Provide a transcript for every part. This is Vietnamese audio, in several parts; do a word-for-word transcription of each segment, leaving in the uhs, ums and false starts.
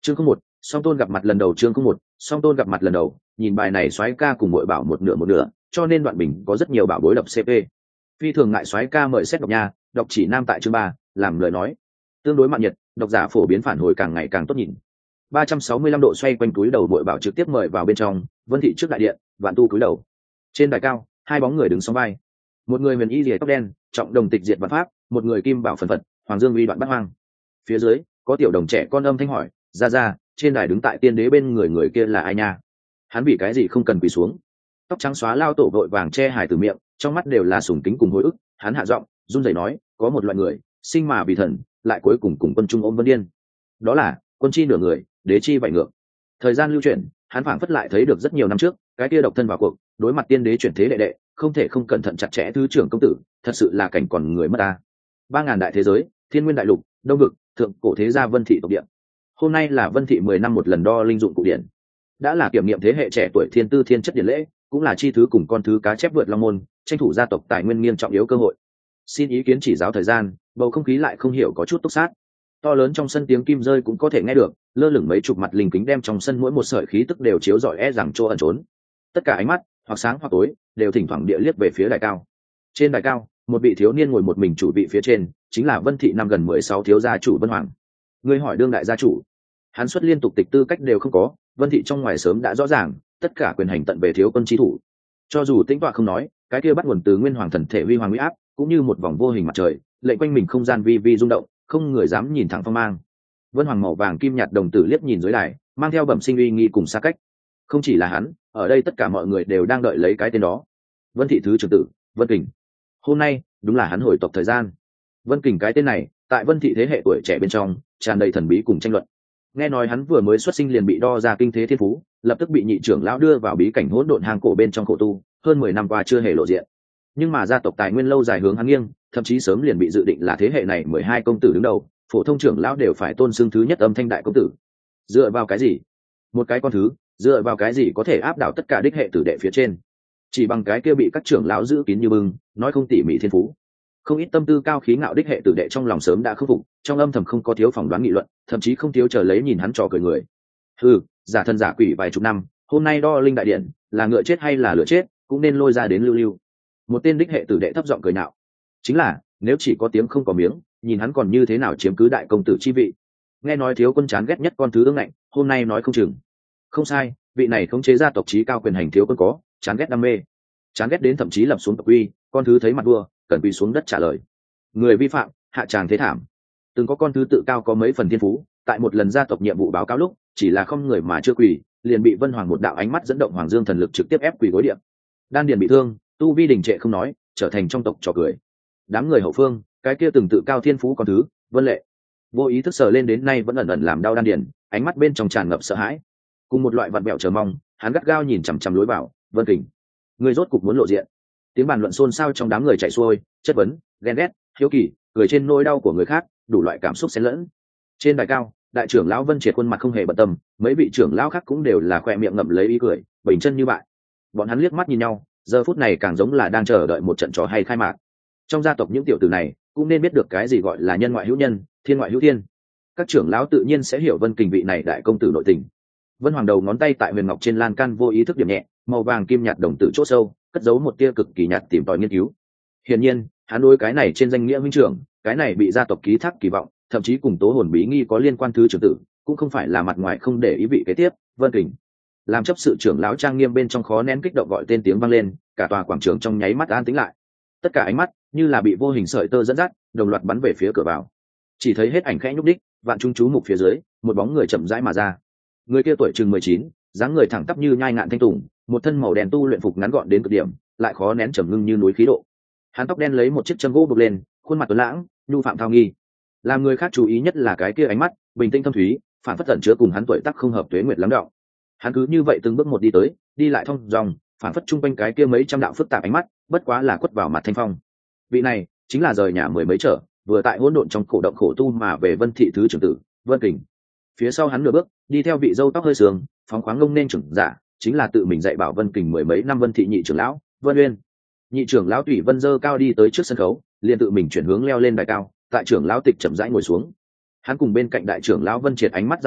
chương không một song tôn gặp mặt lần đầu chương không một song tôn gặp mặt lần đầu nhìn bài này soái ca cùng mỗi bảo một nửa một nửa, cho nên đoạn bình có rất nhiều bảo bối đập cp. Phi thường ngại soái ca mời xét đọc nha, đọc chỉ nam tại chương ba làm lời nói tương đối mạn nhiệt, độc giả phổ biến phản hồi càng ngày càng tốt nhìn. ba trăm sáu mươi lăm độ xoay quanh túi đầu mỗi bảo trực tiếp mời vào bên trong Vân Thị trước đại điện, Vạn Tu cúi đầu. Trên đài cao hai bóng người đứng song vai, một người huyền y rìa tóc đen trọng đồng tịch diệt văn pháp, một người kim bảo phần phật Hoàng Dương uy đoạn bắt hoang. Phía dưới có tiểu đồng trẻ con âm thanh hỏi, ra ra trên đài đứng tại tiên đế bên người người kia là ai nha? Hắn vì cái gì không cần quỳ xuống? Tóc trắng xóa lao tổ vội vàng che hài từ miệng, trong mắt đều là sùng kính cùng hồi ức. Hắn hạ giọng run rẩy nói, có một loại người sinh mà vì thần, lại cuối cùng cùng quân trung ôm vân điên, đó là quân chi nửa người, đế chi vậy ngược. Thời gian lưu chuyển, hắn phảng phất lại thấy được rất nhiều năm trước cái kia độc thân vào cuộc, đối mặt tiên đế chuyển thế đệ đệ, không thể không cẩn thận chặt chẽ thứ trưởng công tử, thật sự là cảnh còn người mất ta. Ba ngàn đại thế giới, thiên nguyên đại lục, đông vực, thượng cổ thế gia Vân Thị tộc địa. Hôm nay là Vân Thị mười năm một lần đo linh dụng cụ điển, đã là kiểm nghiệm thế hệ trẻ tuổi thiên tư thiên chất điển lễ, cũng là chi thứ cùng con thứ cá chép vượt long môn, tranh thủ gia tộc tài nguyên nghiêm trọng yếu cơ hội. Xin ý kiến chỉ giáo thời gian, bầu không khí lại không hiểu có chút túc sát. To lớn trong sân tiếng kim rơi cũng có thể nghe được, lơ lửng mấy chục mặt linh kính đem trong sân mỗi một sợi khí tức đều chiếu rọi e rằng chỗ ẩn trốn. Tất cả ánh mắt hoặc sáng hoặc tối đều thỉnh thoảng địa liếc về phía đài cao. Trên đài cao, một vị thiếu niên ngồi một mình chủ vị phía trên, chính là Vân Thị năm gần mười sáu thiếu gia chủ Vân Hoàng. Người hỏi đương đại gia chủ, hắn xuất liên tục tịch tư cách đều không có, Vân Thị trong ngoài sớm đã rõ ràng, tất cả quyền hành tận về thiếu quân chi thủ. Cho dù tĩnh tọa không nói, cái kia bắt nguồn từ nguyên hoàng thần thể huy hoàng uy áp, cũng như một vòng vô hình mặt trời, lệnh quanh mình không gian vi vi rung động, không người dám nhìn thẳng phong mang. Vân Hoàng màu vàng kim nhạt đồng tử liếc nhìn dưới đài, mang theo bẩm sinh uy nghi cùng xa cách. Không chỉ là hắn, ở đây tất cả mọi người đều đang đợi lấy cái tên đó. Vân Thị thứ trưởng tử, Vân Kình. Hôm nay đúng là hắn hồi tộc thời gian. Vân Kình cái tên này, tại Vân Thị thế hệ tuổi trẻ bên trong, tràn đầy thần bí cùng tranh luận. Nghe nói hắn vừa mới xuất sinh liền bị đo ra kinh thế thiên phú, lập tức bị nhị trưởng lão đưa vào bí cảnh hỗn độn hang cổ bên trong khổ tu, hơn mười năm qua chưa hề lộ diện. Nhưng mà gia tộc tài nguyên lâu dài hướng hắn nghiêng, thậm chí sớm liền bị dự định là thế hệ này mười hai công tử đứng đầu, phổ thông trưởng lão đều phải tôn xưng thứ nhất âm thanh đại công tử. Dựa vào cái gì? Một cái con thứ, dựa vào cái gì có thể áp đảo tất cả đích hệ tử đệ phía trên? Chỉ bằng cái kia bị các trưởng lão giữ kín như bưng, nói không tỉ mỉ thiên phú. Không ít tâm tư cao khí ngạo đích hệ tử đệ trong lòng sớm đã khâm phục, trong âm thầm không có thiếu phỏng đoán nghị luận, thậm chí không thiếu chờ lấy nhìn hắn trò cười người. Ừ, giả thân giả quỷ vài chục năm, hôm nay đo linh đại điện, là ngựa chết hay là lửa chết, cũng nên lôi ra đến lưu lưu. Một tên đích hệ tử đệ thấp giọng cười nạo, chính là nếu chỉ có tiếng không có miếng, nhìn hắn còn như thế nào chiếm cứ đại công tử chi vị. Nghe nói thiếu quân chán ghét nhất con thứ ương ngạnh, hôm nay nói không chừng. Không sai, vị này khống chế gia tộc trí cao quyền hành thiếu quân có chán ghét đam mê, chán ghét đến thậm chí lập xuống tộc uy, con thứ thấy mặt vua cần quỳ xuống đất trả lời. Người vi phạm hạ tràng thế thảm. Từng có con thứ tự cao có mấy phần thiên phú, tại một lần gia tộc nhiệm vụ báo cáo lúc chỉ là không người mà chưa quỳ, liền bị Vân Hoàng một đạo ánh mắt dẫn động Hoàng Dương thần lực trực tiếp ép quỳ gối địa. Đan điền bị thương, tu vi đình trệ không nói, trở thành trong tộc trò cười. Đám người hậu phương, cái kia từng tự cao thiên phú con thứ Vân Lệ, vô ý thức sờ lên đến nay vẫn ẩn ẩn làm đau đan điền, ánh mắt bên trong tràn ngập sợ hãi, cùng một loại vặn bẹo chờ mong. Hắn gắt gao nhìn chằm chằm lối vào. Vân Kình, người rốt cục muốn lộ diện. Tiếng bàn luận xôn xao trong đám người chạy xuôi, chất vấn, ghen ghét, hiếu kỳ, cười trên nỗi đau của người khác, đủ loại cảm xúc xen lẫn. Trên đài cao, đại trưởng lão Vân Triệt khuôn mặt không hề bận tâm, mấy vị trưởng lão khác cũng đều là khoe miệng ngậm lấy ý cười, bình chân như bại. Bọn hắn liếc mắt nhìn nhau, giờ phút này càng giống là đang chờ đợi một trận trò hay khai mạc. Trong gia tộc những tiểu tử này cũng nên biết được cái gì gọi là nhân ngoại hữu nhân, thiên ngoại hữu thiên. Các trưởng lão tự nhiên sẽ hiểu Vân Kình vị này đại công tử nội tình. Vân Hoàng đầu ngón tay tại huyền ngọc trên lan can vô ý thức điểm nhẹ, màu vàng kim nhạt đồng tử chỗ sâu cất giấu một tia cực kỳ nhạt tìm tòi nghiên cứu. Hiển nhiên, hắn đối cái này trên danh nghĩa huynh trưởng, cái này bị gia tộc ký thác kỳ vọng, thậm chí cùng tố hồn bí nghi có liên quan thứ trưởng tử, cũng không phải là mặt ngoài không để ý vị kế tiếp. Vân Kình làm chấp sự trưởng lão trang nghiêm bên trong khó nén kích động gọi tên tiếng vang lên, cả tòa quảng trường trong nháy mắt an tĩnh lại. Tất cả ánh mắt như là bị vô hình sợi tơ dẫn dắt, đồng loạt bắn về phía cửa vào. Chỉ thấy hết ảnh khẽ nhúc đích, vạn chúng chú mục phía dưới, một bóng người chậm rãi mà ra. Người kia tuổi chừng mười chín, dáng người thẳng tắp như nhai ngạn thanh tùng, một thân màu đen tu luyện phục ngắn gọn đến cực điểm, lại khó nén trầm ngưng như núi khí độ. Hắn tóc đen lấy một chiếc châm gỗ buộc lên, khuôn mặt tuấn lãng, nhu phạm thao nghi. Làm người khác chú ý nhất là cái kia ánh mắt bình tĩnh thâm thúy, phản phất tẩn chứa cùng hắn tuổi tác không hợp tuế nguyệt lắm đọng. Hắn cứ như vậy từng bước một đi tới, đi lại thong dong, phản phất chung quanh cái kia mấy trăm đạo phức tạp ánh mắt, bất quá là quất vào mặt thanh phong. Vị này chính là rời nhà mười mấy trở, vừa tại hỗn độn trong cổ động khổ tu mà về Vân Thị thứ trưởng tử Vân Kình. Phía sau hắn nửa bước, đi theo vị dâu tóc hơi sườn, phóng khoáng ngông nên trưởng giả, chính là tự mình dạy bảo Vân Kình mười mấy năm Vân Thị nhị trưởng lão Vân Uyên. Nhị trưởng lão Tủy Vân dơ cao đi tới trước sân khấu, liền tự mình chuyển hướng leo lên đài cao, tại trưởng lão tịch chậm rãi ngồi xuống. Hắn cùng bên cạnh đại trưởng lão Vân Triệt ánh mắt giao hội,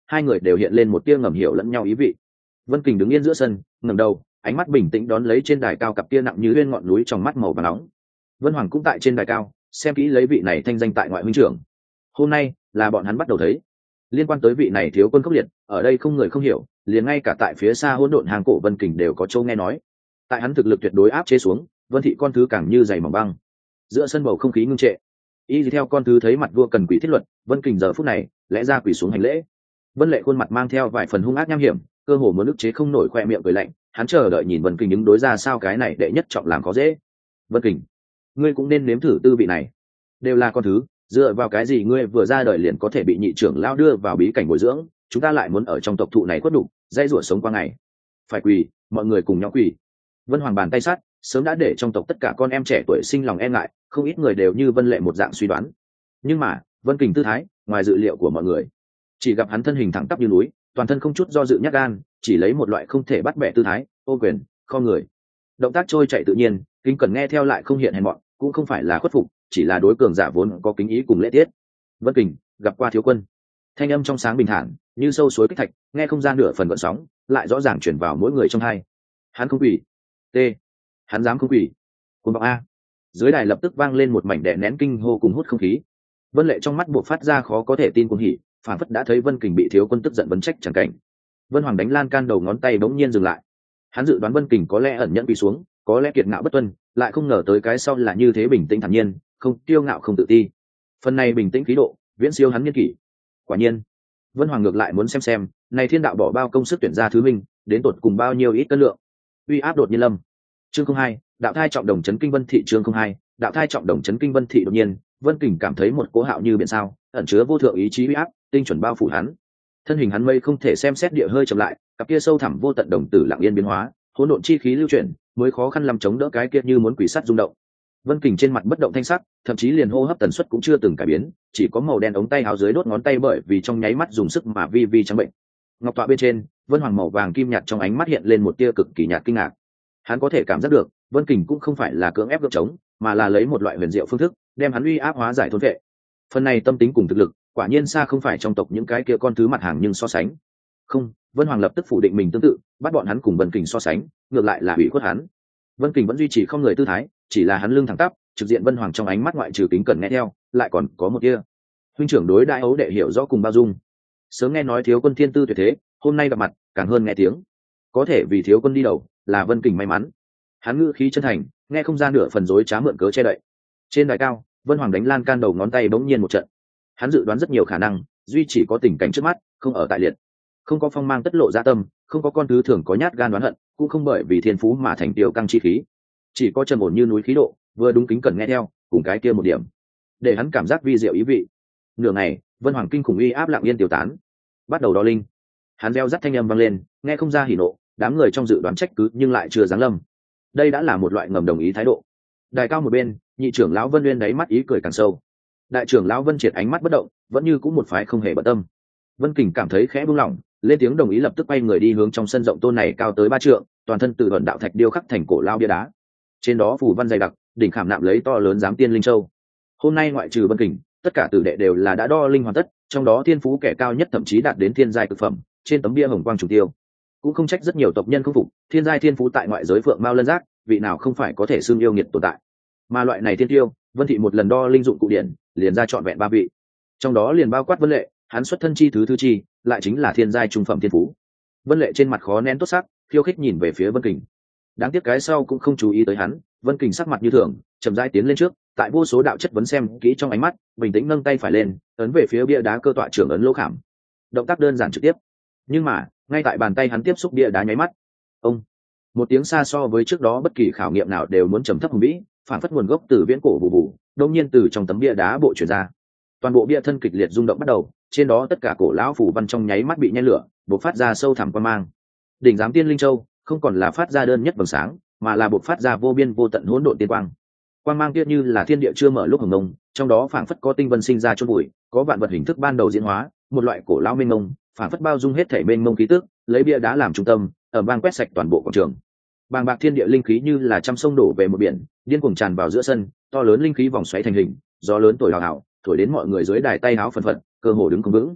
hai người đều hiện lên một tia ngầm hiểu lẫn nhau ý vị. Vân Kình đứng yên giữa sân, ngẩng đầu, ánh mắt bình tĩnh đón lấy trên đài cao cặp tia nặng như uyên ngọn núi trong mắt màu vàng nóng. Vân Hoàng cũng tại trên đài cao, xem kỹ lấy vị này thanh danh tại ngoại huynh trưởng. Hôm nay là bọn hắn bắt đầu thấy liên quan tới vị này thiếu quân khốc liệt, ở đây không người không hiểu, liền ngay cả tại phía xa hỗn độn hàng cổ Vân Kình đều có châu nghe nói. Tại hắn thực lực tuyệt đối áp chế xuống, Vân thị con thứ càng như dày mỏng băng. Giữa sân bầu không khí ngưng trệ, y theo con thứ thấy mặt vua cần quỷ thiết luật, Vân Kình giờ phút này lẽ ra quỷ xuống hành lễ. Vân Lệ khuôn mặt mang theo vài phần hung ác nham hiểm, cơ hồ muốn ức chế không nổi khoe miệng cười lạnh, hắn chờ đợi nhìn Vân Kình ứng đối ra sao cái này đệ nhất trọng làm khó dễ. Vân Kình, ngươi cũng nên nếm thử tư vị này, đều là con thứ, dựa vào cái gì ngươi vừa ra đời liền có thể bị nhị trưởng lao đưa vào bí cảnh bồi dưỡng, chúng ta lại muốn ở trong tộc thụ này khuất đủ, dây rủa sống qua ngày. Phải quỳ, mọi người cùng nhau quỳ. Vân Hoàng bàn tay sát, sớm đã để trong tộc tất cả con em trẻ tuổi sinh lòng e ngại, không ít người đều như Vân Lệ một dạng suy đoán. Nhưng mà, Vân Kình tư thái, ngoài dự liệu của mọi người, chỉ gặp hắn thân hình thẳng tắp như núi, toàn thân không chút do dự nhát gan, chỉ lấy một loại không thể bắt bẻ tư thái, ô quyền, kho người. Động tác trôi chạy tự nhiên, kính cẩn nghe theo lại không hiện hèn mọn, cũng không phải là khuất phục, chỉ là đối cường giả vốn có kính ý cùng lễ tiết. Vân Kình gặp qua thiếu quân. Thanh âm trong sáng bình thản, như sâu suối kích thạch, nghe không gian nửa phần gợn sóng, lại rõ ràng truyền vào mỗi người trong hai. Hắn không quỷ. T. Hắn dám không quỷ. Cuồng vọng a. Dưới đài lập tức vang lên một mảnh đè nén kinh hô cùng hút không khí. Vân Lệ trong mắt buộc phát ra khó có thể tin cuồng hỉ, phản phất đã thấy Vân Kình bị thiếu quân tức giận vấn trách chẳng cảnh. Vân Hoàng đánh lan can đầu ngón tay bỗng nhiên dừng lại. Hắn dự đoán Vân Kình có lẽ ẩn nhẫn quỳ xuống, có lẽ kiệt ngạo bất tuân, lại không ngờ tới cái sau là như thế bình tĩnh thản nhiên, không kiêu ngạo không tự ti. Phần này bình tĩnh khí độ, viễn siêu hắn nghiên kỷ. Quả nhiên, Vân Hoàng ngược lại muốn xem xem, này thiên đạo bỏ bao công sức tuyển ra thứ minh, đến tột cùng bao nhiêu ít cân lượng. Uy áp đột nhiên lâm. Chương không hai, đạo thai trọng đồng chấn kinh Vân thị chương không hai, đạo thai trọng đồng chấn kinh Vân thị đột nhiên, Vân Kình cảm thấy một cỗ hạo như biển sao, ẩn chứa vô thượng ý chí uy áp, tinh chuẩn bao phủ hắn. Thân hình hắn mây không thể xem xét địa hơi chậm lại, cặp kia sâu thẳm vô tận đồng tử lặng yên biến hóa, hỗn độn chi khí lưu chuyển, mới khó khăn làm chống đỡ cái kia như muốn quỷ sắt rung động. Vân Kình trên mặt bất động thanh sắc, thậm chí liền hô hấp tần suất cũng chưa từng cải biến, chỉ có màu đen ống tay áo dưới đốt ngón tay bởi vì trong nháy mắt dùng sức mà vi vi trắng bệnh. Ngọc tọa bên trên, Vân Hoàng màu vàng kim nhạt trong ánh mắt hiện lên một tia cực kỳ nhạt kinh ngạc. Hắn có thể cảm giác được, Vân Kình cũng không phải là cưỡng ép gượng chống, mà là lấy một loại huyền diệu phương thức, đem hắn uy áp hóa giải thôn vệ. Phần này tâm tính cùng thực lực, quả nhiên xa không phải trong tộc những cái kia con thứ mặt hàng nhưng so sánh. Không, Vân Hoàng lập tức phủ định mình tương tự, bắt bọn hắn cùng Vân Kình so sánh, ngược lại là ủy khuất hắn. Vân Kình vẫn duy trì không người tư thái, chỉ là hắn lưng thẳng tắp, trực diện Vân Hoàng trong ánh mắt ngoại trừ kính cẩn nghe theo, lại còn có một kia. Huynh trưởng đối đại ấu đệ hiểu rõ cùng bao dung. Sớm nghe nói thiếu quân thiên tư tuyệt thế, hôm nay gặp mặt, càng hơn nghe tiếng. Có thể vì thiếu quân đi đầu, là Vân Kình may mắn. Hắn ngữ khí chân thành, nghe không ra nửa phần dối trá mượn cớ che đậy. Trên đài cao, Vân Hoàng đánh lan can đầu ngón tay bỗng nhiên một trận. Hắn dự đoán rất nhiều khả năng, duy chỉ có tình cảnh trước mắt, không ở tại liệt. Không có phong mang tất lộ dạ tâm, không có con thứ thường có nhát gan đoán hận, cũng không bởi vì thiên phú mà thành tiêu căng chi khí. Chỉ có trầm ổn như núi khí độ, vừa đúng kính cẩn nghe theo, cùng cái kia một điểm, để hắn cảm giác vi diệu ý vị. Nửa ngày, Vân Hoàng kinh khủng uy áp lặng yên tiêu tán, bắt đầu đo linh. Hắn reo rắt thanh âm vang lên, nghe không ra hỉ nộ, đám người trong dự đoán trách cứ nhưng lại chưa giáng lâm. Đây đã là một loại ngầm đồng ý thái độ. Đài cao một bên, nhị trưởng lão Vân Nguyên đáy mắt ý cười càng sâu. Đại trưởng lão Vân Triệt ánh mắt bất động, vẫn như cũng một phái không hề bận tâm. Vân Kình cảm thấy khẽ buông lỏng, lên tiếng đồng ý lập tức quay người đi hướng trong sân rộng tôn này cao tới ba trượng, toàn thân từ thuần đạo thạch điêu khắc thành cổ lao bia đá. Trên đó phù văn dày đặc, đỉnh khảm nạm lấy to lớn giám tiên linh châu. Hôm nay ngoại trừ Vân Kình, tất cả tử đệ đều là đã đo linh hoàn tất, trong đó thiên phú kẻ cao nhất thậm chí đạt đến thiên giai cực phẩm, trên tấm bia hồng quang trùng tiêu. Cũng không trách rất nhiều tộc nhân không phục, thiên giai thiên phú tại ngoại giới phượng mao lân giác, vị nào không phải có thể xưng yêu nghiệt tồn tại. Mà loại này thiên tiêu, Vân thị một lần đo linh dụng cụ điển, liền ra trọn vẹn ba vị. Trong đó liền bao quát Vân Lệ, hắn xuất thân chi thứ thứ chi, lại chính là thiên giai trung phẩm thiên phú. Vân Lệ trên mặt khó nén tốt sắc, khiêu khích nhìn về phía Vân Kình. Đáng tiếc cái sau cũng không chú ý tới hắn, Vân Kình sắc mặt như thường, chậm rãi tiến lên trước, tại vô số đạo chất vấn xem kỹ trong ánh mắt, bình tĩnh nâng tay phải lên, ấn về phía bia đá cơ tọa trưởng ấn lỗ khảm. Động tác đơn giản trực tiếp, nhưng mà ngay tại bàn tay hắn tiếp xúc bia đá nháy mắt, ông, một tiếng xa so với trước đó bất kỳ khảo nghiệm nào đều muốn trầm thấp hùng vĩ, phản phất nguồn gốc từ viễn cổ bù bù, đột nhiên từ trong tấm bia đá bộ chuyển ra. Toàn bộ bia thân kịch liệt rung động bắt đầu, trên đó tất cả cổ lão phủ văn trong nháy mắt bị nhen lửa, bộc phát ra sâu thẳm quan mang. Đỉnh giám tiên linh châu không còn là phát ra đơn nhất vầng sáng, mà là bộc phát ra vô biên vô tận hỗn độn tiên quang. Quang mang kia như là thiên địa chưa mở lúc hồng ngông, trong đó phảng phất có tinh vân sinh ra chôn bụi, có vạn vật hình thức ban đầu diễn hóa, một loại cổ lão mênh mông, phảng phất bao dung hết thảy mênh mông khí tức, lấy bia đá làm trung tâm, ở bang quét sạch toàn bộ quảng trường. Bàng bạc thiên địa linh khí như là trăm sông đổ về một biển, điên cuồng tràn vào giữa sân, to lớn linh khí vòng xoáy thành hình, gió lớn thổi hào hào, thổi đến mọi người dưới đài tay áo phần phật, cơ hồ đứng không vững.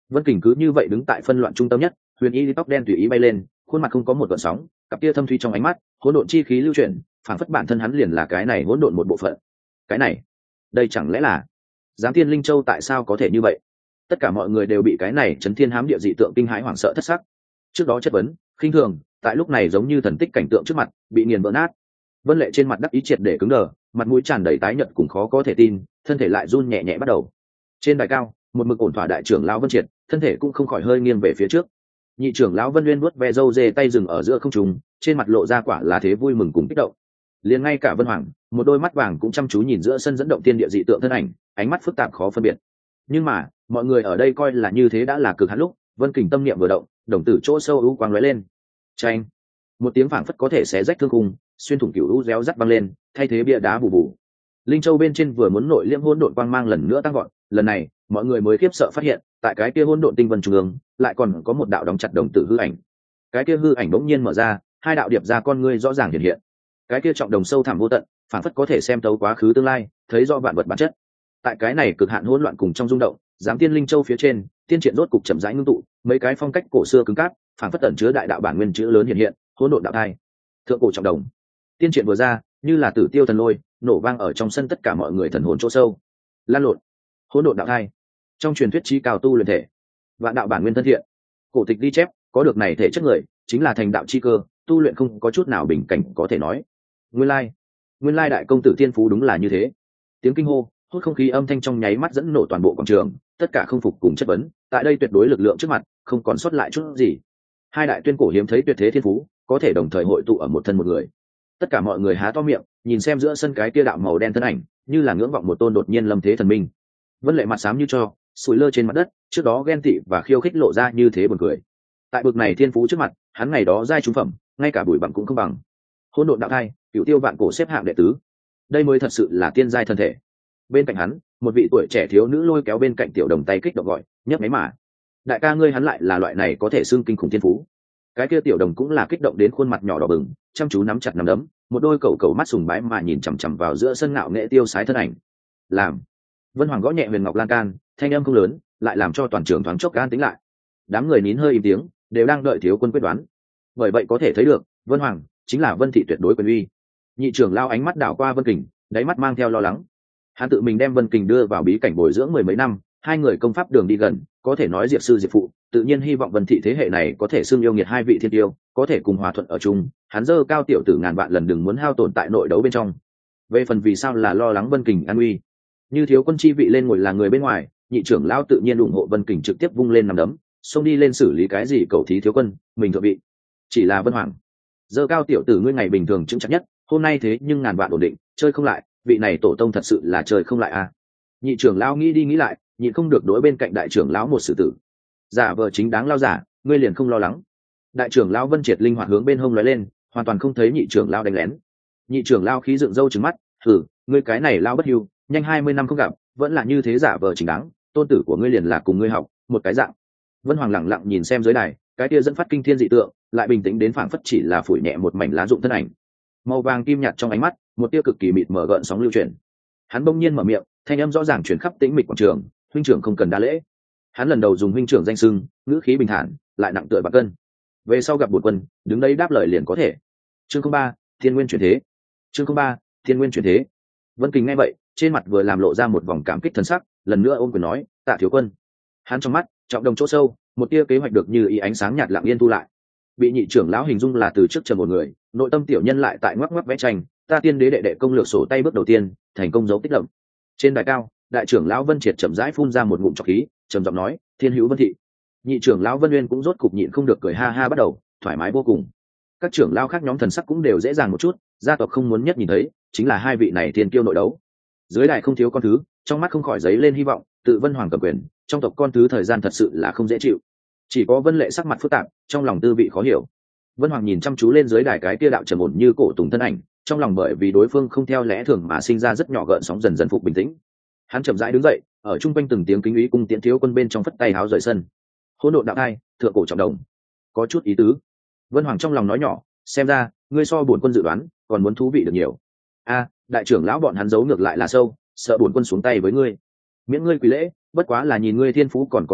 Vân Kình cứ như vậy đứng tại phân loạn trung tâm nhất, huyền y tóc đen tùy ý bay lên, khuôn mặt không có một gợn sóng, cặp kia thâm thúy trong ánh mắt, hỗn độn chi khí lưu chuyển, phảng phất bản thân hắn liền là cái này hỗn độn một bộ phận. Cái này, đây chẳng lẽ là Giám Tiên Linh Châu? Tại sao có thể như vậy? Tất cả mọi người đều bị cái này chấn thiên hám địa dị tượng kinh hãi hoảng sợ thất sắc. Trước đó chất vấn, khinh thường, tại lúc này giống như thần tích cảnh tượng trước mặt, bị nghiền vỡ nát. Vân Lệ trên mặt đắc ý triệt để cứng đờ, mặt mũi tràn đầy tái nhợt cùng khó có thể tin, thân thể lại run nhẹ nhẹ bắt đầu. Trên đài cao, một mực ổn thỏa đại trưởng lão Vân Triệt, thân thể cũng không khỏi hơi nghiêng về phía trước. Nhị trưởng lão Vân Nguyên vuốt ve râu dê tay dừng ở giữa không trung, trên mặt lộ ra quả là thế vui mừng cùng kích động. Liền ngay cả Vân Hoàng, một đôi mắt vàng cũng chăm chú nhìn giữa sân dẫn động tiên địa dị tượng thân ảnh, ánh mắt phức tạp khó phân biệt. Nhưng mà, mọi người ở đây coi là như thế đã là cực hạn lúc, Vân Kình tâm niệm vừa động, đồng tử chỗ sâu u quang lóe lên. Chanh! Một tiếng phảng phất có thể xé rách thương khung, xuyên thủng cửu u réo rắt băng lên, thay thế bia đá bù bù. Linh Châu bên trên vừa muốn nội liễm hỗn độn quang mang lần nữa tăng vọt, lần này, mọi người mới khiếp sợ phát hiện, tại cái kia hỗn độn tinh vân trung ương, lại còn có một đạo đóng chặt đồng tử hư ảnh. Cái kia hư ảnh bỗng nhiên mở ra, hai đạo điệp ra con ngươi rõ ràng hiện hiện. Cái kia trọng đồng sâu thẳm vô tận, phảng phất có thể xem thấu quá khứ tương lai, thấy rõ vạn vật bản chất. Tại cái này cực hạn hỗn loạn cùng trong rung động, Giám Tiên Linh Châu phía trên, tiên triện rốt cục chậm rãi ngưng tụ, mấy cái phong cách cổ xưa cứng cáp, phảng phất tẩn chứa đại đạo bản nguyên chữ lớn hiện hiện, hỗn độn đạo thai. Thượng cổ trọng đồng. Tiên triện vừa ra, như là tử tiêu thần lôi, nổ vang ở trong sân tất cả mọi người thần hồn chỗ sâu. Lan lộn. Hỗn độn đạo thai. Trong truyền thuyết chí cao tu luyện thể, vạn đạo bản nguyên thân thiện. Cổ tịch ghi chép, có được này thể chất người, chính là thành đạo chi cơ, tu luyện không có chút nào bình cảnh có thể nói. Nguyên lai, nguyên lai đại công tử tiên phú đúng là như thế. Tiếng kinh hô, hốt không khí âm thanh trong nháy mắt dẫn nổ toàn bộ quảng trường, tất cả không phục cùng chất vấn, tại đây tuyệt đối lực lượng trước mặt, không còn sót lại chút gì. Hai đại tuyên cổ hiếm thấy tuyệt thế thiên phú, có thể đồng thời hội tụ ở một thân một người. Tất cả mọi người há to miệng, nhìn xem giữa sân cái kia đạo màu đen thân ảnh, như là ngưỡng vọng một tôn đột nhiên lâm thế thần minh. Vân Lệ mặt xám như cho, sủi lơ trên mặt đất, trước đó ghen tị và khiêu khích lộ ra như thế buồn cười. Tại bực này thiên phú trước mặt, hắn ngày đó giai trung phẩm, ngay cả bụi bặm cũng không bằng. Hỗn độn đạo thai, cửu tiêu vạn cổ xếp hạng đệ tứ, đây mới thật sự là tiên giai thân thể. Bên cạnh hắn, một vị tuổi trẻ thiếu nữ lôi kéo bên cạnh tiểu đồng tay kích động gọi, nhấp máy mà. Đại ca ngươi hắn lại là loại này có thể xưng kinh khủng thiên phú. Cái kia tiểu đồng cũng là kích động đến khuôn mặt nhỏ đỏ bừng, chăm chú nắm chặt nắm đấm, một đôi cầu cầu mắt sùng bái mà nhìn chằm chằm vào giữa sân ngạo nghệ tiêu sái thân ảnh. Làm. Vân Hoàng gõ nhẹ huyền ngọc lan can, thanh âm không lớn, lại làm cho toàn trường thoáng chốc gan tính lại. Đám người nín hơi im tiếng, đều đang đợi thiếu quân quyết đoán. Bởi vậy có thể thấy được, Vân Hoàng chính là Vân thị tuyệt đối quyền uy. Nhị trưởng lao ánh mắt đảo qua Vân Kình, đáy mắt mang theo lo lắng. Hắn tự mình đem Vân Kình đưa vào bí cảnh bồi dưỡng mười mấy năm, hai người công pháp đường đi gần, có thể nói diệp sư diệp phụ, tự nhiên hy vọng Vân thị thế hệ này có thể xưng yêu nghiệt hai vị thiên tiêu, có thể cùng hòa thuận ở chung. Hắn dơ cao tiểu tử ngàn vạn lần đừng muốn hao tổn tại nội đấu bên trong. Về phần vì sao là lo lắng Vân Kình an uy, như thiếu quân chi vị lên ngồi là người bên ngoài, nhị trưởng lão tự nhiên ủng hộ Vân Kình trực tiếp vung lên nằm đấm, xông đi lên xử lý cái gì cầu thí thiếu quân, mình thượng vị. Chỉ là Vân Hoàng, dơ cao tiểu tử ngươi ngày bình thường chứng chắc nhất, hôm nay thế nhưng ngàn vạn ổn định, chơi không lại, vị này tổ tông thật sự là chơi không lại à. Nhị trưởng lão nghĩ đi nghĩ lại, nhịn không được đối bên cạnh đại trưởng lão một sự tử. Giả vờ chính đáng lao giả, ngươi liền không lo lắng. Đại trưởng lão Vân Triệt linh hoạt hướng bên hông lóe lên, hoàn toàn không thấy nhị trưởng lão đánh lén. Nhị trưởng lão khí dựng râu trừng mắt, thử, ngươi cái này lao bất hiu, nhanh hai mươi năm không gặp, vẫn là như thế giả vờ chính đáng, tôn tử của ngươi liền là cùng ngươi học, một cái dạng. Vân Hoàng lẳng lặng nhìn xem dưới đài, cái kia dẫn phát kinh thiên dị tượng, lại bình tĩnh đến phảng phất chỉ là phủi nhẹ một mảnh lá rụng thân ảnh. Màu vàng kim nhạt trong ánh mắt, một tia cực kỳ mịt mờ gợn sóng lưu chuyển. Hắn bỗng nhiên mở miệng, thanh âm rõ ràng truyền khắp tĩnh mịch quảng trường, huynh trưởng không cần đa lễ. Hắn lần đầu dùng huynh trưởng danh xưng, ngữ khí bình thản, lại nặng tựa bạc cân. Về sau gặp bổn quân, đứng đây đáp lời liền có thể. Chương không ba, Thiên Nguyên chuyển thế. Chương không ba, Thiên Nguyên chuyển thế. Vân Kình nghe vậy, trên mặt vừa làm lộ ra một vòng cảm kích thần sắc, lần nữa ôm quyền nói, tạ thiếu quân. Hắn trong mắt, trọng đồng chỗ sâu, một tia kế hoạch được như ý ánh sáng nhạt lặng yên thu lại. Bị nhị trưởng lão hình dung là từ trước chờ một người, nội tâm tiểu nhân lại tại ngoắc ngoắc vẽ tranh, ta tiên đế đệ đệ công lược sổ tay bước đầu tiên, thành công dấu tích đậm. Trên đài cao, đại trưởng lão Vân Triệt chậm rãi phun ra một ngụm trọc khí, trầm giọng nói, thiên hữu Vân thị. Nhị trưởng lão Vân Uyên cũng rốt cục nhịn không được cười ha ha bắt đầu, thoải mái vô cùng. Các trưởng lão khác nhóm thần sắc cũng đều dễ dàng một chút, gia tộc không muốn nhất nhìn thấy, chính là hai vị này thiên kiêu nội đấu. Dưới đài không thiếu con thứ, trong mắt không khỏi giấy lên hy vọng, tự Vân Hoàng cầm quyền, trong tộc con thứ thời gian thật sự là không dễ chịu. Chỉ có Vân Lệ sắc mặt phức tạp, trong lòng tư vị khó hiểu. Vân Hoàng nhìn chăm chú lên dưới đài cái kia đạo trầm ổn như cổ tùng thân ảnh, trong lòng bởi vì đối phương không theo lẽ thường mà sinh ra rất nhỏ gợn sóng dần dần phục bình tĩnh. Hắn chậm rãi đứng dậy, ở trung quanh từng tiếng kính ý cung tiễn thiếu quân bên trong phất tay háo rời sân. Hỗn độn đạo thai, thượng cổ trọng đồng, có chút ý tứ. Vân Hoàng trong lòng nói nhỏ, xem ra ngươi so bổn quân dự đoán còn muốn thú vị được nhiều. A, đại trưởng lão bọn hắn giấu ngược lại là sâu, sợ bổn quân xuống tay với ngươi. Miễn ngươi quỳ lễ, bất quá là nhìn ngươi thiên phú còn có thể,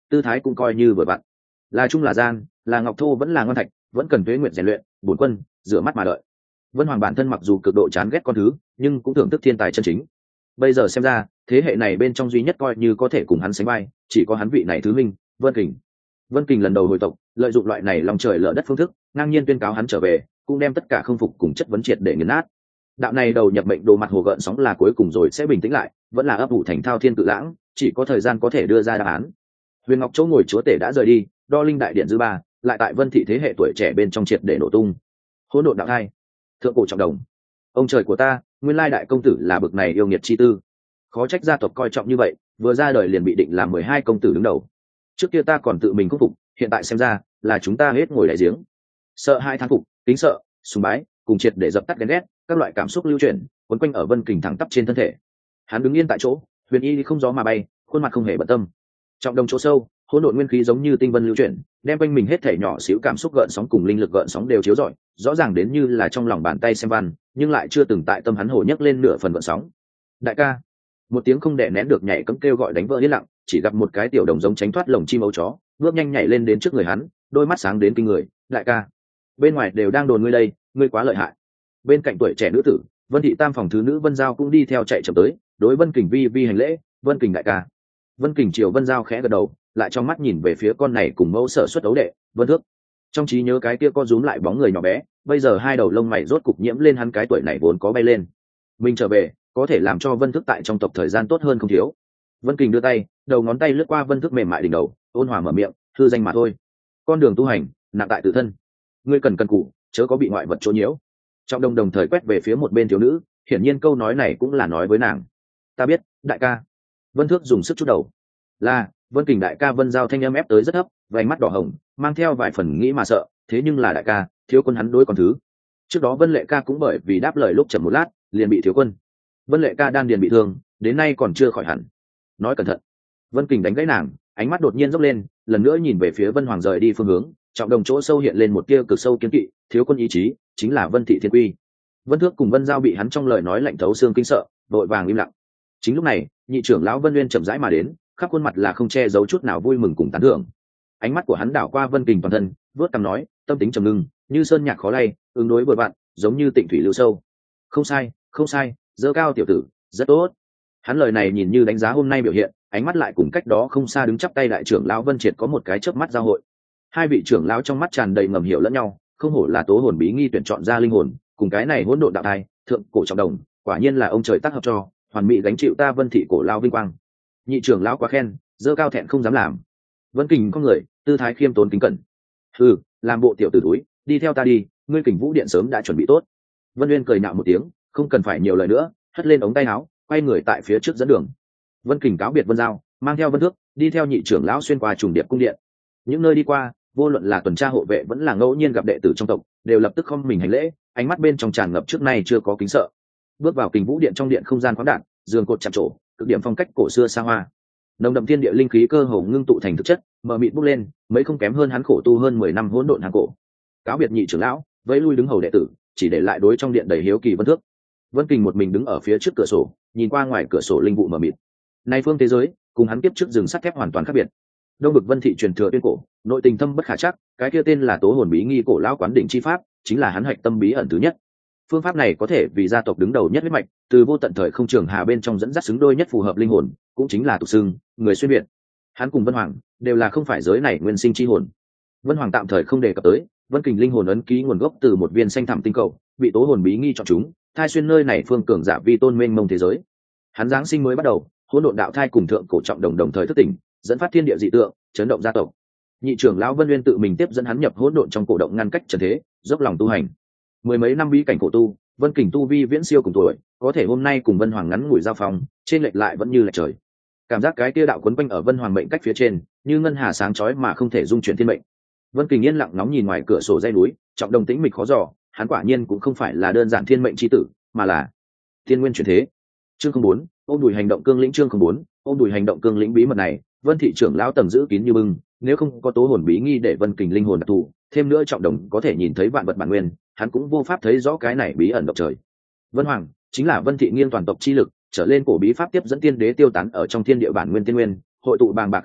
tư thái cũng coi như vừa vặn. Là trung là gian, là ngọc thô vẫn là ngon thạch, vẫn cần tuế nguyện rèn luyện, bổn quân rửa mắt mà đợi. Vân Hoàng bản thân mặc dù cực độ chán ghét con thứ, nhưng cũng thưởng thức thiên tài chân chính. Bây giờ xem ra, thế hệ này bên trong duy nhất coi như có thể cùng hắn sánh vai, chỉ có hắn vị này thứ minh, Vân Kình. Vân Kình lần đầu hồi tộc, lợi dụng loại này lòng trời lở đất phương thức, ngang nhiên tuyên cáo hắn trở về, cũng đem tất cả không phục cùng chất vấn triệt để nghiền nát. Đạo này đầu nhập mệnh đồ mặt hồ gợn sóng là cuối cùng rồi sẽ bình tĩnh lại, vẫn là ấp ủ thành thao thiên cự lãng, chỉ có thời gian có thể đưa ra đáp án. Huyền Ngọc Chỗ ngồi chúa tể đã rời đi, đo linh đại điện dư ba, lại tại Vân thị thế hệ tuổi trẻ bên trong triệt để nổ tung. Hỗn độn đạo thai, thượng cổ trọng đồng. Ông trời của ta, nguyên lai đại công tử là bực này yêu nghiệt chi tư. Khó trách gia tộc coi trọng như vậy, vừa ra đời liền bị định làm mười hai công tử đứng đầu. Trước kia ta còn tự mình khâm phục, hiện tại xem ra là chúng ta hết ngồi đại giếng. Sợ hai thán phục, kính sợ, sùng bái, cùng triệt để dập tắt ghen ghét, các loại cảm xúc lưu chuyển, quấn quanh ở Vân Kình thẳng tắp trên thân thể. Hắn đứng yên tại chỗ, huyền y không gió mà bay, khuôn mặt không hề bận tâm. Trọng đồng chỗ sâu, hỗn độn nguyên khí giống như tinh vân lưu chuyển, đem quanh mình hết thể nhỏ xíu cảm xúc gợn sóng cùng linh lực gợn sóng đều chiếu rọi, rõ ràng đến như là trong lòng bàn tay xem văn, nhưng lại chưa từng tại tâm hắn hồ nhấc lên nửa phần gợn sóng. Đại ca, một tiếng không đè nén được nhảy cấm kêu gọi đánh vỡ yên lặng, chỉ gặp một cái tiểu đồng giống tránh thoát lồng chim ấu chó, bước nhanh nhảy lên đến trước người hắn, đôi mắt sáng đến kinh người. Đại ca, bên ngoài đều đang đồn ngươi đây, ngươi quá lợi hại. Bên cạnh tuổi trẻ nữ tử, Vân thị tam phòng thứ nữ Vân Giao cũng đi theo chạy chậm tới, đối Vân Kình vi vi hành lễ. Vân Kình đại ca. Vân Kình chiều Vân Giao khẽ gật đầu, lại trong mắt nhìn về phía con này cùng mẫu sở xuất đấu đệ Vân Thước. Trong trí nhớ cái kia co rúm lại bóng người nhỏ bé, bây giờ hai đầu lông mày rốt cục nhiễm lên hắn cái tuổi này vốn có bay lên. Mình trở về, có thể làm cho Vân Thước tại trong tộc thời gian tốt hơn không thiếu. Vân Kình đưa tay, đầu ngón tay lướt qua Vân Thước mềm mại đỉnh đầu, ôn hòa mở miệng, thư danh mà thôi. Con đường tu hành, nặng tại tự thân. Ngươi cần cân cù, chớ có bị ngoại vật chỗ nhiễu. Trọng đồng đồng thời quét về phía một bên thiếu nữ, hiển nhiên câu nói này cũng là nói với nàng. Ta biết, đại ca. Vân Thước dùng sức chút đầu. Là, Vân Kình đại ca. Vân Giao thanh âm ép tới rất thấp, vành mắt đỏ hồng, mang theo vài phần nghĩ mà sợ, thế nhưng là đại ca, thiếu quân hắn đối con thứ. Trước đó Vân Lệ ca cũng bởi vì đáp lời lúc chậm một lát, liền bị thiếu quân. Vân Lệ ca đan điền bị thương, đến nay còn chưa khỏi hẳn. Nói cẩn thận. Vân Kình đánh gãy nàng, ánh mắt đột nhiên dốc lên, lần nữa nhìn về phía Vân Hoàng rời đi phương hướng, trọng đồng chỗ sâu hiện lên một tia cực sâu kiên kỵ, thiếu quân ý chí chính là Vân thị thiên quy. Vân Thước cùng Vân Giao bị hắn trong lời nói lạnh thấu xương kinh sợ, vội vàng im lặng. Chính lúc này, nhị trưởng lão Vân Nguyên chậm rãi mà đến, khắp khuôn mặt là không che giấu chút nào vui mừng cùng tán thưởng. Ánh mắt của hắn đảo qua Vân Kình toàn thân, vớt cằm nói, tâm tính trầm ngưng, như sơn nhạc khó lay, ứng đối vừa vặn, giống như tịnh thủy lưu sâu. Không sai, không sai, dơ cao tiểu tử, rất tốt. Hắn lời này nhìn như đánh giá hôm nay biểu hiện, ánh mắt lại cùng cách đó không xa đứng chắp tay đại trưởng lão Vân Triệt có một cái chớp mắt giao hội. Hai vị trưởng lão trong mắt tràn đầy ngầm hiểu lẫn nhau, không hổ là tố hồn bí nghi tuyển chọn ra linh hồn, cùng cái này hỗn độn đạo thai, thượng cổ trọng đồng, quả nhiên là ông trời tác hợp cho, hoàn mỹ gánh chịu ta Vân thị cổ lao vinh quang. Nhị trưởng lão quá khen, dơ cao thẹn không dám làm. Vân Kình con người, tư thái khiêm tốn kính cẩn. Ừ, làm bộ tiểu tử túi, đi theo ta đi, ngươi Kình Vũ điện sớm đã chuẩn bị tốt. Vân Uyên cười nhạo một tiếng, không cần phải nhiều lời nữa, hất lên ống tay áo, quay người tại phía trước dẫn đường. Vân Kình cáo biệt Vân Giao, mang theo Vân Thước, đi theo nhị trưởng lão xuyên qua trùng điệp cung điện. Những nơi đi qua, vô luận là tuần tra hộ vệ vẫn là ngẫu nhiên gặp đệ tử trong tộc, đều lập tức không mình hành lễ, ánh mắt bên trong tràn ngập trước nay chưa có kính sợ. Bước vào Kình Vũ điện, trong điện không gian khoáng đạt, giường cột chạm trổ, cực điểm phong cách cổ xưa xa hoa. Nồng đậm thiên địa linh khí cơ hồ ngưng tụ thành thực chất, mờ mịt bốc lên, mấy không kém hơn hắn khổ tu hơn mười năm hỗn độn hàng cổ. Cáo biệt nhị trưởng lão, vẫy lui đứng hầu đệ tử, chỉ để lại đối trong điện đầy hiếu kỳ Vân Thước. Vân Kình một mình đứng ở phía trước cửa sổ, nhìn qua ngoài cửa sổ linh vụ mờ mịt. Nay phương thế giới, cùng hắn kiếp trước rừng sắt thép hoàn toàn khác biệt. Đông Bực Vân thị truyền thừa tuyên cổ, nội tình thâm bất khả chắc, cái kia tên là tố hồn bí nghi cổ lão quán đỉnh chi pháp, chính là hắn hạch tâm bí ẩn thứ nhất. Phương pháp này có thể vì gia tộc đứng đầu nhất huyết mạch, từ vô tận thời không trường hà bên trong dẫn dắt xứng đôi nhất phù hợp linh hồn, cũng chính là tục xưng người xuyên việt. Hắn cùng Vân Hoàng đều là không phải giới này nguyên sinh chi hồn. Vân Hoàng tạm thời không đề cập tới, Vân Kình linh hồn ấn ký nguồn gốc từ một viên xanh thẳm tinh cầu, bị tố hồn bí nghi chọn chúng, thai xuyên nơi này phương cường giả vi tôn mênh mông thế giới. Hắn giáng sinh mới bắt đầu, hỗn độn đạo thai cùng thượng cổ trọng đồng đồng thời thức tỉnh, dẫn phát thiên địa dị tượng, chấn động gia tộc. Nhị trưởng lão Vân Nguyên tự mình tiếp dẫn hắn nhập hỗn độn trong cổ động ngăn cách trần thế, dốc lòng tu hành. Mười mấy năm bí cảnh cổ tu, Vân Kình tu vi viễn siêu cùng tuổi, có thể hôm nay cùng Vân Hoàng ngắn ngủi giao phòng, trên lệch lại vẫn như lệch trời. Cảm giác cái kia đạo quấn quanh ở Vân Hoàng mệnh cách phía trên, như ngân hà sáng chói mà không thể dung chuyển thiên mệnh. Vân Kình yên lặng ngóng nhìn ngoài cửa sổ dãy núi, trọng đồng tĩnh mịch khó dò, hắn quả nhiên cũng không phải là đơn giản thiên mệnh chi tử, mà là thiên nguyên chuyển thế. Chương không bốn, ôm đùi hành động cương lĩnh. Chương không bốn, ôm đùi hành động cương lĩnh. Bí mật này, Vân thị trưởng lão tầng giữ kín như bưng, nếu không có tố hồn bí nghi để Vân Kình linh hồn đặc thù, thêm nữa trọng đồng có thể nhìn thấy vạn vật bản nguyên, hắn cũng vô pháp thấy rõ cái này bí ẩn động trời. Vân Hoàng chính là Vân thị nghiêng toàn tộc chi lực, trở lên cổ bí pháp tiếp dẫn tiên đế tiêu tán ở trong thiên địa bản nguyên tiên nguyên, hội tụ bàng bạc khí vận,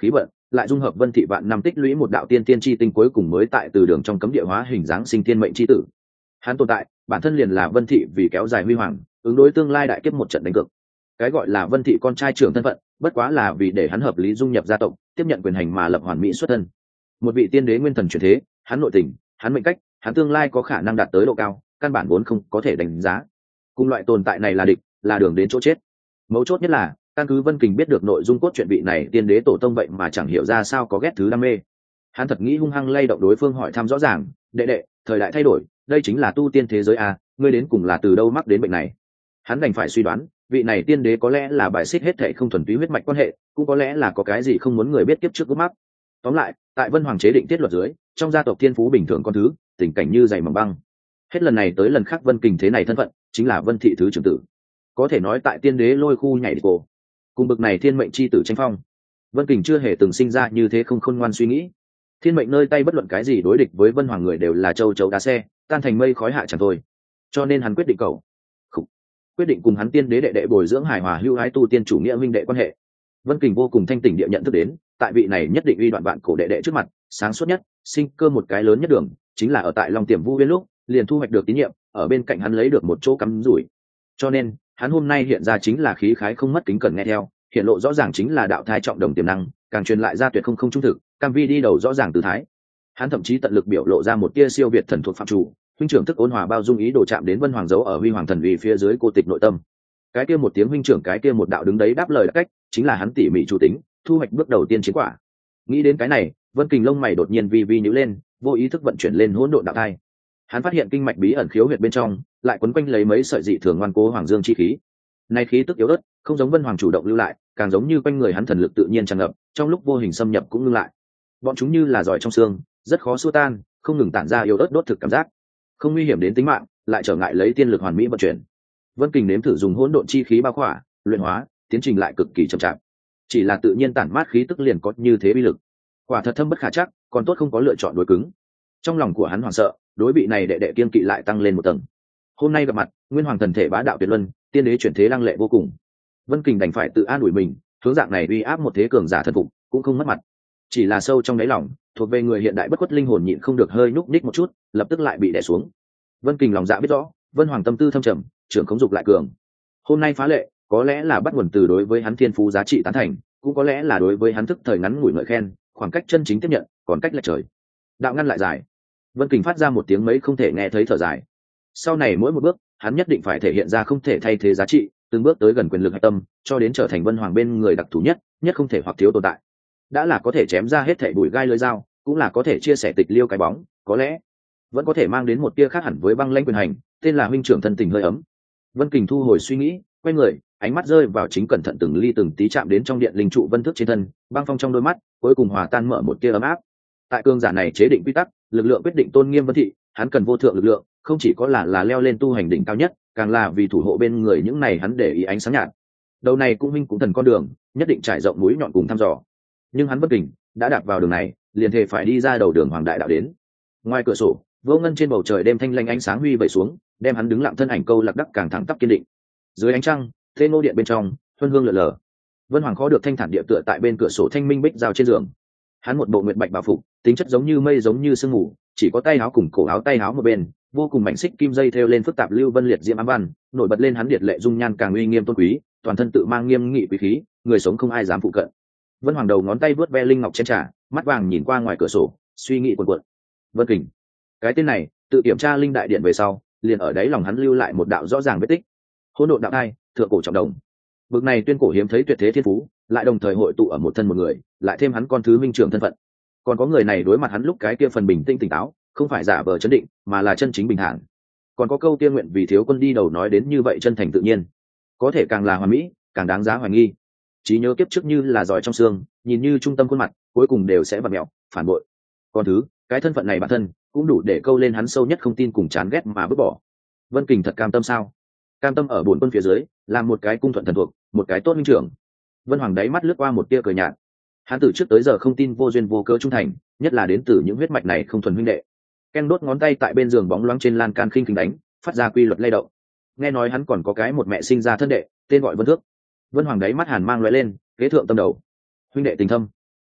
lại dung hợp vân thị vạn năm tích lũy một đạo tiên tiên chi tinh cuối cùng mới tại từ đường trong cấm địa hóa hình dáng sinh tiên mệnh chi tử. Hắn tồn tại bản thân liền là vân thị vì kéo dài huy hoàng, ứng đối tương lai đại kiếp một trận đánh cược. Cái gọi là vân thị con trai trưởng thân phận bất quá là vì để hắn hợp lý dung nhập gia tộc, tiếp nhận quyền hành mà lập hoàn mỹ xuất thân. Một vị tiên đế nguyên thần chuyển thế, hắn nội tình, hắn mệnh cách, hắn tương lai có khả năng đạt tới độ cao, căn bản vốn không có thể đánh giá. Cùng loại tồn tại này là địch, là đường đến chỗ chết. Mấu chốt nhất là căn cứ Vân Kình biết được nội dung cốt truyện vị này tiên đế tổ tông vậy mà chẳng hiểu ra sao có ghét thứ đam mê. Hắn thật nghĩ hung hăng lay động đối phương hỏi thăm rõ ràng, đệ đệ, thời đại thay đổi, đây chính là tu tiên thế giới à, ngươi đến cùng là từ đâu mắc đến bệnh này. Hắn đành phải suy đoán, vị này tiên đế có lẽ là bài xích hết thệ không thuần túy huyết mạch quan hệ, cũng có lẽ là có cái gì không muốn người biết kiếp trước gốc mắc. Tóm lại, tại Vân Hoàng chế định tiết luật dưới, trong gia tộc thiên phú bình thường con thứ, tình cảnh như dày mỏng băng. Hết lần này tới lần khác Vân Kình thế này thân phận, chính là Vân thị thứ trưởng tử. Có thể nói tại tiên đế lôi khu nhảy đi cổ. Cùng bực này thiên mệnh chi tử tranh phong, Vân Kình chưa hề từng sinh ra như thế không khôn ngoan suy nghĩ. Thiên mệnh nơi tay bất luận cái gì đối địch với Vân Hoàng người đều là châu chấu đá xe, tan thành mây khói hạ chẳng thôi. Cho nên hắn quyết định cầu, Khủ. quyết định cùng hắn tiên đế đệ đệ bồi dưỡng hài hòa hưu hái tu tiên chủ nghĩa minh đệ quan hệ. Vân Kình vô cùng thanh tỉnh địa nhận thức đến, tại vị này nhất định uy đoạn bạn cổ đệ đệ trước mặt, sáng suốt nhất, sinh cơ một cái lớn nhất đường, chính là ở tại Long Tiềm Vu Viên lúc, liền thu hoạch được tín nhiệm, ở bên cạnh hắn lấy được một chỗ cắm rủi. Cho nên, hắn hôm nay hiện ra chính là khí khái không mất kính cẩn nghe theo, hiện lộ rõ ràng chính là đạo thai trọng đồng tiềm năng, càng truyền lại ra tuyệt không không trung thực, cam vi đi đầu rõ ràng từ thái. Hắn thậm chí tận lực biểu lộ ra một tia siêu việt thần thuộc phạm chủ, huynh trưởng thức ôn hòa bao dung ý đồ chạm đến Vân Hoàng dấu ở huy hoàng thần uy phía dưới cô tịch nội tâm. Cái kia một tiếng huynh trưởng, cái kia một đạo đứng đấy đáp lời đặc cách, chính là hắn tỉ mỉ chủ tính, thu hoạch bước đầu tiên chiến quả. Nghĩ đến cái này, Vân Kình lông mày đột nhiên vi vi nhíu lên, vô ý thức vận chuyển lên hỗn độn đạo thai. Hắn phát hiện kinh mạch bí ẩn khiếu huyệt bên trong, lại quấn quanh lấy mấy sợi dị thường ngoan cố hoàng dương chi khí. Này khí tức yếu ớt, không giống Vân Hoàng chủ động lưu lại, càng giống như quanh người hắn thần lực tự nhiên tràn ngập, trong lúc vô hình xâm nhập cũng ngưng lại. Bọn chúng như là giỏi trong xương, rất khó xua tan, không ngừng tản ra yếu ớt đốt thực cảm giác, không nguy hiểm đến tính mạng, lại trở ngại lấy tiên lực hoàn mỹ vận chuyển. Vân Kình nếm thử dùng hỗn độn chi khí bao khỏa, luyện hóa, tiến trình lại cực kỳ chậm chạp. Chỉ là tự nhiên tản mát khí tức liền có như thế uy lực, quả thật thâm bất khả chắc, còn tốt không có lựa chọn đối cứng. Trong lòng của hắn hoảng sợ, đối vị này đệ đệ kiên kỵ lại tăng lên một tầng. Hôm nay gặp mặt, nguyên hoàng thần thể bá đạo tuyệt luân, tiên đế chuyển thế lăng lệ vô cùng. Vân Kình đành phải tự an ủi mình, hướng dạng này uy áp một thế cường giả thần phục, cũng không mất mặt. Chỉ là sâu trong đáy lòng, thuộc về người hiện đại bất khuất linh hồn nhịn không được hơi nhúc nhích một chút, lập tức lại bị đè xuống. Vân Kình lòng dạ biết rõ, Vân Hoàng tâm tư thâm trầm, trưởng không dục lại cường. Hôm nay phá lệ, có lẽ là bắt nguồn từ đối với hắn thiên phú giá trị tán thành, cũng có lẽ là đối với hắn thức thời ngắn ngủi ngợi khen, khoảng cách chân chính tiếp nhận, còn cách lệch trời. Đạo ngăn lại dài. Vân Kình phát ra một tiếng mấy không thể nghe thấy thở dài. Sau này mỗi một bước, hắn nhất định phải thể hiện ra không thể thay thế giá trị, từng bước tới gần quyền lực hạch tâm, cho đến trở thành Vân Hoàng bên người đặc thù nhất, nhất không thể hoặc thiếu tồn tại. Đã là có thể chém ra hết thảy bụi gai lưỡi dao, cũng là có thể chia sẻ tịch liêu cái bóng, có lẽ vẫn có thể mang đến một tia khác hẳn với băng lãnh quyền hành, tên là huynh trưởng thân tình hơi ấm. Vân Kình thu hồi suy nghĩ, quay người, ánh mắt rơi vào chính cẩn thận từng ly từng tí chạm đến trong điện linh trụ vân thước trên thân, băng phong trong đôi mắt, cuối cùng hòa tan mở một tia ấm áp. Tại cương giả này chế định quy tắc, lực lượng quyết định tôn nghiêm Vân thị, hắn cần vô thượng lực lượng, không chỉ có là là leo lên tu hành đỉnh cao nhất, càng là vì thủ hộ bên người những này hắn để ý ánh sáng nhạt. Đầu này cũng minh cũng thần con đường, nhất định trải rộng núi nhọn cùng thăm dò. Nhưng hắn bất kình, đã đạp vào đường này, liền thề phải đi ra đầu đường hoàng đại đạo đến. Ngoài cửa sổ, vô ngân trên bầu trời đêm thanh lanh ánh sáng huy vẩy xuống, đem hắn đứng lặng thân ảnh câu lạc đắc càng thẳng tắp kiên định. Dưới ánh trăng, thế ngô điện bên trong, huân hương lờ lờ. Vân Hoàng khó được thanh thản địa tựa tại bên cửa sổ thanh minh bích rào trên giường. Hắn một bộ nguyệt bạch bảo phục, tính chất giống như mây giống như sương mù, chỉ có tay áo cùng cổ áo tay áo một bên, vô cùng mảnh xích kim dây thêu lên phức tạp lưu vân liệt diễm ám văn, nổi bật lên hắn điệt lệ dung nhan càng uy nghiêm tôn quý, toàn thân tự mang nghiêm nghị quý khí, người sống không ai dám phụ cận. Vân Hoàng đầu ngón tay vuốt ve linh ngọc trên trà, mắt vàng nhìn qua ngoài cửa sổ, suy nghĩ cuồn cuộn. Vân Kình, cái tên này, tự kiểm tra linh đại điện về sau, liền ở đấy lòng hắn lưu lại một đạo rõ ràng vết tích. Hỗn độn đạo thai, thượng cổ trọng đồng. Bực này tuyên cổ hiếm thấy tuyệt thế thiên phú, lại đồng thời hội tụ ở một thân một người, lại thêm hắn con thứ minh trưởng thân phận. Còn có người này đối mặt hắn lúc cái kia phần bình tĩnh tỉnh táo, không phải giả vờ chấn định, mà là chân chính bình thản. Còn có câu tiên nguyện vì thiếu quân đi đầu nói đến như vậy chân thành tự nhiên, có thể càng là hoàn mỹ, càng đáng giá hoài nghi. Trí nhớ kiếp trước như là giỏi trong xương, nhìn như trung tâm khuôn mặt, cuối cùng đều sẽ bật mẹo, phản bội. Còn thứ, cái thân phận này bản thân cũng đủ để câu lên hắn sâu nhất không tin cùng chán ghét mà vứt bỏ. Vân Kình thật cam tâm sao? Cam tâm ở bổn quân phía dưới, làm một cái cung thuận thần thuộc, một cái tốt minh trưởng. Vân Hoàng đáy mắt lướt qua một tia cười nhạt. Hắn từ trước tới giờ không tin vô duyên vô cớ trung thành, nhất là đến từ những huyết mạch này không thuần huynh đệ. Ken đốt ngón tay tại bên giường bóng loáng trên lan can khinh khinh đánh, phát ra quy luật lay động. Nghe nói hắn còn có cái một mẹ sinh ra thân đệ, tên gọi Vân Thước. Vân Hoàng đáy mắt hàn mang lóe lên, kế thượng tâm đầu. Huynh đệ tình thâm.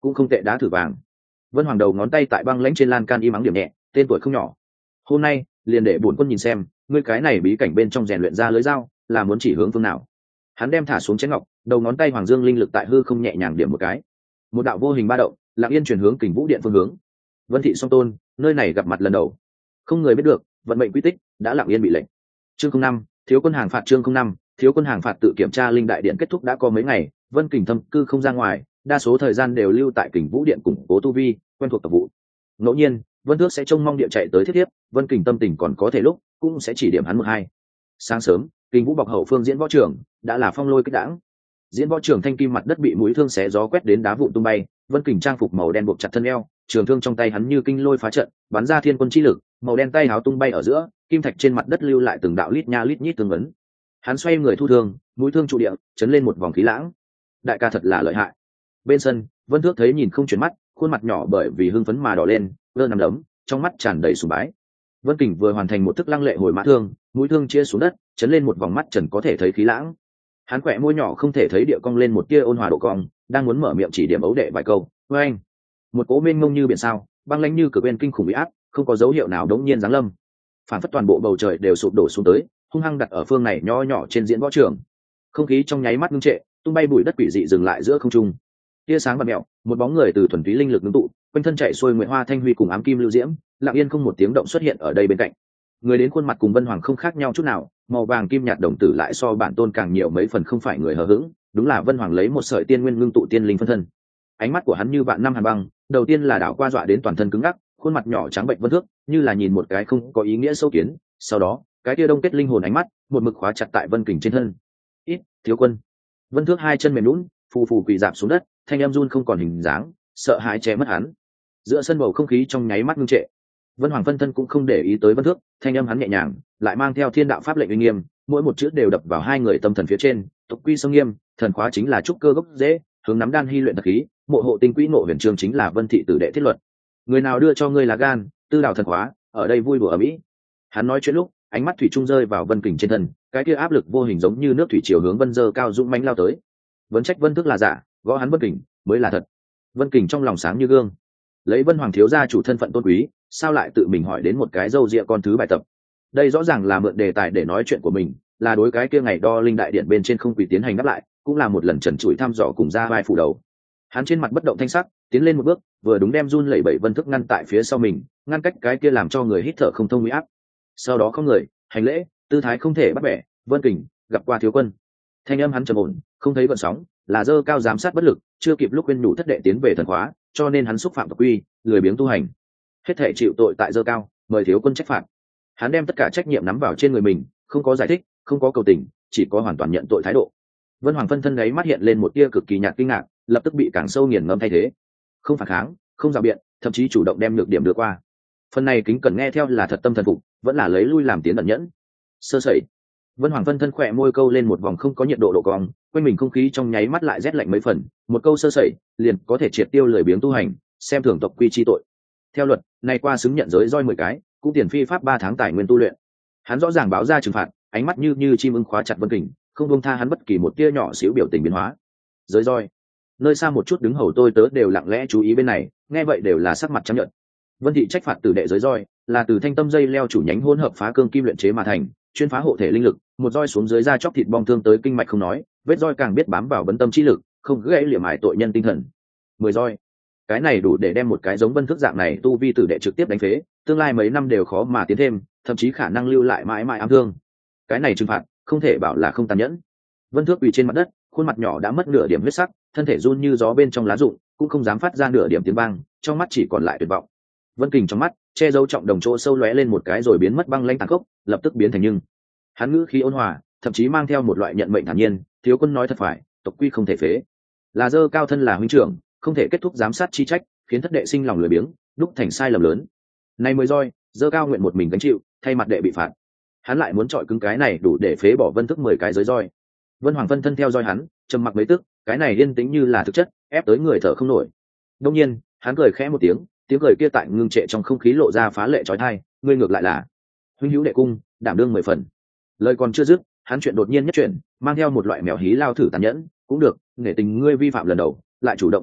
cũng không tệ, đá thử vàng. Vân Hoàng đầu ngón tay tại băng lãnh trên lan can im ắng điểm nhẹ, tên tuổi không nhỏ. Hôm nay liền để bổn quân nhìn xem ngươi cái này bí cảnh bên trong rèn luyện ra lưới dao là muốn chỉ hướng phương nào. Hắn đem thả xuống chén ngọc, đầu ngón tay hoàng dương linh lực tại hư không nhẹ nhàng điểm một cái, một đạo vô hình ba động lặng yên chuyển hướng Kình Vũ Điện phương hướng. Vân Thị Song Tôn, nơi này gặp mặt lần đầu, không người biết được vận mệnh quy tích đã lặng yên bị lệnh. Chương không năm, thiếu quân hàng phạt. Chương không năm, thiếu quân hàng phạt. Tự kiểm tra linh đại điện kết thúc đã có mấy ngày, Vân Kình thâm cư không ra ngoài, đa số thời gian đều lưu tại Kình Vũ Điện củng cố tu vi, quen thuộc tập vụ. Ngẫu nhiên Vân Thước sẽ trông mong địa chạy tới thiết tiếp, Vân Kình tâm tình còn có thể lúc cũng sẽ chỉ điểm hắn một hai. Sáng sớm, Kình Vũ bọc hậu phương diễn võ trường đã là phong lôi kích đãng. Diễn võ trường thanh kim mặt đất bị mũi thương xé gió quét đến đá vụn tung bay, Vân Kình trang phục màu đen buộc chặt thân eo, trường thương trong tay hắn như kinh lôi phá trận, bắn ra thiên quân chi lực, màu đen tay áo tung bay ở giữa, kim thạch trên mặt đất lưu lại từng đạo lít nha lít nhít tương ấn. Hắn xoay người thu thương, mũi thương trụ địa, chấn lên một vòng khí lãng. Đại ca thật là lợi hại. Bên sân, Vân Thước thấy nhìn không chuyển mắt, khuôn mặt nhỏ bởi vì hưng phấn mà đỏ lên, vơ nằm đấm, trong mắt tràn đầy sùng bái. Vân Kình vừa hoàn thành một thức lăng lệ hồi mã thương, mũi thương chia xuống đất, chấn lên một vòng mắt trần có thể thấy khí lãng. Hắn khỏe môi nhỏ không thể thấy địa cong lên một tia ôn hòa độ cong, đang muốn mở miệng chỉ điểm ấu đệ vài câu, với anh, một cỗ mênh mông như biển sao, băng lãnh như cực bên kinh khủng uy áp, không có dấu hiệu nào đống nhiên giáng lâm, phản phất toàn bộ bầu trời đều sụp đổ xuống tới, hung hăng đặt ở phương này nho nhỏ trên diễn võ trường. Không khí trong nháy mắt ngưng trệ, tung bay bụi đất quỷ dị dừng lại giữa không trung. Tia sáng bạc mẹo, một bóng người từ thuần túy linh lực ngưng tụ, quanh thân chạy xuôi nguyệt hoa thanh huy cùng ám kim lưu diễm, lặng yên không một tiếng động xuất hiện ở đây bên cạnh. Người đến khuôn mặt cùng Vân Hoàng không khác nhau chút nào, màu vàng kim nhạt đồng tử lại so bản tôn càng nhiều mấy phần, không phải người hờ hững, đúng là Vân Hoàng lấy một sợi tiên nguyên ngưng tụ tiên linh phân thân. Ánh mắt của hắn như vạn năm hàn băng, đầu tiên là đảo qua dọa đến toàn thân cứng ngắc, khuôn mặt nhỏ trắng bệnh Vân Thước, như là nhìn một cái không có ý nghĩa sâu kiến, sau đó, cái kia đông kết linh hồn ánh mắt, một mực khóa chặt tại Vân Kình trên thân. "Ít, thiếu quân." Vân Thước hai chân mềm nhũn, phù phù quỳ rạp xuống đất, thanh em run không còn hình dáng, sợ hãi che mất hắn. Giữa sân bầu không khí trong nháy mắt ngưng trệ. Vân Hoàng phân thân cũng không để ý tới Vân Thước, thanh âm hắn nhẹ nhàng, lại mang theo thiên đạo pháp lệnh uy nghiêm, mỗi một chữ đều đập vào hai người tâm thần phía trên. Tộc quy sông nghiêm, thần khóa chính là trúc cơ gốc dễ, hướng nắm đan hy luyện thật khí, mộ hộ tinh quỹ ngộ huyền trường chính là Vân thị tử đệ thiết luật. Người nào đưa cho ngươi là gan, tư đào thần khóa, ở đây vui đùa ở mỹ. Hắn nói chuyện lúc, ánh mắt thủy trung rơi vào Vân Kình trên thân, cái kia áp lực vô hình giống như nước thủy chiều hướng Vân Dơ cao dũng mãnh lao tới. Vấn trách Vân Thước là giả, gõ hắn Vân Kình mới là thật. Vân Kình trong lòng sáng như gương, lấy Vân Hoàng thiếu gia chủ thân phận tôn quý, sao lại tự mình hỏi đến một cái râu ria con thứ bài tập. Đây rõ ràng là mượn đề tài để nói chuyện của mình, là đối cái kia ngày đo linh đại điện bên trên không quỷ tiến hành đáp lại, cũng là một lần trần trụi thăm dò cùng ra vai phủ đầu. Hắn trên mặt bất động thanh sắc, tiến lên một bước, vừa đúng đem run lẩy bẩy Vân Thước ngăn tại phía sau mình, ngăn cách cái kia làm cho người hít thở không thông uy áp. Sau đó không người hành lễ, tư thái không thể bắt bẻ, Vân Kình gặp qua thiếu quân. Thanh âm hắn trầm ổn, không thấy gợn sóng, là dơ cao giám sát bất lực, chưa kịp lúc quên nhủ thất đệ tiến về thần khóa, cho nên hắn xúc phạm tộc quy, lười biếng tu hành, hết thể chịu tội tại dơ cao, mời thiếu quân trách phạt. Hắn đem tất cả trách nhiệm nắm vào trên người mình, không có giải thích, không có cầu tình, chỉ có hoàn toàn nhận tội thái độ. Vân Hoàng phân thân ấy mắt hiện lên một tia cực kỳ nhạt kinh ngạc, lập tức bị càng sâu nghiền ngẫm thay thế, không phản kháng, không rào biện, thậm chí chủ động đem nhược điểm đưa qua. Phần này kính cần nghe theo là thật tâm thần phục, vẫn là lấy lui làm tiến ẩn nhẫn. Sơ sẩy. Vân Hoàng phân thân khỏe môi câu lên một vòng không có nhiệt độ độ cong, quanh mình không khí trong nháy mắt lại rét lạnh mấy phần, một câu sơ sẩy liền có thể triệt tiêu lười biếng tu hành, xem thường tộc quy chi tội. Theo luật, nay qua xứng nhận giới roi mười cái, cũng tiền phi pháp ba tháng tài nguyên tu luyện. Hắn rõ ràng báo ra trừng phạt, ánh mắt như như chim ưng khóa chặt Vân Kình, không buông tha hắn bất kỳ một tia nhỏ xíu biểu tình biến hóa. Giới roi. Nơi xa một chút đứng hầu tôi tớ đều lặng lẽ chú ý bên này, nghe vậy đều là sắc mặt trắng nhợt. Vân thị trách phạt tử đệ giới roi, là từ thanh tâm dây leo chủ nhánh hỗn hợp phá cương kim luyện chế mà thành, chuyên phá hộ thể linh lực, một roi xuống dưới da chóc thịt bong thương tới kinh mạch không nói, vết roi càng biết bám vào vấn tâm trí lực, không gãy liệm mài tội nhân tinh thần. Mười roi, cái này đủ để đem một cái giống Vân Thước dạng này tu vi tử đệ trực tiếp đánh phế, tương lai mấy năm đều khó mà tiến thêm, thậm chí khả năng lưu lại mãi mãi ám thương. Cái này trừng phạt, không thể bảo là không tàn nhẫn. Vân Thước quỳ trên mặt đất, khuôn mặt nhỏ đã mất nửa điểm huyết sắc, thân thể run như gió bên trong lá rụng, cũng không dám phát ra nửa điểm tiếng vang, trong mắt chỉ còn lại tuyệt vọng. Vân Kình trong mắt che giấu trọng đồng chỗ sâu lóe lên một cái rồi biến mất băng lãnh tàn khốc, lập tức biến thành nhưng. Hắn ngữ khí ôn hòa, thậm chí mang theo một loại nhận mệnh thản nhiên, thiếu quân nói thật phải, tộc quy không thể phế. Là dơ cao thân là huynh trưởng, không thể kết thúc giám sát chi trách, khiến thất đệ sinh lòng lười biếng, đúc thành sai lầm lớn. Nay mới roi, dơ cao nguyện một mình gánh chịu, thay mặt đệ bị phạt. Hắn lại muốn trọi cứng cái này đủ để phế bỏ Vân Thước mười cái giới roi. Vân Hoàng phân thân theo roi hắn, trầm mặc mấy tức, cái này yên tĩnh như là thực chất, ép tới người thở không nổi. Đương nhiên, hắn cười khẽ một tiếng, tiếng cười kia tại ngưng trệ trong không khí lộ ra phá lệ chói tai, ngươi ngược lại là huynh hữu đệ cung, đảm đương mười phần. Lời còn chưa dứt, hắn chuyện đột nhiên nhất chuyện, mang theo một loại mèo hí lao thử tàn nhẫn, cũng được, nể tình ngươi vi phạm lần đầu, lại chủ động nhận tội,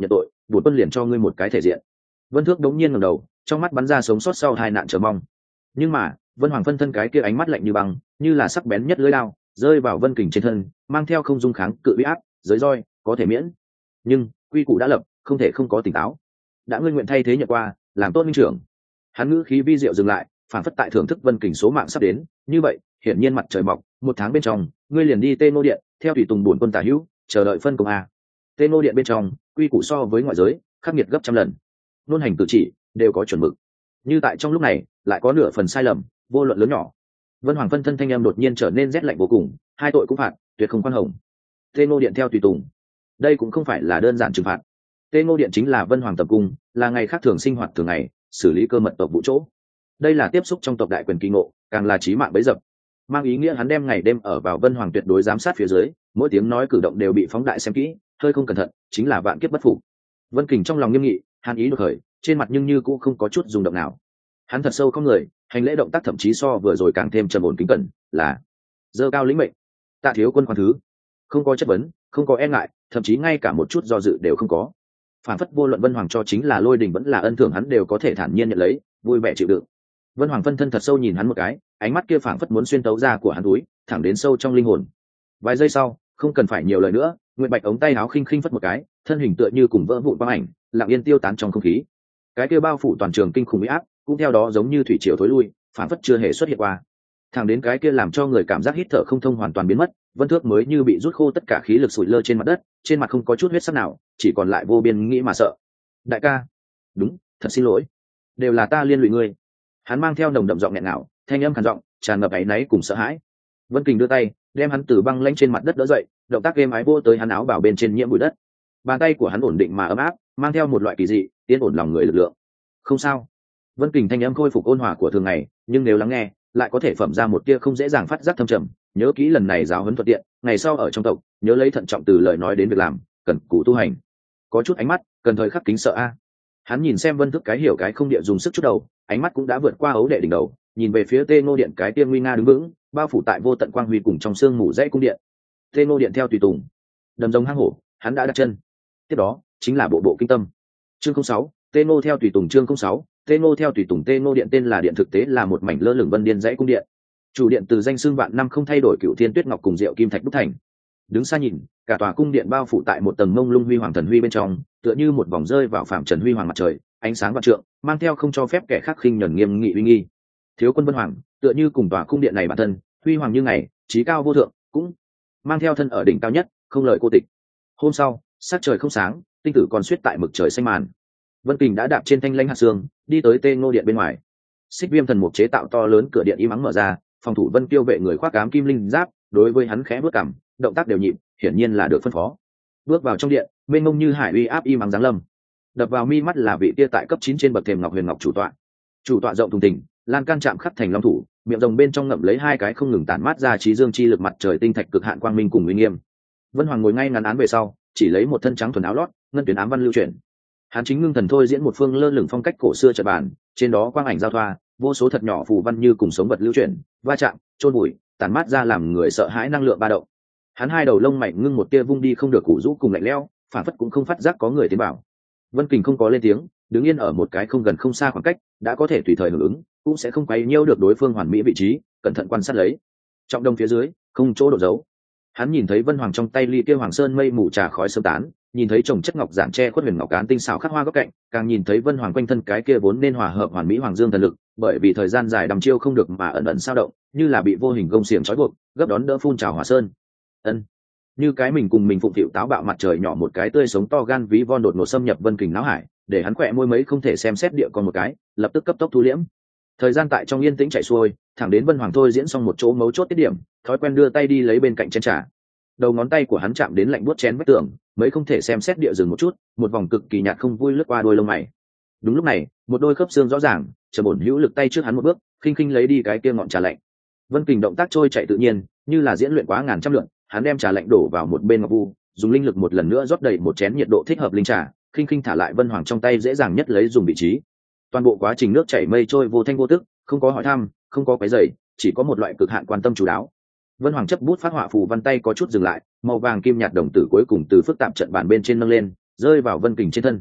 bổn quân liền cho ngươi một cái thể diện. Vân Thước đống nhiên ngẩng đầu, trong mắt bắn ra sống sót sau hai nạn chờ mong. Nhưng mà Vân Hoàng phân thân cái kia ánh mắt lạnh như băng, như là sắc bén nhất lưỡi lao rơi vào Vân Kình trên thân, mang theo không dung kháng cự uy áp, giới roi có thể miễn, nhưng quy củ đã lập, không thể không có tỉnh táo. Đã ngươi nguyện thay thế nhận qua, làm tốt minh trưởng. Hắn ngữ khí vi diệu dừng lại, phản phất tại thưởng thức Vân Kình số mạng sắp đến. Như vậy hiển nhiên mặt trời mọc, một tháng bên trong ngươi liền đi Tê Nô Điện, theo tùy tùng bổn quân tả hữu, chờ đợi phân công a. Tê Nô Điện bên trong quy củ so với ngoại giới khắc nghiệt gấp trăm lần, nôn hành cử chỉ đều có chuẩn mực. Như tại trong lúc này lại có nửa phần sai lầm, vô luận lớn nhỏ. Vân Hoàng phân thân thanh em đột nhiên trở nên rét lạnh vô cùng, hai tội cũng phạt, tuyệt không khoan hồng. Tê Nô Điện theo tùy tùng, đây cũng không phải là đơn giản trừng phạt. Tê Nô Điện chính là Vân Hoàng tập cung, là ngày khác thường sinh hoạt thường ngày, xử lý cơ mật tộc vũ chỗ. Đây là tiếp xúc trong tộc đại quyền kỳ ngộ, càng là chí mạng bấy dập, mang ý nghĩa hắn đem ngày đêm ở vào Vân Hoàng tuyệt đối giám sát phía dưới, mỗi tiếng nói cử động đều bị phóng đại xem kỹ, hơi không cẩn thận chính là vạn kiếp bất phục. Vân Kình trong lòng nghiêm nghị, hàn ý đột khởi, trên mặt nhưng như cũng không có chút rung động nào. Hắn thật sâu không người, hành lễ động tác thậm chí so vừa rồi càng thêm trầm ổn kính cẩn, là dơ cao lĩnh mệnh. Tạ thiếu quân khoan thứ, không có chất vấn, không có e ngại, thậm chí ngay cả một chút do dự đều không có. Phản phất vô luận Vân Hoàng cho chính là lôi đình vẫn là ân thưởng, hắn đều có thể thản nhiên nhận lấy, vui vẻ chịu đựng. Vân Hoàng phân thân thật sâu nhìn hắn một cái, ánh mắt kia phảng phất muốn xuyên tấu ra của hắn túi, thẳng đến sâu trong linh hồn. Vài giây sau, không cần phải nhiều lời nữa, Nguyệt Bạch ống tay áo khinh khinh phất một cái, thân hình tựa như cùng vỡ vụn quang ảnh, lặng yên tiêu tán trong không khí. Cái kia bao phủ toàn trường kinh khủng uy áp, cũng theo đó giống như thủy triều thối lui, phảng phất chưa hề xuất hiện qua. Thẳng đến cái kia làm cho người cảm giác hít thở không thông hoàn toàn biến mất, Vân Thước mới như bị rút khô tất cả khí lực, sụi lơ trên mặt đất, trên mặt không có chút huyết sắc nào, chỉ còn lại vô biên nghĩ mà sợ. Đại ca, đúng, thật xin lỗi, đều là ta liên lụy ngươi. Hắn mang theo nồng đậm giọng nghẹn ngào, thanh âm khàn giọng, tràn ngập áy náy cùng sợ hãi. Vân Kình đưa tay đem hắn từ băng lãnh trên mặt đất đỡ dậy, động tác êm ái vô tới hắn áo bảo bên trên nhiễm bụi đất. Bàn tay của hắn ổn định mà ấm áp, mang theo một loại kỳ dị yên ổn lòng người lực lượng. Không sao. Vân Kình thanh âm khôi phục ôn hòa của thường ngày, nhưng nếu lắng nghe lại có thể phẩm ra một tia không dễ dàng phát giác thâm trầm. Nhớ kỹ lần này giáo huấn thuận tiện, ngày sau ở trong tộc nhớ lấy thận trọng từ lời nói đến việc làm, cần cù tu hành. Có chút ánh mắt cần thời khắc kính sợ a. Hắn nhìn xem Vân Thức cái hiểu cái không địa dùng sức chút đầu, ánh mắt cũng đã vượt qua ấu đệ đỉnh đầu, nhìn về phía Tê Ngô Điện cái tiên nguy nga đứng vững, bao phủ tại vô tận quang huy cùng trong sương mù dãy cung điện. Tê Ngô Điện theo tùy tùng, đầm rồng hang hổ, hắn đã đặt chân. Tiếp đó chính là bộ bộ kinh tâm. Chương không sáu, Tê Ngô theo tùy tùng chương không sáu, Tê Ngô theo tùy tùng. Tê Ngô Điện tên là điện, thực tế là một mảnh lơ lửng vân điên dãy cung điện. Chủ điện từ danh xưng vạn năm không thay đổi cựu thiên tuyết ngọc cùng diệu kim thạch đúc thành. Đứng xa nhìn, cả tòa cung điện bao phủ tại một tầng mông lung huy hoàng thần huy bên trong, tựa như một vòng rơi vào phạm trần huy hoàng mặt trời, ánh sáng vạn trượng, mang theo không cho phép kẻ khác khinh nhẫn nghiêm nghị uy nghi. Thiếu quân Vân Hoàng, tựa như cùng tòa cung điện này bản thân, huy hoàng như ngày, trí cao vô thượng, cũng mang theo thân ở đỉnh cao nhất, không lời cô tịch. Hôm sau, sắc trời không sáng, tinh tử còn suýt tại mực trời xanh màn. Vân Kình đã đạp trên thanh lãnh hạt sương, đi tới Tê Ngô Điện bên ngoài. Xích Viêm thần mục chế tạo to lớn cửa điện im ắng mở ra, phòng thủ Vân Kiêu vệ người khoác ám kim linh giáp, đối với hắn khẽ bước cằm, động tác đều nhịp, hiển nhiên là được phân phó. Bước vào trong điện, mênh mông như hải uy áp im ắng giáng lâm. Đập vào mi mắt là vị tia tại cấp chín trên bậc thềm ngọc huyền ngọc chủ tọa. Chủ tọa rộng thùng thình, lan can chạm khắc thành long thủ, miệng rồng bên trong ngậm lấy hai cái không ngừng tản mát ra trí dương chi lực mặt trời tinh thạch cực hạn quang minh cùng uy nghiêm. Vân Hoàng ngồi ngay ngắn án về sau, chỉ lấy một thân trắng thuần áo lót, ngân tuyến ám văn lưu chuyển. Hắn chính ngưng thần thôi diễn một phương lơ lửng phong cách cổ xưa trận bàn, trên đó quang ảnh giao thoa, vô số thật nhỏ phù văn như cùng sống vật lưu chuyển, va chạm, trôn bụi, tản mát ra làm người sợ hãi năng lượng ba động. Hắn hai đầu lông mày ngưng một tia vung đi không được củ rũ cùng lạnh lẽo, phản phất cũng không phát giác có người tiến vào. Vân Kình không có lên tiếng, đứng yên ở một cái không gần không xa khoảng cách, đã có thể tùy thời hưởng ứng, cũng sẽ không quấy nhiễu được đối phương hoàn mỹ vị trí, cẩn thận quan sát lấy. Trọng đông phía dưới, không chỗ độ giấu. Hắn nhìn thấy Vân Hoàng trong tay ly kia hoàng sơn mây mù trà khói sớm tán, nhìn thấy chồng chất ngọc giản tre khuất huyền ngọc cán tinh xảo khắc hoa góc cạnh, càng nhìn thấy Vân Hoàng quanh thân cái kia vốn nên hòa hợp hoàn mỹ hoàng dương thần lực, bởi vì thời gian dài đăm chiêu không được mà ẩn ẩn sao động, như là bị vô hình gông xiềng trói buộc, gấp đón đỡ phun trào hỏa sơn. Ân, như cái mình cùng mình phụng phịu táo bạo mặt trời nhỏ một cái tươi sống to gan ví von đột ngột xâm nhập Vân Kình não hải, để hắn khỏe môi mấy không thể xem xét địa còn một cái, lập tức cấp tốc thu liễm. Thời gian tại trong yên tĩnh chạy xuôi, thẳng đến Vân Hoàng thôi diễn xong một chỗ mấu chốt tiết điểm, thói quen đưa tay đi lấy bên cạnh chén trà. Đầu ngón tay của hắn chạm đến lạnh buốt chén vách tường, mấy không thể xem xét địa dừng một chút, một vòng cực kỳ nhạt không vui lướt qua đôi lông mày. Đúng lúc này, một đôi khớp xương rõ ràng, trầm ổn hữu lực tay trước hắn một bước, khinh khinh lấy đi cái kia ngọn trà lạnh. Vân Kình động tác trôi chạy tự nhiên, như là diễn luyện quá ngàn trăm lượt, hắn đem trà lạnh đổ vào một bên ngọc vu, dùng linh lực một lần nữa rót đầy một chén nhiệt độ thích hợp linh trà, khinh khinh thả lại Vân Hoàng trong tay dễ dàng nhất lấy dùng vị trí. Toàn bộ quá trình nước chảy mây trôi vô thanh vô tức, không có hỏi thăm, không có quấy rầy, chỉ có một loại cực hạn quan tâm chú đáo. Vân Hoàng chấp bút phát họa phù văn tay có chút dừng lại, màu vàng kim nhạt đồng tử cuối cùng từ phức tạp trận bàn bên trên nâng lên, rơi vào Vân Kình trên thân.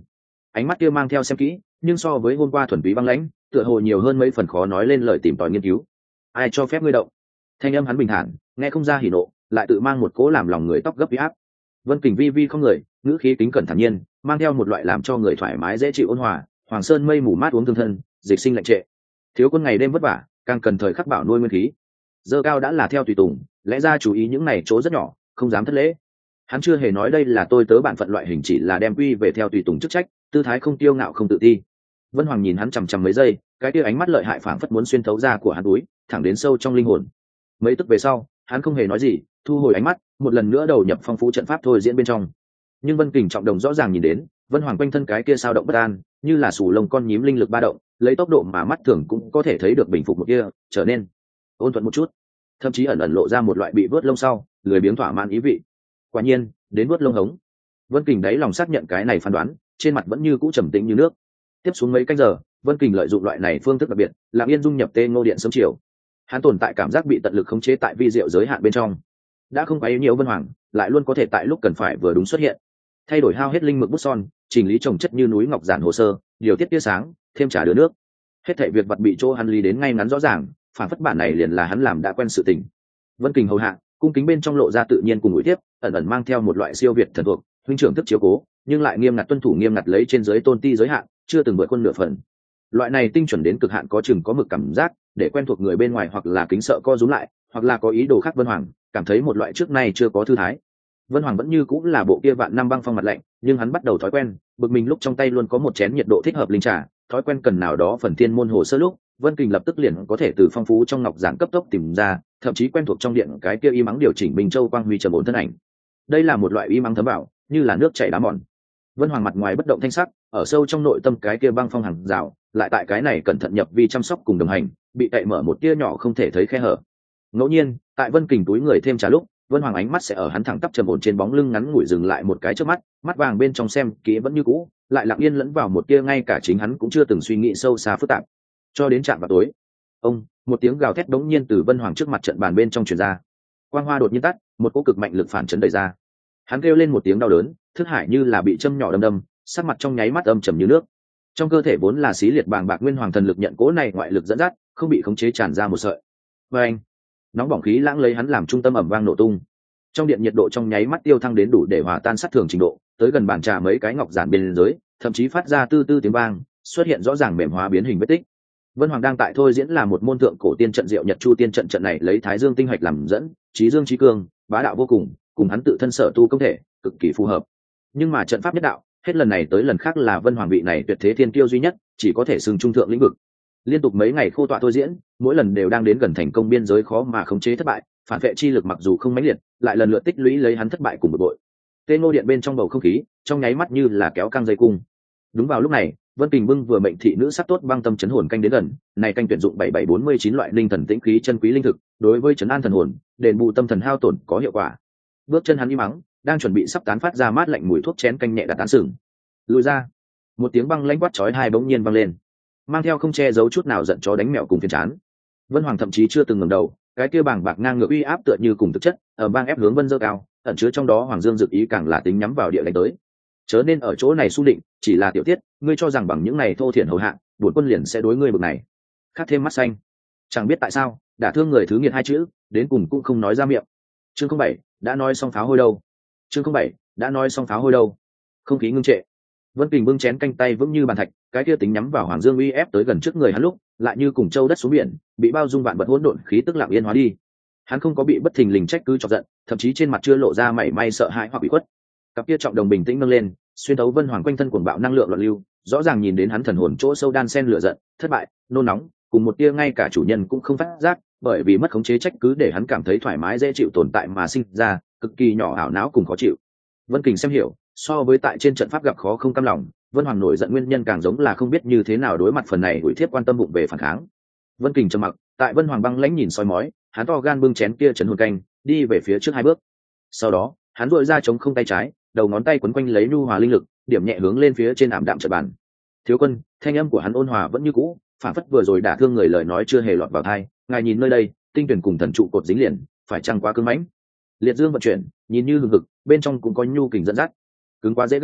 ánh mắt kia mang theo xem kỹ, nhưng so với hôm qua thuần túy băng lãnh, tựa hồ nhiều hơn mấy phần khó nói lên lời tìm tòi nghiên cứu. Ai cho phép ngươi động? Thanh âm hắn bình thản, nghe không ra hỉ nộ, lại tự mang một cố làm lòng người tóc gấp uy áp. Vân Kình vi vi không người, ngữ khí kính cẩn thản nhiên, mang theo một loại làm cho người thoải mái dễ chịu ôn hòa. Hoàng sơn mây mù mát uống thương thân, dịch sinh lạnh trệ. Thiếu quân ngày đêm vất vả, càng cần thời khắc bảo nuôi nguyên khí. Dơ cao đã là theo tùy tùng, lẽ ra chú ý những này chỗ rất nhỏ, không dám thất lễ. Hắn chưa hề nói đây là tôi tớ bạn phận loại hình, chỉ là đem quy về theo tùy tùng chức trách, tư thái không tiêu ngạo không tự ti. Vân Hoàng nhìn hắn chằm chằm mấy giây, cái kia ánh mắt lợi hại phảng phất muốn xuyên thấu ra của hắn túi, thẳng đến sâu trong linh hồn. Mấy tức về sau, hắn không hề nói gì, thu hồi ánh mắt, một lần nữa đầu nhập phong phú trận pháp thôi diễn bên trong. Nhưng Vân Kình trọng đồng rõ ràng nhìn đến, Vân Hoàng quanh thân cái kia sao động bất an, như là sù lông con nhím linh lực ba động, lấy tốc độ mà mắt thường cũng có thể thấy được bình phục một kia, trở nên ôn thuận một chút, thậm chí ẩn ẩn lộ ra một loại bị vớt lông sau, lười biếng thỏa mãn ý vị. Quả nhiên, đến vớt lông hống. Vân Kình đáy lòng xác nhận cái này phán đoán, trên mặt vẫn như cũ trầm tĩnh như nước. Tiếp xuống mấy canh giờ, Vân Kình lợi dụng loại này phương thức đặc biệt, lặng yên dung nhập Tê Ngô Điện sớm chiều. Hắn tồn tại cảm giác bị tận lực khống chế tại vi diệu giới hạn bên trong, đã không quá yếu nhiều Vân Hoàng, lại luôn có thể tại lúc cần phải vừa đúng xuất hiện, thay đổi hao hết linh mực bút son, chỉnh lý trồng chất như núi ngọc giản hồ sơ, điều tiết tia sáng, thêm trà đưa nước. Hết thảy việc vật bị chỗ hắn lý đến ngay ngắn rõ ràng, phản phất bản này liền là hắn làm đã quen sự tình. Vân Kình hầu hạ, cung kính bên trong lộ ra tự nhiên cùng ủi tiếp, ẩn ẩn mang theo một loại siêu việt thần thuộc, huynh trưởng thức chiếu cố, nhưng lại nghiêm ngặt tuân thủ nghiêm ngặt lấy trên dưới tôn ti giới hạn, chưa từng vượt quân nửa phần. Loại này tinh chuẩn đến cực hạn có chừng có mực cảm giác, để quen thuộc người bên ngoài hoặc là kính sợ co rúm lại, hoặc là có ý đồ khác Vân Hoàng, cảm thấy một loại trước nay chưa có thư thái. Vân Hoàng vẫn như cũng là bộ kia vạn năm băng phong mặt lạnh, nhưng hắn bắt đầu thói quen, bực mình lúc trong tay luôn có một chén nhiệt độ thích hợp linh trà, thói quen cần nào đó phần thiên môn hồ sơ lúc, Vân Kình lập tức liền có thể từ phong phú trong ngọc giản cấp tốc tìm ra, thậm chí quen thuộc trong điện cái kia y mắng điều chỉnh Minh Châu quang huy trầm ổn thân ảnh. Đây là một loại y mắng thấm vào, như là nước chảy đá mòn. Vân Hoàng mặt ngoài bất động thanh sắc, ở sâu trong nội tâm cái kia băng phong hàng rào, lại tại cái này cẩn thận nhập vi chăm sóc cùng đồng hành, bị cậy mở một tia nhỏ không thể thấy khe hở. Ngẫu nhiên, tại Vân Kình túi người thêm trà lúc, Vân Hoàng ánh mắt sẽ ở hắn thẳng tắp trầm ổn trên bóng lưng ngắn ngủi dừng lại một cái trước mắt, mắt vàng bên trong xem kỹ vẫn như cũ, lại lặng yên lẫn vào một tia ngay cả chính hắn cũng chưa từng suy nghĩ sâu xa phức tạp. Cho đến chạm vào tối, ông, một tiếng gào thét đống nhiên từ Vân Hoàng trước mặt trận bàn bên trong truyền ra. Quang hoa đột nhiên tắt, một cỗ cực mạnh lực phản chấn đẩy ra. Hắn kêu lên một tiếng đau đớn, thức hải như là bị châm nhỏ đâm đâm, sắc mặt trong nháy mắt âm trầm như nước. Trong cơ thể vốn là xí liệt bàng bạc nguyên hoàng thần lực nhận cỗ này ngoại lực dẫn dắt, không bị khống chế tràn ra một sợi. Và anh, nóng bỏng khí lãng lấy hắn làm trung tâm ẩm vang nổ tung. Trong điện nhiệt độ trong nháy mắt tiêu thăng đến đủ để hòa tan sát thường trình độ, tới gần bàn trà mấy cái ngọc giản bên dưới, thậm chí phát ra tư tư tiếng vang, xuất hiện rõ ràng mềm hóa biến hình vết tích. Vân Hoàng đang tại thôi diễn là một môn thượng cổ tiên trận Diệu Nhật Chu tiên trận, trận này lấy Thái Dương tinh hạch làm dẫn, trí dương trí cương, bá đạo vô cùng, cùng hắn tự thân sở tu công thể, cực kỳ phù hợp. Nhưng mà trận pháp nhất đạo, hết lần này tới lần khác là Vân Hoàng vị này tuyệt thế thiên kiêu duy nhất, chỉ có thể xưng trung thượng lĩnh vực. Liên tục mấy ngày khô tọa thôi diễn, mỗi lần đều đang đến gần thành công biên giới khó mà khống chế thất bại, phản vệ chi lực mặc dù không mãnh liệt, lại lần lượt tích lũy lấy hắn thất bại cùng một bội. Tê Ngô Điện bên trong bầu không khí, trong nháy mắt như là kéo căng dây cung. Đúng vào lúc này, Vân Kình bưng vừa mệnh thị nữ sắc tốt băng tâm chấn hồn canh đến gần, này canh tuyển dụng bảy bảy bốn mươi chín loại linh thần tĩnh khí chân quý linh thực, đối với chấn an thần hồn, đền bù tâm thần hao tổn có hiệu quả. Bước chân hắn im mắng, đang chuẩn bị sắp tán phát ra mát lạnh mùi thuốc chén canh nhẹ đặt tán sừng. Lùi ra. Một tiếng băng lãnh quát chói tai bỗng nhiên vang lên, mang theo không che giấu chút nào giận chó đánh mèo cùng phiền chán. Vân Hoàng thậm chí chưa từng ngẩng đầu, cái kia bàng bạc ngang ngược uy áp tựa như cùng thực chất, ở bang ép hướng Vân Dơ cao, ẩn chứa trong đó Hoàng Dương dự ý càng là tính nhắm vào địa đánh tới. Chớ nên ở chỗ này xu định, chỉ là tiểu tiết, ngươi cho rằng bằng những này thô thiển hầu hạ, bổn quân liền sẽ đối ngươi bực này. Khát thêm mắt xanh. Chẳng biết tại sao, đả thương người thứ nghiệt hai chữ, đến cùng cũng không nói ra miệng. Chương không bảy, đã nói xong pháo hôi đâu. Chương không bảy, đã nói xong pháo hôi đâu. Không khí ngưng trệ. Vân Kình bưng chén canh tay vững như bàn thạch, cái kia tính nhắm vào Hoàng Dương uy ép tới gần trước người hắn lúc, lại như cùng châu đất xuống biển, bị bao dung vạn vật hỗn độn khí tức lặng yên hóa đi. Hắn không có bị bất thình lình trách cứ chọc giận, thậm chí trên mặt chưa lộ ra mảy may sợ hãi hoặc bị khuất. Cặp kia trọng đồng bình tĩnh nâng lên, xuyên thấu Vân Hoàng quanh thân cuồng bạo năng lượng loạn lưu, rõ ràng nhìn đến hắn thần hồn chỗ sâu đan sen lửa giận, thất bại, nôn nóng, cùng một tia ngay cả chủ nhân cũng không phát giác, bởi vì mất khống chế trách cứ để hắn cảm thấy thoải mái dễ chịu tồn tại mà sinh ra, cực kỳ nhỏ ảo não cùng khó chịu. Vân Kình xem hiểu, so với tại trên trận pháp gặp khó không cam lòng, Vân Hoàng nổi giận nguyên nhân càng giống là không biết như thế nào đối mặt phần này đuổi thiếp quan tâm bụng về phản kháng. Vân Kình trầm mặc, tại Vân Hoàng băng lãnh nhìn soi mói, hắn to gan bưng chén kia chấn hồn canh, đi về phía trước hai bước. Sau đó, hắn duỗi ra chống không tay trái, đầu ngón tay quấn quanh lấy nhu hòa linh lực, điểm nhẹ hướng lên phía trên ảm đạm trận bàn. Thiếu quân, thanh âm của hắn ôn hòa vẫn như cũ, phản phất vừa rồi đả thương người lời nói chưa hề lọt vào tai. Ngài nhìn nơi đây, tinh tuyển cùng thần trụ cột dính liền, phải chăng quá cứng mãnh? Liệt dương vận chuyển, nhìn như hừng hực, bên trong cũng có nhu kình dẫn dắt. Cứng quá dễ gãy,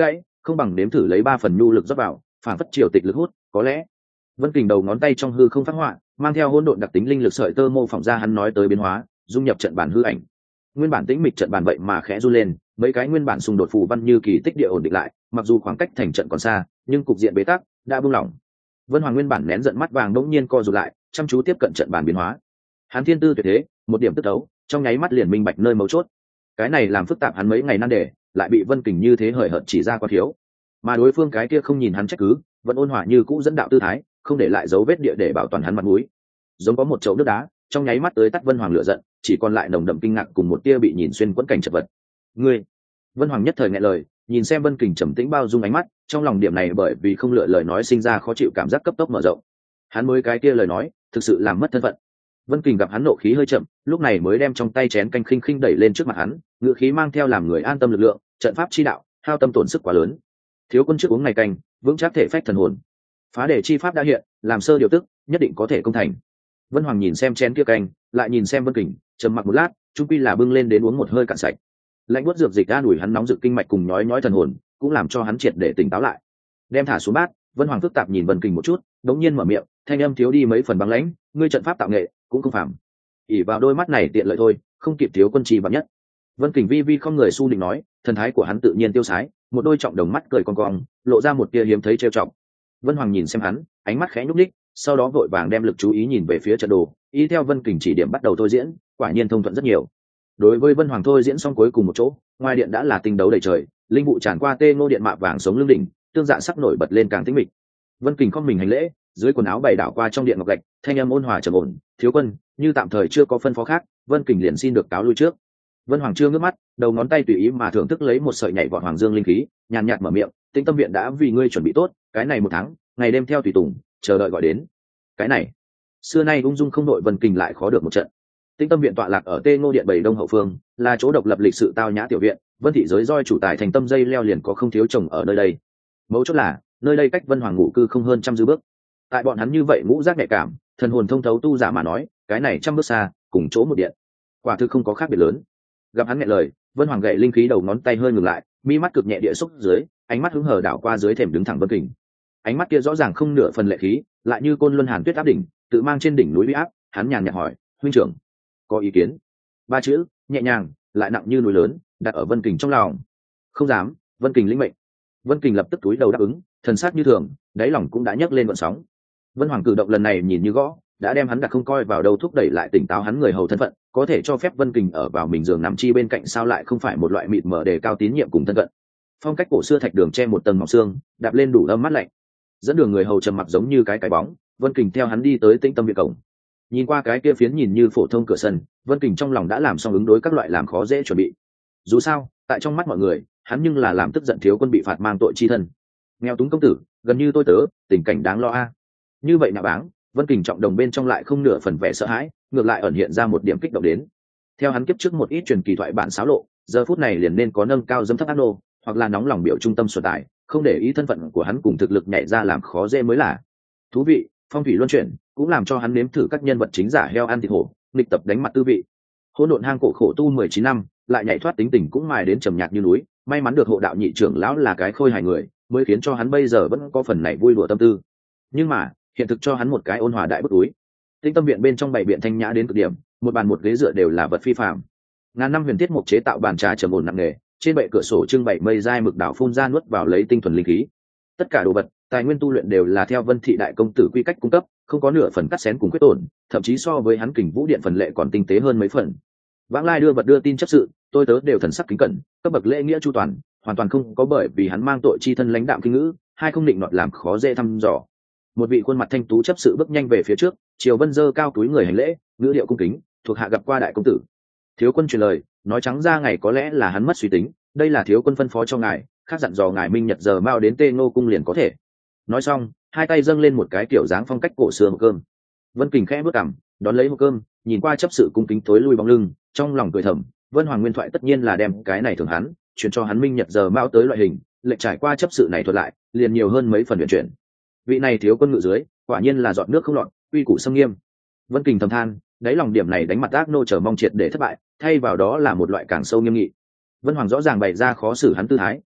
không bằng nếm thử lấy ba phần nhu lực dốc vào, phản phất triều tịch lực hút, có lẽ. Vân Kình đầu ngón tay trong hư không phát họa, mang theo hỗn độn đặc tính linh lực sợi tơ mô phỏng ra hắn nói tới biến hóa, dung nhập trận bản hư ảnh. Nguyên bản tĩnh mịch trận bản vậy mà khẽ run lên, mấy cái nguyên bản xung đột phù văn như kỳ tích địa ổn định lại, mặc dù khoảng cách thành trận còn xa, nhưng cục diện bế tắc đã buông lỏng. Vân Hoàng nguyên bản nén giận mắt vàng đống nhiên co rụt lại, chăm chú tiếp cận trận bản biến hóa. Hắn thiên tư tuyệt thế, một điểm tức đấu, trong nháy mắt liền minh bạch nơi mấu chốt. Cái này làm phức tạp hắn mấy ngày nan đề, lại bị Vân Kình như thế hời hợt chỉ ra quá thiếu. Mà đối phương cái kia không nhìn hắn trách cứ, vẫn ôn hòa như cũ dẫn đạo tư thái, không để lại dấu vết địa để bảo toàn hắn mặt mũi. Giống có một chậu nước đá, trong nháy mắt tới tắt Vân Hoàng lửa giận, chỉ còn lại nồng đậm kinh ngạc cùng một tia bị nhìn xuyên quẫn cảnh chật vật. Ngươi, Vân Hoàng nhất thời nghẹn lời, nhìn xem Vân Kình trầm tĩnh bao dung ánh mắt, trong lòng điểm này bởi vì không lựa lời nói sinh ra khó chịu cảm giác cấp tốc mở rộng. Hắn mới cái kia lời nói, thực sự làm mất thân phận. Vân Kình gặp hắn nộ khí hơi chậm, lúc này mới đem trong tay chén canh khinh khinh đẩy lên trước mặt hắn, ngữ khí mang theo làm người an tâm lực lượng, trận pháp chi đạo, hao tâm tổn sức quá lớn. Thiếu quân trước uống này canh, vững chắc thể phách thần hồn. Phá đề chi pháp đã hiện, làm sơ điều tức, nhất định có thể công thành. Vân Hoàng nhìn xem chén kia canh, lại nhìn xem Vân Kình, trầm mặc một lát, chung quy là bưng lên đến uống một hơi cạn sạch. Lạnh buốt dược dịch an ủi hắn nóng rực kinh mạch cùng nhói nhói thần hồn, cũng làm cho hắn triệt để tỉnh táo lại. Đem thả xuống bát, Vân Hoàng phức tạp nhìn Vân Kình một chút, đống nhiên mở miệng, thanh âm thiếu đi mấy phần băng lãnh, ngươi trận pháp tạo nghệ cũng không phàm. ỉ vào đôi mắt này tiện lợi thôi, không kịp thiếu quân trì vạn nhất. Vân Kình vi vi không người su định nói, thần thái của hắn tự nhiên tiêu sái, một đôi trọng đồng mắt cười con cong, lộ ra một tia hiếm thấy trêu trọng. Vân Hoàng nhìn xem hắn, ánh mắt khẽ nhúc nhích, sau đó vội vàng đem lực chú ý nhìn về phía trận đồ, y theo Vân Kình chỉ điểm bắt đầu thôi diễn, quả nhiên thông thuận rất nhiều. Đối với Vân Hoàng thôi diễn xong cuối cùng một chỗ, ngoài điện đã là tinh đấu đầy trời, linh vụ tràn qua tê ngô điện mạ vàng sống lưng đỉnh, tương dạ sắc nổi bật lên càng tĩnh mịch. Vân Kình không mình hành lễ, dưới quần áo bày đảo qua trong điện ngọc gạch, thanh âm ôn hòa trầm ổn, thiếu quân, như tạm thời chưa có phân phó khác, Vân Kình liền xin được cáo lui trước. Vân Hoàng chưa ngước mắt, đầu ngón tay tùy ý mà thưởng thức lấy một sợi nhảy vọt hoàng dương linh khí, nhàn nhạt mở miệng, Tĩnh Tâm viện đã vì ngươi chuẩn bị tốt, cái này một tháng, ngày đêm theo tùy tùng, chờ đợi gọi đến. Cái này, xưa nay ung dung không đội Vân Kình lại khó được một trận. Tĩnh Tâm viện tọa lạc ở Tê Ngô điện bảy đông hậu phương, là chỗ độc lập lịch sự tao nhã tiểu viện, Vân thị giới roi chủ tài thành tâm dây leo liền có không thiếu chồng ở nơi đây. Mấu chốt là, nơi đây cách Vân Hoàng ngủ cư không hơn trăm dư bước. Tại bọn hắn như vậy ngũ giác nhạy cảm, thần hồn thông thấu tu giả mà nói, cái này trăm bước xa, cùng chỗ một điện, quả thực không có khác biệt lớn. Gặp hắn nghẹn lời, Vân Hoàng gậy linh khí đầu ngón tay hơi ngừng lại, mi mắt cực nhẹ địa xúc dưới, ánh mắt hứng hờ đảo qua dưới thềm đứng thẳng Vân Kình. Ánh mắt kia rõ ràng không nửa phần lệ khí, lại như côn luân hàn tuyết áp đỉnh, tự mang trên đỉnh núi uy áp. Hắn nhàn nhạt hỏi, huynh trưởng, có ý kiến? Ba chữ nhẹ nhàng, lại nặng như núi lớn, đặt ở Vân Kình trong lòng. Không dám. Vân Kình lĩnh mệnh. Vân Kình lập tức túi đầu đáp ứng, thần sắc như thường, đáy lòng cũng đã nhấc lên gợn sóng. Vân Hoàng cử động lần này nhìn như gõ, đã đem hắn đặt không coi vào đâu, thúc đẩy lại tỉnh táo hắn người hầu thân phận, có thể cho phép Vân Kình ở vào mình giường nằm chi bên cạnh, sao lại không phải một loại mịt mờ đề cao tín nhiệm cùng thân cận. Phong cách cổ xưa thạch đường che một tầng mỏng xương, đạp lên đủ âm mát lạnh, dẫn đường người hầu trầm mặc giống như cái cái bóng. Vân Kình theo hắn đi tới Tĩnh Tâm viện cổng, nhìn qua cái kia phiến nhìn như phổ thông cửa sân, Vân Kình trong lòng đã làm xong ứng đối các loại làm khó dễ chuẩn bị. Dù sao, tại trong mắt mọi người, hắn nhưng là làm tức giận thiếu quân bị phạt mang tội chi thân, nghèo túng công tử, gần như tôi tớ, tình cảnh đáng lo a. Như vậy nạ báng, Vân Kình trọng đồng bên trong lại không nửa phần vẻ sợ hãi, ngược lại ẩn hiện ra một điểm kích động đến. Theo hắn kiếp trước một ít truyền kỳ thoại bản xáo lộ, giờ phút này liền nên có nâng cao dâm thấp ác nô, hoặc là nóng lòng biểu trung tâm xuân tài, không để ý thân phận của hắn cùng thực lực nhảy ra làm khó dễ mới là thú vị. Phong thủy luân chuyển cũng làm cho hắn nếm thử các nhân vật chính giả heo ăn thịt hổ, nghịch tập đánh mặt tư vị. Hỗn độn hang cổ khổ tu mười chín năm, lại nhảy thoát tính tình cũng mài đến trầm nhạt như núi, may mắn được hộ đạo nhị trưởng lão là cái khôi hài người, mới khiến cho hắn bây giờ vẫn có phần này vui đùa tâm tư. Nhưng mà hiện thực cho hắn một cái ôn hòa đại bức túi. Tĩnh Tâm viện bên trong bảy biện thanh nhã đến cực điểm, một bàn một ghế dựa đều là vật phi phàm. Ngàn năm huyền thiết mục chế tạo bàn trà trầm ổn nặng nề, trên bệ cửa sổ trưng bày mây dai mực đảo phun ra nuốt vào lấy tinh thuần linh khí. Tất cả đồ vật, tài nguyên tu luyện đều là theo Vân thị đại công tử quy cách cung cấp, không có nửa phần cắt xén cùng quyết tổn, thậm chí so với hắn Kình Vũ điện phần lệ còn tinh tế hơn mấy phần. Vãng lai đưa vật đưa tin chấp sự, tôi tớ đều thần sắc kính cẩn, cấp bậc lễ nghĩa chu toàn, hoàn toàn không có bởi vì hắn mang tội chi thân lãnh đạm kinh ngữ, hai không định nọt làm khó dễ thăm dò. Một vị khuôn mặt thanh tú chấp sự bước nhanh về phía trước, Triều Vân dơ cao túi người hành lễ, ngữ điệu cung kính, thuộc hạ gặp qua đại công tử. Thiếu quân truyền lời, nói trắng ra ngày có lẽ là hắn mất suy tính, đây là thiếu quân phân phó cho ngài, khác dặn dò ngài minh nhật giờ mau đến Tê Ngô cung liền có thể. Nói xong, hai tay dâng lên một cái kiểu dáng phong cách cổ xưa hộp cơm. Vân Kình khẽ bước cằm, đón lấy hộp cơm, nhìn qua chấp sự cung kính tối lui bóng lưng, trong lòng cười thầm, Vân Hoàng nguyên thoại tất nhiên là đem cái này thường hắn, chuyển cho hắn minh nhật giờ mau tới loại hình, lệnh trải qua chấp sự này thuật lại, liền nhiều hơn mấy phần luyện chuyển. Vị này thiếu quân ngự dưới, quả nhiên là giọt nước không lọt, uy củ xâm nghiêm. Vân Kình thầm than, đáy lòng điểm này đánh mặt ác nô chờ mong triệt để thất bại, thay vào đó là một loại càng sâu nghiêm nghị. Vân Hoàng rõ ràng bày ra khó xử hắn tư thái,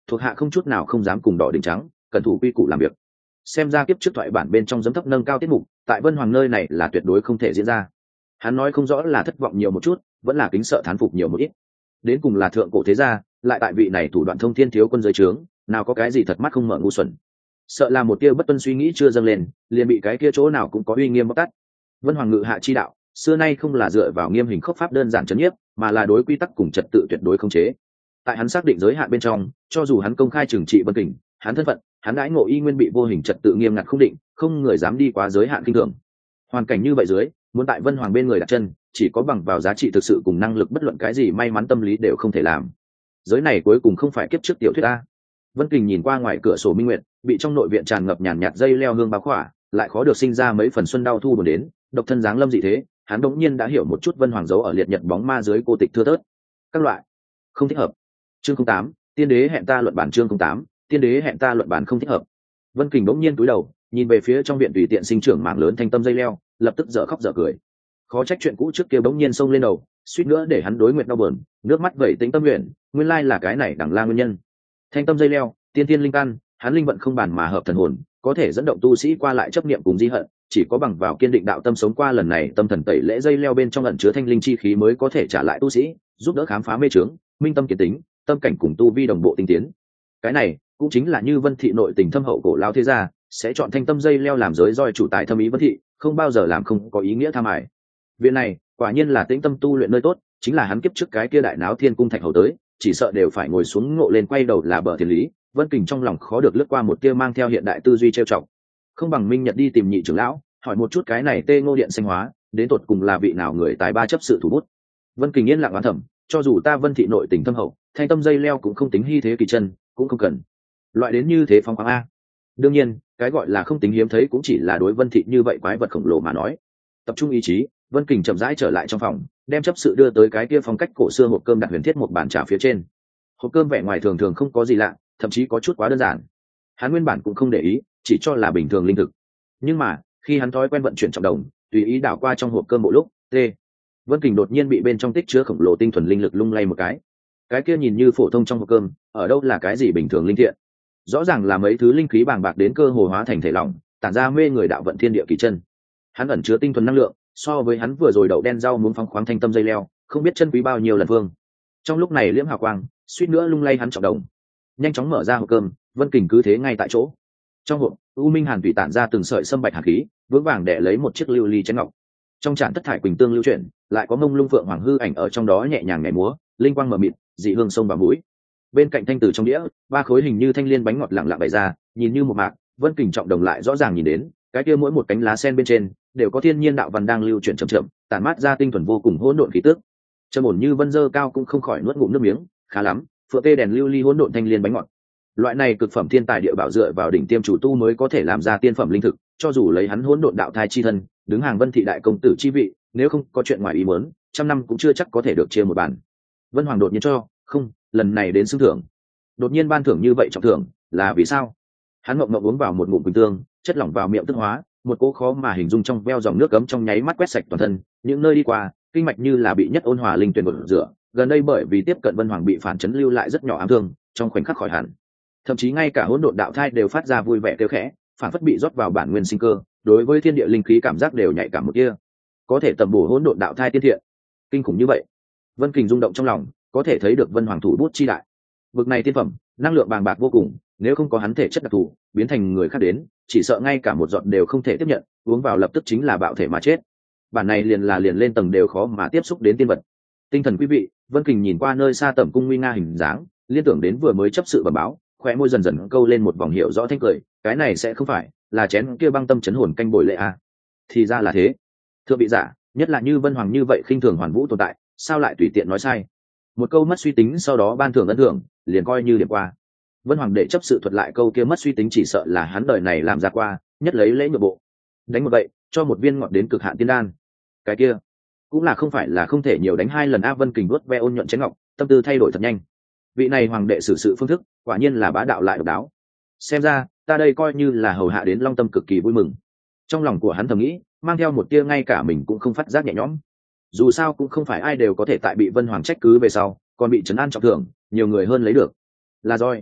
thuộc hạ không chút nào không dám cùng đỏ đỉnh trắng cẩn thủ quy củ làm việc. Xem ra kiếp trước thoại bản bên trong dấm thấp nâng cao tiết mục tại Vân Hoàng nơi này là tuyệt đối không thể diễn ra. Hắn nói không rõ là thất vọng nhiều một chút, vẫn là kính sợ thán phục nhiều một ít. Đến cùng là thượng cổ thế gia, lại tại vị này thủ đoạn thông thiên thiếu quân giới trướng, nào có cái gì thật mắt không mở ngu xuẩn. Sợ là một tia bất tuân suy nghĩ chưa dâng lên, liền bị cái kia chỗ nào cũng có uy nghiêm bóc tát. Vân Hoàng ngự hạ chi đạo, xưa nay không là dựa vào nghiêm hình khốc pháp đơn giản trấn nhiếp, mà là đối quy tắc cùng trật tự tuyệt đối khống chế. Tại hắn xác định giới hạn bên trong, cho dù hắn công khai trừng trị Vân Kình, hắn thân phận, hắn đãi ngộ y nguyên bị vô hình trật tự nghiêm ngặt không định, không người dám đi quá giới hạn kinh thường. Hoàn cảnh như vậy dưới, muốn tại Vân Hoàng bên người đặt chân, chỉ có bằng vào giá trị thực sự cùng năng lực bất luận cái gì may mắn tâm lý đều không thể làm. Giới này cuối cùng không phải kiếp trước tiểu thuyết a. Vân Kình nhìn qua ngoài cửa sổ minh nguyệt, bị trong nội viện tràn ngập nhàn nhạt dây leo hương bao khỏa, lại khó được sinh ra mấy phần xuân đau thu buồn đến, độc thân dáng lâm dị thế, hắn đống nhiên đã hiểu một chút Vân Hoàng dấu ở liệt nhật bóng ma dưới cô tịch thưa thớt. Các loại không thích hợp. Chương không tám, tiên đế hẹn ta luận bản chương không tám, tiên đế hẹn ta luận bản không thích hợp. Vân Kình đống nhiên cúi đầu, nhìn về phía trong viện tùy tiện sinh trưởng mảng lớn thanh tâm dây leo, lập tức dở khóc dở cười. Khó trách chuyện cũ trước kia đống nhiên xông lên đầu, suýt nữa để hắn đối nguyện đau buồn, nước mắt vẩy tính tâm nguyện, nguyên lai là cái này đẳng la nguyên nhân. Thanh tâm dây leo, tiên tiên linh căn, hắn linh vận không bàn mà hợp thần hồn, có thể dẫn động tu sĩ qua lại chấp niệm cùng di hận, chỉ có bằng vào kiên định đạo tâm sống qua lần này tâm thần tẩy lễ dây leo bên trong ẩn chứa thanh linh chi khí mới có thể trả lại tu sĩ, giúp đỡ khám phá mê chướng, minh tâm kiến tính, tâm cảnh cùng tu vi đồng bộ tinh tiến. Cái này cũng chính là như Vân thị nội tình thâm hậu cổ lao thế gia sẽ chọn thanh tâm dây leo làm giới roi chủ tài thâm ý Vân thị, không bao giờ làm không có ý nghĩa tham ải. Viện này quả nhiên là tĩnh tâm tu luyện nơi tốt, chính là hắn kiếp trước cái kia đại náo thiên cung thạch hầu tới, chỉ sợ đều phải ngồi xuống ngộ lên quay đầu là bờ thiên lý. Vân Kình trong lòng khó được lướt qua một tia mang theo hiện đại tư duy trêu chọc. Không bằng Minh Nhật đi tìm nhị trưởng lão, hỏi một chút cái này Tê Ngô Điện xanh hóa, đến tột cùng là vị nào người tài ba chấp sự thủ bút. Vân Kình yên lặng oán thầm, cho dù ta Vân thị nội tình thâm hậu, thanh tâm dây leo cũng không tính hy thế kỳ chân, cũng không cần loại đến như thế phong khoáng a. Đương nhiên, cái gọi là không tính hiếm thấy cũng chỉ là đối Vân thị như vậy quái vật khổng lồ mà nói. Tập trung ý chí, Vân Kình chậm rãi trở lại trong phòng, đem chấp sự đưa tới cái kia phong cách cổ xưa hộp cơm đặt huyền thiết một bàn trà phía trên. Hộp cơm vẻ ngoài thường thường không có gì lạ, thậm chí có chút quá đơn giản. Hắn nguyên bản cũng không để ý, chỉ cho là bình thường linh thực. Nhưng mà, khi hắn thói quen vận chuyển trọng đồng, tùy ý đảo qua trong hộp cơm bộ lúc, t Vân Kình đột nhiên bị bên trong tích chứa khổng lồ tinh thuần linh lực lung lay một cái. Cái kia nhìn như phổ thông trong hộp cơm, ở đâu là cái gì bình thường linh thiện? Rõ ràng là mấy thứ linh khí bàng bạc đến cơ hồ hóa thành thể lỏng, tản ra mê người đạo vận thiên địa kỳ chân. Hắn ẩn chứa tinh thuần năng lượng, so với hắn vừa rồi đậu đen rau muốn phóng khoáng thanh tâm dây leo, không biết chân quý bao nhiêu lần vương. Trong lúc này liễm hào quang, suýt nữa lung lay hắn trọng đồng. Nhanh chóng mở ra hộp cơm, Vân Kình cứ thế ngay tại chỗ. Trong hộp, u minh hàn tùy tản ra từng sợi sâm bạch hàn khí, vững vàng đè lấy một chiếc lưu ly chén ngọc. Trong tràn thất thải quỳnh tương lưu chuyển, lại có mông lung phượng hoàng hư ảnh ở trong đó nhẹ nhàng nhảy múa, linh quang mờ mịt, dị hương sông vào mũi. Bên cạnh thanh tử trong đĩa, ba khối hình như thanh liên bánh ngọt lặng lặng bày ra, nhìn như một mạc, Vân Kình trọng đồng lại rõ ràng nhìn đến, cái kia mỗi một cánh lá sen bên trên đều có thiên nhiên đạo văn đang lưu chuyển chậm chậm, tản mát ra tinh thuần vô cùng hỗn độn khí tức. Trầm ổn như vân dơ cao cũng không khỏi nuốt ngụm nước miếng, khá lắm, phượng tê đèn lưu ly hỗn độn thanh liên bánh ngọt. Loại này cực phẩm thiên tài địa bảo dựa vào đỉnh tiêm chủ tu mới có thể làm ra tiên phẩm linh thực, cho dù lấy hắn hỗn độn đạo thai chi thân, đứng hàng Vân thị đại công tử chi vị, nếu không có chuyện ngoài ý muốn, trăm năm cũng chưa chắc có thể được chia một bàn. Vân Hoàng đột nhiên cho, không, lần này đến xưng thưởng. Đột nhiên ban thưởng như vậy trọng thưởng, là vì sao? Hắn ngậm ngậm uống vào một ngụm quỳnh tương, chất lỏng vào miệng tức hóa, một cỗ khó mà hình dung trong veo dòng nước cấm trong nháy mắt quét sạch toàn thân, những nơi đi qua, kinh mạch như là bị nhất ôn hòa linh tuyền gột rửa, gần đây bởi vì tiếp cận Vân Hoàng bị phản chấn lưu lại rất nhỏ ám thương, trong khoảnh khắc khỏi hẳn. Thậm chí ngay cả hỗn độn đạo thai đều phát ra vui vẻ kêu khẽ, phản phất bị rót vào bản nguyên sinh cơ, đối với thiên địa linh khí cảm giác đều nhạy cảm một kia. Có thể tầm bổ hỗn độn đạo thai tiên thiện, kinh khủng như vậy. Vân Kình rung động trong lòng, có thể thấy được Vân Hoàng thủ bút chi đại. Bực này tiên phẩm, năng lượng bàng bạc vô cùng, nếu không có hắn thể chất đặc thù, biến thành người khác đến, chỉ sợ ngay cả một giọt đều không thể tiếp nhận, uống vào lập tức chính là bạo thể mà chết. Bản này liền là liền lên tầng đều khó mà tiếp xúc đến tiên vật. Tinh thần quý vị, Vân Kình nhìn qua nơi xa tẩm cung nguy nga hình dáng, liên tưởng đến vừa mới chấp sự bẩm báo, khóe môi dần dần câu lên một vòng hiệu rõ thanh cười, cái này sẽ không phải là chén kia băng tâm chấn hồn canh bồi lệ à? Thì ra là thế. Thưa vị giả, nhất là như Vân Hoàng như vậy khinh thường hoàn vũ tồn tại, sao lại tùy tiện nói sai? Một câu mất suy tính sau đó ban thưởng ấn thưởng, liền coi như điểm qua. Vân Hoàng để chấp sự thuật lại câu kia mất suy tính chỉ sợ là hắn đời này làm ra qua, nhất lấy lễ nhượng bộ. Đánh một vậy, cho một viên ngọt đến cực hạn tiên đan. Cái kia, cũng là không phải là không thể nhiều đánh hai lần. A Vân Kình vuốt ve ôn nhuận chén ngọc, tâm tư thay đổi thật nhanh. Vị này hoàng đệ xử sự phương thức, quả nhiên là bá đạo lại độc đáo. Xem ra, ta đây coi như là hầu hạ đến long tâm cực kỳ vui mừng. Trong lòng của hắn thầm nghĩ, mang theo một tia ngay cả mình cũng không phát giác nhẹ nhõm. Dù sao cũng không phải ai đều có thể tại bị Vân Hoàng trách cứ về sau, còn bị trấn an trọng thưởng, nhiều người hơn lấy được. Là roi.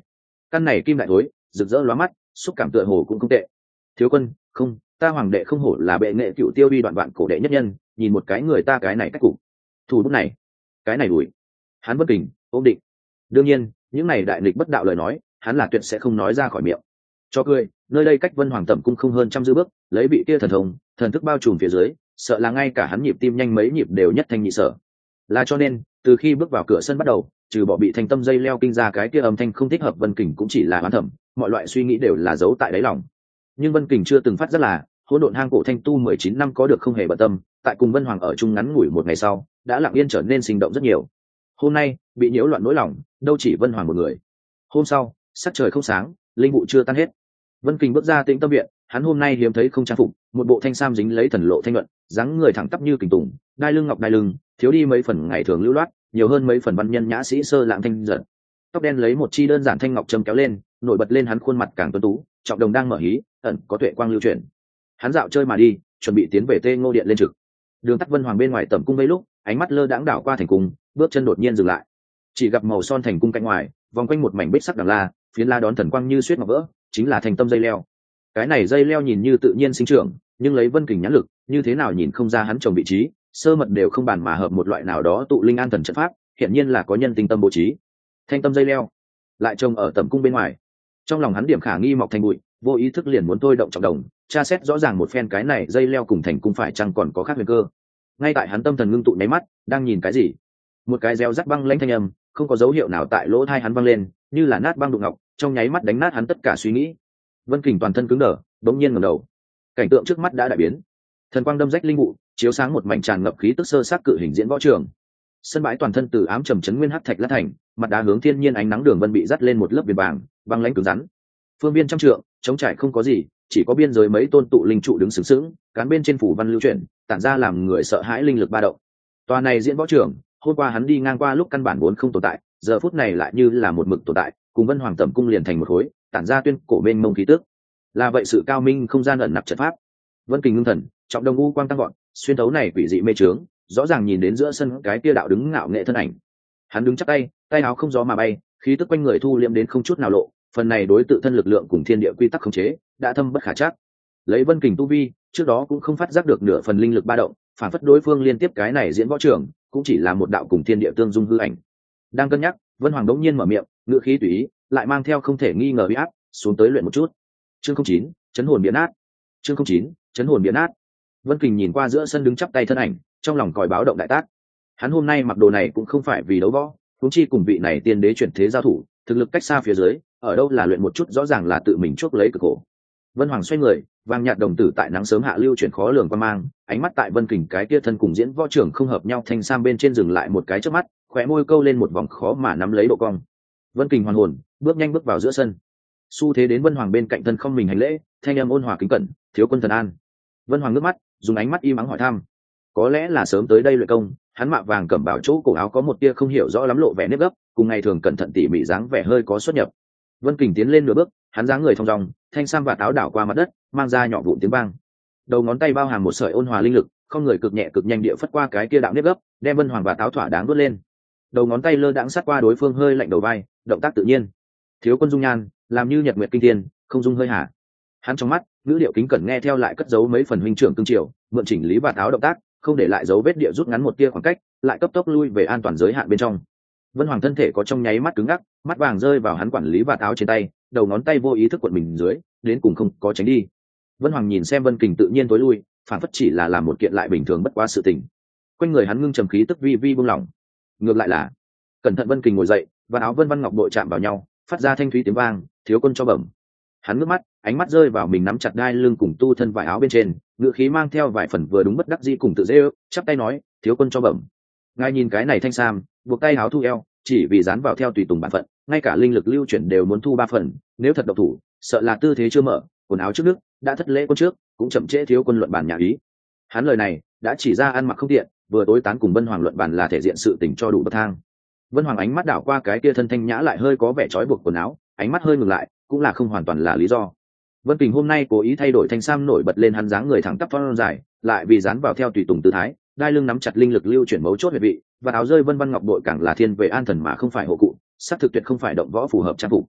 căn này kim đại thối rực rỡ lóa mắt, xúc cảm tựa hồ cũng không tệ. Thiếu quân, không, ta hoàng đệ không hổ là bệ nghệ cựu tiêu uy đoạn vạn cổ đệ nhất nhân, nhìn một cái người ta cái này cách cục, thủ bút này, cái này đuổi. Hắn bất kình, ôm định. Đương nhiên, những này đại nghịch bất đạo lời nói, hắn là tuyệt sẽ không nói ra khỏi miệng. Cho cười, nơi đây cách Vân Hoàng Tẩm cung không hơn trăm dư bước, lấy bị kia thần thông, thần thức bao trùm phía dưới, sợ là ngay cả hắn nhịp tim nhanh mấy nhịp đều nhất thanh nhị sở. Là cho nên, từ khi bước vào cửa sân bắt đầu, trừ bỏ bị thành tâm dây leo kinh ra cái kia âm thanh không thích hợp, Vân Kình cũng chỉ là hoán thẩm, mọi loại suy nghĩ đều là giấu tại đáy lòng. Nhưng Vân Kình chưa từng phát giác là, hỗn độn hang cổ thanh tu mười chín năm có được không hề bận tâm, tại cùng Vân Hoàng ở chung ngắn ngủi một ngày sau, đã lặng yên trở nên sinh động rất nhiều. Hôm nay, bị nhiễu loạn nỗi lòng, đâu chỉ Vân Hoàng một người. Hôm sau, sắc trời không sáng, linh vụ chưa tan hết. Vân Kình bước ra Tĩnh Tâm viện, hắn hôm nay hiếm thấy không trang phục, một bộ thanh sam dính lấy thần lộ thanh luận, dáng người thẳng tắp như kình tùng, đai lưng ngọc đai lưng, thiếu đi mấy phần ngày thường lưu loát, nhiều hơn mấy phần văn nhân nhã sĩ sơ lãng thanh giận. Tóc đen lấy một chi đơn giản thanh ngọc châm kéo lên, nổi bật lên hắn khuôn mặt càng tuấn tú, trọng đồng đang mở hí, ẩn có tuệ quang lưu chuyển. Hắn dạo chơi mà đi, chuẩn bị tiến về Tê Ngô điện lên trực. Đường tắt Vân Hoàng bên ngoài tẩm cung mấy lúc, ánh mắt lơ đãng đảo qua thành cung, bước chân đột nhiên dừng lại. Chỉ gặp màu son thành cung cạnh ngoài, vòng quanh một mảnh bích sắc đằng la, phiến la đón thần quang như xuyết ngọc vỡ, chính là thành tâm dây leo. Cái này dây leo nhìn như tự nhiên sinh trưởng, nhưng lấy Vân Kình nhãn lực, như thế nào nhìn không ra hắn trồng vị trí, sơ mật đều không bàn mà hợp một loại nào đó tụ linh an thần trận pháp, hiện nhiên là có nhân tinh tâm bố trí. Thanh tâm dây leo lại trồng ở tẩm cung bên ngoài. Trong lòng hắn điểm khả nghi mọc thành bụi, vô ý thức liền muốn thôi động trọng đồng, tra xét rõ ràng một phen cái này dây leo cùng thành cung phải chăng còn có khác huyền cơ. Ngay tại hắn tâm thần ngưng tụ nháy mắt, đang nhìn cái gì? Một cái reo rắc băng lãnh thanh âm, không có dấu hiệu nào tại lỗ tai hắn vang lên, như là nát băng đụng ngọc, trong nháy mắt đánh nát hắn tất cả suy nghĩ. Vân Kình toàn thân cứng đờ, đống nhiên ngẩng đầu. Cảnh tượng trước mắt đã đại biến. Thần quang đâm rách linh vụ, chiếu sáng một mảnh tràn ngập khí tức sơ xác cự hình diễn võ trường. Sân bãi toàn thân từ ám trầm chấn nguyên hắc thạch lát thành, mặt đá hướng thiên nhiên ánh nắng đường vân bị dắt lên một lớp viền vàng, băng lãnh cứng rắn. Phương viên trăm trượng, trống trải không có gì, chỉ có biên giới mấy tôn tụ linh trụ đứng sừng sững, cán bên trên phủ văn lưu chuyển, tản ra làm người sợ hãi linh lực ba động. Tòa này diễn võ trường, hôm qua hắn đi ngang qua lúc căn bản vốn không tồn tại, giờ phút này lại như là một mực tồn tại, cùng Vân Hoàng Tẩm cung liền thành một khối, tản ra tuyên cổ bên mông khí tức. Là vậy sự cao minh không gian ẩn nặc trận pháp. Vân Kình ngưng thần, trọng đồng u quang tăng gọn, xuyên thấu này quỷ dị mê trướng, rõ ràng nhìn đến giữa sân cái kia đạo đứng ngạo nghệ thân ảnh. Hắn đứng chắp tay, tay áo không gió mà bay, khí tức quanh người thu liễm đến không chút nào lộ, phần này đối tự thân lực lượng cùng thiên địa quy tắc khống chế, đã thâm bất khả trắc. Lấy Vân Kình tu vi, trước đó cũng không phát giác được nửa phần linh lực ba động, phản phất đối phương liên tiếp cái này diễn võ trường, cũng chỉ là một đạo cùng thiên địa tương dung hư ảnh. Đang cân nhắc, Vân Hoàng đống nhiên mở miệng, ngữ khí tùy ý, lại mang theo không thể nghi ngờ uy áp, xuống tới luyện một chút. Chương không chín, chấn hồn biến nát. Chương không chín, chấn hồn biến nát. Vân Kình nhìn qua giữa sân đứng chắp tay thân ảnh, trong lòng còi báo động đại tác. Hắn hôm nay mặc đồ này cũng không phải vì đấu võ, huống chi cùng vị này tiên đế chuyển thế giao thủ, thực lực cách xa phía dưới, ở đâu là luyện một chút rõ ràng là tự mình chuốc lấy cực khổ. Vân Hoàng xoay người, vàng nhạt đồng tử tại nắng sớm hạ lưu chuyển khó lường qua mang, ánh mắt tại Vân Kình cái kia thân cùng diễn võ trưởng không hợp nhau thanh sam bên trên dừng lại một cái chớp mắt, khóe môi câu lên một vòng khó mà nắm lấy độ cong. Vân Kình hoàn hồn, bước nhanh bước vào giữa sân. Xu thế đến Vân Hoàng bên cạnh thân không mình hành lễ, thanh âm ôn hòa kính cẩn, thiếu quân thần an. Vân Hoàng ngước mắt, dùng ánh mắt im ắng hỏi thăm. Có lẽ là sớm tới đây luyện công, hắn mạ vàng cẩm bảo chỗ cổ áo có một tia không hiểu rõ lắm lộ vẻ nếp gấp, cùng ngày thường cẩn thận tỉ mỉ dáng vẻ hơi có xuất nhập. Vân Kình tiến lên nửa bước, hắn dáng người thong dong, thanh sam vạt áo đảo qua mặt đất, mang ra nhỏ vụn tiếng vang. Đầu ngón tay bao hàm một sợi ôn hòa linh lực, không người cực nhẹ cực nhanh địa phất qua cái kia đạo nếp gấp, đem Vân Hoàng vạt áo thỏa đáng đốt lên. Đầu ngón tay lơ đãng sát qua đối phương hơi lạnh đầu vai, động tác tự nhiên. Thiếu quân dung nhan, làm như nhật nguyệt kinh thiên, không dung hơi hà. Hắn trong mắt, ngữ điệu kính cẩn nghe theo lại cất giấu mấy phần huynh trưởng tương triều, mượn chỉnh lý vạt áo động tác, không để lại dấu vết địa rút ngắn một tia khoảng cách, lại cấp tốc lui về an toàn giới hạn bên trong. Vân Hoàng thân thể có trong nháy mắt cứng ngắc, mắt vàng rơi vào hắn quản lý vạt áo trên tay, đầu ngón tay vô ý thức cuộn mình dưới, đến cùng không có tránh đi. Vân Hoàng nhìn xem Vân Kình tự nhiên tối lui, phản phất chỉ là làm một kiện lại bình thường bất quá sự tình. Quanh người hắn ngưng trầm khí tức vi vi buông lỏng. Ngược lại là, cẩn thận Vân Kình ngồi dậy, vạt áo Vân Văn Ngọc bội chạm vào nhau, phát ra thanh thúy tiếng vang, thiếu quân cho bẩm. Hắn ngước mắt, ánh mắt rơi vào mình nắm chặt đai lưng cùng tu thân vải áo bên trên, ngựa khí mang theo vài phần vừa đúng bất đắc dĩ cùng tự dễ ước, chắp tay nói, thiếu quân cho bẩm. Ngài nhìn cái này thanh sam, buộc tay áo thu eo, chỉ vì dán vào theo tùy tùng bản phận, ngay cả linh lực lưu chuyển đều muốn thu ba phần, nếu thật độc thủ, sợ là tư thế chưa mở, quần áo trước nước, đã thất lễ quân trước, cũng chậm trễ thiếu quân luận bàn nhà ý. Hắn lời này đã chỉ ra ăn mặc không tiện, vừa tối tán cùng Vân Hoàng luận bàn là thể diện sự tình cho đủ bậc thang. Vân Hoàng ánh mắt đảo qua cái kia thân thanh nhã lại hơi có vẻ trói buộc quần áo, ánh mắt hơi ngừng lại, cũng là không hoàn toàn là lý do. Vân Kình hôm nay cố ý thay đổi thanh sam nổi bật lên hắn dáng người thẳng tắp thon dài, lại vì dán vào theo tùy tùng tư thái, đai lưng nắm chặt linh lực lưu chuyển mấu chốt huyệt vị, và áo rơi Vân Văn Ngọc bội càng là thiên về an thần mà không phải hộ cụ, sắc thực tuyệt không phải động võ phù hợp trang phục.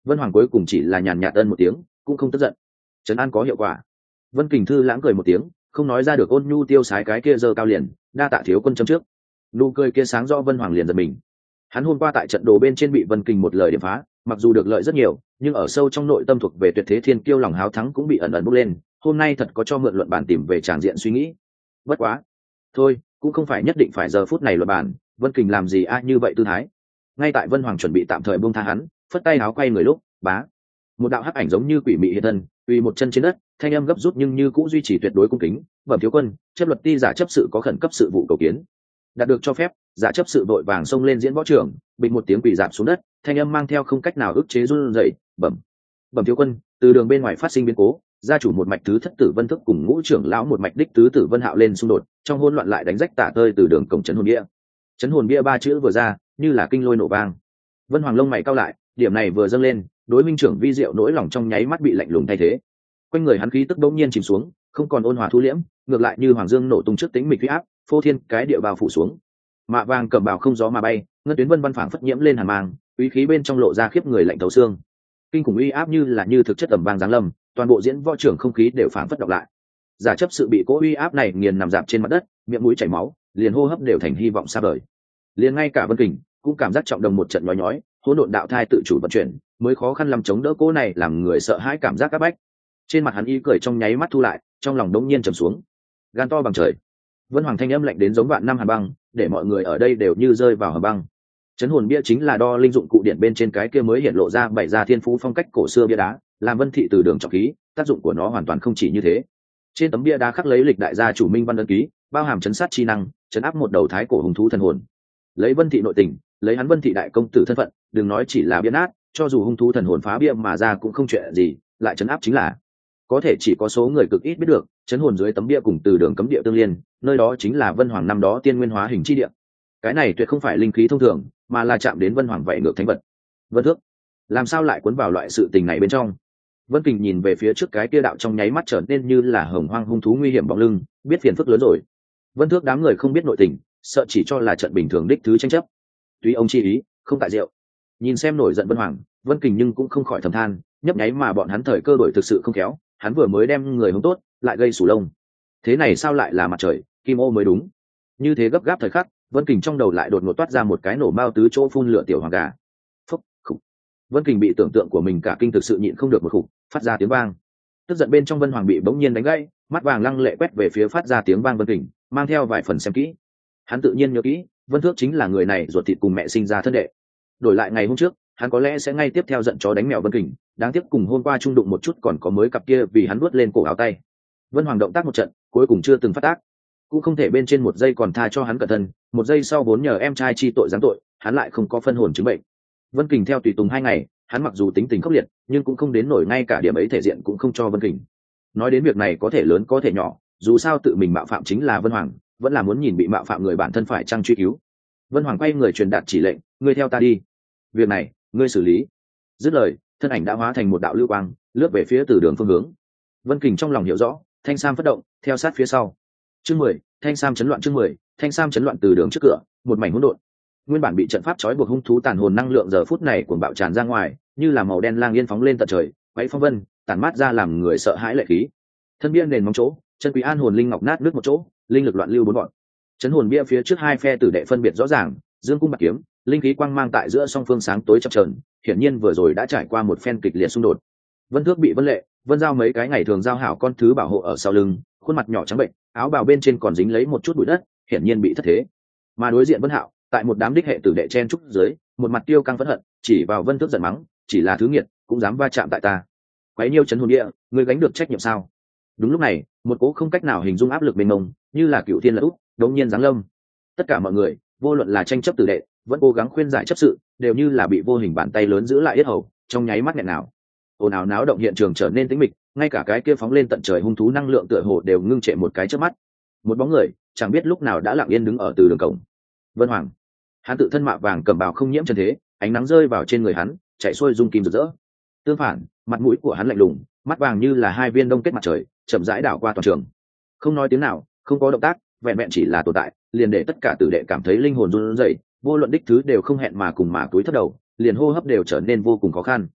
Vân Hoàng cuối cùng chỉ là nhàn nhạt ân một tiếng, cũng không tức giận. Trấn an có hiệu quả. Vân Kình Thư lãng cười một tiếng, không nói ra được ôn nhu tiêu sái cái kia giơ cao liền, đa tạ thiếu quân châm trước. Nụ cười kia sáng rõ Vân Hoàng liền giật mình. Hắn hôm qua tại trận đồ bên trên bị Vân Kình một lời điểm phá, mặc dù được lợi rất nhiều, nhưng ở sâu trong nội tâm thuộc về tuyệt thế thiên kiêu lòng háo thắng cũng bị ẩn ẩn bốc lên. Hôm nay thật có cho mượn luận bản tìm về tràng diện suy nghĩ. Bất quá, thôi, cũng không phải nhất định phải giờ phút này luận bản, Vân Kình làm gì a như vậy tư thái. Ngay tại Vân Hoàng chuẩn bị tạm thời buông tha hắn, phất tay áo quay người lúc, bá, một đạo hắc ảnh giống như quỷ mị hiện thân, uy một chân trên đất, thanh âm gấp rút nhưng như cũng duy trì tuyệt đối cung kính. Bẩm thiếu quân, chấp luật ti giả chấp sự có khẩn cấp sự vụ cầu kiến. Đạt được cho phép, giả chấp sự vội vàng xông lên diễn võ trường, bịch một tiếng quỳ rạp xuống đất, thanh âm mang theo không cách nào ức chế run rẩy. Bẩm, bẩm thiếu quân, từ đường bên ngoài phát sinh biến cố, gia chủ một mạch thứ thất tử Vân Thức cùng ngũ trưởng lão một mạch đích tứ tử Vân Hạo lên xung đột, trong hỗn loạn lại đánh rách tả tơi từ đường cổng trấn hồn bia. Trấn hồn bia ba chữ vừa ra, như là kinh lôi nổ vang. Vân Hoàng lông mày cau lại, điểm này vừa dâng lên, đối minh trưởng vi diệu nỗi lòng trong nháy mắt bị lạnh lùng thay thế. Quanh người hắn khí tức bỗng nhiên chìm xuống, không còn ôn hòa thu liễm, ngược lại như hoàng dương nổ tung trước tính mịch uy áp, phô thiên cái địa bào phủ xuống. Mạ vàng cầm bào không gió mà bay, ngân tuyến vân văn phảng phất nhiễm lên hàn mang, uy khí bên trong lộ ra khiếp người lạnh thấu xương. Kinh khủng uy áp như là như thực chất tầm vang giáng lâm, toàn bộ diễn võ trưởng không khí đều phảng phất đọc lại. Giả chấp sự bị cỗ uy áp này nghiền nằm dạp trên mặt đất, miệng mũi chảy máu, liền hô hấp đều thành hy vọng xa vời. Liền ngay cả Vân Kình cũng cảm giác trọng đồng một trận nhói nhói, hỗn độn đạo thai tự chủ vận chuyển, mới khó khăn làm chống đỡ cỗ này làm người sợ hãi cảm giác áp bách. Trên mặt hắn y cười trong nháy mắt thu lại, trong lòng đống nhiên trầm xuống. Gan to bằng trời. Vân Hoàng thanh âm lạnh đến giống vạn năm hàn băng, để mọi người ở đây đều như rơi vào hầm băng. Chấn hồn bia chính là đo linh dụng cụ điện bên trên cái kia mới hiện lộ ra bảy gia thiên phú phong cách cổ xưa bia đá, làm Vân thị từ đường trọng khí, tác dụng của nó hoàn toàn không chỉ như thế. Trên tấm bia đá khắc lấy lịch đại gia chủ Minh Văn ấn ký, bao hàm chấn sát chi năng, chấn áp một đầu thái cổ hùng thú thần hồn. Lấy Vân thị nội tình, lấy hắn Vân thị đại công tử thân phận, đừng nói chỉ là bia nát, cho dù hung thú thần hồn phá bia mà ra cũng không chuyện gì, lại chấn áp chính là có thể chỉ có số người cực ít biết được, chấn hồn dưới tấm bia cùng từ đường cấm địa tương liên, nơi đó chính là Vân Hoàng năm đó tiên nguyên hóa hình chi địa. Cái này tuyệt không phải linh khí thông thường, mà là chạm đến Vân Hoàng vậy ngược thánh vật. Vân Thước, làm sao lại cuốn vào loại sự tình này bên trong? Vân Kình nhìn về phía trước cái kia đạo trong nháy mắt trở nên như là hồng hoang hung thú nguy hiểm bóng lưng, biết phiền phức lớn rồi. Vân Thước đám người không biết nội tình, sợ chỉ cho là trận bình thường đích thứ tranh chấp. Tuy ông chi ý, không tại rượu. Nhìn xem nổi giận Vân Hoàng, Vân Kình nhưng cũng không khỏi thầm than, nhấp nháy mà bọn hắn thời cơ đổi thực sự không khéo, hắn vừa mới đem người hung tốt, lại gây sủ lông. Thế này sao lại là mặt trời, kim ô mới đúng. Như thế gấp gáp thời khắc, Vân Kình trong đầu lại đột ngột toát ra một cái nổ mao tứ chỗ phun lửa tiểu hoàng gà. Phốc, khục. Vân Kình bị tưởng tượng của mình cả kinh thực sự nhịn không được một khục, phát ra tiếng vang. Tức giận bên trong Vân Hoàng bị bỗng nhiên đánh gãy, mắt vàng lăng lệ quét về phía phát ra tiếng vang Vân Kình, mang theo vài phần xem kỹ. Hắn tự nhiên nhớ kỹ, Vân Thước chính là người này ruột thịt cùng mẹ sinh ra thân đệ. Đổi lại ngày hôm trước, hắn có lẽ sẽ ngay tiếp theo giận chó đánh mèo Vân Kình, đáng tiếc cùng hôm qua trung đụng một chút còn có mới cặp kia vì hắn nuốt lên cổ áo tay. Vân Hoàng động tác một trận, cuối cùng chưa từng phát tác, cũng không thể bên trên một giây còn tha cho hắn cẩn thân, một giây sau vốn nhờ em trai chi tội giáng tội, hắn lại không có phân hồn chứng bệnh. Vân Kình theo tùy tùng hai ngày, hắn mặc dù tính tình khốc liệt, nhưng cũng không đến nổi ngay cả điểm ấy thể diện cũng không cho Vân Kình. Nói đến việc này có thể lớn có thể nhỏ, dù sao tự mình mạo phạm chính là Vân Hoàng, vẫn là muốn nhìn bị mạo phạm người bản thân phải chăng truy cứu. Vân Hoàng quay người truyền đạt chỉ lệnh, ngươi theo ta đi, việc này ngươi xử lý. Dứt lời, thân ảnh đã hóa thành một đạo lưu quang, lướt về phía từ đường phương hướng. Vân Kình trong lòng hiểu rõ, thanh sam phát động, theo sát phía sau. Chương mười, thanh sam chấn loạn. Chương mười, thanh sam chấn loạn. Từ đường trước cửa, một mảnh hỗn độn. Nguyên bản bị trận pháp trói buộc hung thú tàn hồn năng lượng giờ phút này cuồng bạo tràn ra ngoài, như là màu đen lang yên phóng lên tận trời, quấy phong vân, tản mát ra làm người sợ hãi lệ khí. Thân bia nền móng chỗ, chân quý an hồn linh ngọc nát nước một chỗ, linh lực loạn lưu bốn bọn. Chấn hồn bia phía trước hai phe tử đệ phân biệt rõ ràng, dương cung bạc kiếm, linh khí quang mang tại giữa song phương sáng tối chập chờn, hiển nhiên vừa rồi đã trải qua một phen kịch liệt xung đột. Vân Thước bị Vân Lệ, Vân Giao mấy cái ngày thường giao hảo con thứ bảo hộ ở sau lưng, khuôn mặt nhỏ trắng bệnh, áo bào bên trên còn dính lấy một chút bụi đất, hiển nhiên bị thất thế. Mà đối diện Vân Hạo, tại một đám đích hệ tử đệ chen trúc dưới, một mặt tiêu căng phẫn hận, chỉ vào Vân Thước giận mắng, chỉ là thứ nghiệt, cũng dám va chạm tại ta. Quấy nhiêu chấn hồn địa, ngươi gánh được trách nhiệm sao? Đúng lúc này, một cỗ không cách nào hình dung áp lực mênh mông, như là cựu thiên lật úp, đống nhiên giáng lâm. Tất cả mọi người, vô luận là tranh chấp tử đệ, vẫn cố gắng khuyên giải chấp sự, đều như là bị vô hình bàn tay lớn giữ lại yết hầu, trong nháy mắt nghẹn nào. Ồn ào náo động hiện trường trở nên tĩnh mịch, ngay cả cái kia phóng lên tận trời hung thú năng lượng tựa hồ đều ngưng trệ một cái trước mắt. Một bóng người, chẳng biết lúc nào đã lặng yên đứng ở từ đường cổng. Vân Hoàng, hắn tự thân mạ vàng cẩm bào không nhiễm trần thế, ánh nắng rơi vào trên người hắn, chạy xuôi dung kim rực rỡ. Tương phản, mặt mũi của hắn lạnh lùng, mắt vàng như là hai viên đông kết mặt trời, chậm rãi đảo qua toàn trường. Không nói tiếng nào, không có động tác, vẹn vẹn chỉ là tồn tại, liền để tất cả tử đệ cảm thấy linh hồn run rẩy, vô luận đích thứ đều không hẹn mà cùng mà túi thấp đầu, liền hô hấp đều trở nên vô cùng khó khăn.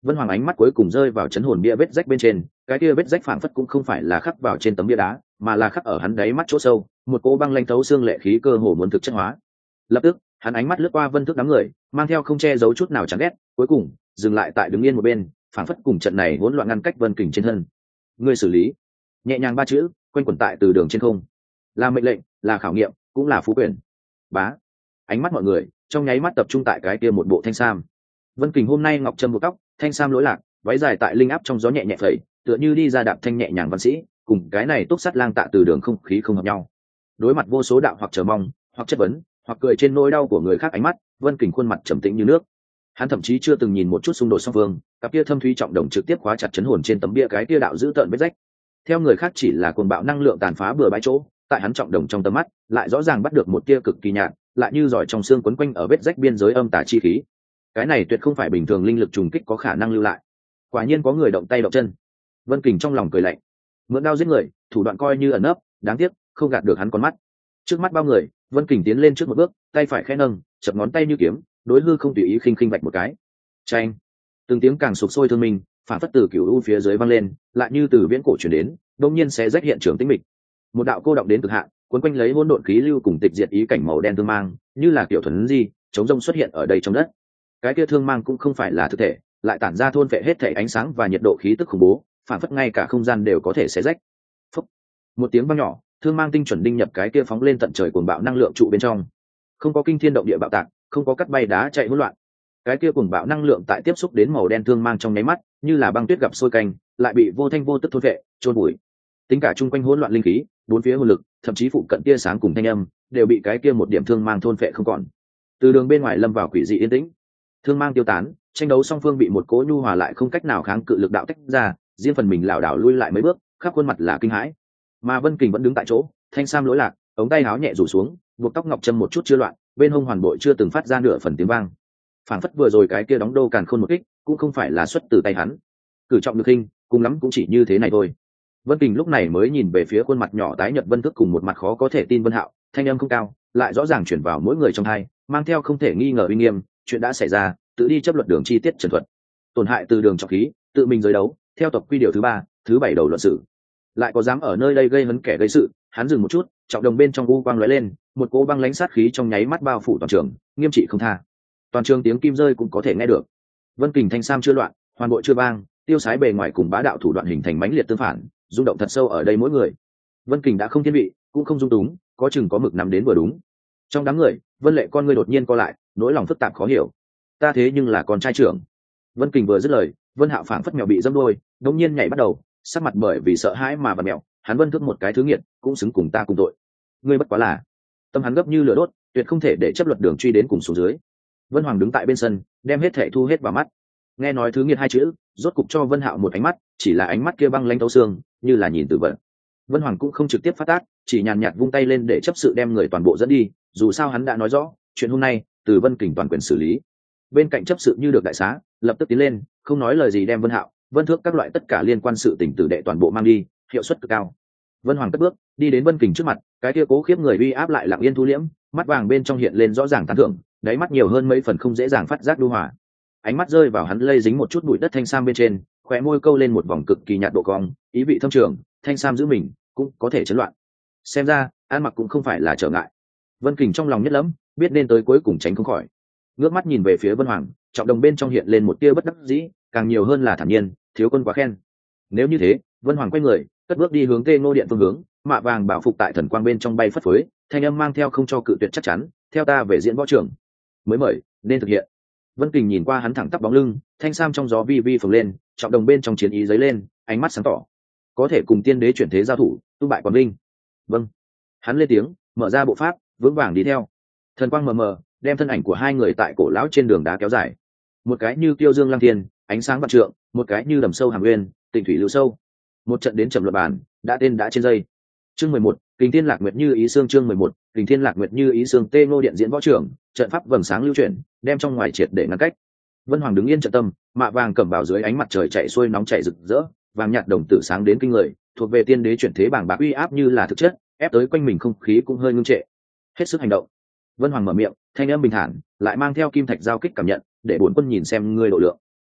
Vân Hoàng ánh mắt cuối cùng rơi vào chấn hồn bia vết rách bên trên, cái kia vết rách phảng phất cũng không phải là khắc vào trên tấm bia đá, mà là khắc ở hắn đáy mắt chỗ sâu, một cỗ băng lanh thấu xương lệ khí cơ hồ muốn thực chất hóa. Lập tức, hắn ánh mắt lướt qua Vân Thức đám người, mang theo không che giấu chút nào chán ghét, cuối cùng dừng lại tại đứng yên một bên, phảng phất cùng trận này hỗn loạn ngăn cách Vân Kình trên thân. Ngươi xử lý. Nhẹ nhàng ba chữ, quanh quẩn tại từ đường trên không. Là mệnh lệnh, là khảo nghiệm, cũng là phú quyền. Bá. Ánh mắt mọi người trong nháy mắt tập trung tại cái kia một bộ thanh sam. Vân Kình hôm nay ngọc trâm buộc tóc, thanh sam lối lạc, váy dài tại linh áp trong gió nhẹ nhẹ phẩy, tựa như đi ra đạp thanh nhẹ nhàng văn sĩ, cùng cái này túc sắt lang tạ từ đường không khí không hợp nhau. Đối mặt vô số đạo hoặc chờ mong, hoặc chất vấn, hoặc cười trên nỗi đau của người khác ánh mắt, Vân Kình khuôn mặt trầm tĩnh như nước. Hắn thậm chí chưa từng nhìn một chút xung đột song phương, cặp kia thâm thúy trọng đồng trực tiếp khóa chặt chấn hồn trên tấm bia cái kia đạo giữ tợn vết rách. Theo người khác chỉ là cuồng bạo năng lượng tàn phá bừa bãi chỗ, tại hắn trọng đồng trong tầm mắt, lại rõ ràng bắt được một tia cực kỳ nhạt, lại như giỏi trong xương quấn quanh ở vết rách biên giới âm tà chi khí. Cái này tuyệt không phải bình thường linh lực trùng kích có khả năng lưu lại. Quả nhiên có người động tay động chân. Vân Kình trong lòng cười lạnh, mượn đao giết người, thủ đoạn coi như ẩn nấp, đáng tiếc không gạt được hắn con mắt. Trước mắt bao người, Vân Kình tiến lên trước một bước, tay phải khẽ nâng, chập ngón tay như kiếm, đối hư không tùy ý khinh khinh vạch một cái. Chanh! Từng tiếng càng sụp sôi thương minh, phản phất từ cửu u phía dưới vang lên, lại như từ viễn cổ truyền đến, đột nhiên sẽ rách hiện trường tĩnh mịch. Một đạo cô động đến cực hạn, cuốn quanh lấy hỗn độn khí lưu cùng tịch diệt ý cảnh màu đen thương mang, như là kiểu thuần di, chống rông xuất hiện ở đây trong đất. Cái kia thương mang cũng không phải là thực thể, lại tản ra thôn phệ hết thể ánh sáng và nhiệt độ khí tức khủng bố, phản phất ngay cả không gian đều có thể xé rách. Phúc. Một tiếng vang nhỏ, thương mang tinh chuẩn đinh nhập cái kia phóng lên tận trời cuồng bạo năng lượng trụ bên trong. Không có kinh thiên động địa bạo tạc, không có cắt bay đá chạy hỗn loạn. Cái kia cuồng bạo năng lượng tại tiếp xúc đến màu đen thương mang trong nháy mắt, như là băng tuyết gặp sôi canh, lại bị vô thanh vô tức thôn phệ, chôn bụi. Tính cả chung quanh hỗn loạn linh khí, bốn phía hồn lực, thậm chí phụ cận tia sáng cùng thanh âm, đều bị cái kia một điểm thương mang thôn phệ không còn. Từ đường bên ngoài lâm vào quỷ dị yên tĩnh. Thương mang tiêu tán, tranh đấu song phương bị một cỗ nhu hòa lại không cách nào kháng cự lực đạo tách ra, riêng phần mình lảo đảo lui lại mấy bước, khắp khuôn mặt là kinh hãi. Mà Vân Kình vẫn đứng tại chỗ, thanh sam lỗi lạc, ống tay áo nhẹ rủ xuống, buộc tóc ngọc trâm một chút chưa loạn, bên hông hoàn bội chưa từng phát ra nửa phần tiếng vang. Phản phất vừa rồi cái kia đóng đô càn khôn một kích, cũng không phải là xuất từ tay hắn. Cử trọng được hình, cùng lắm cũng chỉ như thế này thôi. Vân Kình lúc này mới nhìn về phía khuôn mặt nhỏ tái nhợt Vân Thức cùng một mặt khó có thể tin Vân Hạo, thanh âm không cao, lại rõ ràng chuyển vào mỗi người trong hai, mang theo không thể nghi ngờ uy nghiêm, chuyện đã xảy ra, tự đi chấp luật đường chi tiết trần thuật. Tổn hại từ đường trọng khí, tự mình giới đấu, theo tộc quy điều thứ ba, thứ bảy đầu luận sự. Lại có dám ở nơi đây gây hấn kẻ gây sự, hắn dừng một chút, trọng đồng bên trong u quang lóe lên, một cỗ băng lãnh sát khí trong nháy mắt bao phủ toàn trường, nghiêm trị không tha. Toàn trường tiếng kim rơi cũng có thể nghe được. Vân Kình thanh sam chưa loạn, hoàn bộ chưa vang, tiêu sái bề ngoài cùng bá đạo thủ đoạn hình thành mãnh liệt tương phản, rung động thật sâu ở đây mỗi người. Vân Kình đã không thiên vị, cũng không dung túng, có chừng có mực nắm đến vừa đúng. Trong đám người, Vân Lệ con ngươi đột nhiên co lại, nỗi lòng phức tạp khó hiểu. Ta thế nhưng là con trai trưởng. Vân Kình vừa dứt lời, Vân Hạo phảng phất mèo bị dẫm đôi, đột nhiên nhảy bắt đầu, sắc mặt bởi vì sợ hãi mà vặn mèo, hắn Vân Thức một cái thứ nghiệt, cũng xứng cùng ta cùng tội. Ngươi bất quá là. Tâm hắn gấp như lửa đốt, tuyệt không thể để chấp luật đường truy đến cùng xuống dưới. Vân Hoàng đứng tại bên sân, đem hết thảy thu hết vào mắt. Nghe nói thứ nghiệt hai chữ, rốt cục cho Vân Hạo một ánh mắt, chỉ là ánh mắt kia băng lãnh thấu xương, như là nhìn tử vận. Vân Hoàng cũng không trực tiếp phát tác, chỉ nhàn nhạt vung tay lên để chấp sự đem người toàn bộ dẫn đi, dù sao hắn đã nói rõ, chuyện hôm nay từ Vân Kình toàn quyền xử lý. Bên cạnh chấp sự như được đại xá, lập tức tiến lên, không nói lời gì đem Vân Hạo, Vân Thước các loại tất cả liên quan sự tình tử đệ toàn bộ mang đi, hiệu suất cực cao. Vân Hoàng cất bước, đi đến Vân Kình trước mặt, cái kia cố khiếp người uy áp lại lặng yên thu liễm, mắt vàng bên trong hiện lên rõ ràng tán thưởng, đáy mắt nhiều hơn mấy phần không dễ dàng phát giác đu hòa. Ánh mắt rơi vào hắn lây dính một chút bụi đất thanh sam bên trên, khóe môi câu lên một vòng cực kỳ nhạt độ cong, ý vị thâm trường, thanh sam giữ mình cũng có thể chấn loạn. Xem ra, ăn mặc cũng không phải là trở ngại. Vân Kình trong lòng nhất lắm, biết nên tới cuối cùng tránh không khỏi. Ngước mắt nhìn về phía Vân Hoàng, trọng đồng bên trong hiện lên một tia bất đắc dĩ, càng nhiều hơn là thản nhiên, thiếu quân quá khen. Nếu như thế, Vân Hoàng quay người, cất bước đi hướng Tê Ngô điện phương hướng, mạ vàng bảo phục tại thần quang bên trong bay phất phới, thanh âm mang theo không cho cự tuyệt chắc chắn, theo ta về diễn võ trường. Mới mời, nên thực hiện. Vân Kình nhìn qua hắn thẳng tắp bóng lưng, thanh sam trong gió vi vi phồng lên, trọng đồng bên trong chiến ý dấy lên, ánh mắt sáng tỏ. Có thể cùng tiên đế chuyển thế giao thủ, tu bại quần linh. Vâng. Hắn lên tiếng, mở ra bộ pháp, vững vàng đi theo. Thần quang mờ mờ, đem thân ảnh của hai người tại cổ lão trên đường đá kéo dài. Một cái như tiêu dương lăng thiên, ánh sáng vạn trượng, một cái như đầm sâu hàm nguyên, tịnh thủy lưu sâu. Một trận đến trầm luật bàn, đã tên đã trên dây. Chương mười một, Kình Thiên Lạc Nguyệt Như Ý Sương chương mười một, Kình Thiên Lạc Nguyệt Như Ý Sương Tê Ngô điện diễn võ trưởng, trận pháp vầng sáng lưu chuyển, đem trong ngoài triệt để ngăn cách. Vân Hoàng đứng yên trận tâm, mạ vàng cầm vào dưới ánh mặt trời chạy xuôi nóng chảy rực rỡ, vàng nhạt đồng tử sáng đến kinh người, thuộc về tiên đế chuyển thế bảng bạc uy áp như là thực chất, ép tới quanh mình không khí cũng hơi ngưng trệ. Hết sức hành động. Vân Hoàng mở miệng, thanh âm bình thản, lại mang theo kim thạch giao kích cảm nhận, để bổn quân nhìn xem ngươi độ lượng.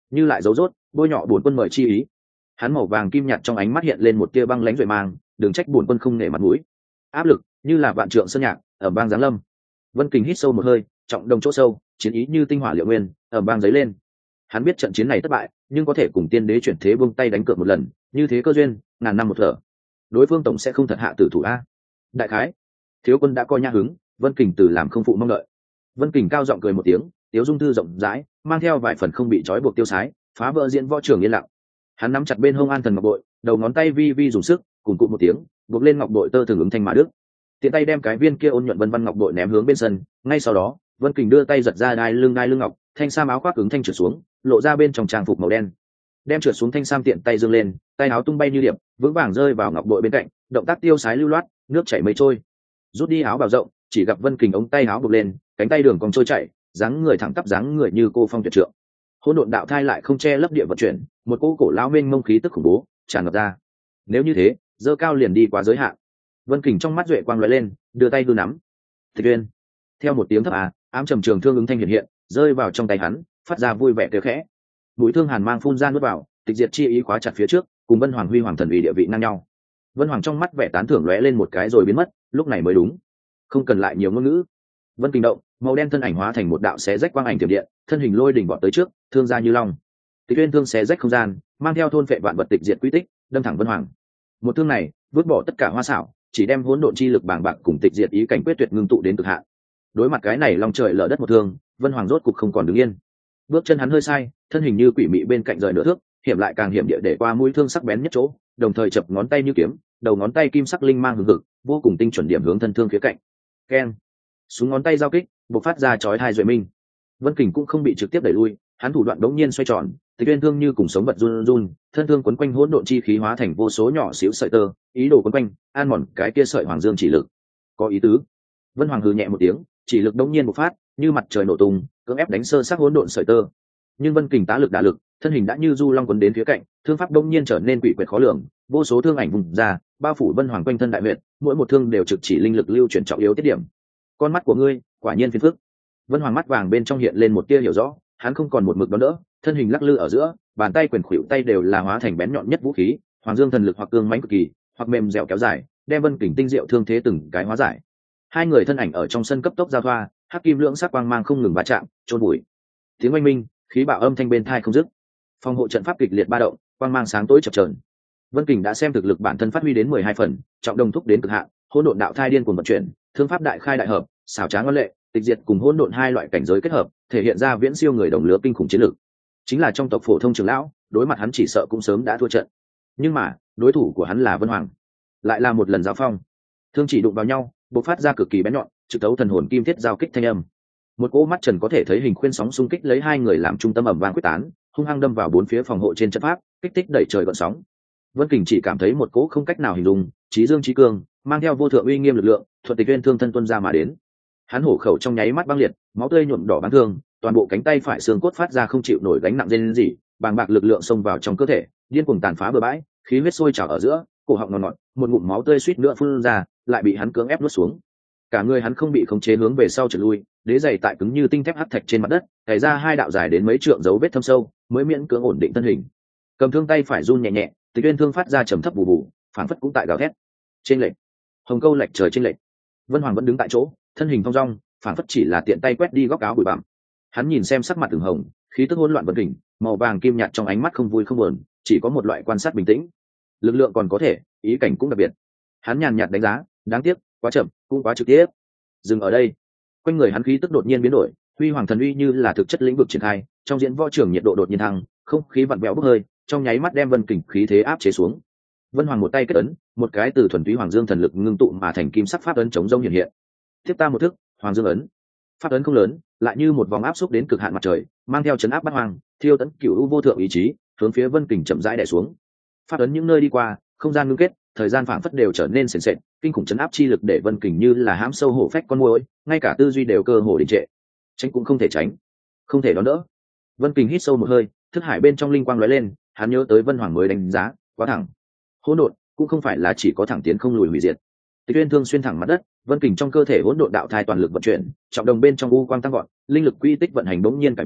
như lại dấu rốt bôi nhọ bổn quân mời chi ý. Hắn màu vàng kim nhạt trong ánh mắt hiện lên một tia băng lãnh rồi mang, đừng trách bổn quân không nể mặt mũi. Áp lực như là vạn trượng sơn nhạc ở bang giáng lâm. Vân Kình hít sâu một hơi, trọng đồng chỗ sâu, chiến ý như tinh hỏa liệu nguyên ở bang giấy lên. Hắn biết trận chiến này thất bại, nhưng có thể cùng tiên đế chuyển thế buông tay đánh cược một lần, như thế cơ duyên, ngàn năm một thở. Đối phương tổng sẽ không thật hạ tử thủ a. Đại khái, thiếu quân đã coi nhã hứng, Vân Kình từ làm không phụ mong đợi. Vân Kình cao giọng cười một tiếng, tiếu dung thư rộng rãi, mang theo vài phần không bị trói buộc tiêu sái, phá vỡ diễn võ trường yên lặng. Hắn nắm chặt bên hông an thần ngọc bội, đầu ngón tay vi vi dùng sức, cùng cụ một tiếng, buộc lên ngọc bội tơ thường ứng thanh mã đức. Tiện tay đem cái viên kia ôn nhuận vân văn ngọc bội ném hướng bên sân, ngay sau đó, Vân Kình đưa tay giật ra đai lưng đai lưng ngọc, thanh sam áo khoác ứng thanh trượt xuống, lộ ra bên trong trang phục màu đen. Đem trượt xuống thanh sam tiện tay giương lên, tay áo tung bay như điệp, vững vàng rơi vào ngọc bội bên cạnh, động tác tiêu sái lưu loát, nước chảy mây trôi. Rút đi áo bào rộng, chỉ gặp Vân Kình ống tay áo buộc lên, cánh tay đường cong trôi chạy, dáng người thẳng tắp dáng người như cô phong tuyệt trượng. Hỗn độn đạo thai lại không che lấp địa vận chuyển, một cỗ cổ lão mênh mông khí tức khủng bố tràn ngập ra. Nếu như thế, dơ cao liền đi quá giới hạn. Vân Kình trong mắt duệ quang lóe lên, đưa tay hư nắm. Tịch Uyên. Theo một tiếng thấp à, ám trầm trường thương ứng thanh hiện hiện, rơi vào trong tay hắn, phát ra vui vẻ kêu khẽ. Mũi thương hàn mang phun ra nuốt vào, tịch diệt chi ý khóa chặt phía trước, cùng Vân Hoàng huy hoàng thần uy địa vị ngang nhau. Vân Hoàng trong mắt vẻ tán thưởng lóe lên một cái rồi biến mất, lúc này mới đúng. Không cần lại nhiều ngôn ngữ. Vân Kình động, màu đen thân ảnh hóa thành một đạo xé rách quang ảnh tiềm điện, thân hình lôi đỉnh vọt tới trước, thương ra như long. Tịch Uyên thương xé rách không gian, mang theo thôn phệ vạn vật tịch diệt quy tích, đâm thẳng Vân Hoàng. Một thương này, vứt bỏ tất cả hoa xảo, chỉ đem hỗn độn chi lực bàng bạc cùng tịch diệt ý cảnh quyết tuyệt ngưng tụ đến cực hạn. Đối mặt cái này long trời lở đất một thương, Vân Hoàng rốt cục không còn đứng yên. Bước chân hắn hơi sai, thân hình như quỷ mị bên cạnh rời nửa thước, hiểm lại càng hiểm địa để qua mũi thương sắc bén nhất chỗ, đồng thời chập ngón tay như kiếm, đầu ngón tay kim sắc linh mang hừng hực, vô cùng tinh chuẩn điểm hướng thân thương phía cạnh. Keng. Súng ngón tay giao kích, bộc phát ra chói tai duệ minh. Vân Kình cũng không bị trực tiếp đẩy lui, hắn thủ đoạn đống nhiên xoay tròn, Tịch Uyên thương như cùng sống vật run run, thân thương quấn quanh hỗn độn chi khí hóa thành vô số nhỏ xíu sợi tơ, ý đồ quấn quanh, an mòn cái kia sợi hoàng dương chỉ lực. Có ý tứ. Vân Hoàng hừ nhẹ một tiếng, chỉ lực đống nhiên bộc phát, như mặt trời nổ tung, cưỡng ép đánh sơ xác hỗn độn sợi tơ. Nhưng Vân Kình tá lực đả lực, thân hình đã như du long quấn đến phía cạnh, thương pháp đống nhiên trở nên quỷ quyệt khó lường, vô số thương ảnh vùng ra, bao phủ Vân Hoàng quanh thân đại huyệt, mỗi một thương đều trực chỉ linh lực lưu chuyển trọng yếu tiết điểm. Con mắt của ngươi, quả nhiên phiền phức. Vân Hoàng mắt vàng bên trong hiện lên một tia hiểu rõ, hắn không còn một mực đó nữa, thân hình lắc lư ở giữa, bàn tay quyền khuỷu tay đều là hóa thành bén nhọn nhất vũ khí, hoàng dương thần lực hoặc cương mãnh cực kỳ, hoặc mềm dẻo kéo dài, đem Vân Kình tinh diệu thương thế từng cái hóa giải. Hai người thân ảnh ở trong sân cấp tốc giao thoa, hắc kim lưỡng sắc quang mang không ngừng va chạm, trôn bụi. Tiếng oanh minh, khí bạo âm thanh bên tai không dứt. Phòng hộ trận pháp kịch liệt ba động, quang mang sáng tối chập chờn. Vân Kình đã xem thực lực bản thân phát huy đến mười hai phần, trọng đồng thúc đến cực hạn, hỗn độn đạo thai điên cuồng vận chuyển, thương pháp đại khai đại hợp, xảo trá ngoan lệ, tịch diệt cùng hỗn độn hai loại cảnh giới kết hợp, thể hiện ra viễn siêu người đồng lứa kinh khủng chiến lược. Chính là trong tộc phổ thông trưởng lão, đối mặt hắn chỉ sợ cũng sớm đã thua trận. Nhưng mà, đối thủ của hắn là Vân Hoàng. Lại là một lần giao phong. Thương chỉ đụng vào nhau, bộc phát ra cực kỳ bén nhọn, trực tấu thần hồn kim thiết giao kích thanh âm. Một cỗ mắt trần có thể thấy hình khuyên sóng xung kích lấy hai người làm trung tâm ầm vang quyết tán, hung hăng đâm vào bốn phía phòng hộ trên trận pháp, kích thích đẩy trời gợn sóng. Vân Kình chỉ cảm thấy một cỗ không cách nào hình dung, chí dương chí cương, mang theo vô thượng uy nghiêm lực lượng, thuận Tịch Uyên thương thân tuôn ra mà đến. Hắn hổ khẩu trong nháy mắt băng liệt, máu tươi nhuộm đỏ bắn thương, toàn bộ cánh tay phải xương cốt phát ra không chịu nổi gánh nặng rên rỉ, bàng bạc lực lượng xông vào trong cơ thể, điên cuồng tàn phá bừa bãi, khí huyết sôi trào ở giữa, cổ họng ngọt ngọt, một ngụm máu tươi suýt nữa phun ra, lại bị hắn cưỡng ép nuốt xuống. Cả người hắn không bị khống chế hướng về sau trượt lui, đế giày tại cứng như tinh thép hắc thạch trên mặt đất, cày ra hai đạo dài đến mấy trượng dấu vết thâm sâu, mới miễn cưỡng ổn định thân hình. Cầm thương tay phải run nhẹ nhẹ, Tịch Uyên thương phát ra trầm thấp bù bù, phản phất cũng tại gào thét. Trên lệch, hồng câu lệch trời trên lệch. Vân Hoàng vẫn đứng tại chỗ, thân hình thong dong, phản phất chỉ là tiện tay quét đi góc áo bụi bặm. Hắn nhìn xem sắc mặt từng hồng, khí tức hỗn loạn Vân Kình, màu vàng kim nhạt trong ánh mắt không vui không buồn, chỉ có một loại quan sát bình tĩnh. Lực lượng còn có thể, ý cảnh cũng đặc biệt. Hắn nhàn nhạt đánh giá, đáng tiếc, quá chậm, cũng quá trực tiếp. Dừng ở đây. Quanh người hắn khí tức đột nhiên biến đổi, huy hoàng thần uy như là thực chất lĩnh vực triển khai, trong diễn võ trường nhiệt độ đột nhiên thăng, không khí vặn vẹo bốc hơi, trong nháy mắt đem Vân Kình khí thế áp chế xuống. Vân Hoàng một tay kết ấn, một cái từ thuần túy hoàng dương thần lực ngưng tụ mà thành kim sắc pháp ấn chống rông hiện hiện. Tiếp ta một thức, hoàng dương ấn. Pháp ấn không lớn, lại như một vòng áp xúc đến cực hạn mặt trời, mang theo chấn áp bát hoang, thiêu tấn cửu u vô thượng ý chí, hướng phía Vân Kình chậm rãi đè xuống. Pháp ấn những nơi đi qua, không gian ngưng kết, thời gian phảng phất đều trở nên sền sệt, kinh khủng chấn áp chi lực để Vân Kình như là hãm sâu hổ phách con muỗi, ngay cả tư duy đều cơ hồ đình trệ. Tránh cũng không thể tránh, không thể đón đỡ. Vân Kình hít sâu một hơi, thức hải bên trong linh quang lóe lên, hắn nhớ tới Vân Hoàng mới đánh giá, quá thẳng. Hỗn độn cũng không phải là chỉ có thẳng tiến không lùi hủy diệt. Tịch Uyên thương xuyên thẳng mặt đất, Vân Kình trong cơ thể hỗn độn đạo thai toàn lực vận chuyển, trọng đồng bên trong u quang tăng vọt, linh lực quy tích vận hành bỗng nhiên cải biến,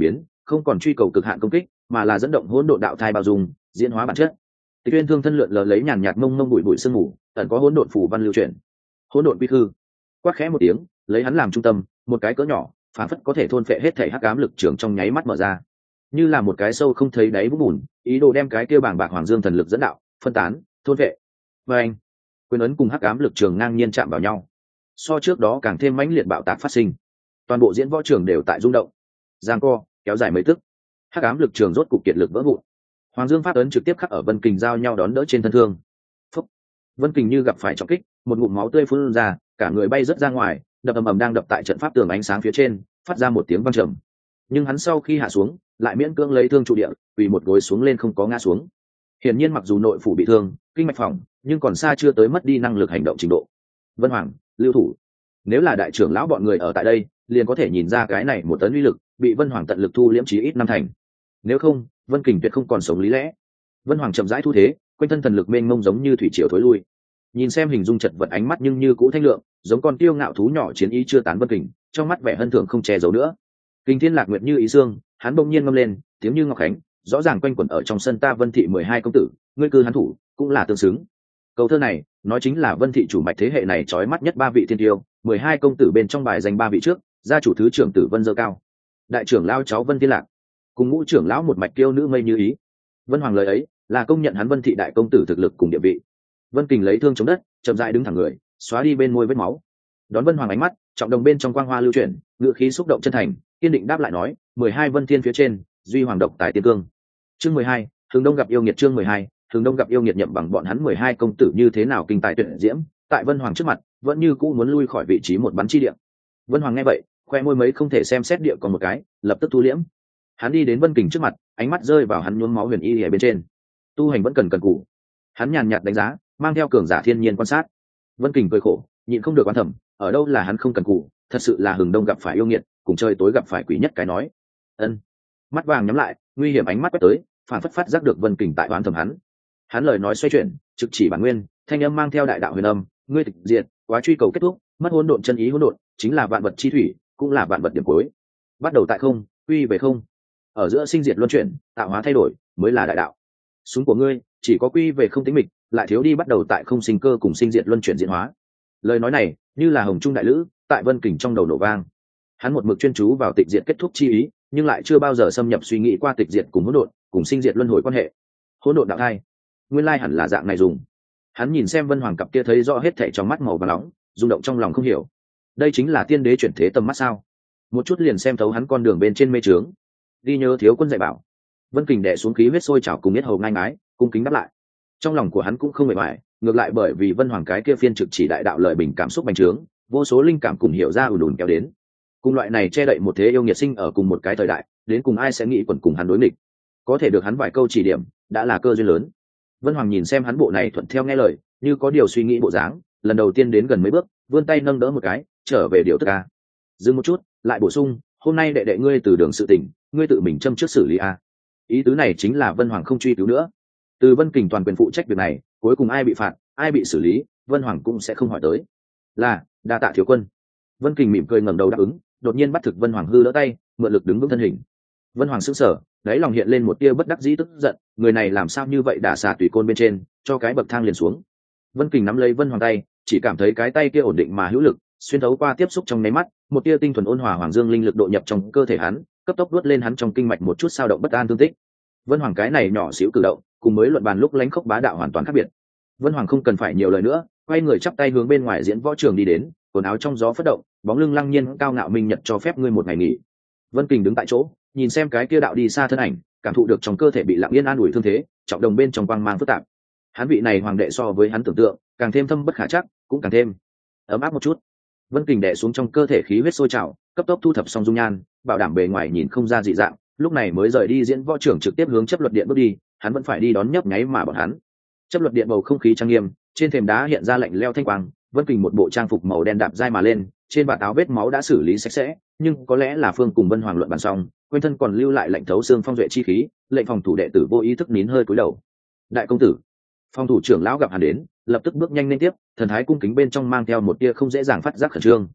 không còn truy cầu cực hạn công kích mà là dẫn động hỗn độn đạo thai bao dung diễn hóa bản chất. Tịch Uyên Thương thân lượn lờ lấy nhàn nhạt mông mông bụi bụi sương mù, ẩn có hỗn độn phù văn lưu chuyển. Hỗn độn quy hư, quát khẽ một tiếng, lấy hắn làm trung tâm, một cái cỡ nhỏ, phản phất có thể thôn phệ hết thể hắc ám lực trường trong nháy mắt mở ra, như là một cái sâu không thấy đáy vũng bùn, ý đồ đem cái kia bàng bạc hoàng dương thần lực dẫn đạo, phân tán, thôn phệ. Và anh, quyền ấn cùng hắc ám lực trường ngang nhiên chạm vào nhau, so trước đó càng thêm mãnh liệt bạo tạc phát sinh. Toàn bộ diễn võ trường đều tại rung động, giằng co, kéo dài mấy tức, hắc ám lực trường rốt cục kiệt lực vỡ vụn. Hoàng Dương pháp ấn trực tiếp khắc ở Vân Kình giao nhau đón đỡ trên thân thương. Phúc. Vân Kình như gặp phải trọng kích, một ngụm máu tươi phun ra, cả người bay rớt ra ngoài, đập ầm ầm đang đập tại trận pháp tường ánh sáng phía trên, phát ra một tiếng vang trầm. Nhưng hắn sau khi hạ xuống, lại miễn cưỡng lấy thương trụ địa, quỳ một gối xuống lên không có ngã xuống. Hiển nhiên mặc dù nội phủ bị thương, kinh mạch phỏng, nhưng còn xa chưa tới mất đi năng lực hành động trình độ. Vân Hoàng, lưu thủ. Nếu là đại trưởng lão bọn người ở tại đây, liền có thể nhìn ra cái này một tấn uy lực, bị Vân Hoàng tận lực thu liễm chí ít năm thành. Nếu không, Vân Kình tuyệt không còn sống lý lẽ. Vân Hoàng chậm rãi thu thế, quanh thân thần lực mênh mông giống như thủy triều thối lui. Nhìn xem hình dung chật vật ánh mắt nhưng như cũ thanh lượng, giống con tiêu ngạo thú nhỏ chiến ý chưa tán Vân Kình, trong mắt vẻ hân thưởng không che giấu nữa. Kinh thiên lạc nguyệt như ý xương, hắn bỗng nhiên ngâm lên, tiếng như ngọc khánh, rõ ràng quanh quẩn ở trong sân ta Vân thị mười hai công tử, ngươi cư hắn thủ, cũng là tương xứng. Câu thơ này, nói chính là Vân thị chủ mạch thế hệ này chói mắt nhất ba vị thiên tiêu, mười hai công tử bên trong bài danh ba vị trước, gia chủ thứ trưởng tử Vân Dơ Cao, đại trưởng lao cháu Vân Thiên Lạc, cùng ngũ trưởng lão một mạch kiêu nữ mây như ý. Vân Hoàng lời ấy là công nhận hắn Vân thị đại công tử thực lực cùng địa vị. Vân Kình lấy thương chống đất, chậm rãi đứng thẳng người, xóa đi bên môi vết máu, đón Vân Hoàng ánh mắt trọng đồng bên trong quang hoa lưu chuyển, ngự khí xúc động chân thành, kiên định đáp lại nói, mười hai Vân Thiên phía trên, duy hoàng độc tài tiên cương. Chương mười hai, Thường Đông gặp yêu nghiệt. Chương mười hai, Thường Đông gặp yêu nghiệt. Nhậm bằng bọn hắn mười hai công tử như thế nào kinh tài tuyệt diễm, tại Vân Hoàng trước mặt vẫn như cũ muốn lui khỏi vị trí một bắn chi địa. Vân Hoàng nghe vậy, khoe môi mấy không thể xem xét địa còn một cái, lập tức thu liễm. Hắn đi đến Vân Kình trước mặt, ánh mắt rơi vào hắn nhuốm máu huyền y ở bên trên. Tu hành vẫn cần cần cù. Hắn nhàn nhạt đánh giá, mang theo cường giả thiên nhiên quan sát. Vân Kình cười khổ, nhịn không được oán thầm, ở đâu là hắn không cần cù, thật sự là Hừng Đông gặp phải yêu nghiệt, cùng trời tối gặp phải quỷ nhất cái nói. Ân. Mắt vàng nhắm lại, nguy hiểm ánh mắt quét tới, phản phất phát giác được Vân Kình tại oán thầm hắn. Hắn lời nói xoay chuyển, trực chỉ bản nguyên, thanh âm mang theo đại đạo huyền âm, ngươi tịch diệt, quá truy cầu kết thúc, mất hỗn độn chân ý hỗn độn, chính là vạn vật chi thủy, cũng là vạn vật điểm cuối. Bắt đầu tại không, quy về không. Ở giữa sinh diệt luân chuyển, tạo hóa thay đổi, mới là đại đạo. Súng của ngươi chỉ có quy về không tính mịch, lại thiếu đi bắt đầu tại không sinh cơ cùng sinh diệt luân chuyển diễn hóa. Lời nói này như là hồng trung đại lữ, tại Vân Kình trong đầu nổ vang. Hắn một mực chuyên chú vào tịch diệt kết thúc chi ý, nhưng lại chưa bao giờ xâm nhập suy nghĩ qua tịch diệt cùng hỗn độn, cùng sinh diệt luân hồi quan hệ. Hỗn độn đạo thai, nguyên lai hẳn là dạng này dùng. Hắn nhìn xem Vân Hoàng cặp kia thấy rõ hết thảy trong mắt màu vàng nóng, rung động trong lòng không hiểu. Đây chính là tiên đế chuyển thế tầm mắt sao? Một chút liền xem thấu hắn con đường bên trên mê trướng. Đi nhớ thiếu quân dạy bảo. Vân Kình đè xuống khí huyết sôi trào cùng nhất hầu ngai ngái, cung kính đáp lại. Trong lòng của hắn cũng không mệt mỏi, ngược lại bởi vì Vân Hoàng cái kia phiên trực chỉ đại đạo lời bình cảm xúc bành trướng, vô số linh cảm cùng hiểu ra ùn ùn kéo đến. Cùng loại này che đậy một thế yêu nghiệt sinh ở cùng một cái thời đại, đến cùng ai sẽ nghĩ quẩn cùng hắn đối nghịch. Có thể được hắn vài câu chỉ điểm, đã là cơ duyên lớn. Vân Hoàng nhìn xem hắn bộ này thuận theo nghe lời, như có điều suy nghĩ bộ dáng, lần đầu tiên đến gần mấy bước, vươn tay nâng đỡ một cái, trở về điều tức ca. Dừng một chút, lại bổ sung, hôm nay đệ đệ ngươi từ đường sự tình, ngươi tự mình châm trước xử lý a. Ý tứ này chính là Vân Hoàng không truy cứu nữa. Từ Vân Kình toàn quyền phụ trách việc này, cuối cùng ai bị phạt, ai bị xử lý, Vân Hoàng cũng sẽ không hỏi tới. Là, đa tạ thiếu quân. Vân Kình mỉm cười ngẩng đầu đáp ứng, đột nhiên bắt thực Vân Hoàng hư đỡ tay, mượn lực đứng vững thân hình. Vân Hoàng sững sờ, đáy lòng hiện lên một tia bất đắc dĩ tức giận, người này làm sao như vậy đả xà tùy côn bên trên, cho cái bậc thang liền xuống. Vân Kình nắm lấy Vân Hoàng tay, chỉ cảm thấy cái tay kia ổn định mà hữu lực, xuyên thấu qua tiếp xúc trong nháy mắt, một tia tinh thuần ôn hòa hoàng dương linh lực độ nhập trong cơ thể hắn, cấp tốc đuốt lên hắn trong kinh mạch một chút sao động bất an thương tích. Vân Hoàng cái này nhỏ xíu cử động, cùng mới luận bàn lúc lánh khốc bá đạo hoàn toàn khác biệt. Vân Hoàng không cần phải nhiều lời nữa, quay người chắp tay hướng bên ngoài diễn võ trường đi đến, quần áo trong gió phất động, bóng lưng lăng nhiên cao ngạo minh nhật cho phép ngươi một ngày nghỉ. Vân Kình đứng tại chỗ, nhìn xem cái kia đạo đi xa thân ảnh, cảm thụ được trong cơ thể bị lặng yên an ủi thương thế, trọng đồng bên trong quang mang phức tạp. Hắn vị này hoàng đệ so với hắn tưởng tượng, càng thêm thâm bất khả chắc, cũng càng thêm ấm áp một chút. Vân Kình đè xuống trong cơ thể khí huyết sôi trào, cấp tốc thu thập xong dung nhan, bảo đảm bề ngoài nhìn không ra dị dạng, lúc này mới rời đi diễn võ trưởng trực tiếp hướng chấp luật điện bước đi. Hắn vẫn phải đi đón nhấp nháy mà bọn hắn. Chấp luật điện bầu không khí trang nghiêm, trên thềm đá hiện ra lạnh lẽo thanh quang. Vân Kình một bộ trang phục màu đen đạp dai mà lên, trên bạt áo vết máu đã xử lý sạch sẽ, nhưng có lẽ là Phương cùng Vân Hoàng luận bàn xong, quanh thân còn lưu lại lạnh thấu xương phong duệ chi khí, lệnh phòng thủ đệ tử vô ý thức nín hơi cúi đầu. Đại công tử, phòng thủ trưởng lão gặp hắn đến, lập tức bước nhanh lên tiếp, thần thái cung kính bên trong mang theo một tia không dễ dàng phát giác khẩn trương.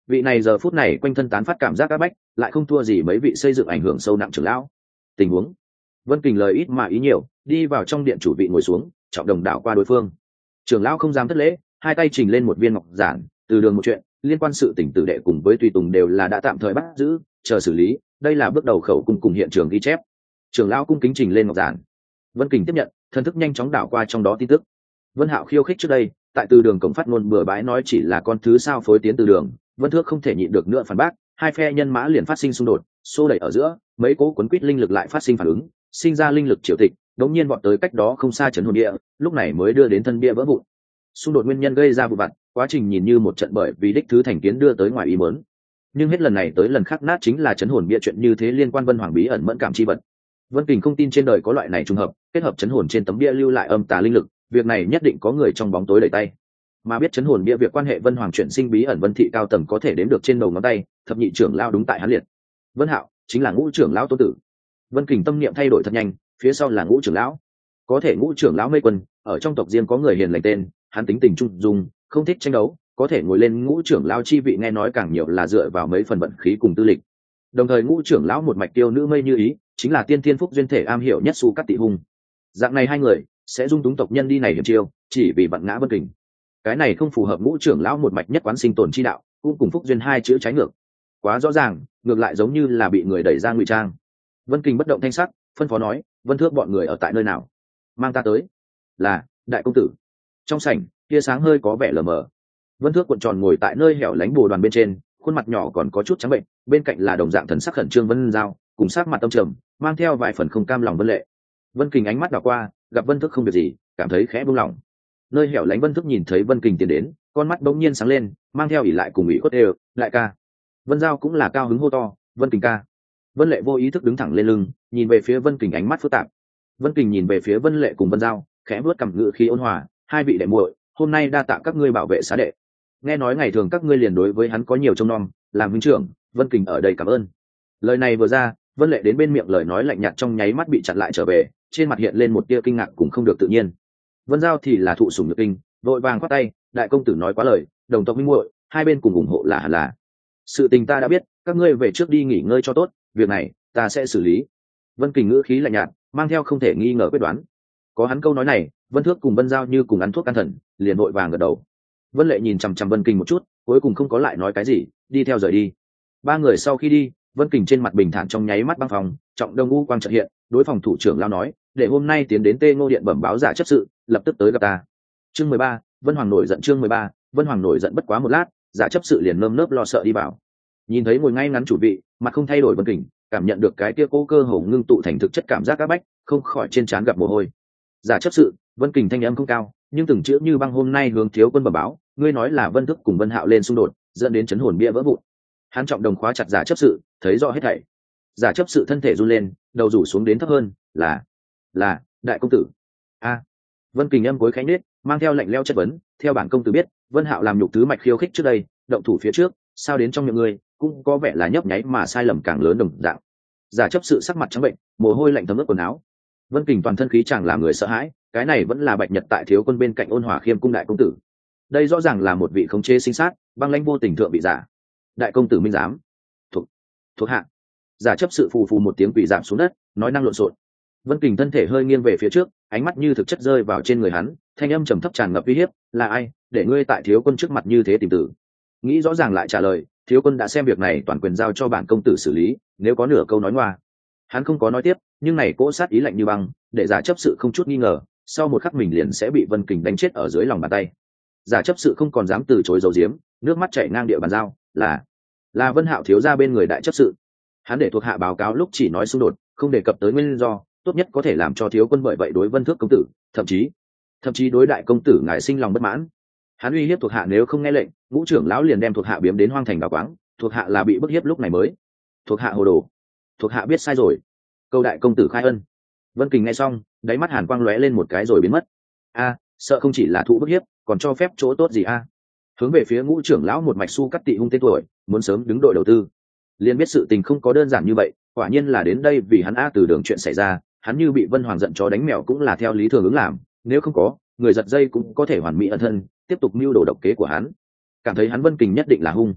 vị này giờ phút này quanh thân tán phát cảm giác áp bách, lại không thua gì mấy vị xây dựng ảnh hưởng sâu nặng trưởng lão. Tình huống, Vân Kình lời ít mà ý nhiều, đi vào trong điện chủ vị ngồi xuống, trọng đồng đảo qua đối phương. Trưởng lão không dám thất lễ, hai tay trình lên một viên ngọc giản, từ đường một chuyện liên quan sự tỉnh tử đệ cùng với tùy tùng đều là đã tạm thời bắt giữ, chờ xử lý, đây là bước đầu khẩu cung cùng hiện trường ghi chép. Trưởng lão cung kính trình lên ngọc giản. Vân Kình tiếp nhận, thần thức nhanh chóng đảo qua trong đó tin tức. Vân Hạo khiêu khích trước đây, tại từ đường cổng phát ngôn bừa bãi nói chỉ là con thứ sao phối tiến từ đường, Vân Thước không thể nhịn được nữa phản bác, hai phe nhân mã liền phát sinh xung đột, xô đẩy ở giữa, mấy cố cuốn quýt linh lực lại phát sinh phản ứng, sinh ra linh lực triều tịch, đống nhiên vọt tới cách đó không xa trấn hồn địa, lúc này mới đưa đến thân bia vỡ vụn. Xung đột nguyên nhân gây ra vụ vặt, quá trình nhìn như một trận bởi vì đích thứ thành kiến đưa tới ngoài ý muốn, nhưng hết lần này tới lần khác nát chính là trấn hồn bia chuyện như thế liên quan Vân Hoàng bí ẩn mẫn cảm chi vật. Vân Kình không tin trên đời có loại này trùng hợp, kết hợp trấn hồn trên tấm bia lưu lại âm tà linh lực, việc này nhất định có người trong bóng tối đẩy tay. Mà biết trấn hồn bia việc quan hệ Vân Hoàng chuyển sinh bí ẩn Vân thị cao tầng có thể đếm được trên đầu ngón tay, thập nhị trưởng lão đúng tại hắn liệt. Vân Hạo chính là ngũ trưởng lão Tô Tử. Vân Kình tâm niệm thay đổi thật nhanh, phía sau là ngũ trưởng lão. Có thể ngũ trưởng lão Mây Quân, ở trong tộc riêng có người hiền lành tên, hắn tính tình trung dung, không thích tranh đấu, có thể ngồi lên ngũ trưởng lão chi vị nghe nói càng nhiều là dựa vào mấy phần vận khí cùng tư lịch. Đồng thời ngũ trưởng lão một mạch tiêu nữ Mây Như Ý, chính là tiên thiên phúc duyên thể am hiểu nhất Su Cát Tị Hung. Dạng này hai người sẽ dung túng tộc nhân đi này hiểm chiêu, chỉ vì vặn ngã Vân Kình. Cái này không phù hợp ngũ trưởng lão một mạch nhất quán sinh tồn chi đạo, cũng cùng phúc duyên hai chữ trái ngược. Quá rõ ràng, ngược lại giống như là bị người đẩy ra ngụy trang. Vân Kình bất động thanh sắc, phân phó nói, Vân Thước bọn người ở tại nơi nào? Mang ta tới. Là, đại công tử. Trong sảnh, tia sáng hơi có vẻ lờ mờ. Vân Thước cuộn tròn ngồi tại nơi hẻo lánh bồ đoàn bên trên, khuôn mặt nhỏ còn có chút trắng bệnh, bên cạnh là đồng dạng thần sắc khẩn trương Vân Giao, cùng sắc mặt tâm trầm, mang theo vài phần không cam lòng Vân Lệ. Vân Kình ánh mắt đảo qua, gặp Vân Thước không việc gì, cảm thấy khẽ buông lòng. Nơi hẻo lánh Vân Thước nhìn thấy Vân Kình tiến đến, con mắt bỗng nhiên sáng lên, mang theo ỷ lại cùng ủy khuất đều, lại ca. Vân Giao cũng là cao hứng hô to, Vân Kình ca. Vân Lệ vô ý thức đứng thẳng lên lưng, nhìn về phía Vân Kình ánh mắt phức tạp. Vân Kình nhìn về phía Vân Lệ cùng Vân Giao, khẽ vuốt cằm ngữ khí ôn hòa, hai vị đệ muội, hôm nay đa tạ các ngươi bảo vệ xá đệ. Nghe nói ngày thường các ngươi liền đối với hắn có nhiều trông nom, làm huynh trưởng, Vân Kình ở đây cảm ơn. Lời này vừa ra, Vân Lệ đến bên miệng lời nói lạnh nhạt trong nháy mắt bị chặn lại trở về, trên mặt hiện lên một tia kinh ngạc cũng không được tự nhiên. Vân Giao thì là thụ sủng nhược kinh, vội vàng quát tay, đại công tử nói quá lời, đồng tộc minh muội, hai bên cùng ủng hộ là hẳn là. Sự tình ta đã biết, các ngươi về trước đi nghỉ ngơi cho tốt, việc này ta sẽ xử lý. Vân Kình ngữ khí lạnh nhạt, mang theo không thể nghi ngờ quyết đoán. Có hắn câu nói này, Vân Thước cùng Vân Giao như cùng ăn thuốc can thần, liền vội vàng gật đầu. Vân Lệ nhìn chằm chằm Vân Kình một chút, cuối cùng không có lại nói cái gì, đi theo rời đi. Ba người sau khi đi, Vân Kình trên mặt bình thản trong nháy mắt băng phòng, trọng đông u quang chợt hiện, đối phòng thủ trưởng lao nói, để hôm nay tiến đến Tê Ngô điện bẩm báo giả chấp sự, lập tức tới gặp ta. Chương mười ba, Vân Hoàng nổi giận chương mười ba, Vân Hoàng nổi giận bất quá một lát, giả chấp sự liền nơm nớp lo sợ đi vào. Nhìn thấy ngồi ngay ngắn chủ vị, mặt không thay đổi Vân Kình, cảm nhận được cái kia cố cơ hồ ngưng tụ thành thực chất cảm giác áp bách, không khỏi trên trán gặp mồ hôi. Giả chấp sự, Vân Kình thanh âm không cao, nhưng từng chữ như băng hôm nay hướng thiếu quân bẩm báo, ngươi nói là Vân Thức cùng Vân Hạo lên xung đột, dẫn đến chấn hồn bia vỡ vụn. Hắn trọng đồng khóa chặt giả chấp sự, thấy rõ hết thảy. Giả chấp sự thân thể run lên, đầu rủ xuống đến thấp hơn, là là đại công tử. A. Vân Kình âm cuối khánh nết, mang theo lạnh lẽo chất vấn, theo bản công tử biết, Vân Hạo làm nhục tứ mạch khiêu khích trước đây, động thủ phía trước, sao đến trong miệng ngươi, cũng có vẻ là nhấp nháy mà sai lầm càng lớn đồng dạng. Giả chấp sự sắc mặt trắng bệnh, mồ hôi lạnh thấm ướt quần áo. Vân Kình toàn thân khí chẳng làm người sợ hãi, cái này vẫn là Bạch Nhật tại thiếu quân bên cạnh Ôn Hòa Khiêm cung đại công tử. Đây rõ ràng là một vị khống chế sinh sát, băng lãnh vô tình thượng vị giả. Đại công tử minh giám, thuộc thuộc hạ. Giả chấp sự phù phù một tiếng quỳ giảm xuống đất, nói năng lộn xộn. Vân Kình thân thể hơi nghiêng về phía trước, ánh mắt như thực chất rơi vào trên người hắn, thanh âm trầm thấp tràn ngập uy hiếp, là ai để ngươi tại thiếu quân trước mặt như thế tìm tử? Nghĩ rõ ràng lại trả lời, thiếu quân đã xem việc này toàn quyền giao cho bản công tử xử lý, nếu có nửa câu nói ngoa. Hắn không có nói tiếp, nhưng này cỗ sát ý lạnh như băng, để giả chấp sự không chút nghi ngờ, sau một khắc mình liền sẽ bị Vân Kình đánh chết ở dưới lòng bàn tay. Giả chấp sự không còn dám từ chối dầu diếm, nước mắt chảy ngang địa bàn giao, là là Vân Hạo thiếu gia bên người đại chấp sự. Hắn để thuộc hạ báo cáo lúc chỉ nói xung đột, không đề cập tới nguyên do, tốt nhất có thể làm cho thiếu quân bởi vậy đối Vân Thước công tử, thậm chí thậm chí đối đại công tử ngài sinh lòng bất mãn. Hắn uy hiếp thuộc hạ nếu không nghe lệnh, ngũ trưởng lão liền đem thuộc hạ biếm đến hoang thành đào quáng, thuộc hạ là bị bức hiếp lúc này mới. Thuộc hạ hồ đồ, thuộc hạ biết sai rồi. Câu đại công tử khai ân. Vân Kình nghe xong, đáy mắt hàn quang lóe lên một cái rồi biến mất. A, sợ không chỉ là thụ bức hiếp, còn cho phép chỗ tốt gì a? Hướng về phía ngũ trưởng lão một mạch Su Cát Tị Hung tên tuổi, muốn sớm đứng đội đầu tư. Liền biết sự tình không có đơn giản như vậy, quả nhiên là đến đây vì hắn a từ đường chuyện xảy ra, hắn như bị Vân Hoàng giận chó đánh mèo cũng là theo lý thường ứng làm, nếu không có, người giật dây cũng có thể hoàn mỹ ẩn thân, tiếp tục mưu đồ độc kế của hắn. Cảm thấy hắn Vân Kình nhất định là hung.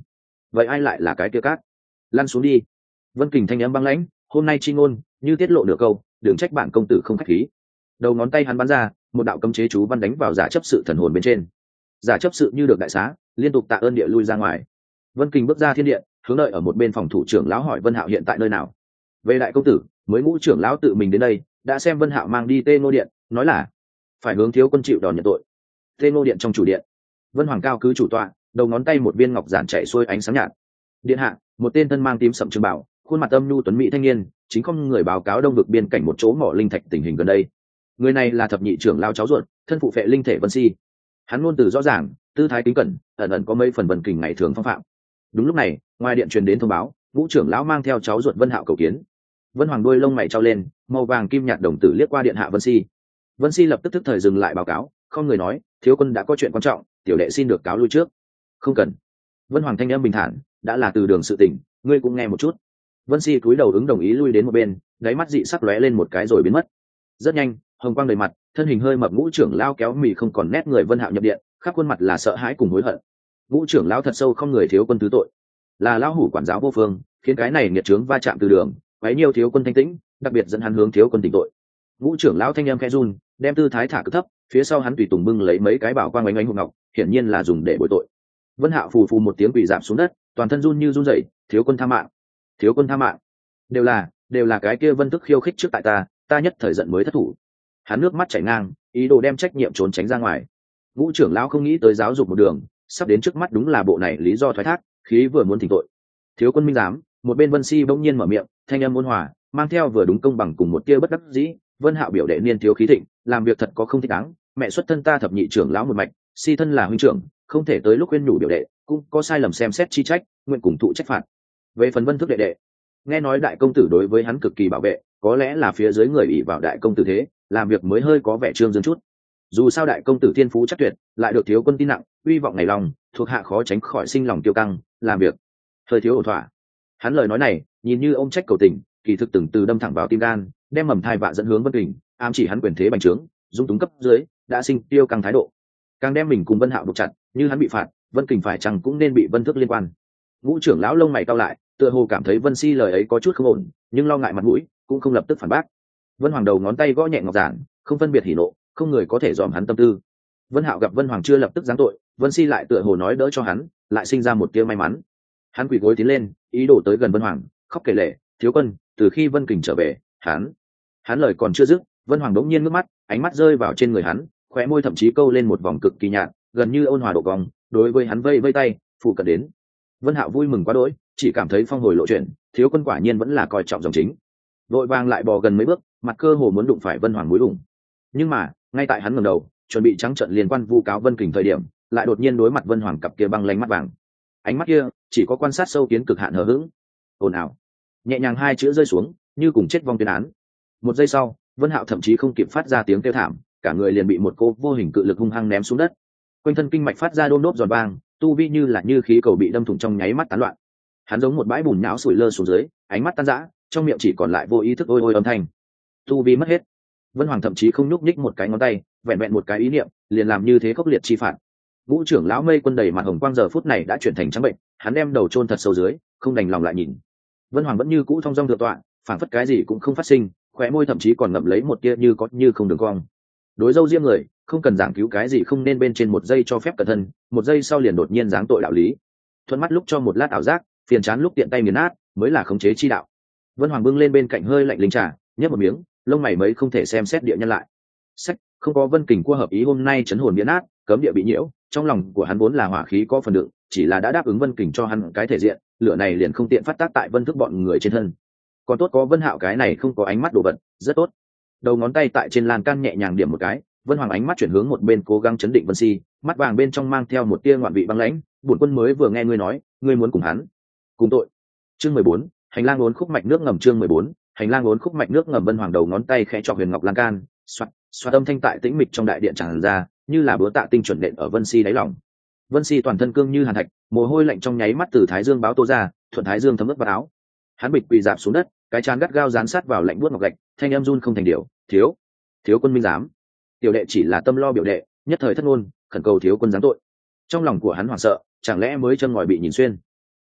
vậy ai lại là cái kia cát? Lăn xuống đi. Vân Kình thanh âm băng lãnh, hôm nay chi ngôn như tiết lộ nửa câu, đừng trách bản công tử không khách khí. Đầu ngón tay hắn bắn ra, một đạo cấm chế chú văn đánh vào giả chấp sự thần hồn bên trên. Giả chấp sự như được đại xá, liên tục tạ ơn địa lui ra ngoài. Vân Kình bước ra thiên điện, hướng đợi ở một bên phòng thủ trưởng lão hỏi Vân Hạo hiện tại nơi nào. Về đại công tử, mới ngũ trưởng lão tự mình đến đây, đã xem Vân Hạo mang đi Tê Ngô điện, nói là phải hướng thiếu quân chịu đòn nhận tội. Tê Ngô điện trong chủ điện, Vân Hoàng cao cứ chủ tọa, đầu ngón tay một viên ngọc giản chạy xuôi ánh sáng nhạt. Điện hạ, một tên thân mang tím sậm trường bảo, khuôn mặt âm nhu tuấn mỹ thanh niên, chính không người báo cáo đông vực biên cảnh một chỗ mỏ linh thạch tình hình gần đây. Người này là thập nhị trưởng lao cháu ruột, thân phụ phệ linh thể Vân Si. Hắn ngôn từ rõ ràng, tư thái kính cẩn, ẩn ẩn có mấy phần Vân Kình ngày thường phong phạm. Đúng lúc này, ngoài điện truyền đến thông báo, Vũ trưởng lão mang theo cháu ruột Vân Hạo cầu kiến. Vân Hoàng đuôi lông mày trao lên, màu vàng kim nhạt đồng tử liếc qua điện hạ Vân Si. Vân Si lập tức tức thời dừng lại báo cáo, không người nói, thiếu quân đã có chuyện quan trọng, tiểu đệ xin được cáo lui trước. Không cần. Vân Hoàng thanh âm bình thản, đã là từ đường sự tình, ngươi cũng nghe một chút. Vân Si cúi đầu ứng đồng ý lui đến một bên, đáy mắt dị sắc lóe lên một cái rồi biến mất. Rất nhanh, hồng quang đầy mặt, thân hình hơi mập ngũ trưởng lao kéo mì không còn nét người Vân Hạo nhập điện, khắp khuôn mặt là sợ hãi cùng hối hận. Ngũ trưởng lão thật sâu không người thiếu quân thứ tội, là lão hủ quản giáo vô phương, khiến cái này nghiệt chướng va chạm từ đường, quấy nhiều thiếu quân thanh tĩnh, đặc biệt dẫn hắn hướng thiếu quân tỉnh tội. Ngũ trưởng lão thanh âm khẽ run, đem tư thái thả cực thấp, phía sau hắn tùy tùng bưng lấy mấy cái bảo quang ánh ánh hồng ngọc, hiển nhiên là dùng để bồi tội. Vân Hạo phù phù một tiếng quỳ rạp xuống đất, toàn thân run như run rẩy, thiếu quân tha mạng, thiếu quân tha mạng, đều là đều là cái kia Vân Thức khiêu khích trước tại ta, ta nhất thời giận mới thất thủ. Hắn nước mắt chảy ngang, ý đồ đem trách nhiệm trốn tránh ra ngoài. Ngũ trưởng lão không nghĩ tới giáo dục một đường, sắp đến trước mắt đúng là bộ này lý do thoái thác, khí vừa muốn thỉnh tội. Thiếu quân minh giám, một bên Vân Si bỗng nhiên mở miệng, thanh âm ôn hòa, mang theo vừa đúng công bằng cùng một tia bất đắc dĩ. Vân Hạo biểu đệ niên thiếu khí thịnh, làm việc thật có không thích đáng, mẹ xuất thân ta thập nhị trưởng lão một mạch, Si thân là huynh trưởng, không thể tới lúc khuyên nhủ biểu đệ, cũng có sai lầm xem xét chi trách, nguyện cùng thụ trách phạt. Về phần Vân Thức đệ đệ, nghe nói đại công tử đối với hắn cực kỳ bảo vệ, có lẽ là phía dưới người ỷ vào đại công tử thế, làm việc mới hơi có vẻ trương dương chút. Dù sao đại công tử thiên phú chắc tuyệt, lại được thiếu quân tin nặng, uy vọng ngày lòng, thuộc hạ khó tránh khỏi sinh lòng tiêu căng, làm việc hơi thiếu ổn thỏa. Hắn lời nói này nhìn như ôm trách cầu tình, kỳ thực từng từ đâm thẳng vào tim gan, đem mầm thai vạ dẫn hướng Vân Kình, ám chỉ hắn quyền thế bành trướng, dung túng cấp dưới đã sinh tiêu căng thái độ, càng đem mình cùng Vân Hạo buộc chặt. Như hắn bị phạt, Vân Kình phải chăng cũng nên bị Vân Thức liên quan. Ngũ trưởng lão lông mày cau lại, tựa hồ cảm thấy Vân Si lời ấy có chút không ổn, nhưng lo ngại mặt mũi, cũng không lập tức phản bác. Vân Hoàng đầu ngón tay gõ nhẹ ngọc giản, không phân biệt hỉ nộ, không người có thể dòm hắn tâm tư. Vân Hạo gặp Vân Hoàng chưa lập tức giáng tội, Vân Si lại tựa hồ nói đỡ cho hắn, lại sinh ra một tia may mắn. Hắn quỳ gối tiến lên, ý đồ tới gần Vân Hoàng, khóc kể lể, thiếu quân, từ khi Vân Kình trở về, hắn, hắn lời còn chưa dứt, Vân Hoàng đống nhiên nước mắt, ánh mắt rơi vào trên người hắn, khóe môi thậm chí câu lên một vòng cực kỳ nhạt, gần như ôn hòa độ cong, đối với hắn vây vây tay, phụ cận đến. Vân Hạo vui mừng quá đỗi, chỉ cảm thấy phong hồi lộ chuyện, thiếu quân quả nhiên vẫn là coi trọng dòng chính. Vội vàng lại bò gần mấy bước, mặt cơ hồ muốn đụng phải Vân Hoàng mũi ủng. Nhưng mà, ngay tại hắn ngẩng đầu, chuẩn bị trắng trợn liên quan vu cáo Vân Kình thời điểm, lại đột nhiên đối mặt Vân Hoàng cặp kia băng lánh mắt vàng. Ánh mắt kia chỉ có quan sát sâu kiến cực hạn hờ hững. Ồn ào. Nhẹ nhàng hai chữ rơi xuống, như cùng chết vong tuyên án. Một giây sau, Vân Hạo thậm chí không kịp phát ra tiếng kêu thảm, cả người liền bị một cô vô hình cự lực hung hăng ném xuống đất. Quanh thân kinh mạch phát ra đôm đốp giòn vang, tu vi như là như khí cầu bị đâm thủng trong nháy mắt tán loạn. Hắn giống một bãi bùn nhão sủi lơ xuống dưới, ánh mắt tan rã, trong miệng chỉ còn lại vô ý thức ôi ôi âm thanh. Tu vi mất hết. Vân Hoàng thậm chí không nhúc nhích một cái ngón tay, vẹn vẹn một cái ý niệm, liền làm như thế khốc liệt chi phạt. Vũ trưởng lão Mây Quân đầy mặt hồng quang giờ phút này đã chuyển thành trắng bệnh, hắn đem đầu chôn thật sâu dưới, không đành lòng lại nhìn. Vân Hoàng vẫn như cũ thong dong thượng tọa, phảng phất cái gì cũng không phát sinh, khóe môi thậm chí còn ngậm lấy một tia như có như không đường cong. Đối dâu riêng người, không cần giảng cứu cái gì không nên bên trên một giây cho phép cẩn thân, một giây sau liền đột nhiên giáng tội đạo lý. Thuận mắt lúc cho một lát ảo giác, phiền chán lúc tiện tay nghiền nát, mới là khống chế chi đạo. Vân Hoàng bưng lên bên cạnh hơi lạnh linh trà, nhấp một miếng, lông mày mấy không thể xem xét địa nhân lại. Sách, không có Vân Kình qua hợp ý hôm nay chấn hồn biến nát, cấm địa bị nhiễu, trong lòng của hắn vốn là hỏa khí có phần đựng, chỉ là đã đáp ứng Vân Kình cho hắn cái thể diện, lửa này liền không tiện phát tác tại Vân Thức bọn người trên thân. Còn tốt có Vân Hạo cái này không có ánh mắt đồ vật, rất tốt. Đầu ngón tay tại trên lan can nhẹ nhàng điểm một cái, Vân Hoàng ánh mắt chuyển hướng một bên cố gắng chấn định Vân Si, mắt vàng bên trong mang theo một tia ngoạn vị băng lãnh, bổn quân mới vừa nghe ngươi nói, ngươi muốn cùng hắn cùng tội. Chương mười bốn, hành lang uốn khúc mạch nước ngầm. Chương mười bốn, hành lang uốn khúc mạch nước ngầm. Vân Hoàng đầu ngón tay khẽ chọc huyền ngọc lan can, xoạt xoạt âm thanh tại tĩnh mịch trong đại điện tràn ra, như là búa tạ tinh chuẩn nện ở Vân Si đáy lòng. Vân Si toàn thân cương như hàn thạch, mồ hôi lạnh trong nháy mắt từ thái dương báo tô ra, thuận thái dương thấm ướt vào áo. Hắn bịch quỳ dạp xuống đất, cái trán gắt gao dán sát vào lạnh buốt ngọc gạch, thanh em run không thành điều, thiếu thiếu quân minh giám, tiểu đệ chỉ là tâm lo biểu đệ, nhất thời thất ngôn, khẩn cầu thiếu quân giáng tội. Trong lòng của hắn hoảng sợ, chẳng lẽ mới chân ngòi bị nhìn xuyên.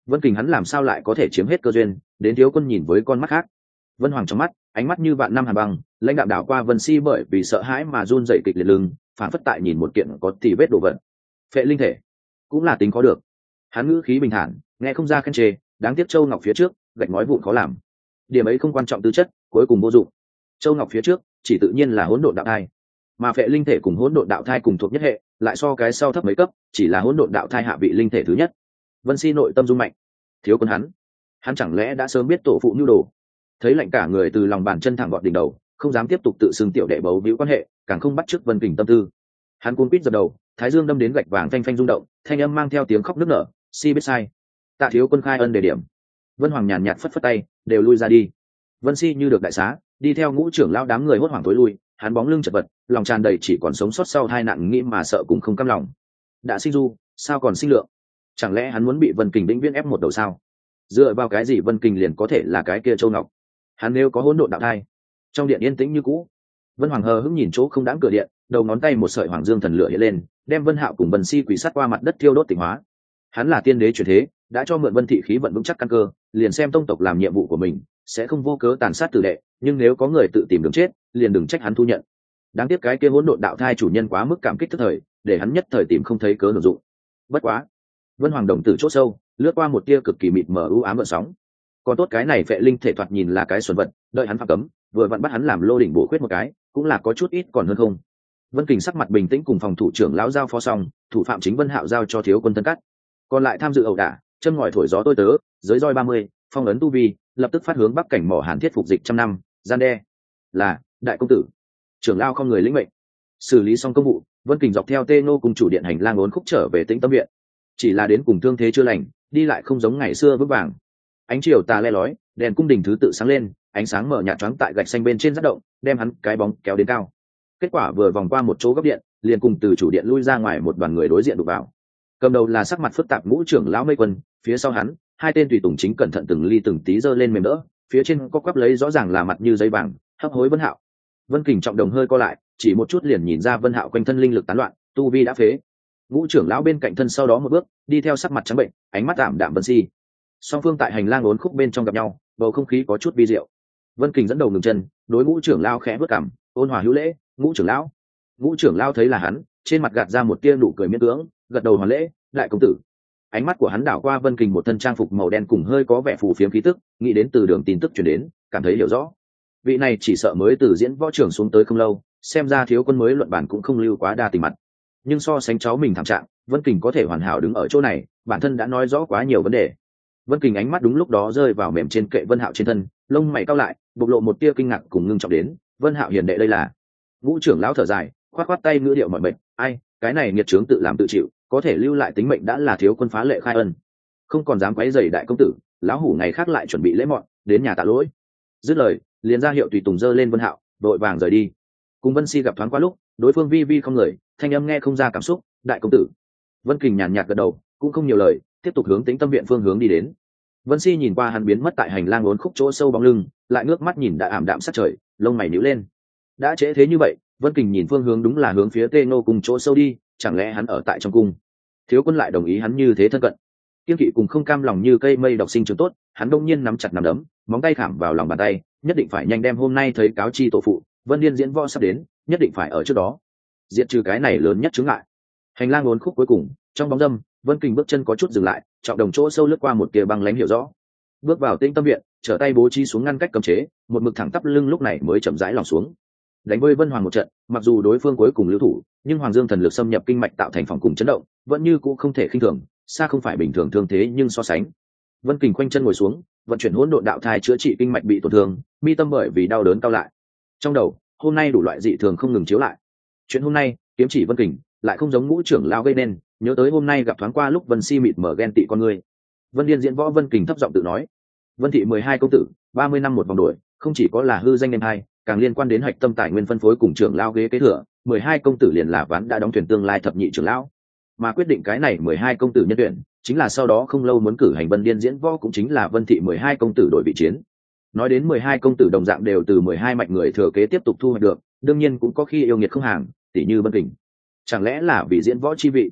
Vân Kình hắn làm sao lại có thể chiếm hết cơ duyên, đến thiếu quân nhìn với con mắt khác. Vân Hoàng trong mắt ánh mắt như vạn năm hàn băng, lãnh đạo đảo qua Vân Si bởi vì sợ hãi mà run dậy kịch liệt lưng, phản phất tại nhìn một kiện có tỉ vết đồ vật. Phệ linh thể cũng là tính có được. Hắn ngữ khí bình thản, nghe không ra khen chê, đáng tiếc châu ngọc phía trước gạch nói vụn khó làm, điểm ấy không quan trọng tư chất, cuối cùng vô dụng. Châu ngọc phía trước chỉ tự nhiên là hỗn độn đạo thai, mà phệ linh thể cùng hỗn độn đạo thai cùng thuộc nhất hệ, lại so cái sau thấp mấy cấp, chỉ là hỗn độn đạo thai hạ vị linh thể thứ nhất. Vân Si nội tâm rung mạnh, thiếu quân hắn hắn chẳng lẽ đã sớm biết tổ phụ nhu đồ. Thấy lạnh cả người từ lòng bàn chân thẳng gọn đỉnh đầu, không dám tiếp tục tự xưng tiểu đệ bấu víu quan hệ, càng không bắt chước Vân Kình tâm tư. Hắn cuốn quýt giật đầu, thái dương đâm đến gạch vàng phanh phanh rung động, thanh âm mang theo tiếng khóc nức nở. Si biết sai, tạ thiếu quân khai ân đề điểm. Vân Hoàng nhàn nhạt phất phất tay, đều lui ra đi. Vân Si như được đại xá, đi theo ngũ trưởng lao đám người hốt hoảng tối lui, hắn bóng lưng chật vật, lòng tràn đầy chỉ còn sống sót sau hai nạn nghĩ mà sợ cũng không cam lòng. Đã sinh du, sao còn sinh lượng? Chẳng lẽ hắn muốn bị Vân Kình vĩnh viễn ép một đầu sao? Dựa vào cái gì Vân Kình liền có thể là cái kia châu ngọc? Hắn nếu có hỗn độn đạo thai. Trong điện yên tĩnh như cũ, Vân Hoàng hờ hững nhìn chỗ không đáng cửa điện, đầu ngón tay một sợi hoàng dương thần lửa hiện lên, đem Vân Hạo cùng Vân Si quỳ sát qua mặt đất thiêu đốt tỉnh hóa. Hắn là tiên đế chuyển thế, đã cho mượn Vân thị khí vận vững chắc căn cơ, liền xem tông tộc làm nhiệm vụ của mình, sẽ không vô cớ tàn sát tử đệ, nhưng nếu có người tự tìm đường chết, liền đừng trách hắn thu nhận. Đáng tiếc cái kia hỗn độn đạo thai chủ nhân quá mức cảm kích tức thời, để hắn nhất thời tìm không thấy cớ hữu dụng. Bất quá, Vân Hoàng đồng tử chỗ sâu, lướt qua một tia cực kỳ mịt mờ u ám gợn sóng. Còn tốt cái này phệ linh thể thoạt nhìn là cái xuẩn vật, đợi hắn phạm cấm, vừa vặn bắt hắn làm lô đỉnh bổ khuyết một cái, cũng là có chút ít còn hơn không. Vân Kình sắc mặt bình tĩnh cùng phòng thủ trưởng lão giao phó xong, thủ phạm chính Vân Hạo giao cho thiếu quân thân cắt. Còn lại tham dự ẩu đả, châm ngòi thổi gió tôi tớ, giới roi ba mươi, phong ấn tu vi, lập tức phát hướng bắc cảnh mỏ hàn thiết phục dịch trăm năm, gian đe. Là, đại công tử. Trưởng lão không người lĩnh mệnh. Xử lý xong công vụ, Vân Kình dọc theo Tê Nô cùng chủ điện hành lang uốn khúc trở về Tĩnh Tâm viện. Chỉ là đến cùng thương thế chưa lành, đi lại không giống ngày xưa vững vàng. Ánh chiều tà le lói, đèn cung đình thứ tự sáng lên, ánh sáng mở nhạt choáng tại gạch xanh bên trên rất động, đem hắn cái bóng kéo đến cao. Kết quả vừa vòng qua một chỗ góc điện, liền cùng từ chủ điện lui ra ngoài một đoàn người đối diện đụng vào. Cầm đầu là sắc mặt phức tạp ngũ trưởng lão Mây Quân, phía sau hắn, hai tên tùy tùng chính cẩn thận từng ly từng tí giơ lên mềm đỡ, phía trên có quắp lấy rõ ràng là mặt như giấy vàng, hấp hối Vân Hạo. Vân Kình trọng đồng hơi co lại, chỉ một chút liền nhìn ra Vân Hạo quanh thân linh lực tán loạn, tu vi đã phế. Ngũ trưởng lão bên cạnh thân sau đó một bước, đi theo sắc mặt trắng bệnh, ánh mắt ảm đạm Vân Si. Song phương tại hành lang uốn khúc bên trong gặp nhau, bầu không khí có chút vi diệu. Vân Kình dẫn đầu ngừng chân, đối ngũ trưởng lão khẽ bước cằm, ôn hòa hữu lễ. Ngũ trưởng lão. Ngũ trưởng lão thấy là hắn, trên mặt gạt ra một tia nụ cười miễn cưỡng, gật đầu hoàn lễ. Đại công tử. Ánh mắt của hắn đảo qua Vân Kình một thân trang phục màu đen cùng hơi có vẻ phù phiếm khí tức, nghĩ đến từ đường tin tức truyền đến, cảm thấy hiểu rõ. Vị này chỉ sợ mới từ diễn võ trường xuống tới không lâu, xem ra thiếu quân mới luận bản cũng không lưu quá đa tình mặt. Nhưng so sánh cháu mình thảm trạng, Vân Kình có thể hoàn hảo đứng ở chỗ này, bản thân đã nói rõ quá nhiều vấn đề. Vân Kình ánh mắt đúng lúc đó rơi vào mềm trên kệ Vân Hạo trên thân, lông mày cau lại, bộc lộ một tia kinh ngạc cùng ngưng trọng đến. Vân Hạo hiền đệ đây là? Ngũ trưởng lão thở dài, khoát khoát tay ngữ điệu mọi mệnh, ai, cái này nghiệt chướng tự làm tự chịu, có thể lưu lại tính mệnh đã là thiếu quân phá lệ khai ân, không còn dám quấy rầy đại công tử. Lão hủ ngày khác lại chuẩn bị lễ mọn, đến nhà tạ lỗi. Dứt lời, liền ra hiệu tùy tùng dơ lên Vân Hạo, đội vàng rời đi. Cùng Vân Si gặp thoáng qua lúc, đối phương vi vi không người, thanh âm nghe không ra cảm xúc. Đại công tử. Vân Kình nhàn nhạt gật đầu, cũng không nhiều lời, tiếp tục hướng Tĩnh Tâm viện phương hướng đi đến. Vân Si nhìn qua hắn biến mất tại hành lang uốn khúc chỗ sâu bóng lưng, lại ngước mắt nhìn đã ảm đạm sát trời, lông mày nhíu lên. Đã trễ thế như vậy, Vân Kình nhìn phương hướng đúng là hướng phía Tê Nô cùng chỗ sâu đi, chẳng lẽ hắn ở tại trong cung? Thiếu quân lại đồng ý hắn như thế thân cận. Kiên kỵ cùng không cam lòng như cây mây độc sinh trưởng tốt, hắn đông nhiên nắm chặt nắm đấm, móng tay khảm vào lòng bàn tay, nhất định phải nhanh đem hôm nay thấy cáo chi tổ phụ, Vân Điên diễn võ sắp đến, nhất định phải ở trước đó diệt trừ cái này lớn nhất chướng ngại. Hành lang uốn khúc cuối cùng, trong bóng râm, Vân Kình bước chân có chút dừng lại, trọng đồng chỗ sâu lướt qua một tia băng lãnh hiểu rõ. Bước vào Tĩnh Tâm viện, trở tay bố trí xuống ngăn cách cấm chế, một mực thẳng tắp lưng lúc này mới chậm rãi lòng xuống. Đánh với Vân Hoàng một trận, mặc dù đối phương cuối cùng lưu thủ, nhưng Hoàng Dương thần lực xâm nhập kinh mạch tạo thành phòng cùng chấn động, vẫn như cũ không thể khinh thường, xa không phải bình thường thương thế nhưng so sánh. Vân Kình khoanh chân ngồi xuống, vận chuyển hỗn độn đạo thai chữa trị kinh mạch bị tổn thương, mi tâm bởi vì đau đớn cao lại. Trong đầu, hôm nay đủ loại dị thường không ngừng chiếu lại. Chuyện hôm nay, kiếm chỉ Vân Kình, lại không giống ngũ trưởng lao gây nên, nhớ tới hôm nay gặp thoáng qua lúc Vân Si mịt mở ghen tị con người. Vân Điên diễn võ Vân Kình thấp giọng tự nói. Vân thị mười hai công tử, ba mươi năm một vòng đuổi, không chỉ có là hư danh em hai, càng liên quan đến hạch tâm tài nguyên phân phối cùng trưởng lao ghế kế thừa, mười hai công tử liền là ván đã đóng thuyền tương lai thập nhị trưởng lão. Mà quyết định cái này mười hai công tử nhân tuyển, chính là sau đó không lâu muốn cử hành Vân Điên diễn võ cũng chính là Vân thị mười hai công tử đổi vị chiến. Nói đến mười hai công tử đồng dạng đều từ mười hai mạch người thừa kế tiếp tục thu hoạch được, đương nhiên cũng có khi yêu nghiệt không hàng, tỷ như Vân Kình. Chẳng lẽ là vì diễn võ chi vị?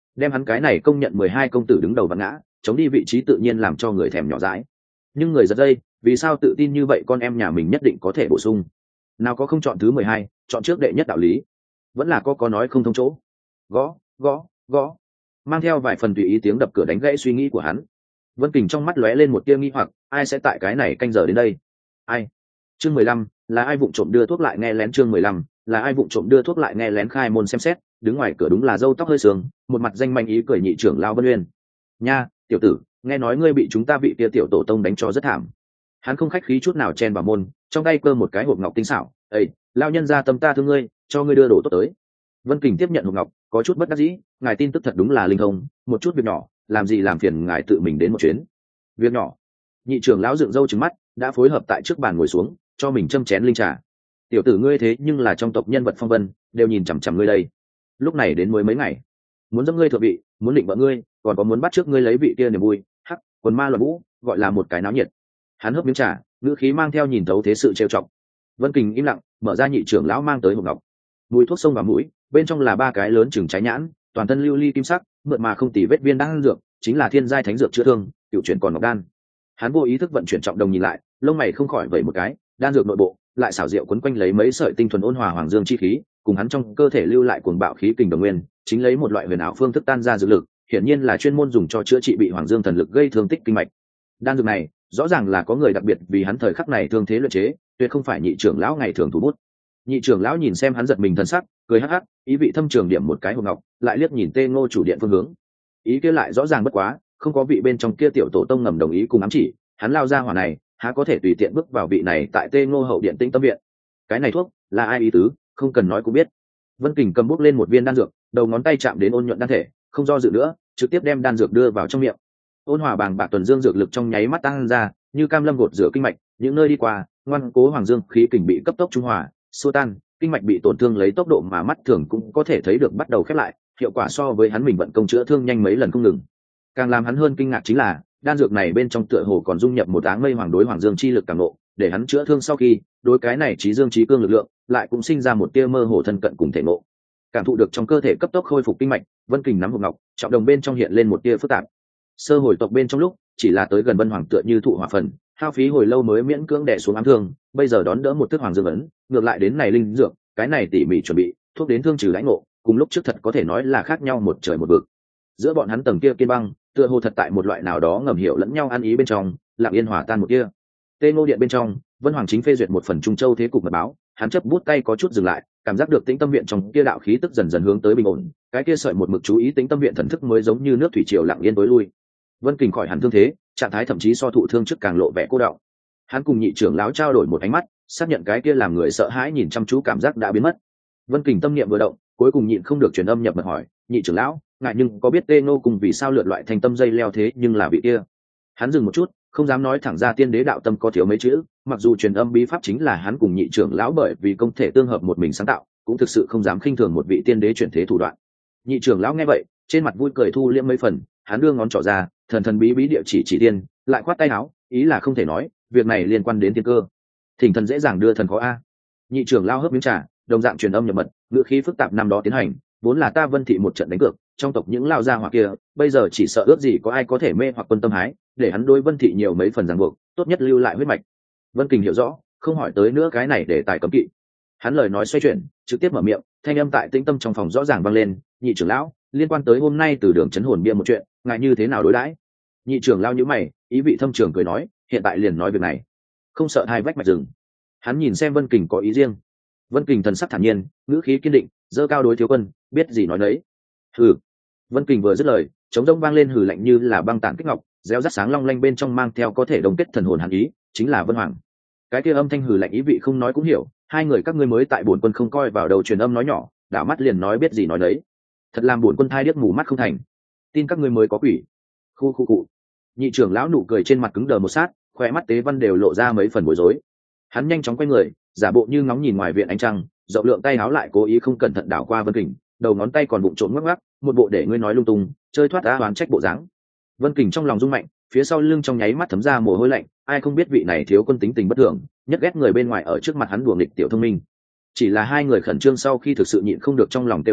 đem hắn cái này công nhận mười hai công tử đứng đầu vặn ngã, chống đi vị trí tự nhiên làm cho người thèm nhỏ dãi. Nhưng người giật dây, vì sao tự tin như vậy con em nhà mình nhất định có thể bổ sung? Nào có không chọn thứ mười hai, chọn trước đệ nhất đạo lý. Vẫn là có có nói không thông chỗ. Gõ, gõ, gõ. Mang theo vài phần tùy ý tiếng đập cửa đánh gãy suy nghĩ của hắn. Vân Kình trong mắt lóe lên một tia nghi hoặc, ai sẽ tại cái này canh giờ đến đây? Ai? Chương mười lăm, là ai vụng trộm đưa thuốc lại nghe lén chương mười lăm, là ai vụng trộm đưa thuốc lại nghe lén khai môn xem xét, đứng ngoài cửa đúng là râu tóc hơi sương, một mặt danh manh ý cười nhị trưởng lão Vân Uyên. Nha, tiểu tử, nghe nói ngươi bị chúng ta vị kia tiểu tổ tông đánh cho rất thảm. Hắn không khách khí chút nào chen vào môn, trong tay cơ một cái hộp ngọc tinh xảo, "Ê, lão nhân gia tâm ta thương ngươi, cho ngươi đưa đồ tốt tới." Vân Kình tiếp nhận hộp ngọc, có chút bất đắc dĩ, ngài tin tức thật đúng là linh thông, một chút việc nhỏ, làm gì làm phiền ngài tự mình đến một chuyến. Việc nhỏ? Nhị trưởng lão dựng râu trừng mắt, đã phối hợp tại trước bàn ngồi xuống, cho mình châm chén linh trà. Tiểu tử ngươi thế nhưng là trong tộc nhân vật phong vân, đều nhìn chằm chằm ngươi đây. Lúc này đến mới mấy ngày, muốn dẫm ngươi thượng vị, muốn định vợ ngươi, còn có muốn bắt trước ngươi lấy vị kia niềm vui, hắc, quần ma loạn vũ, gọi là một cái náo nhiệt. Hắn hớp miếng trà, ngữ khí mang theo nhìn thấu thế sự trêu chọc. Vân Kình im lặng, mở ra nhị trưởng lão mang tới hộp ngọc. Mùi thuốc xông vào mũi, bên trong là ba cái lớn chừng trái nhãn, toàn thân lưu ly kim sắc, mượt mà không tì vết viên đan dược, chính là thiên giai thánh dược chữa thương, cựu chuyển còn ngọc đan. Hắn vô ý thức vận chuyển trọng đồng nhìn lại, lông mày không khỏi vẩy một cái, đan dược nội bộ lại xảo diệu quấn quanh lấy mấy sợi tinh thuần ôn hòa hoàng dương chi khí, cùng hắn trong cơ thể lưu lại cuồng bạo khí kình đồng nguyên, chính lấy một loại huyền ảo phương thức tan ra dược lực, hiển nhiên là chuyên môn dùng cho chữa trị bị hoàng dương thần lực gây thương tích kinh mạch. Đan dược này, rõ ràng là có người đặc biệt vì hắn thời khắc này thương thế luyện chế, tuyệt không phải nhị trưởng lão ngày thường thủ bút. Nhị trưởng lão nhìn xem hắn giật mình thân sắc, cười hắc hắc, ý vị thâm trường điểm một cái hộp ngọc, lại liếc nhìn Tê Ngô chủ điện phương hướng. Ý kia lại rõ ràng bất quá, không có vị bên trong kia tiểu tổ tông ngầm đồng ý cùng ám chỉ, hắn lao ra hỏa này, há có thể tùy tiện bước vào vị này tại Tê Ngô hậu điện Tĩnh Tâm viện. Cái này thuốc, là ai ý tứ, không cần nói cũng biết. Vân Kình cầm bút lên một viên đan dược, đầu ngón tay chạm đến ôn nhuận đan thể, không do dự nữa, trực tiếp đem đan dược đưa vào trong miệng. Ôn hòa bàng bạc tuần dương dược lực trong nháy mắt tăng ra, như cam lâm gột rửa kinh mạch, những nơi đi qua, ngoan cố hoàng dương khí kình bị cấp tốc trung hòa, xua tan, kinh mạch bị tổn thương lấy tốc độ mà mắt thường cũng có thể thấy được bắt đầu khép lại, hiệu quả so với hắn mình vận công chữa thương nhanh mấy lần không ngừng. Càng làm hắn hơn kinh ngạc chính là, đan dược này bên trong tựa hồ còn dung nhập một áng mây hoàng đối hoàng dương chi lực càng nộ, để hắn chữa thương sau khi, đối cái này trí dương trí cương lực lượng, lại cũng sinh ra một tia mơ hồ thân cận cùng thể ngộ. Cảm thụ được trong cơ thể cấp tốc khôi phục kinh mạch, Vân Kình nắm hộp ngọc, trọng đồng bên trong hiện lên một tia phức tạp. Sơ hồi tộc bên trong lúc, chỉ là tới gần Vân Hoàng tựa như thụ hỏa phần, hao phí hồi lâu mới miễn cưỡng đè xuống ám thương, bây giờ đón đỡ một thức hoàng dương ấn, ngược lại đến này linh dược, cái này tỉ mỉ chuẩn bị, thuốc đến thương trừ lãnh ngộ, cùng lúc trước thật có thể nói là khác nhau một trời một vực. Giữa bọn hắn tầng kia kiên băng, tựa hồ thật tại một loại nào đó ngầm hiểu lẫn nhau ăn ý bên trong, lặng yên hòa tan một kia. Tê Ngô điện bên trong, Vân Hoàng chính phê duyệt một phần Trung Châu thế cục mật báo, hắn chấp bút tay có chút dừng lại, cảm giác được Tĩnh Tâm viện trong kia đạo khí tức dần dần hướng tới bình ổn, cái kia sợi một mực chú ý Tĩnh Tâm viện thần thức mới giống như nước thủy triều lặng yên tối lui. Vân Kình khỏi hẳn thương thế, trạng thái thậm chí so thụ thương trước càng lộ vẻ cô đọng. Hắn cùng nhị trưởng lão trao đổi một ánh mắt, xác nhận cái kia làm người sợ hãi nhìn chăm chú cảm giác đã biến mất. Vân Kình tâm niệm vừa động, cuối cùng nhịn không được truyền âm nhập mật hỏi, nhị trưởng lão, ngại nhưng có biết Tê Ngô cùng vì sao lượt loại thành tâm dây leo thế nhưng là vị kia. Hắn dừng một chút, không dám nói thẳng ra tiên đế đạo tâm có thiếu mấy chữ, mặc dù truyền âm bí pháp chính là hắn cùng nhị trưởng lão bởi vì công thể tương hợp một mình sáng tạo, cũng thực sự không dám khinh thường một vị tiên đế chuyển thế thủ đoạn. Nhị trưởng lão nghe vậy, trên mặt vui cười thu liễm mấy phần, hắn đưa ngón trỏ ra, thần thần bí bí địa chỉ chỉ tiên, lại khoát tay áo, ý là không thể nói, việc này liên quan đến tiên cơ. Thỉnh thần dễ dàng đưa thần khó a. Nhị trưởng lão hớp miếng trà, đồng dạng truyền âm nhập mật, ngữ khí phức tạp năm đó tiến hành, vốn là ta Vân thị một trận đánh cược, trong tộc những lao gia hỏa kia, bây giờ chỉ sợ ước gì có ai có thể mê hoặc quân tâm hái, để hắn đối Vân thị nhiều mấy phần ràng buộc, tốt nhất lưu lại huyết mạch. Vân Kình hiểu rõ, không hỏi tới nữa cái này để tài cấm kỵ. Hắn lời nói xoay chuyển, trực tiếp mở miệng, thanh âm tại tĩnh tâm trong phòng rõ ràng vang lên, nhị trưởng lão, liên quan tới hôm nay từ đường chấn hồn bia một chuyện, ngài như thế nào đối đãi? Nhị trưởng lão nhíu mày, ý vị thâm trường cười nói, hiện tại liền nói việc này, không sợ hai vách mạch rừng. Hắn nhìn xem Vân Kình có ý riêng. Vân Kình thần sắc thản nhiên, ngữ khí kiên định, dơ cao đối thiếu quân, biết gì nói đấy. Hừ. Vân Kình vừa dứt lời, trống rỗng vang lên hừ lạnh như là băng tản kích ngọc, réo rắt sáng long lanh bên trong mang theo có thể đồng kết thần hồn hàn ý, chính là Vân Hoàng. Cái kia âm thanh hừ lạnh ý vị không nói cũng hiểu, hai người các ngươi mới tại bổn quân không coi vào đầu truyền âm nói nhỏ, đảo mắt liền nói biết gì nói đấy. Thật làm bổn quân thai điếc mù mắt không thành. Tin các ngươi mới có quỷ. Khu khu cụ. Nhị trưởng lão nụ cười trên mặt cứng đờ một sát, khóe mắt tế văn đều lộ ra mấy phần bối rối. Hắn nhanh chóng quay người, giả bộ như ngóng nhìn ngoài viện ánh trăng, rộng lượng tay háo lại cố ý không cẩn thận đảo qua Vân Kình, đầu ngón tay còn bụng trộm ngắc ngắc, một bộ để ngươi nói lung tung, chơi thoát á oán trách bộ dáng. Vân Kình trong lòng rung mạnh, phía sau lưng trong nháy mắt thấm ra mồ hôi lạnh, ai không biết vị này thiếu quân tính tình bất thường, nhất ghét người bên ngoài ở trước mặt hắn đùa nghịch tiểu thông minh. Chỉ là hai người khẩn trương sau khi thực sự nhịn không được trong lòng tiêu rên,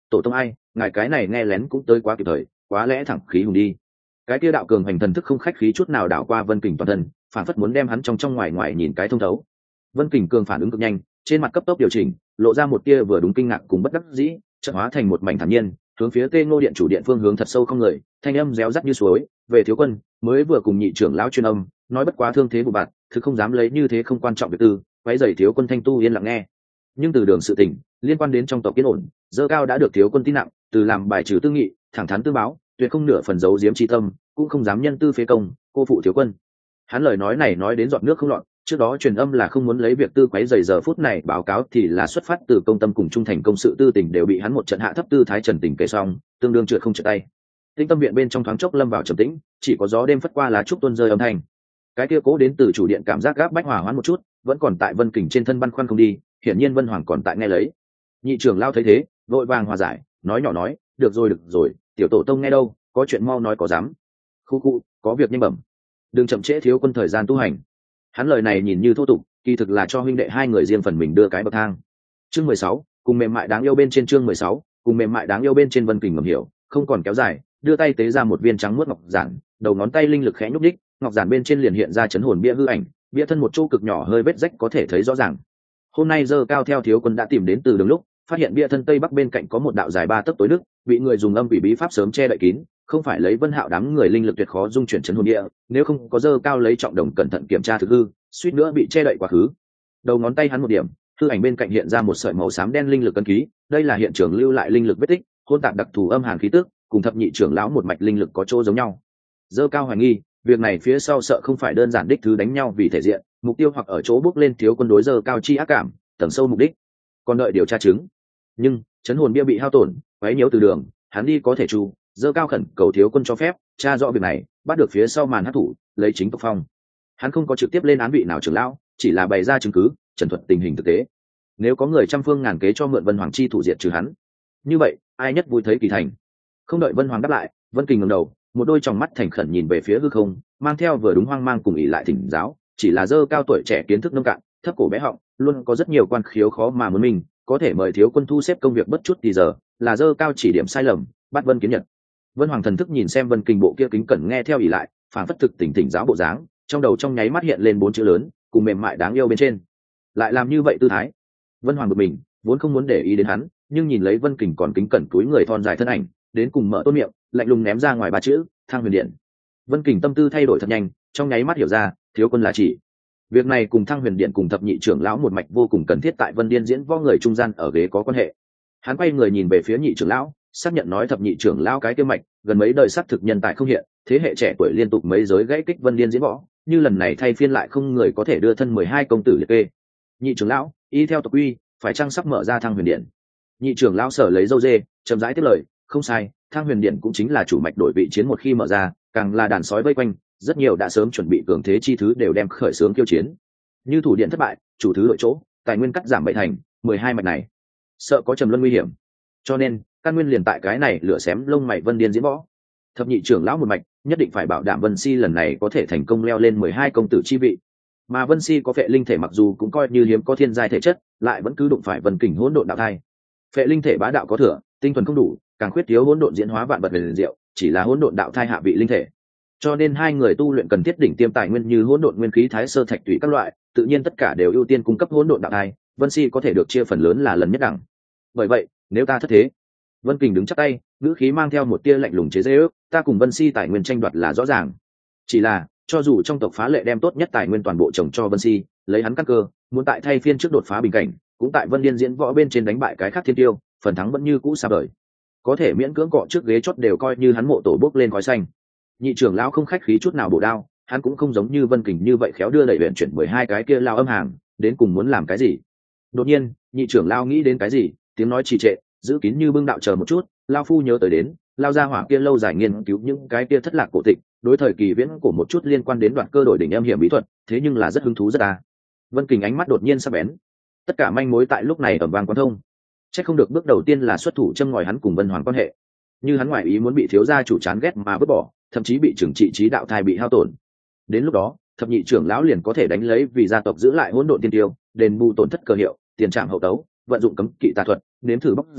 tổ tông ai, ngài cái này nghe lén cũng tới quá kịp thời, quá lẽ thẳng khí hùng đi. Cái kia đạo cường hành thần thức không khách khí chút nào đảo qua Vân Kình toàn thân, phản phất muốn đem hắn trong trong ngoài ngoài nhìn cái thông thấu. Vân Kình cường phản ứng cực nhanh, trên mặt cấp tốc điều chỉnh, lộ ra một tia vừa đúng kinh ngạc cùng bất đắc dĩ, chợt hóa thành một mảnh thản nhiên, hướng phía Tê Ngô điện chủ điện phương hướng thật sâu không người, thanh âm réo rắt như suối, "Về thiếu quân, mới vừa cùng nhị trưởng lão truyền âm, nói bất quá thương thế của bạn, thực không dám lấy như thế không quan trọng việc tư, quấy rầy thiếu quân thanh tu yên lặng nghe." Nhưng từ đường sự tình liên quan đến trong tộc yên ổn, Dơ Cao đã được thiếu quân tin nặng, từ làm bài trừ tư nghị, thẳng thắn tư báo, tuyệt không nửa phần giấu giếm chi tâm, cũng không dám nhân tư phế công, cô phụ thiếu quân. Hắn lời nói này nói đến giọt nước không lọt, trước đó truyền âm là không muốn lấy việc tư quấy rầy, giờ phút này báo cáo thì là xuất phát từ công tâm cùng trung thành công sự tư tình đều bị hắn một trận hạ thấp tư thái trần tình kể xong, tương đương trượt không trượt tay. Tinh tâm viện bên trong thoáng chốc lâm vào trầm tĩnh, chỉ có gió đêm phất qua lá trúc tuôn rơi âm thanh. Cái kia cố đến từ chủ điện cảm giác gáp bách hòa hoãn một chút, vẫn còn tại Vân Kình trên thân băn khoăn không đi, hiển nhiên Vân Hoàng còn tại nghe lấy. Nhị trưởng lao thấy thế, vội vàng hòa giải, nói nhỏ nói, "Được rồi được rồi, tiểu tổ tông nghe đâu, có chuyện mau nói có dám." Khu khu, có việc nhanh bẩm, đừng chậm trễ thiếu quân thời gian tu hành. Hắn lời này nhìn như thô tục, kỳ thực là cho huynh đệ hai người riêng phần mình đưa cái bậc thang. Chương mười sáu, cùng mềm mại đáng yêu bên trên. Chương mười sáu, cùng mềm mại đáng yêu bên trên. Vân Kình ngầm hiểu, không còn kéo dài, đưa tay tế ra một viên trắng muốt ngọc giản, đầu ngón tay linh lực khẽ nhúc đích, ngọc giản bên trên liền hiện ra chấn hồn bia hư ảnh, bia thân một chỗ cực nhỏ hơi vết rách có thể thấy rõ ràng. Hôm nay Dơ Cao theo thiếu quân đã tìm đến từ đường lúc, phát hiện bia thân tây bắc bên cạnh có một đạo dài ba tấc tối đức, bị người dùng âm quỷ bí pháp sớm che đậy kín, không phải lấy Vân Hạo đám người linh lực tuyệt khó dung chuyển chấn hồn địa, nếu không có Dơ Cao lấy trọng đồng cẩn thận kiểm tra thực hư, suýt nữa bị che đậy quá khứ. Đầu ngón tay hắn một điểm, hư ảnh bên cạnh hiện ra một sợi màu xám đen linh lực cân ký, đây là hiện trường lưu lại linh lực vết tích, hôn tạp đặc thù âm hàn khí tức, cùng thập nhị trưởng lão một mạch linh lực có chỗ giống nhau. Dơ Cao hoài nghi, việc này phía sau sợ không phải đơn giản đích thứ đánh nhau vì thể diện, mục tiêu hoặc ở chỗ bước lên thiếu quân đối Dơ Cao chi ác cảm, tầng sâu mục đích, còn đợi điều tra chứng. Nhưng chấn hồn bia bị hao tổn, quấy nhiễu từ đường, hắn đi có thể chu, Dơ Cao khẩn cầu thiếu quân cho phép tra rõ việc này, bắt được phía sau màn hắc thủ, lấy chính tộc phong. Hắn không có trực tiếp lên án vị nào trưởng lão, chỉ là bày ra chứng cứ, trần thuật tình hình thực tế. Nếu có người trăm phương ngàn kế cho mượn Vân Hoàng chi thủ diệt trừ hắn, như vậy ai nhất vui thấy kỳ thành. Không đợi Vân Hoàng đáp lại, Vân Kình ngẩng đầu, một đôi tròng mắt thành khẩn nhìn về phía hư không, mang theo vừa đúng hoang mang cùng ỷ lại thỉnh giáo, chỉ là Dơ Cao tuổi trẻ kiến thức nông cạn, thấp cổ bé họng, luôn có rất nhiều quan khiếu khó mà muốn mình, có thể mời thiếu quân thu xếp công việc bất chút thì giờ, là Dơ Cao chỉ điểm sai lầm, bắt Vân kiến nhật. Vân Hoàng thần thức nhìn xem Vân Kình bộ kia kính cẩn nghe theo ỷ lại, phản phất thực tỉnh tỉnh giáo bộ dáng, trong đầu trong nháy mắt hiện lên bốn chữ lớn, cùng mềm mại đáng yêu bên trên. Lại làm như vậy tư thái. Vân Hoàng bực mình, vốn không muốn để ý đến hắn, nhưng nhìn lấy Vân Kình còn kính cẩn túi người thon dài thân ảnh, đến cùng mở tôn miệng, lạnh lùng ném ra ngoài ba chữ, Thang Huyền Điện. Vân Kình tâm tư thay đổi thật nhanh, trong nháy mắt hiểu ra, thiếu quân là chỉ việc này cùng Thang Huyền Điện cùng thập nhị trưởng lão một mạch vô cùng cần thiết tại Vân Điên diễn võ người trung gian ở ghế có quan hệ. Hắn quay người nhìn về phía nhị trưởng lão, xác nhận nói thập nhị trưởng lão cái kia mạch, gần mấy đời xác thực nhân tài không hiện, thế hệ trẻ tuổi liên tục mấy giới gãy kích Vân Điên diễn võ, như lần này thay phiên lại không người có thể đưa thân mười hai công tử liệt kê. Nhị trưởng lão, y theo tộc quy, phải chăng sắp mở ra Thang Huyền Điện? Nhị trưởng lão sở lấy dâu dê, chậm rãi tiếp lời, không sai, Thang Huyền Điện cũng chính là chủ mạch đổi vị chiến một khi mở ra, càng là đàn sói vây quanh, rất nhiều đã sớm chuẩn bị cường thế chi thứ đều đem khởi xướng kiêu chiến. Như thủ điện thất bại, chủ thứ đội chỗ, tài nguyên cắt giảm bảy thành, mười hai mạch này, sợ có trầm luân nguy hiểm. Cho nên, căn nguyên liền tại cái này lửa xém lông mày Vân Điên diễn võ. Thập nhị trưởng lão một mạch, nhất định phải bảo đảm Vân Si lần này có thể thành công leo lên mười hai công tử chi vị. Mà Vân Si có phệ linh thể mặc dù cũng coi như hiếm có thiên giai thể chất, lại vẫn cứ đụng phải Vân Kình hỗn độn đạo thai. Phệ linh thể bá đạo có thừa, tinh thuần không đủ, càng khuyết thiếu hỗn độn diễn hóa vạn vật về liền diệu, chỉ là hỗn độn đạo thai hạ vị linh thể. Cho nên hai người tu luyện cần thiết đỉnh tiêm tài nguyên như hỗn độn nguyên khí, thái sơ thạch tủy các loại, tự nhiên tất cả đều ưu tiên cung cấp hỗn độn đạo thai, Vân Si có thể được chia phần lớn là lần nhất đẳng. Bởi vậy, nếu ta thất thế, Vân Kình đứng chắp tay, ngữ khí mang theo một tia lạnh lùng chế giễu, ta cùng Vân Si tài nguyên tranh đoạt là rõ ràng. Chỉ là, cho dù trong tộc phá lệ đem tốt nhất tài nguyên toàn bộ trồng cho Vân Si, lấy hắn căn cơ, muốn tại thay phiên trước đột phá bình cảnh, cũng tại Vân Điên diễn võ bên trên đánh bại cái khác thiên tiêu, phần thắng vẫn như cũ xa vời. Có thể miễn cưỡng cọ trước ghế chót đều coi như hắn mộ tổ bước lên khói xanh. Nhị trưởng lão không khách khí chút nào bổ đao, hắn cũng không giống như Vân Kình như vậy khéo đưa đẩy luyện chuyển mười hai cái kia lao âm hàng, đến cùng muốn làm cái gì. Đột nhiên, nhị trưởng lão nghĩ đến cái gì, tiếng nói trì trệ, giữ kín như bưng đạo chờ một chút, lao phu nhớ tới đến, lao ra hỏa kia lâu dài nghiên cứu những cái kia thất lạc cổ tịch, đối thời kỳ viễn cổ một chút liên quan đến đoạn cơ đổi đỉnh âm hiểm bí thuật, thế nhưng là rất hứng thú rất à. Vân Kình ánh mắt đột nhiên sắc bén, tất cả manh mối tại lúc này ầm vang quán thông. Chắc không được bước đầu tiên là xuất thủ châm ngòi hắn cùng Vân Hoàng quan hệ, như hắn ngoại ý muốn bị thiếu gia chủ chán ghét mà vứt bỏ, thậm chí bị trừng trị trí đạo thai bị hao tổn. Đến lúc đó, thập nhị trưởng lão liền có thể đánh lấy vì gia tộc giữ lại hỗn độn tiên tiêu, đền bù tổn thất cơ hiệu, tiền trạm hậu tấu, vận dụng cấm kỵ tà thuật, nếm thử bóc ra,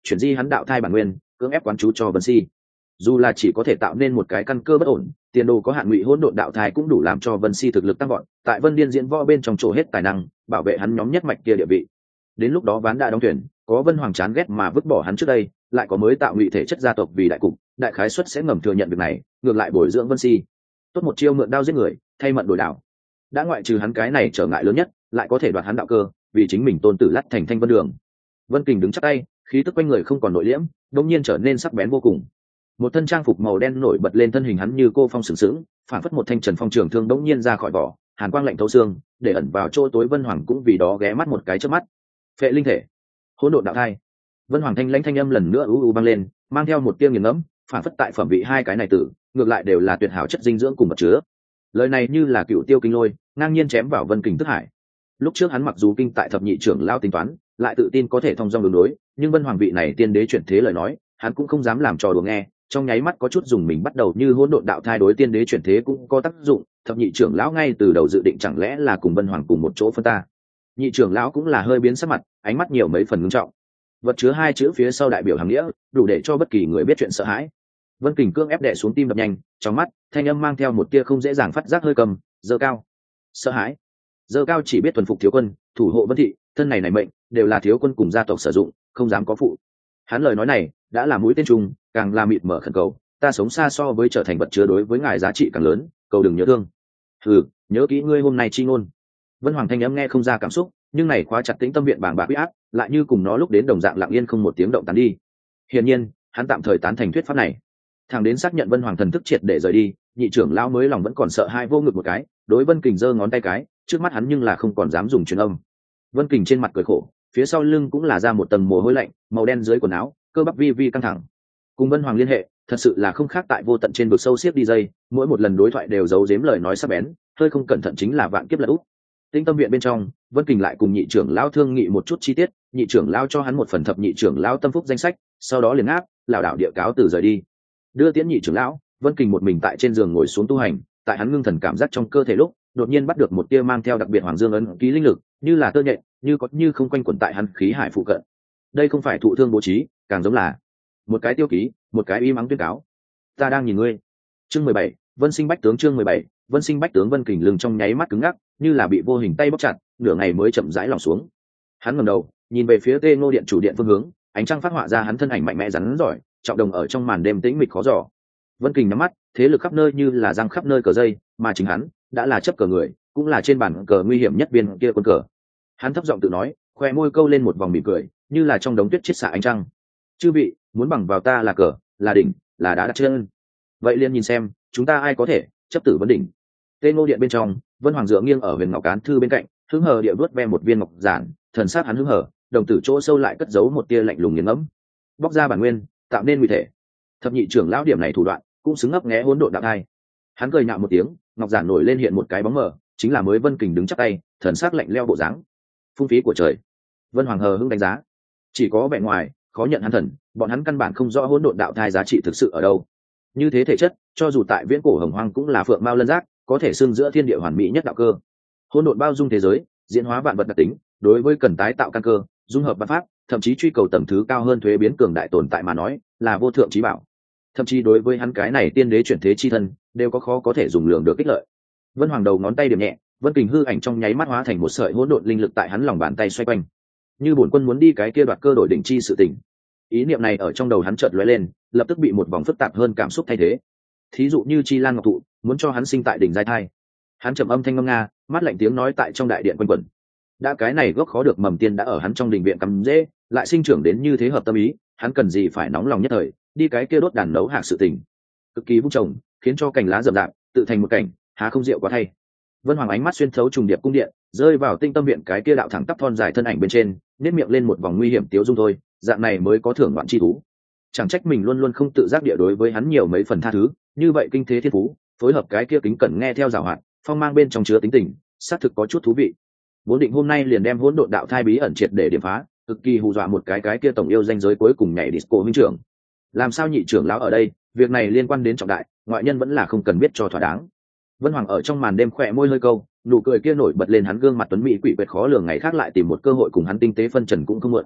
chuyển di hắn đạo thai bản nguyên, cưỡng ép quán chú cho Vân Si. Dù là chỉ có thể tạo nên một cái căn cơ bất ổn, tiền đồ có hạn, ngụy hỗn độn đạo thai cũng đủ làm cho Vân Si thực lực tăng vọt, tại Vân Điên diễn võ bên trong chỗ hết tài năng, bảo vệ hắn nhóm nhất mạch kia địa vị. Đến lúc đó ván đã đóng thuyền, có Vân Hoàng chán ghét mà vứt bỏ hắn trước đây, lại có mới tạo ngụy thể chất gia tộc vì đại cục, đại khái suất sẽ ngầm thừa nhận việc này, ngược lại bồi dưỡng Vân Si. Tốt một chiêu mượn đao giết người, thay mận đổi đảo. Đã ngoại trừ hắn cái này trở ngại lớn nhất, lại có thể đoạt hắn đạo cơ, vì chính mình tôn tử lắt thành Thanh Vân Đường. Vân Kình đứng chắp tay, khí tức quanh người không còn nội liễm, đột nhiên trở nên sắc bén vô cùng. Một thân trang phục màu đen nổi bật lên thân hình hắn như cô phong sừng sững, phản phất một thanh trần phong trường thương đống nhiên ra khỏi vỏ, hàn quang lạnh thấu xương, để ẩn vào chỗ tối Vân Hoàng cũng vì đó ghé mắt một cái chớp mắt. Phệ linh thể, hỗn độn đạo thai. Vân Hoàng thanh lãnh thanh âm lần nữa u u vang lên, mang theo một tiếng nghiền ngẫm, phản phất tại phẩm vị hai cái này tử, ngược lại đều là tuyệt hảo chất dinh dưỡng cùng vật chứa. Lời này như là cựu tiêu kinh lôi, ngang nhiên chém vào Vân Kình tức hải. Lúc trước hắn mặc dù kinh tại thập nhị trưởng lao tính toán, lại tự tin có thể thông dong đường đối, nhưng Vân Hoàng vị này tiên đế chuyển thế lời nói, hắn cũng không dám làm trò đùa nghe, trong nháy mắt có chút dùng mình bắt đầu như hỗn độn đạo thai đối tiên đế chuyển thế cũng có tác dụng. Thập nhị trưởng lão ngay từ đầu dự định chẳng lẽ là cùng Vân Hoàng cùng một chỗ phân ta. Nhị trưởng lão cũng là hơi biến sắc mặt, ánh mắt nhiều mấy phần ngưng trọng. Vật chứa hai chữ phía sau đại biểu hàng nghĩa, đủ để cho bất kỳ người biết chuyện sợ hãi. Vân Kình cương ép đè xuống tim đập nhanh, trong mắt thanh âm mang theo một tia không dễ dàng phát giác hơi cầm, dơ cao. Sợ hãi. Dơ cao chỉ biết thuần phục thiếu quân, thủ hộ Vân thị, thân này này mệnh đều là thiếu quân cùng gia tộc sử dụng, không dám có phụ. Hắn lời nói này đã là mũi tên trùng, càng là mịt mở khẩn cầu, ta sống xa so với trở thành vật chứa đối với ngài giá trị càng lớn, cầu đừng nhớ thương. Ừ, nhớ kỹ ngươi hôm nay chi ngôn. Vân Hoàng thanh âm nghe không ra cảm xúc, nhưng này khóa chặt tĩnh tâm viện bàng bạc uy áp, lại như cùng nó lúc đến đồng dạng lặng yên không một tiếng động tán đi. Hiển nhiên, hắn tạm thời tán thành thuyết pháp này. Thằng đến xác nhận Vân Hoàng thần thức triệt để rời đi, nhị trưởng lão mới lòng vẫn còn sợ hai vô ngực một cái, đối Vân Kình giơ ngón tay cái, trước mắt hắn nhưng là không còn dám dùng truyền âm. Vân Kình trên mặt cười khổ, phía sau lưng cũng là ra một tầng mồ hôi lạnh, màu đen dưới quần áo, cơ bắp vi vi căng thẳng. Cùng Vân Hoàng liên hệ, thật sự là không khác tại vô tận trên vực sâu xiết đi dây, mỗi một lần đối thoại đều giấu giếm lời nói sắc bén, hơi không cẩn thận chính là vạn kiếp lật úp. Tinh tâm viện bên trong, Vân Kình lại cùng nhị trưởng lão thương nghị một chút chi tiết, nhị trưởng lão cho hắn một phần thập nhị trưởng lão tâm phúc danh sách, sau đó liền áp, lảo đảo địa cáo từ rời đi. Đưa tiễn nhị trưởng lão, Vân Kình một mình tại trên giường ngồi xuống tu hành, tại hắn ngưng thần cảm giác trong cơ thể lúc, đột nhiên bắt được một tia mang theo đặc biệt Hoàng Dương ấn ký linh lực, như là tơ nhện, như có như không quanh quẩn tại hắn khí hải phụ cận. Đây không phải thụ thương bố trí, càng giống là một cái tiêu ký, một cái y mắng tuyên cáo. Ta đang nhìn ngươi. Chương mười bảy, Vân Sinh Bách tướng chương mười bảy, Vân Sinh Bách tướng. Vân Kình lưng trong nháy mắt cứng ngắc, như là bị vô hình tay bóp chặt, nửa ngày mới chậm rãi lỏng xuống. Hắn ngẩng đầu, nhìn về phía Tê Ngô điện chủ điện phương hướng, ánh trăng phát họa ra hắn thân ảnh mạnh mẽ rắn giỏi, trọng đồng ở trong màn đêm tĩnh mịch khó dò. Vân Kình nhắm mắt, thế lực khắp nơi như là giăng khắp nơi cờ dây, mà chính hắn đã là chấp cờ người, cũng là trên bàn cờ nguy hiểm nhất viên kia quân cờ. Hắn thấp giọng tự nói, khoe môi câu lên một vòng mỉm cười, như là trong đống tuyết chiết xạ ánh trăng. Chư vị, muốn bằng vào ta là cờ, là đỉnh, là đá đặt chân. Vậy liền nhìn xem, chúng ta ai có thể chấp tử vấn đỉnh. Tê Ngô điện bên trong, Vân Hoàng dựa nghiêng ở huyền ngọc cán thư bên cạnh, hứng hờ địa vuốt ve một viên ngọc giản, thần sát hắn hứng hờ, đồng tử chỗ sâu lại cất giấu một tia lạnh lùng nghiền ngẫm. Bóc ra bản nguyên, tạo nên nguy thể. Thập nhị trưởng lão điểm này thủ đoạn, cũng xứng ngấp nghé hỗn độn đạo thai. Hắn cười nhạo một tiếng, ngọc giản nổi lên hiện một cái bóng mờ, chính là mới Vân Kình đứng chắp tay, thần sắc lạnh lẽo bộ dáng. Phung phí của trời. Vân Hoàng hờ hững đánh giá, chỉ có vẻ ngoài khó nhận hắn thần, bọn hắn căn bản không rõ hỗn độn đạo thai giá trị thực sự ở đâu. Như thế thể chất, cho dù tại viễn cổ hồng hoang cũng là phượng mao lân giác, có thể xưng giữa thiên địa hoàn mỹ nhất đạo cơ. Hỗn độn bao dung thế giới, diễn hóa vạn vật đặc tính, đối với cần tái tạo căn cơ, dung hợp văn pháp, thậm chí truy cầu tầng thứ cao hơn thuế biến cường đại tồn tại mà nói, là vô thượng chí bảo. Thậm chí đối với hắn cái này tiên đế chuyển thế chi thân, đều có khó có thể dùng lường được ích lợi. Vân Hoàng đầu ngón tay điểm nhẹ, Vân Kình hư ảnh trong nháy mắt hóa thành một sợi hỗn độn linh lực tại hắn lòng bàn tay xoay quanh. Như bổn quân muốn đi cái kia đoạt cơ đổi đỉnh chi sự tình. Ý niệm này ở trong đầu hắn chợt lóe lên, lập tức bị một vòng phức tạp hơn cảm xúc thay thế. Thí dụ như Chi Lan Ngọc Thụ, muốn cho hắn sinh tại đỉnh giai thai. Hắn trầm âm thanh ngâm nga, mắt lạnh tiếng nói tại trong đại điện quanh quẩn. Đã cái này gốc khó được mầm tiên đã ở hắn trong đình viện cắm rễ, lại sinh trưởng đến như thế hợp tâm ý, hắn cần gì phải nóng lòng nhất thời, đi cái kia đốt đàn nấu hạc sự tình. Cực kỳ vung trồng, khiến cho cành lá rậm rạp, tự thành một cảnh, há không rượu quá thay. Vân Hoàng ánh mắt xuyên thấu trùng điệp cung điện, rơi vào tinh tâm viện cái kia đạo thẳng tắp thon dài thân ảnh bên trên, nét miệng lên một vòng nguy hiểm tiếu dung thôi, dạng này mới có thưởng loạn chi thú. Chẳng trách mình luôn luôn không tự giác địa đối với hắn nhiều mấy phần tha thứ, như vậy kinh thế thiên phú, phối hợp cái kia kính cẩn nghe theo giảo hoạt, phong mang bên trong chứa tính tình, xác thực có chút thú vị. Vốn định hôm nay liền đem hỗn độn đạo thai bí ẩn triệt để điểm phá, cực kỳ hù dọa một cái cái kia tổng yêu danh giới cuối cùng nhảy disco huynh trưởng. Làm sao nhị trưởng lão ở đây, việc này liên quan đến trọng đại, ngoại nhân vẫn là không cần biết cho thỏa đáng. Vân Hoàng ở trong màn đêm khỏe môi hơi câu, nụ cười kia nổi bật lên hắn gương mặt tuấn mỹ quỷ quyệt khó lường, ngày khác lại tìm một cơ hội cùng hắn tinh tế phân trần cũng không muộn.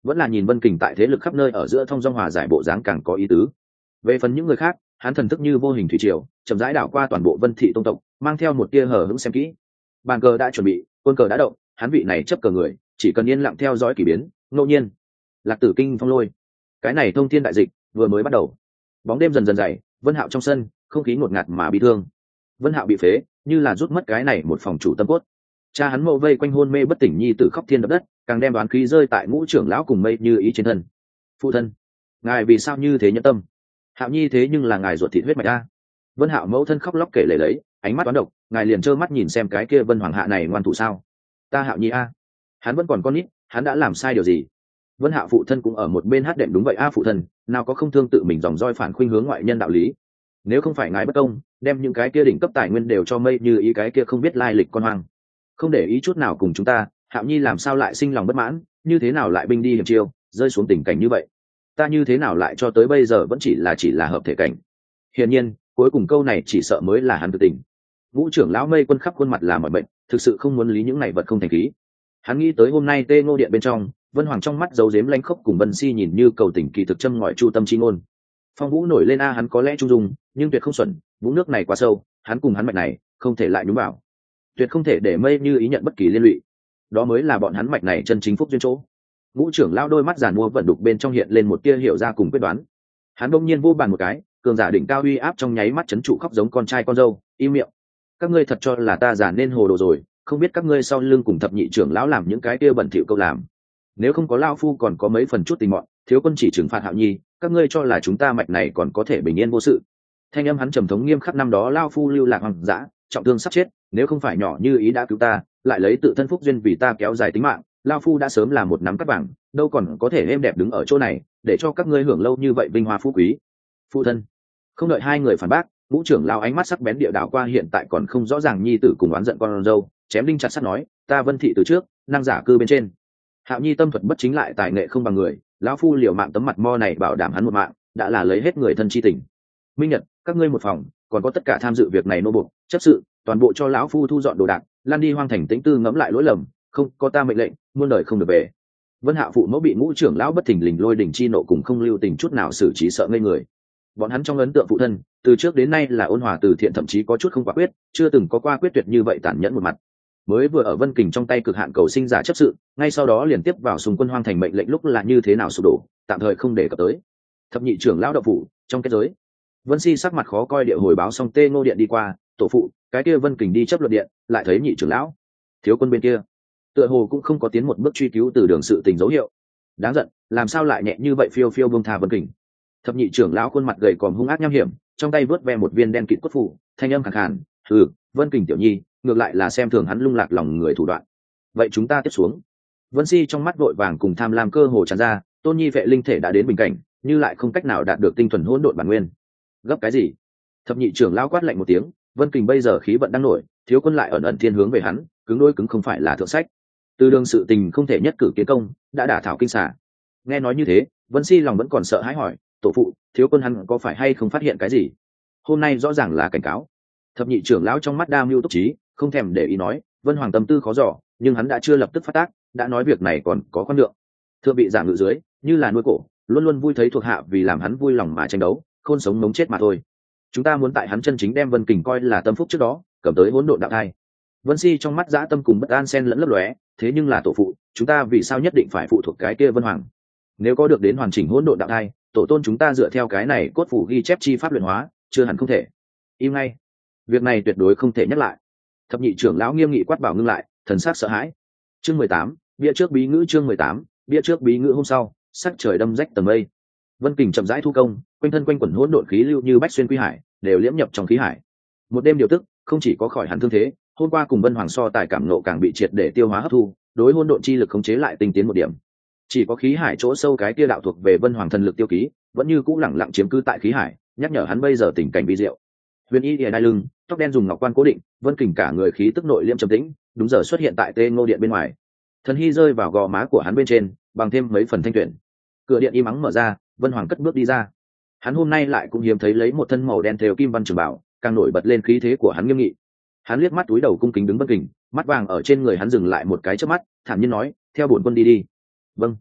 vẫn là nhìn Vân Kình tại thế lực khắp nơi ở giữa thông dong hòa giải bộ dáng càng có ý tứ. Về phần những người khác, hắn thần thức như vô hình thủy triều chậm rãi đảo qua toàn bộ Vân thị tông tộc, mang theo một tia hở hững xem kỹ. Bàn cờ đã chuẩn bị, quân cờ đã động, hắn vị này chấp cờ người chỉ cần yên lặng theo dõi kỳ biến. Ngẫu nhiên Lạc Tử Kinh phong lôi, cái này thông thiên đại dịch vừa mới bắt đầu. Bóng đêm dần dần dày, Vân Hạo trong sân không khí ngột ngạt mà bị thương. Vân Hạo bị phế, như là rút mất cái này một phòng chủ tâm cốt. Cha hắn mộ vây quanh hôn mê bất tỉnh nhi tử khóc thiên đập đất, càng đem đoán khí rơi tại Ngũ trưởng lão cùng Mây Như Ý trên thân. Phụ thân, ngài vì sao như thế nhẫn tâm? Hạo nhi thế nhưng là ngài ruột thịt huyết mạch a. Vân Hạo mẫu thân khóc lóc kể lể lấy, ánh mắt toán độc, ngài liền trơ mắt nhìn xem cái kia Vân Hoàng hạ này ngoan thủ sao? Ta Hạo nhi a, hắn vẫn còn con nít, hắn đã làm sai điều gì? Vân Hạo phụ thân cũng ở một bên hát đệm, đúng vậy a phụ thân, nào có không thương tự mình dòng roi phản khuynh hướng ngoại nhân đạo lý. Nếu không phải ngài bất công, đem những cái kia đỉnh cấp tài nguyên đều cho Mây Như Ý cái kia không biết lai lịch con hoang, không để ý chút nào cùng chúng ta, Hạo nhi làm sao lại sinh lòng bất mãn, như thế nào lại binh đi hiểm chiêu, rơi xuống tình cảnh như vậy? Ta như thế nào lại cho tới bây giờ vẫn chỉ là chỉ là hợp thể cảnh? Hiển nhiên, cuối cùng câu này chỉ sợ mới là hắn tự tình. Vũ trưởng lão Mây Quân khắp khuôn mặt là mọi bệnh, thực sự không muốn lý những này vật không thành khí. Hắn nghĩ tới hôm nay Tê Ngô điện bên trong, Vân Hoàng trong mắt giấu giếm lanh khốc cùng Vân Si nhìn như cầu tình kỳ thực châm ngòi chu tâm chi ngôn. Phong Vũ nổi lên a, hắn có lẽ trung dung, nhưng tuyệt không xuẩn, vũng nước này quá sâu, hắn cùng hắn mạch này không thể lại nhúng vào, tuyệt không thể để Mây Như Ý nhận bất kỳ liên lụy. Đó mới là bọn hắn mạch này chân chính phúc duyên chỗ. Ngũ trưởng lão đôi mắt giàn mua vận đục bên trong hiện lên một tia hiểu ra cùng quyết đoán. Hắn đông nhiên vô bàn một cái, cường giả đỉnh cao uy áp trong nháy mắt chấn trụ khóc giống con trai con dâu. Im miệng, các ngươi thật cho là ta giả nên hồ đồ rồi, không biết các ngươi sau lưng cùng thập nhị trưởng lão làm những cái kia bẩn thỉu câu làm. Nếu không có lão phu còn có mấy phần chút tình mọn, thiếu quân chỉ trừng phạt Hạo nhi, các ngươi cho là chúng ta mạch này còn có thể bình yên vô sự? Thanh âm hắn trầm thống nghiêm khắc, năm đó lão phu lưu lạc hoang dã, trọng thương sắp chết, nếu không phải nhỏ Như Ý đã cứu ta, lại lấy tự thân phúc duyên vì ta kéo dài tính mạng, lão phu đã sớm là một nắm cát vàng, đâu còn có thể êm đẹp đứng ở chỗ này để cho các ngươi hưởng lâu như vậy vinh hoa phú quý. Phụ thân. Không đợi hai người phản bác, Vũ trưởng lão ánh mắt sắc bén địa đảo qua hiện tại còn không rõ ràng nhi tử cùng oán giận con dâu, chém đinh chặt sắt nói, ta Vân thị từ trước năng giả cư bên trên. Hạo nhi tâm thuật bất chính lại tài nghệ không bằng người, lão phu liều mạng tấm mặt mo này bảo đảm hắn một mạng, đã là lấy hết người thân chi tình. Minh Nhật, các ngươi một phòng, còn có tất cả tham dự việc này nô buộc, chấp sự, toàn bộ cho lão phu thu dọn đồ đạc, lan đi hoang thành tĩnh tư ngẫm lại lỗi lầm, không có ta mệnh lệnh, muôn đời không được về. Vân Hạo phụ mẫu bị Ngũ trưởng lão bất thình lình lôi đỉnh chi nộ cùng không lưu tình chút nào xử trí sợ ngây người. Bọn hắn trong ấn tượng phụ thân, từ trước đến nay là ôn hòa từ thiện, thậm chí có chút không quả quyết, chưa từng có qua quyết tuyệt như vậy tàn nhẫn một mặt. Mới vừa ở Vân Kình trong tay cực hạn cầu sinh giả chấp sự, ngay sau đó liền tiếp vào xung quân hoang thành mệnh lệnh lúc là như thế nào sụp đổ, tạm thời không để cập tới. Thập nhị trưởng lão đậu phụ trong kết giới, Vân Si sắc mặt khó coi địa hồi báo xong Tê Ngô điện đi qua, tổ phụ, cái kia Vân Kình đi chấp luận điện, lại thấy nhị trưởng lão, thiếu quân bên kia, tựa hồ cũng không có tiến một bước truy cứu từ đường sự tình dấu hiệu. Đáng giận, làm sao lại nhẹ như vậy phiêu phiêu buông tha Vân Kình. Thập nhị trưởng lão khuôn mặt gầy còm hung ác nham hiểm, trong tay vớt ve một viên đen kịt cốt phủ, thanh âm khàn khàn, "Ừ, Vân Kình tiểu nhi, ngược lại là xem thường hắn lung lạc lòng người thủ đoạn. Vậy chúng ta tiếp xuống." Vân Si trong mắt vội vàng cùng tham lam cơ hồ tràn ra, Tôn Nhi vệ linh thể đã đến bình cảnh, như lại không cách nào đạt được tinh thuần hỗn độn bản nguyên. Gấp cái gì? Thập nhị trưởng lão quát lạnh một tiếng, Vân Kình bây giờ khí vận đang nổi, thiếu quân lại ẩn ẩn thiên hướng về hắn, cứng đôi cứng không phải là thượng sách. Từ đường sự tình không thể nhất cử kiến công, đã đả thảo kinh xà. Nghe nói như thế, Vân Si lòng vẫn còn sợ hãi hỏi, tổ phụ, thiếu quân hắn có phải hay không phát hiện cái gì? Hôm nay rõ ràng là cảnh cáo. Thập nhị trưởng lão trong mắt đa mưu túc trí, không thèm để ý nói, Vân Hoàng tâm tư khó dò, nhưng hắn đã chưa lập tức phát tác, đã nói việc này còn có khoan lượng. Thượng bị giả ngự dưới, như là nuôi cổ, luôn luôn vui thấy thuộc hạ vì làm hắn vui lòng mà tranh đấu, khôn sống mống chết mà thôi. Chúng ta muốn tại hắn chân chính đem Vân Kình coi là tâm phúc trước đó, cầm tới hỗn độn đạo thai. Vân Si trong mắt dã tâm cùng bất an xen lẫn lấp lóe, thế nhưng là tổ phụ, chúng ta vì sao nhất định phải phụ thuộc cái kia Vân Hoàng? Nếu có được đến hoàn chỉnh hỗn độn đạo thai, tổ tôn chúng ta dựa theo cái này cốt phủ ghi chép chi pháp luyện hóa, chưa hẳn không thể. Im ngay, việc này tuyệt đối không thể nhắc lại. Thập nhị trưởng lão nghiêm nghị quát bảo ngưng lại, thần sắc sợ hãi. Chương mười tám, bia trước bí ngữ. Chương mười tám, bia trước bí ngữ. Hôm sau, sắc trời đâm rách tầng mây. Vân Kình chậm rãi thu công, quanh thân quanh quẩn hỗn độn khí lưu như bách xuyên quy hải, đều liễm nhập trong khí hải. Một đêm điều tức, không chỉ có khỏi hẳn thương thế, hôm qua cùng Vân Hoàng so tài cảm nộ càng bị triệt để tiêu hóa hấp thu, đối hỗn độn chi lực khống chế lại tinh tiến một điểm. Chỉ có khí hải chỗ sâu cái kia đạo thuộc về Vân Hoàng thần lực tiêu ký, vẫn như cũ lẳng lặng chiếm cứ tại khí hải, nhắc nhở hắn bây giờ tình cảnh vi diệu. Huyền y lìa đai lưng, tóc đen dùng ngọc quan cố định, Vân Kình cả người khí tức nội liêm trầm tĩnh, đúng giờ xuất hiện tại Tê Ngô điện bên ngoài. Thần hy rơi vào gò má của hắn bên trên, bằng thêm mấy phần thanh tuyển. Cửa điện im ắng mở ra, Vân Hoàng cất bước đi ra. Hắn hôm nay lại cũng hiếm thấy lấy một thân màu đen thêu kim văn trường bảo, càng nổi bật lên khí thế của hắn nghiêm nghị. Hắn liếc mắt túi đầu cung kính đứng Vân Kình, mắt vàng ở trên người hắn dừng lại một cái chớp mắt, thản nhiên nói, theo bổn quân đi đi. Vâng.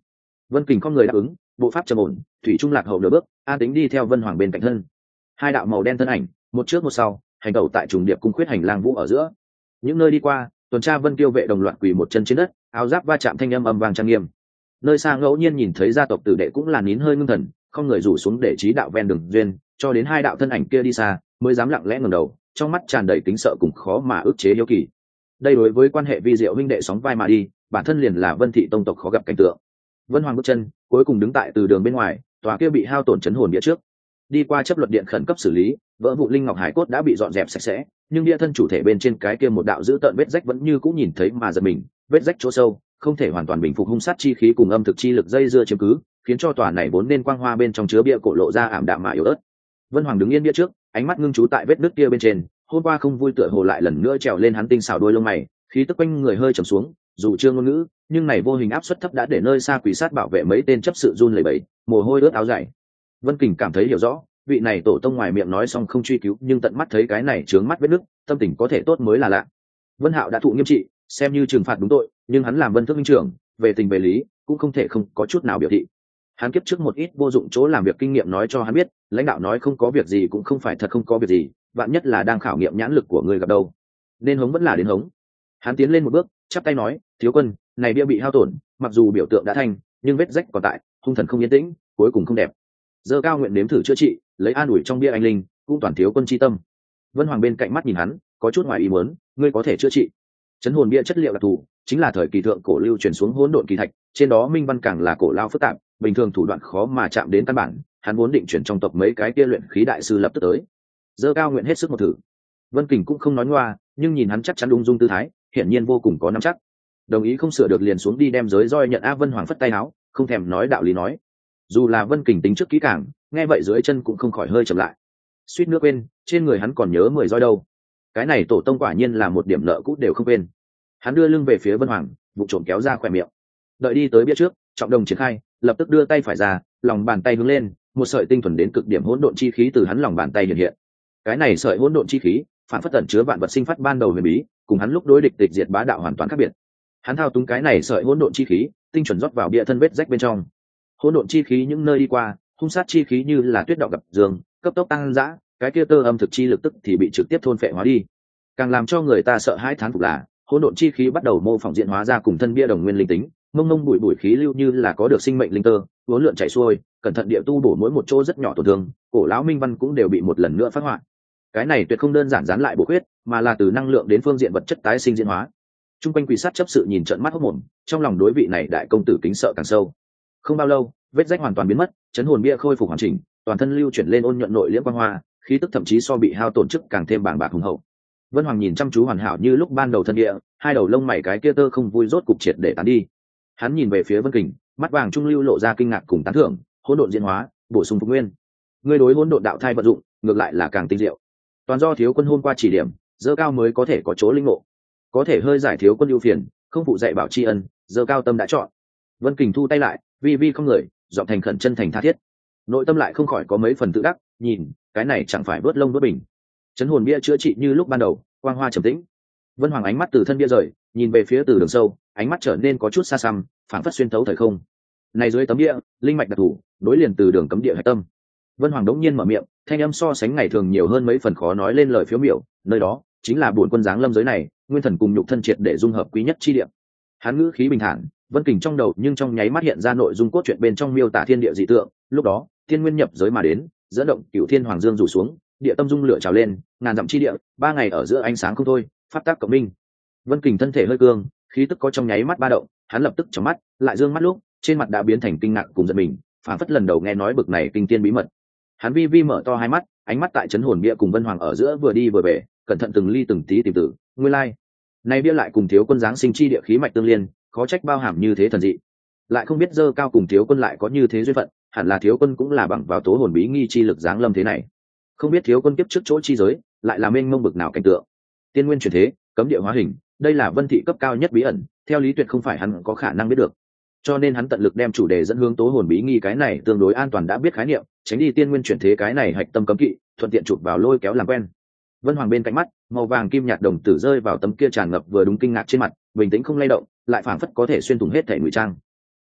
Vân Kình không người đáp ứng, bộ pháp trầm ổn, thủy trung lạc hậu nửa bước, an tính đi theo Vân Hoàng bên cạnh thân. Hai đạo màu đen thân ảnh, một trước một sau, hành tẩu tại trùng điệp cung khuyết hành lang vũ ở giữa. Những nơi đi qua, tuần tra Vân Tiêu vệ đồng loạt quỳ một chân trên đất, áo giáp va chạm thanh âm âm vang trang nghiêm. Nơi xa ngẫu nhiên nhìn thấy gia tộc tử đệ cũng là nín hơi ngưng thần, không người rủ xuống để trí đạo ven đường duyên, cho đến hai đạo thân ảnh kia đi xa, mới dám lặng lẽ ngẩng đầu, trong mắt tràn đầy kính sợ cùng khó mà ức chế hiếu kỳ. Đây đối với quan hệ vi diệu huynh đệ sóng vai mà đi, bản thân liền là Vân thị tông tộc khó gặp cảnh tượng. Vân Hoàng bước chân, cuối cùng đứng tại từ đường bên ngoài, tòa kia bị hao tổn chấn hồn bia trước. Đi qua chấp luật điện khẩn cấp xử lý, vỡ vụ linh ngọc hải cốt đã bị dọn dẹp sạch sẽ, nhưng bia thân chủ thể bên trên cái kia một đạo dữ tợn vết rách vẫn như cũng nhìn thấy mà giật mình, vết rách chỗ sâu, không thể hoàn toàn bình phục hung sát chi khí cùng âm thực chi lực dây dưa chiếm cứ, khiến cho tòa này vốn nên quang hoa bên trong chứa bia cổ lộ ra ảm đạm mà yếu ớt. Vân Hoàng đứng yên bia trước, ánh mắt ngưng chú tại vết nứt kia bên trên, hôm qua không vui tựa hồ lại lần nữa trèo lên hắn tinh xảo đôi lông mày, khí tức quanh người hơi trầm xuống, dù chưa ngôn ngữ, nhưng này vô hình áp suất thấp đã để nơi xa quỷ sát bảo vệ mấy tên chấp sự run lẩy bẩy, mồ hôi ướt áo dày. Vân Kình cảm thấy hiểu rõ, vị này tổ tông ngoài miệng nói xong không truy cứu, nhưng tận mắt thấy cái này trướng mắt vết nứt, tâm tình có thể tốt mới là lạ. Vân Hạo đã thụ nghiêm trị, xem như trừng phạt đúng tội, nhưng hắn làm Vân Thước minh trưởng, về tình về lý, cũng không thể không có chút nào biểu thị. Hắn kiếp trước một ít vô dụng chỗ làm việc kinh nghiệm nói cho hắn biết, lãnh đạo nói không có việc gì cũng không phải thật không có việc gì, vạn nhất là đang khảo nghiệm nhãn lực của người gặp đâu. Nên hống vẫn là đến hống. Hắn tiến lên một bước, chắp tay nói, thiếu quân, này bia bị hao tổn, mặc dù biểu tượng đã thành, nhưng vết rách còn tại, hung thần không yên tĩnh, cuối cùng không đẹp. Dơ cao nguyện nếm thử chữa trị, lấy an ủi trong bia anh linh, cũng toàn thiếu quân chi tâm. Vân Hoàng bên cạnh mắt nhìn hắn, có chút ngoài ý muốn, ngươi có thể chữa trị. Chấn hồn bia chất liệu đặc thù, chính là thời kỳ thượng cổ lưu truyền xuống hỗn độn kỳ thạch, trên đó minh văn càng là cổ lao phức tạp, bình thường thủ đoạn khó mà chạm đến căn bản, hắn vốn định chuyển trong tộc mấy cái kia luyện khí đại sư lập tức tới. Dơ cao nguyện hết sức một thử. Vân Kình cũng không nói ngoa, nhưng nhìn hắn chắc chắn ung dung tư thái, hiển nhiên vô cùng có nắm chắc. Đồng ý không sửa được liền xuống đi đem giới roi nhận. A Vân Hoàng phất tay áo, không thèm nói đạo lý nói. Dù là Vân Kình tính trước kỹ càng, nghe vậy dưới chân cũng không khỏi hơi chậm lại. Suýt nước quên, trên người hắn còn nhớ mười roi đâu. Cái này tổ tông quả nhiên là một điểm nợ cũ đều không quên. Hắn đưa lưng về phía Vân Hoàng, vụ trộm kéo ra khỏe miệng. Đợi đi tới bia trước, trọng đồng triển khai, lập tức đưa tay phải ra, lòng bàn tay hướng lên, một sợi tinh thuần đến cực điểm hỗn độn chi khí từ hắn lòng bàn tay hiện hiện. Cái này sợi hỗn độn chi khí, phản phất ẩn chứa vạn vật sinh phát ban đầu huyền bí, cùng hắn lúc đối địch tịch diệt bá đạo hoàn toàn khác biệt. Hắn thao túng cái này sợi hỗn độn chi khí, tinh chuẩn rót vào bia thân vết rách bên trong. Hỗn độn chi khí những nơi đi qua, hung sát chi khí như là tuyết đọng gặp dương, cấp tốc tăng dã, cái kia tơ âm thực chi lực tức thì bị trực tiếp thôn phệ hóa đi. Càng làm cho người ta sợ hãi thán phục là, hỗn độn chi khí bắt đầu mô phỏng diễn hóa ra cùng thân bia đồng nguyên linh tính, mông mông bụi bụi khí lưu như là có được sinh mệnh linh tơ, uốn lượn chảy xuôi, cẩn thận địa tu bổ mỗi một chỗ rất nhỏ tổn thương, cổ lão minh văn cũng đều bị một lần nữa phát họa. Cái này tuyệt không đơn giản dán lại bổ khuyết, mà là từ năng lượng đến phương diện vật chất tái sinh diễn hóa. Trung quanh quỷ sát chấp sự nhìn trợn mắt hốt mồm, trong lòng đối vị này đại công tử kính sợ càng sâu. Không bao lâu, vết rách hoàn toàn biến mất, chấn hồn bia khôi phục hoàn chỉnh, toàn thân lưu chuyển lên ôn nhuận nội liễm quang hoa, khí tức thậm chí so bị hao tổn chức càng thêm bàng bạc hùng hậu. Vân Hoàng nhìn chăm chú hoàn hảo như lúc ban đầu thân địa, hai đầu lông mày cái kia tơ không vui rốt cục triệt để tán đi. Hắn nhìn về phía Vân Kình, mắt vàng trung lưu lộ ra kinh ngạc cùng tán thưởng, hỗn độn diễn hóa, bổ sung phục nguyên. Ngươi đối hỗn độn đạo thai vận dụng, ngược lại là càng tinh diệu. Toàn do thiếu quân hôm qua chỉ điểm, dơ cao mới có thể có chỗ linh ngộ. Có thể hơi giải thiếu quân ưu phiền, không phụ dạy bảo tri ân, dơ cao tâm đã chọn. Vân Kình thu tay lại, vi vi không người, giọng thành khẩn chân thành tha thiết. Nội tâm lại không khỏi có mấy phần tự đắc, nhìn, cái này chẳng phải vớt lông vớt bình. Chấn hồn bia chữa trị như lúc ban đầu, quang hoa trầm tĩnh. Vân Hoàng ánh mắt từ thân bia rời, nhìn về phía từ đường sâu, ánh mắt trở nên có chút xa xăm, phảng phất xuyên thấu thời không. Này dưới tấm bia, linh mạch đặc thù, đối liền từ đường cấm địa hải tâm. Vân Hoàng đống nhiên mở miệng, thanh âm so sánh ngày thường nhiều hơn mấy phần khó nói lên lời phiếu miểu, nơi đó chính là bổn quân giáng lâm giới này, nguyên thần cùng nhục thân triệt để dung hợp quý nhất chi địa. Hắn ngữ khí bình thản, Vân Kình trong đầu nhưng trong nháy mắt hiện ra nội dung cốt truyện bên trong miêu tả thiên địa dị tượng, lúc đó, thiên nguyên nhập giới mà đến, dẫn động cửu thiên hoàng dương rủ xuống, địa tâm dung lửa trào lên, ngàn dặm chi địa, ba ngày ở giữa ánh sáng không thôi, pháp tác cộng minh. Vân Kình thân thể hơi cương, khí tức có trong nháy mắt ba động, hắn lập tức chớp mắt, lại dương mắt lúc, trên mặt đã biến thành kinh ngạc cùng giận mình, phản phất lần đầu nghe nói bực này kinh tiên bí mật. Hắn vi vi mở to hai mắt, ánh mắt tại chấn hồn bia cùng Vân Hoàng ở giữa vừa đi vừa về, cẩn thận từng ly từng tí tìm tử, nguyên lai, like. Này bia lại cùng thiếu quân giáng sinh chi địa khí mạch tương liên, khó trách bao hàm như thế thần dị. Lại không biết dơ cao cùng thiếu quân lại có như thế duyên phận, hẳn là thiếu quân cũng là bằng vào tố hồn bí nghi chi lực giáng lâm thế này. Không biết thiếu quân kiếp trước chỗ chi giới, lại là mênh mông bực nào cảnh tượng. Tiên nguyên chuyển thế, cấm địa hóa hình, đây là Vân thị cấp cao nhất bí ẩn, theo lý tuyệt không phải hắn có khả năng biết được. Cho nên hắn tận lực đem chủ đề dẫn hướng tố hồn bí nghi cái này tương đối an toàn đã biết khái niệm, tránh đi tiên nguyên chuyển thế cái này hạch tâm cấm kỵ, thuận tiện chụp vào lôi kéo làm quen. Vân Hoàng bên cạnh mắt, màu vàng kim nhạt đồng tử rơi vào tấm kia tràn ngập vừa đúng kinh ngạc trên mặt, bình tĩnh không lay động, lại phảng phất có thể xuyên thủng hết thể ngụy trang.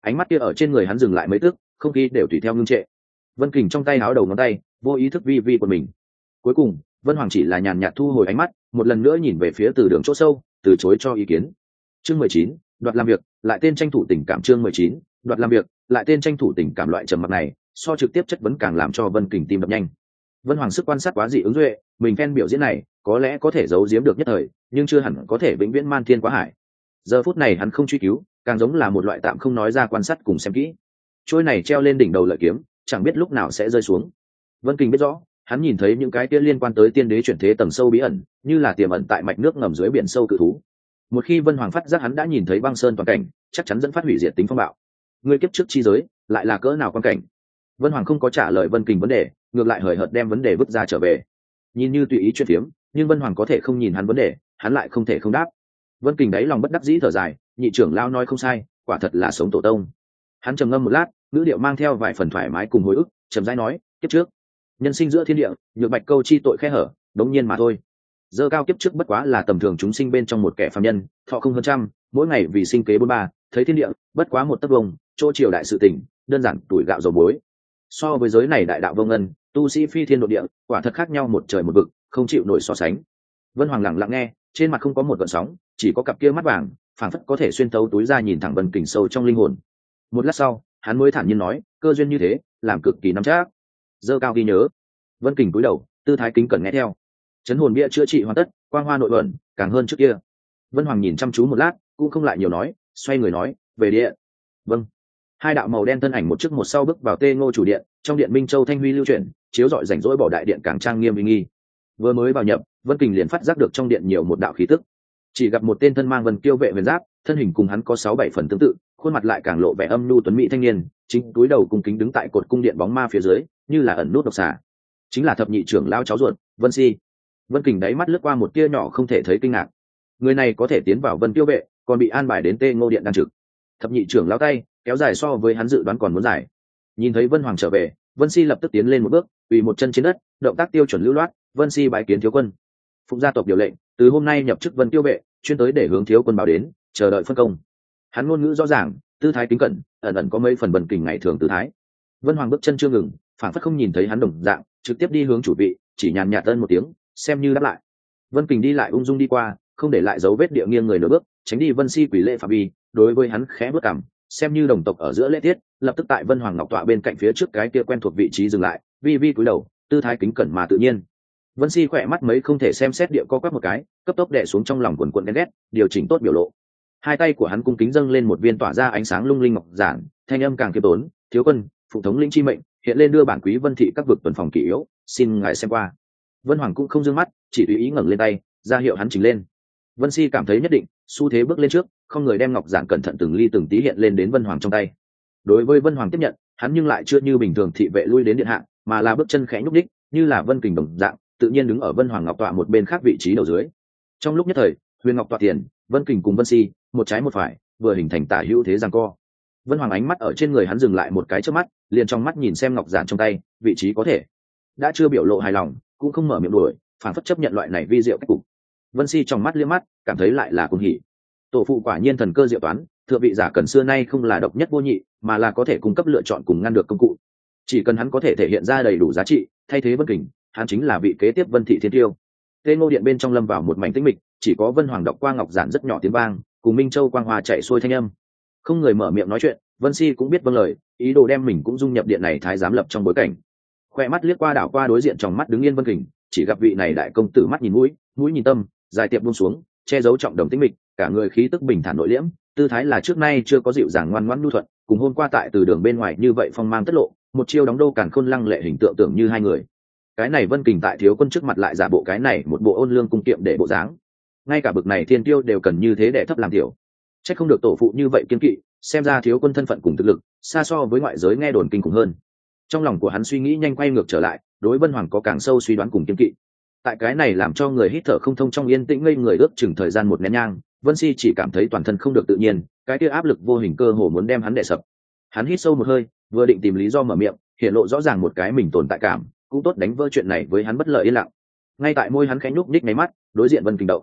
ánh mắt kia ở trên người hắn dừng lại mấy tức, không khí đều tùy theo ngưng trệ. Vân Kình trong tay háo đầu ngón tay vô ý thức vi vi của mình. Cuối cùng Vân Hoàng chỉ là nhàn nhạt thu hồi ánh mắt, một lần nữa nhìn về phía từ đường chỗ sâu, từ chối cho ý kiến. Chương mười chín, đoạt làm việc, lại tên tranh thủ tình cảm. Chương mười chín, đoạt làm việc, lại tên tranh thủ tình cảm. Loại trầm mặc này so trực tiếp chất vấn càng làm cho Vân Kình tim đập nhanh. Vân Hoàng sức quan sát quá dị ứng duệ, mình phen biểu diễn này có lẽ có thể giấu giếm được nhất thời, nhưng chưa hẳn có thể vĩnh viễn man thiên quá hải. Giờ phút này hắn không truy cứu, càng giống là một loại tạm không nói ra quan sát cùng xem kỹ. Trôi này treo lên đỉnh đầu lợi kiếm, chẳng biết lúc nào sẽ rơi xuống. Vân Kình biết rõ, hắn nhìn thấy những cái kia liên quan tới tiên đế chuyển thế tầng sâu bí ẩn, như là tiềm ẩn tại mạch nước ngầm dưới biển sâu cự thú. Một khi Vân Hoàng phát giác hắn đã nhìn thấy băng sơn toàn cảnh, chắc chắn dẫn phát hủy diệt tính phong bạo. Ngươi kiếp trước chi giới, lại là cỡ nào quan cảnh? Vân Hoàng không có trả lời Vân Kình vấn đề, ngược lại hời hợt đem vấn đề vứt ra trở về. Nhìn như tùy ý chuyện phiếm, nhưng Vân Hoàng có thể không nhìn hắn vấn đề, hắn lại không thể không đáp. Vân Kình đáy lòng bất đắc dĩ thở dài, nhị trưởng lão nói không sai, quả thật là sống tổ tông. Hắn trầm ngâm một lát, ngữ điệu mang theo vài phần thoải mái cùng hồi ức, trầm rãi nói, kiếp trước, nhân sinh giữa thiên địa, nhược bạch câu chi tội khe hở, đống nhiên mà thôi. Dơ cao kiếp trước bất quá là tầm thường chúng sinh bên trong một kẻ phàm nhân, thọ không hơn trăm, mỗi ngày vì sinh kế bốn ba, thấy thiên địa, bất quá một tấc vông, chỗ triều đại sự tình, đơn giản tuổi gạo dầu muối. So với giới này đại đạo vô ngân, tu sĩ phi thiên độ địa, quả thật khác nhau một trời một vực, không chịu nổi so sánh. Vân Hoàng lặng lặng nghe, trên mặt không có một gợn sóng, chỉ có cặp kia mắt vàng, phảng phất có thể xuyên thấu túi ra nhìn thẳng Vân Kình sâu trong linh hồn. Một lát sau, hắn mới thản nhiên nói, cơ duyên như thế, làm cực kỳ nắm chắc. Dơ cao ghi nhớ. Vân Kình cúi đầu, tư thái kính cẩn nghe theo. Chấn hồn bia chữa trị hoàn tất, quang hoa nội ẩn, càng hơn trước kia. Vân Hoàng nhìn chăm chú một lát, cũng không lại nhiều nói, xoay người nói, về điện. Vâng. Hai đạo màu đen thân ảnh một trước một sau bước vào Tê Ngô chủ điện, trong điện Minh Châu thanh huy lưu chuyển, chiếu rọi rảnh rỗi bỏ đại điện càng trang nghiêm uy nghi. Vừa mới vào nhập, Vân Kình liền phát giác được trong điện nhiều một đạo khí tức. Chỉ gặp một tên thân mang vân kiêu vệ huyền giáp, thân hình cùng hắn có sáu bảy phần tương tự, khuôn mặt lại càng lộ vẻ âm nhu tuấn mỹ thanh niên, chính túi đầu cung kính đứng tại cột cung điện bóng ma phía dưới, như là ẩn nút độc xà. Chính là thập nhị trưởng lão cháu ruột, Vân Si. Vân Kình đáy mắt lướt qua một tia nhỏ không thể thấy kinh ngạc. Người này có thể tiến vào Vân Kiêu vệ, còn bị an bài đến Tê Ngô điện đang trực. Thập nhị trưởng lão tay kéo dài so với hắn dự đoán còn muốn dài. Nhìn thấy Vân Hoàng trở về, Vân Si lập tức tiến lên một bước, quỳ một chân trên đất, động tác tiêu chuẩn lưu loát. Vân Si bái kiến thiếu quân. Phụng gia tộc điều lệnh, từ hôm nay nhập chức Vân Kiêu vệ, chuyên tới để hướng thiếu quân báo đến, chờ đợi phân công. Hắn ngôn ngữ rõ ràng, tư thái kính cẩn, ẩn ẩn có mấy phần Vân Kình ngày thường tư thái. Vân Hoàng bước chân chưa ngừng, phản phất không nhìn thấy hắn đồng dạng, trực tiếp đi hướng chủ vị, chỉ nhàn nhạt ân một tiếng, xem như đáp lại. Vân Kình đi lại ung dung đi qua, không để lại dấu vết địa nghiêng người nửa bước, tránh đi Vân Si quỷ lễ phạm vi, đối với hắn khẽ bước cằm, xem như đồng tộc ở giữa lễ tiết, lập tức tại Vân Hoàng ngọc tọa bên cạnh phía trước cái kia quen thuộc vị trí dừng lại, vi vi cúi đầu, tư thái kính cẩn mà tự nhiên. Vân Si khỏe mắt mấy không thể xem xét địa co quắp một cái, cấp tốc đè xuống trong lòng quần quần ghen ghét, điều chỉnh tốt biểu lộ. Hai tay của hắn cung kính dâng lên một viên tỏa ra ánh sáng lung linh ngọc giản, thanh âm càng kiêm tốn, thiếu quân, phụ thống lĩnh chi mệnh, hiện lên đưa bản quý Vân thị các vực tuần phòng kỷ yếu, xin ngài xem qua. Vân Hoàng cũng không dương mắt, chỉ tùy ý ngẩng lên tay, ra hiệu hắn chỉnh lên. Vân Si cảm thấy nhất định, xu thế bước lên trước, không người đem ngọc giản cẩn thận từng ly từng tí hiện lên đến Vân Hoàng trong tay. Đối với Vân Hoàng tiếp nhận, hắn nhưng lại chưa như bình thường thị vệ lui đến điện hạ, mà là bước chân khẽ nhúc đích, như là Vân Kình đồng dạng, tự nhiên đứng ở Vân Hoàng ngọc tọa một bên khác vị trí đầu dưới. Trong lúc nhất thời, Huyền Ngọc tọa tiền, Vân Kình cùng Vân Si, một trái một phải, vừa hình thành tả hữu thế giằng co. Vân Hoàng ánh mắt ở trên người hắn dừng lại một cái chớp mắt, liền trong mắt nhìn xem ngọc giản trong tay, vị trí có thể đã chưa biểu lộ hài lòng, cũng không mở miệng đuổi, phản phất chấp nhận loại này vi diệu cách cục. Vân Si trong mắt liếc mắt, cảm thấy lại là cuồng hỉ. Tổ phụ quả nhiên thần cơ diệu toán, thượng vị giả cần xưa nay không là độc nhất vô nhị, mà là có thể cung cấp lựa chọn cùng ngăn được công cụ. Chỉ cần hắn có thể thể hiện ra đầy đủ giá trị, thay thế Vân Kình, hắn chính là vị kế tiếp Vân thị thiên tiêu. Tê Ngô điện bên trong lâm vào một mảnh tĩnh mịch, chỉ có Vân Hoàng đọc qua ngọc giản rất nhỏ tiếng vang, cùng Minh Châu quang hoa chạy xuôi thanh âm. Không người mở miệng nói chuyện, Vân Si cũng biết vâng lời, ý đồ đem mình cũng dung nhập điện này thái giám lập trong bối cảnh. Khoe mắt liếc qua đảo qua đối diện trong mắt đứng yên Vân Kình, chỉ gặp vị này đại công tử mắt nhìn mũi, mũi nhìn tâm, dài tiệp buông xuống, che giấu trọng đồng tĩnh mịch, cả người khí tức bình thản nội liễm, tư thái là trước nay chưa có dịu dàng ngoan ngoãn nhu thuận, cùng hôm qua tại từ đường bên ngoài như vậy phong mang tất lộ, một chiêu đóng đô càn khôn lăng lệ hình tượng tưởng như hai người. Cái này Vân Kình tại thiếu quân trước mặt lại giả bộ cái này một bộ ôn lương cung kiệm để bộ dáng, ngay cả bực này thiên tiêu đều cần như thế để thấp làm tiểu. Chắc không được tổ phụ như vậy kiên kỵ, xem ra thiếu quân thân phận cùng thực lực xa so với ngoại giới nghe đồn kinh khủng hơn. Trong lòng của hắn suy nghĩ nhanh quay ngược trở lại, đối Vân Hoàng có càng sâu suy đoán cùng kiên kỵ. Tại cái này làm cho người hít thở không thông trong yên tĩnh ngây người ước chừng thời gian một nén nhang, Vân Si chỉ cảm thấy toàn thân không được tự nhiên, cái kia áp lực vô hình cơ hồ muốn đem hắn đè sập. Hắn hít sâu một hơi, vừa định tìm lý do mở miệng, hiện lộ rõ ràng một cái mình tồn tại cảm, cũng tốt đánh vỡ chuyện này với hắn bất lợi yên lặng. Ngay tại môi hắn khẽ nhúc nhích mấy mắt, đối diện Vân Kình động.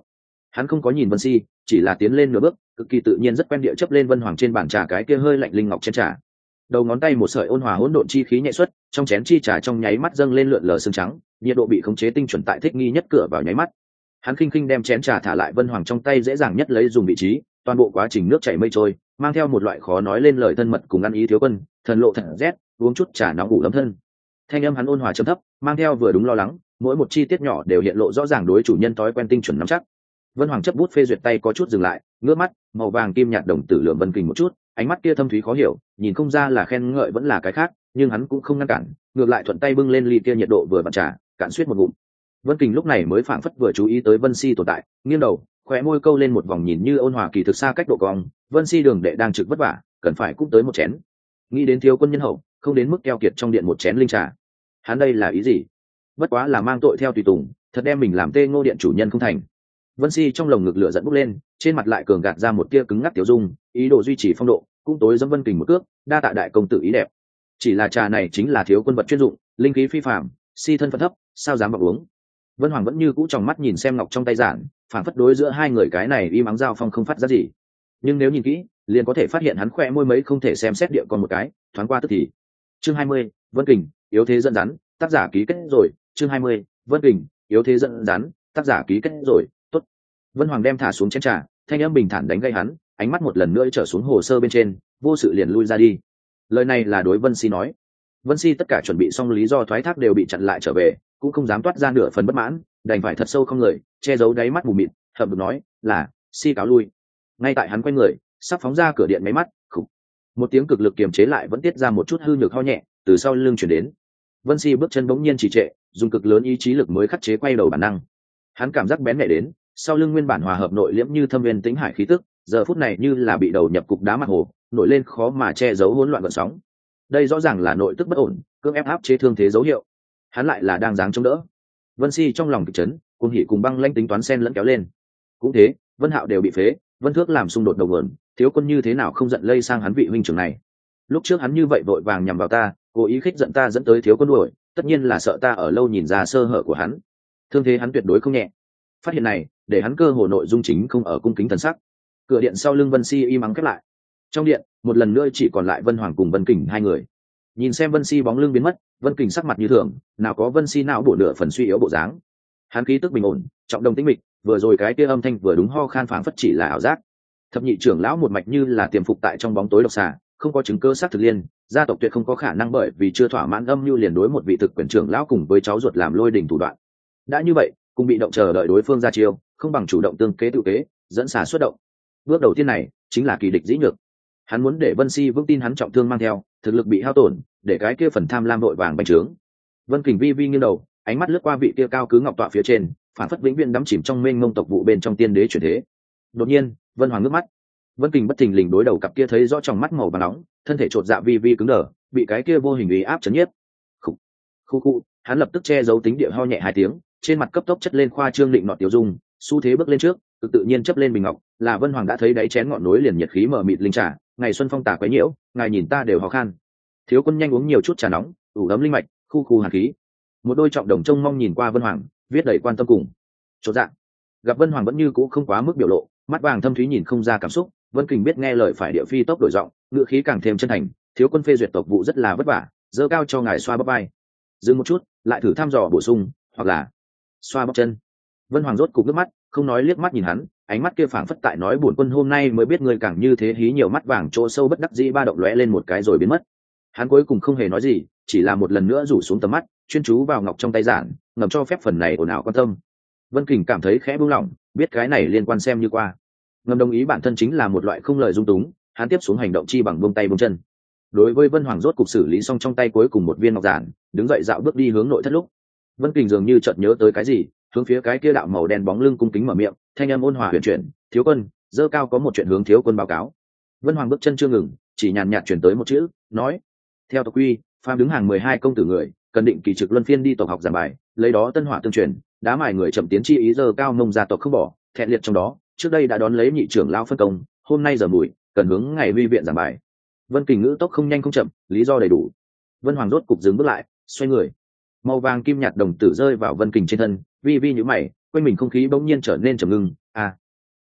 Hắn không có nhìn Vân Si, chỉ là tiến lên nửa bước, cực kỳ tự nhiên rất quen địa chấp lên Vân Hoàng trên bàn trà cái kia hơi lạnh linh ngọc chén trà. Đầu ngón tay một sợi ôn hòa hỗn độn chi khí nhẹ xuất, trong chén chi trà trong nháy mắt dâng lên lượn lờ sương trắng, nhiệt độ bị khống chế tinh chuẩn tại thích nghi nhất cửa vào nháy mắt. Hắn khinh khinh đem chén trà thả lại Vân Hoàng trong tay, dễ dàng nhất lấy dùng vị trí, toàn bộ quá trình nước chảy mây trôi, mang theo một loại khó nói lên lời thân mật cùng ăn ý. Thiếu quân, thần lộ thật rét, uống chút trà nóng ủ ấm thân. Thanh âm hắn ôn hòa trầm thấp, mang theo vừa đúng lo lắng, mỗi một chi tiết nhỏ đều hiện lộ rõ ràng đối chủ nhân thói quen tinh chuẩn nắm chắc. Vân Hoàng chấp bút phê duyệt tay có chút dừng lại, ngước mắt, màu vàng kim nhạt đồng tử lượng Vân Kình một chút, ánh mắt kia thâm thúy khó hiểu, nhìn không ra là khen ngợi vẫn là cái khác, nhưng hắn cũng không ngăn cản, ngược lại thuận tay bưng lên ly kia nhiệt độ vừa vặn trà, cạn suýt một ngụm. Vân Kình lúc này mới phảng phất vừa chú ý tới Vân Si tồn tại, nghiêng đầu, khóe môi câu lên một vòng nhìn như ôn hòa kỳ thực xa cách độ cong. Vân Si đường đệ đang trực vất vả, cần phải cũng tới một chén. Nghĩ đến thiếu quân nhân hậu, không đến mức keo kiệt trong điện một chén linh trà. Hắn đây là ý gì? Bất quá là mang tội theo tùy tùng, thật đem mình làm tê ngô điện chủ nhân không thành. Vân Si trong lồng ngực lửa giận bốc lên, trên mặt lại cường gạt ra một tia cứng ngắc tiểu dung, ý đồ duy trì phong độ, cũng tối dẫm Vân Kình một cước, đa tạ đại công tử ý đẹp. Chỉ là trà này chính là thiếu quân vật chuyên dụng, linh khí phi phàm, Si thân phận thấp, sao dám vọng uống. Vân Hoàng vẫn như cũ tròng mắt nhìn xem ngọc trong tay giản, phản phất đối giữa hai người cái này im ắng giao phong không phát ra gì. Nhưng nếu nhìn kỹ, liền có thể phát hiện hắn khỏe môi mấy không thể xem xét địa còn một cái, thoáng qua tức thì. Chương hai mươi, Vân Kình, yếu thế dẫn rắn, tác giả ký kết rồi. Chương hai mươi, Vân Kình, yếu thế dẫn rắn, tác giả ký kết rồi. Tốt. Vân Hoàng đem thả xuống chén trà, thanh âm bình thản đánh gây hắn, ánh mắt một lần nữa trở xuống hồ sơ bên trên, vô sự liền lui ra đi. Lời này là đối Vân Si nói. Vân Si tất cả chuẩn bị xong lý do thoái thác đều bị chặn lại trở về, cũng không dám toát ra nửa phần bất mãn, đành phải thật sâu không lời, che giấu đáy mắt mù mịt, hậm hực nói là Si cáo lui. Ngay tại hắn quay người sắp phóng ra cửa điện mấy mắt, khục, một tiếng cực lực kiềm chế lại vẫn tiết ra một chút hư nhược ho nhẹ từ sau lưng chuyển đến. Vân Si bước chân bỗng nhiên trì trệ, dùng cực lớn ý chí lực mới khắc chế quay đầu bản năng. Hắn cảm giác bén nhạy đến sau lưng nguyên bản hòa hợp nội liễm như thâm viên tĩnh hải khí tức, giờ phút này như là bị đầu nhập cục đá mặt hồ, nổi lên khó mà che giấu hỗn loạn gợn sóng. Đây rõ ràng là nội tức bất ổn, cưỡng ép áp chế thương thế dấu hiệu. Hắn lại là đang dáng chống đỡ. Vân Si trong lòng kịch chấn, cuồng hỉ cùng băng lãnh tính toán xen lẫn kéo lên. Cũng thế, Vân Hạo đều bị phế, Vân Thước làm xung đột đầu nguồn, thiếu quân như thế nào không giận lây sang hắn vị huynh trưởng này. Lúc trước hắn như vậy vội vàng nhằm vào ta, cố ý khích giận ta dẫn tới thiếu quân đuổi, tất nhiên là sợ ta ở lâu nhìn ra sơ hở của hắn. Thương thế hắn tuyệt đối không nhẹ. Phát hiện này, để hắn cơ hồ nội dung chính không ở cung kính thần sắc. Cửa điện sau lưng Vân Si im ắng khép lại. Trong điện, một lần nữa chỉ còn lại Vân Hoàng cùng Vân Kình hai người. Nhìn xem Vân Si bóng lưng biến mất, Vân Kình sắc mặt như thường, nào có Vân Si não bổ nửa phần suy yếu bộ dáng. Hắn khí tức bình ổn, trọng đồng tĩnh mịch, vừa rồi cái kia âm thanh vừa đúng ho khan phảng phất chỉ là ảo giác. Thập nhị trưởng lão một mạch như là tiềm phục tại trong bóng tối độc xà, không có chứng cơ xác thực liên, gia tộc tuyệt không có khả năng bởi vì chưa thỏa mãn âm mưu liền đối một vị thực quyền trưởng lão cùng với cháu ruột làm lôi đình thủ đoạn. Đã như vậy, cùng bị động chờ đợi đối phương ra chiêu, không bằng chủ động tương kế tự kế, dẫn xà xuất động. Bước đầu tiên này chính là kỳ địch dĩ nhược. Hắn muốn để Vân Si vững tin hắn trọng thương mang theo, thực lực bị hao tổn, để cái kia phần tham lam vội vàng bành trướng. Vân Kình vi vi nghiêng đầu, ánh mắt lướt qua vị kia cao cứ ngọc tọa phía trên, phản phất vĩnh viễn đắm chìm trong mênh mông tộc vụ bên trong tiên đế chuyển thế. Đột nhiên, Vân Hoàng ngước mắt. Vân Kình bất thình lình đối đầu cặp kia thấy rõ trong mắt màu vàng nóng, thân thể trột dạ vi vi cứng đờ, bị cái kia vô hình uy áp chấn nhiếp. Khụ, khu khu, hắn lập tức che giấu tính địa ho nhẹ hai tiếng, trên mặt cấp tốc chất lên khoa trương định nọ tiểu dung, xu thế bước lên trước, tự tự nhiên chấp lên bình ngọc, là Vân Hoàng đã thấy đáy chén ngọn núi liền nhiệt khí mở mịt linh trà, ngày xuân phong tà quấy nhiễu, ngài nhìn ta đều ho khan. Thiếu quân nhanh uống nhiều chút trà nóng, ủ ấm linh mạch, khu khu hàn khí. Một đôi trọng đồng trông mong nhìn qua Vân Hoàng, viết đầy quan tâm cùng chột dạ. Gặp Vân Hoàng vẫn như cũ không quá mức biểu lộ, mắt vàng thâm thúy nhìn không ra cảm xúc, Vân Kình biết nghe lời phải địa phi tốc đổi giọng, ngữ khí càng thêm chân thành, thiếu quân phê duyệt tộc vụ rất là vất vả, dơ cao cho ngài xoa bắp vai. Dừng một chút, lại thử thăm dò bổ sung, hoặc là xoa bắp chân. Vân Hoàng rốt cục nước mắt, không nói liếc mắt nhìn hắn, ánh mắt kia phảng phất tại nói bổn quân hôm nay mới biết người càng như thế hí nhiều mắt vàng chỗ sâu bất đắc dĩ ba động lóe lên một cái rồi biến mất. Hắn cuối cùng không hề nói gì, chỉ là một lần nữa rủ xuống tầm mắt, chuyên chú vào ngọc trong tay giản, ngầm cho phép phần này ồn ào quan tâm. Vân Kình cảm thấy khẽ buông lỏng, biết cái này liên quan xem như qua. Ngầm đồng ý bản thân chính là một loại không lời dung túng, hắn tiếp xuống hành động chi bằng buông tay buông chân. Đối với Vân Hoàng rốt cục xử lý xong trong tay cuối cùng một viên ngọc giản, đứng dậy dạo bước đi hướng nội thất lúc. Vân Kình dường như chợt nhớ tới cái gì, hướng phía cái kia đạo màu đen bóng lưng cung kính mở miệng, thanh âm ôn hòa huyền chuyển, thiếu quân, dơ cao có một chuyện hướng thiếu quân báo cáo. Vân Hoàng bước chân chưa ngừng, chỉ nhàn nhạt chuyển tới một chữ, nói: theo tộc quy, phàm đứng hàng mười hai công tử người, cần định kỳ trực luân phiên đi tộc học giảng bài, lấy đó tân hỏa tương truyền, đá mài người chậm tiến chi ý dơ cao mông gia tộc không bỏ, thẹn liệt trong đó, trước đây đã đón lấy nhị trưởng lão phân công, hôm nay giờ mùi, cần hướng ngày huy viện giảng bài. Vân Kình ngữ tốc không nhanh không chậm, lý do đầy đủ. Vân Hoàng rốt cục dừng bước lại, xoay người. Màu vàng kim nhạt đồng tử rơi vào Vân Kình trên thân, vi vi nhíu mày, quanh mình không khí bỗng nhiên trở nên trầm ngưng. À,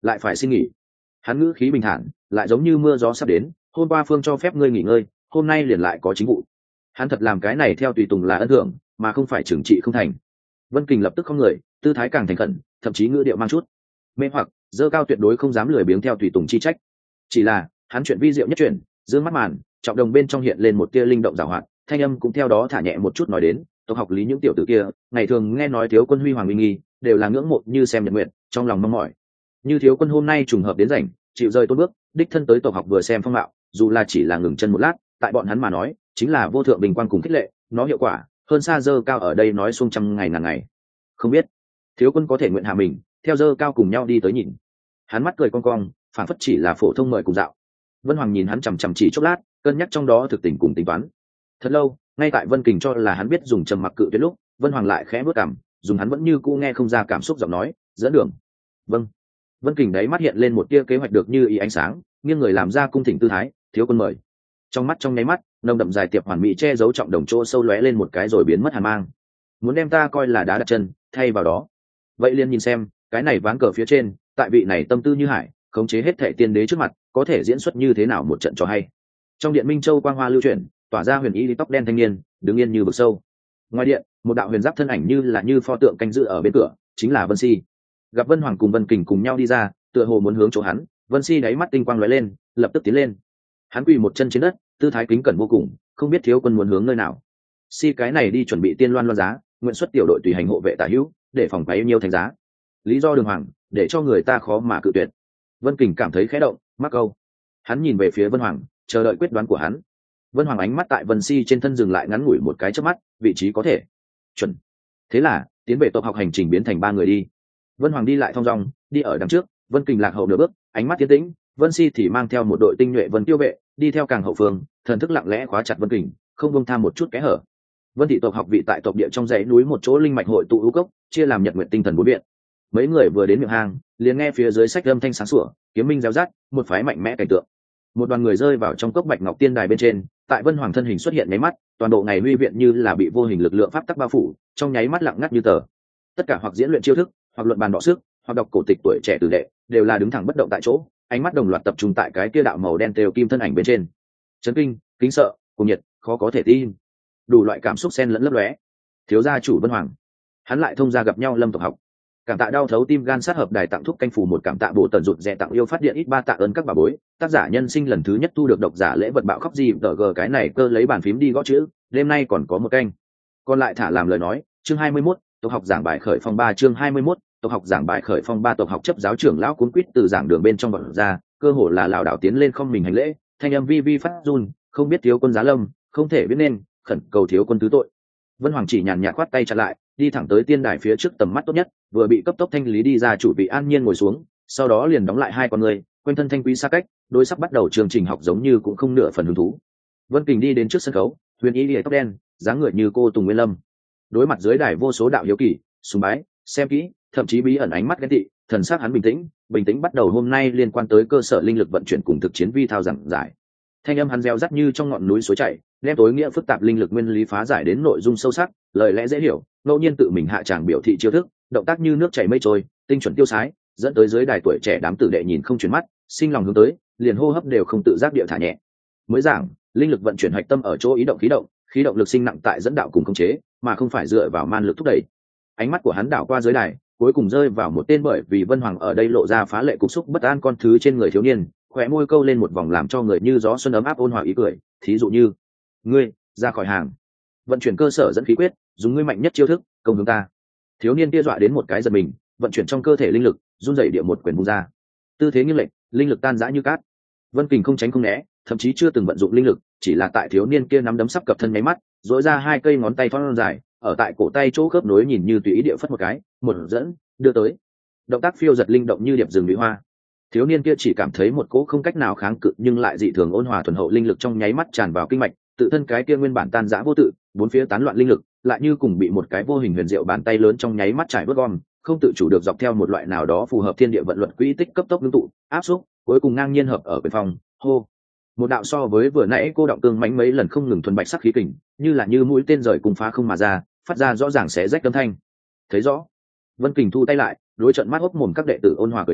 lại phải xin nghỉ. Hắn ngữ khí bình thản, lại giống như mưa gió sắp đến. Hôm qua Phương cho phép ngươi nghỉ ngơi, hôm nay liền lại có chính vụ. Hắn thật làm cái này theo tùy tùng là ân thưởng, mà không phải trừng trị không thành. Vân Kình lập tức không người, tư thái càng thành khẩn, thậm chí ngữ điệu mang chút mê hoặc, dơ cao tuyệt đối không dám lười biếng theo tùy tùng chi trách. Chỉ là hắn chuyện vi diệu nhất chuyển, dương mắt màn, trọng đồng bên trong hiện lên một tia linh động giảo hoạt, thanh âm cũng theo đó thả nhẹ một chút nói đến, tộc học lý những tiểu tử kia, ngày thường nghe nói thiếu quân huy hoàng uy nghi, đều là ngưỡng mộ như xem nhật nguyện, trong lòng mong mỏi. Như thiếu quân hôm nay trùng hợp đến rảnh, chịu rơi tôn bước, đích thân tới tộc học vừa xem phong mạo, dù là chỉ là ngừng chân một lát, tại bọn hắn mà nói, chính là vô thượng bình quang cùng khích lệ, nó hiệu quả hơn xa dơ cao ở đây nói xuông trăm ngày ngàn ngày. Không biết thiếu quân có thể nguyện hạ mình theo dơ cao cùng nhau đi tới nhìn. Hắn mắt cười cong cong, phản phất chỉ là phổ thông mời cùng dạo. Vân Hoàng nhìn hắn chằm chằm chỉ chốc lát, cân nhắc trong đó thực tình cùng tính toán. Thật lâu, ngay tại Vân Kình cho là hắn biết dùng trầm mặc cự tuyệt lúc, Vân Hoàng lại khẽ bước cằm, dùng hắn vẫn như cũ nghe không ra cảm xúc giọng nói, dẫn đường. Vâng. Vân Kình đấy mắt hiện lên một tia kế hoạch được như ý ánh sáng, nghiêng người làm ra cung thỉnh tư thái, thiếu quân mời. Trong mắt trong nháy mắt, nồng đậm dài tiệp hoàn mỹ che giấu trọng đồng chỗ sâu lóe lên một cái rồi biến mất hàn mang. Muốn đem ta coi là đá đặt chân, thay vào đó. Vậy liền nhìn xem, cái này ván cờ phía trên, tại vị này tâm tư như hải, khống chế hết thệ tiên đế trước mặt, có thể diễn xuất như thế nào một trận cho hay. Trong điện Minh Châu quang hoa lưu chuyển, tỏa ra huyền ý tóc đen thanh niên, đứng yên như vực sâu. Ngoài điện, một đạo huyền giáp thân ảnh như là như pho tượng canh giữ ở bên cửa, chính là Vân Si. Gặp Vân Hoàng cùng Vân Kình cùng nhau đi ra, tựa hồ muốn hướng chỗ hắn, Vân Si đáy mắt tinh quang lóe lên, lập tức tiến lên. Hắn quỳ một chân trên đất, tư thái kính cẩn vô cùng, không biết thiếu quân muốn hướng nơi nào. Si cái này đi chuẩn bị tiên loan loan giá, nguyện xuất tiểu đội tùy hành hộ vệ tả hữu, để phòng quấy nhiêu thành giá. Lý do đường hoàng, để cho người ta khó mà cự tuyệt. Vân Kình cảm thấy khẽ động, mắc câu. Hắn nhìn về phía Vân Hoàng, chờ đợi quyết đoán của hắn. Vân Hoàng ánh mắt tại Vân Si trên thân dừng lại ngắn ngủi một cái chớp mắt, vị trí có thể chuẩn. Thế là tiến về tộc học hành trình biến thành ba người đi. Vân Hoàng đi lại thong dong, đi ở đằng trước, Vân Kình lạc hậu nửa bước, ánh mắt tiến tĩnh. Vân Si thì mang theo một đội tinh nhuệ Vân Tiêu vệ, đi theo càng hậu phương, thần thức lặng lẽ khóa chặt Vân Kình, không buông tham một chút kẽ hở. Vân thị tộc học vị tại tộc địa trong dãy núi một chỗ linh mạch hội tụ ưu cốc, chia làm nhật nguyện tinh thần bốn viện. Mấy người vừa đến miệng hang, liền nghe phía dưới sách âm thanh sáng sủa, kiếm minh réo rát, một phái mạnh mẽ cảnh tượng. Một đoàn người rơi vào trong cốc bạch ngọc tiên đài bên trên, tại Vân Hoàng thân hình xuất hiện nháy mắt, toàn bộ ngày huy viện như là bị vô hình lực lượng pháp tắc bao phủ, trong nháy mắt lặng ngắt như tờ. Tất cả hoặc diễn luyện chiêu thức, hoặc luận bàn đọ sức, hoặc đọc cổ tịch tuổi trẻ tử đệ, đều là đứng thẳng bất động tại chỗ, ánh mắt đồng loạt tập trung tại cái kia đạo màu đen têu kim thân ảnh bên trên. Chấn kinh, kính sợ, cùng nhiệt, khó có thể tin. Đủ loại cảm xúc xen lẫn lấp lóe. Thiếu gia chủ Vân Hoàng, hắn lại thông gia gặp nhau Lâm tộc học. Cảm tạ đau thấu tim gan sát hợp đài tặng thúc canh phù một cảm tạ bộ tần rụt rè tặng yêu phát điện ít ba tạ ơn các bà bối. Tác giả nhân sinh lần thứ nhất thu được độc giả lễ vật bạo khóc gì tờ g cái này cơ lấy bàn phím đi gõ chữ, đêm nay còn có một canh. Còn lại thả làm lời nói, chương hai mươi mốt, tộc học giảng bài khởi phong ba chương hai mươi mốt, tộc học giảng bài khởi phong ba tộc học chấp giáo trưởng lão cuốn quýt từ giảng đường bên trong bật ra, cơ hồ là lảo đảo tiến lên không mình hành lễ, thanh âm vi vi phát run, không biết thiếu quân giá lâm, không thể biết nên, khẩn cầu thiếu quân thứ tội. Vân Hoàng chỉ nhàn nhạt khoát tay chặn lại, đi thẳng tới tiên đài phía trước tầm mắt tốt nhất, vừa bị cấp tốc thanh lý đi ra chủ vị an nhiên ngồi xuống, sau đó liền đóng lại hai con người, quanh thân thanh quý xa cách, đối sắp bắt đầu chương trình học giống như cũng không nửa phần hứng thú. Vân Kình đi đến trước sân khấu, huyền ý lìa tóc đen, dáng người như cô Tùng Nguyên Lâm. Đối mặt dưới đài vô số đạo hiếu kỳ, sùng bái, xem kỹ, thậm chí bí ẩn ánh mắt ghen tị, thần sắc hắn bình tĩnh, bình tĩnh bắt đầu hôm nay liên quan tới cơ sở linh lực vận chuyển cùng thực chiến vi thao giảng giải. Thanh âm hắn reo rắt như trong ngọn núi suối chảy, đem tối nghĩa phức tạp linh lực nguyên lý phá giải đến nội dung sâu sắc, lời lẽ dễ hiểu, ngẫu nhiên tự mình hạ tràng biểu thị chiêu thức, động tác như nước chảy mây trôi, tinh chuẩn tiêu sái, dẫn tới dưới đài tuổi trẻ đám tử đệ nhìn không chuyển mắt, sinh lòng hướng tới, liền hô hấp đều không tự giác địa thả nhẹ. Mới giảng, linh lực vận chuyển hạch tâm ở chỗ ý động khí động, khí động lực sinh nặng tại dẫn đạo cùng khống chế, mà không phải dựa vào man lực thúc đẩy. Ánh mắt của hắn đảo qua dưới đài, cuối cùng rơi vào một tên bởi vì Vân Hoàng ở đây lộ ra phá lệ cục xúc bất an con thứ trên người thiếu niên, khóe môi câu lên một vòng làm cho người như gió xuân ấm áp ôn hòa ý cười, thí dụ như ngươi ra khỏi hàng, vận chuyển cơ sở dẫn khí quyết, dùng ngươi mạnh nhất chiêu thức công hướng ta. Thiếu niên kia dọa đến một cái giật mình, vận chuyển trong cơ thể linh lực, run rẩy địa một quyền vung ra, tư thế nghiêng lệch, linh lực tan rã như cát. Vân Kình không tránh không né, thậm chí chưa từng vận dụng linh lực, chỉ là tại thiếu niên kia nắm đấm sắp cập thân nháy mắt, duỗi ra hai cây ngón tay thon dài, ở tại cổ tay chỗ khớp nối nhìn như tùy ý địa phất một cái, một dẫn đưa tới, động tác phiêu giật linh động như điệp rừng lũy hoa. Thiếu niên kia chỉ cảm thấy một cỗ không cách nào kháng cự nhưng lại dị thường ôn hòa thuần hậu linh lực trong nháy mắt tràn vào kinh mạch, tự thân cái kia nguyên bản tan rã vô tự, bốn phía tán loạn linh lực, lại như cùng bị một cái vô hình huyền diệu bàn tay lớn trong nháy mắt trải bớt gom, không tự chủ được dọc theo một loại nào đó phù hợp thiên địa vận luật quỹ tích cấp tốc ngưng tụ, áp xúc, cuối cùng ngang nhiên hợp ở bên phòng, hô. Một đạo so với vừa nãy cô động cương mãnh mấy lần không ngừng thuần bạch sắc khí kình, như là như mũi tên rời cùng phá không mà ra, phát ra rõ ràng xé rách âm thanh. Thấy rõ. Vân Kình thu tay lại, đối trận mắt hốc mồm các đệ tử ôn hòa cười nói,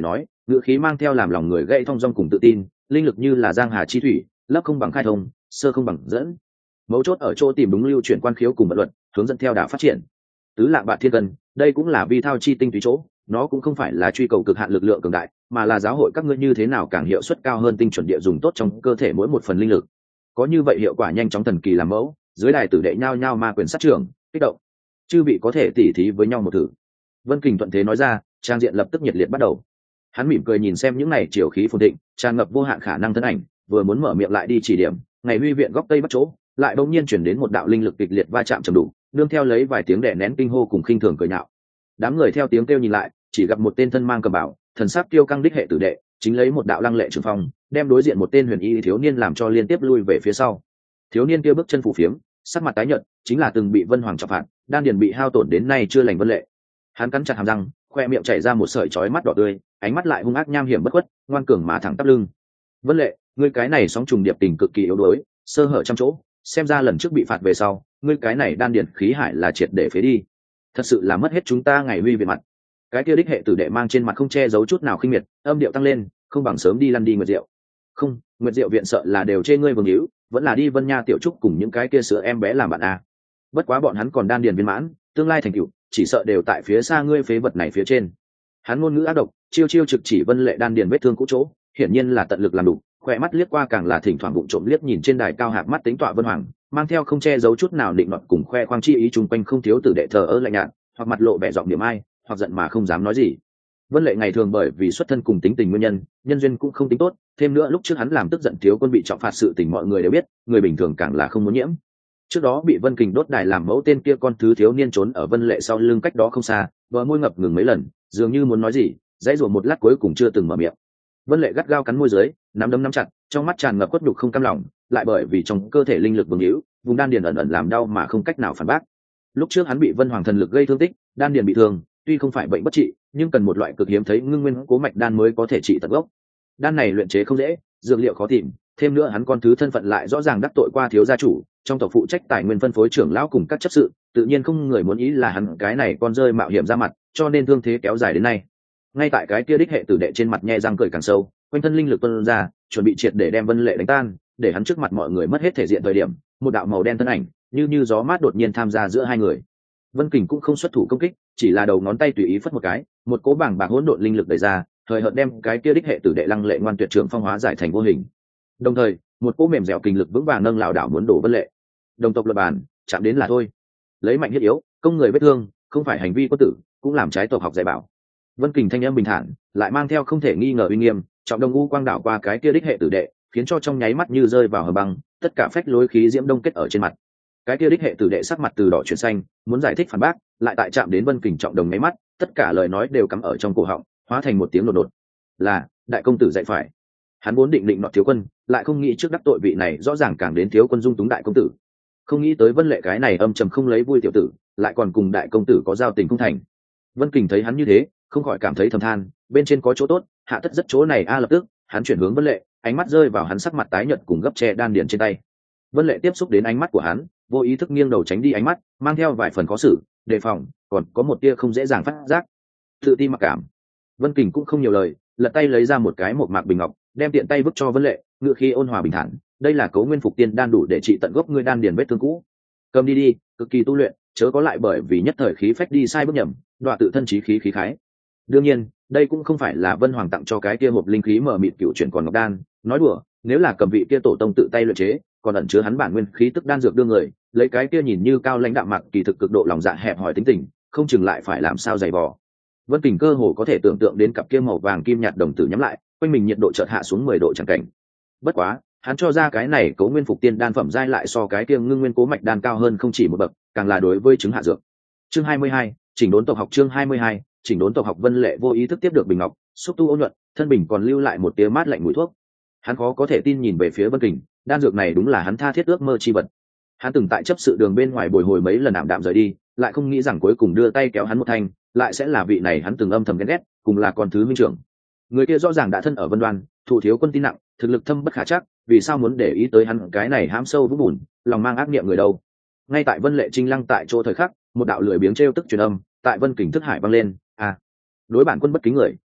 ngữ khí mang theo làm lòng người gây thong dong cùng tự tin, linh lực như là giang hà chi thủy, lấp không bằng khai thông, sơ không bằng dẫn. Mấu chốt ở chỗ tìm đúng lưu chuyển quan khiếu cùng vận luật, hướng dẫn theo đà phát triển. Tứ lạng bạc thiên cân, đây cũng là vi thao chi tinh túy chỗ, nó cũng không phải là truy cầu cực hạn lực lượng cường đại, mà là giáo hội các ngươi như thế nào càng hiệu suất cao hơn tinh chuẩn địa dùng tốt trong cơ thể mỗi một phần linh lực. Có như vậy hiệu quả nhanh chóng thần kỳ làm mẫu, dưới đài tử đệ nhao nhao ma quyền sát trưởng, kích động. Chư vị có thể tỉ thí với nhau một thử. Vân Kình thuận thế nói ra, trang diện lập tức nhiệt liệt bắt đầu. Hắn mỉm cười nhìn xem những này chiều khí phồn thịnh, tràn ngập vô hạn khả năng thân ảnh, vừa muốn mở miệng lại đi chỉ điểm, ngày huy viện góc tây bắc chỗ, lại bỗng nhiên chuyển đến một đạo linh lực kịch liệt va chạm trầm đủ, nương theo lấy vài tiếng đè nén kinh hô cùng khinh thường cười nhạo. Đám người theo tiếng kêu nhìn lại, chỉ gặp một tên thân mang cầm bảo, thần sắc tiêu căng đích hệ tử đệ, chính lấy một đạo lăng lệ trường phong, đem đối diện một tên huyền y thiếu niên làm cho liên tiếp lui về phía sau. Thiếu niên kia bước chân phù phiếm, sắc mặt tái nhợt, chính là từng bị Vân Hoàng trọng phạt, đan điền bị hao tổn đến nay chưa lành Vân Lệ. Hắn cắn chặt hàm răng, khoe miệng chảy ra một sợi chói mắt đỏ tươi, ánh mắt lại hung ác nham hiểm bất khuất, ngoan cường mà thẳng tắp lưng. Vân Lệ, ngươi cái này sóng trùng điệp tình cực kỳ yếu đuối, sơ hở trăm chỗ, xem ra lần trước bị phạt về sau, ngươi cái này đan điền khí hải là triệt để phế đi. Thật sự là mất hết chúng ta ngày huy về mặt. Cái kia đích hệ tử đệ mang trên mặt không che giấu chút nào khinh miệt, âm điệu tăng lên, không bằng sớm đi lăn đi Nguyệt Diệu. Không, Nguyệt Diệu viện sợ là đều chê ngươi vương hữu, vẫn là đi Vân Nha tiểu trúc cùng những cái kia sữa em bé làm bạn à. Bất quá bọn hắn còn đan điền viên mãn, tương lai thành tựu chỉ sợ đều tại phía xa ngươi phế vật này phía trên. Hắn ngôn ngữ ác độc, chiêu chiêu trực chỉ Vân Lệ đan điền vết thương cũ chỗ, hiển nhiên là tận lực làm đủ, khỏe mắt liếc qua càng là thỉnh thoảng bụng trộm liếc nhìn trên đài cao hạp mắt tính tọa Vân Hoàng, mang theo không che giấu chút nào định nọt cùng khoe khoang chi ý chung quanh không thiếu tử đệ thờ ơ lạnh nhạt, hoặc mặt lộ vẻ giọng điểm ai, hoặc giận mà không dám nói gì. Vân Lệ ngày thường bởi vì xuất thân cùng tính tình nguyên nhân, nhân duyên cũng không tính tốt, thêm nữa lúc trước hắn làm tức giận thiếu quân bị trọng phạt sự tình mọi người đều biết, người bình thường càng là không muốn nhiễm. Trước đó bị Vân Kình đốt đài làm mẫu tên kia con thứ thiếu niên trốn ở Vân Lệ sau lưng cách đó không xa, bờ môi ngập ngừng mấy lần, dường như muốn nói gì, dãy rủa một lát cuối cùng chưa từng mở miệng. Vân Lệ gắt gao cắn môi dưới, nắm đấm nắm chặt, trong mắt tràn ngập khuất nhục không cam lòng, lại bởi vì trong cơ thể linh lực vương hữu, vùng đan điền ẩn ẩn làm đau mà không cách nào phản bác. Lúc trước hắn bị Vân Hoàng thần lực gây thương tích, đan điền bị thương, tuy không phải bệnh bất trị, nhưng cần một loại cực hiếm thấy ngưng nguyên cố mạch đan mới có thể trị tận gốc. Đan này luyện chế không dễ, dược liệu khó tìm, thêm nữa hắn con thứ thân phận lại rõ ràng đắc tội qua thiếu gia chủ, trong tộc phụ trách tài nguyên phân phối trưởng lão cùng các chấp sự, tự nhiên không người muốn ý là hắn cái này con rơi mạo hiểm ra mặt, cho nên thương thế kéo dài đến nay. Ngay tại cái kia đích hệ tử đệ trên mặt nhe răng cười càng sâu, quanh thân linh lực tuôn ra, chuẩn bị triệt để đem Vân Lệ đánh tan, để hắn trước mặt mọi người mất hết thể diện thời điểm, một đạo màu đen thân ảnh, như như gió mát đột nhiên tham gia giữa hai người. Vân Kình cũng không xuất thủ công kích, chỉ là đầu ngón tay tùy ý phất một cái, một cỗ bảng bạc hỗn độn linh lực đẩy ra, thời hợt đem cái kia đích hệ tử đệ lăng lệ ngoan tuyệt trưởng phong hóa giải thành vô hình. Đồng thời, một cỗ mềm dẻo kinh lực vững vàng nâng lão đảo muốn đổ Vân Lệ. Đồng tộc lập bàn, chạm đến là thôi. Lấy mạnh thiết yếu, công người vết thương, không phải hành vi quân tử, cũng làm trái tộc học dạy bảo. Vân Kình thanh âm bình thản, lại mang theo không thể nghi ngờ uy nghiêm, trọng đông u quang đảo qua cái kia đích hệ tử đệ, khiến cho trong nháy mắt như rơi vào hờ băng, tất cả phách lối khí diễm đông kết ở trên mặt. Cái kia đích hệ tử đệ sắc mặt từ đỏ chuyển xanh, muốn giải thích phản bác, lại tại chạm đến Vân Kình trọng đồng nháy mắt, tất cả lời nói đều cắm ở trong cổ họng, hóa thành một tiếng đột đột. Là, đại công tử dạy phải. Hắn vốn định định nọ thiếu quân, lại không nghĩ trước đắc tội vị này rõ ràng càng đến thiếu quân dung túng đại công tử. Không nghĩ tới Vân Lệ cái này âm trầm không lấy vui tiểu tử, lại còn cùng đại công tử có giao tình không thành. Vân Kình thấy hắn như thế, không khỏi cảm thấy thầm than, bên trên có chỗ tốt, hạ tất rất chỗ này a. Lập tức, hắn chuyển hướng Vân Lệ, ánh mắt rơi vào hắn sắc mặt tái nhợt cùng gấp che đan điền trên tay. Vân Lệ tiếp xúc đến ánh mắt của hắn, vô ý thức nghiêng đầu tránh đi ánh mắt, mang theo vài phần khó xử, đề phòng, còn có một tia không dễ dàng phát giác, tự ti mặc cảm. Vân Kình cũng không nhiều lời, lật tay lấy ra một cái một mạc bình ngọc, đem tiện tay vứt cho Vân Lệ, ngựa khí ôn hòa bình thản, đây là cấu nguyên phục tiên đan đủ để trị tận gốc ngươi đan điền vết thương cũ. Cầm đi đi, cực kỳ tu luyện, chớ có lại bởi vì nhất thời khí phách đi sai bước nhầm, đọa tự thân trí khí khí khái. Đương nhiên, đây cũng không phải là Vân Hoàng tặng cho cái kia hộp linh khí mở mịt cựu chuyển còn ngọc đan, nói đùa, nếu là cầm vị kia tổ tông tự tay luyện chế, còn ẩn chứa hắn bản nguyên khí tức đan dược đưa người, lấy cái kia nhìn như cao lãnh đạm mạc kỳ thực cực độ lòng dạ hẹp hòi tính tình, không chừng lại phải làm sao dày vò. Vân Kình cơ hồ có thể tưởng tượng đến cặp kia màu vàng kim nhạt đồng tử nhắm lại, quanh mình nhiệt độ chợt hạ xuống mười độ chẳng cảnh. Bất quá, hắn cho ra cái này cấu nguyên phục tiên đan phẩm giai lại so cái kia ngưng nguyên cố mạch đan cao hơn không chỉ một bậc, càng là đối với chứng hạ dược. Chương hai mươi hai, chỉnh đốn tộc học chương hai mươi hai, chỉnh đốn tộc học. Vân Lệ vô ý thức tiếp được bình ngọc, xúc tu ôn nhuận, thân bình còn lưu lại một tia mát lạnh mùi thuốc. Hắn khó có thể tin nhìn về phía Vân Kình, đan dược này đúng là hắn tha thiết ước mơ chi vật. Hắn từng tại chấp sự đường bên ngoài bồi hồi mấy lần ảm đạm rời đi, lại không nghĩ rằng cuối cùng đưa tay kéo hắn một thanh, lại sẽ là vị này hắn từng âm thầm ghen ghét, cùng là con thứ minh trưởng. Người kia rõ ràng đã thân ở Vân Đoan, thủ thiếu quân tin nặng, thực lực thâm bất khả trắc, vì sao muốn để ý tới hắn cái này hãm sâu vũng bùn, lòng mang ác niệm người đâu? Ngay tại Vân Lệ Trinh lăng tại chỗ thời khắc, một đạo lười biếng trêu tức truyền âm tại Vân Kình thức hải vang lên, à, đối bản quân bất kính người,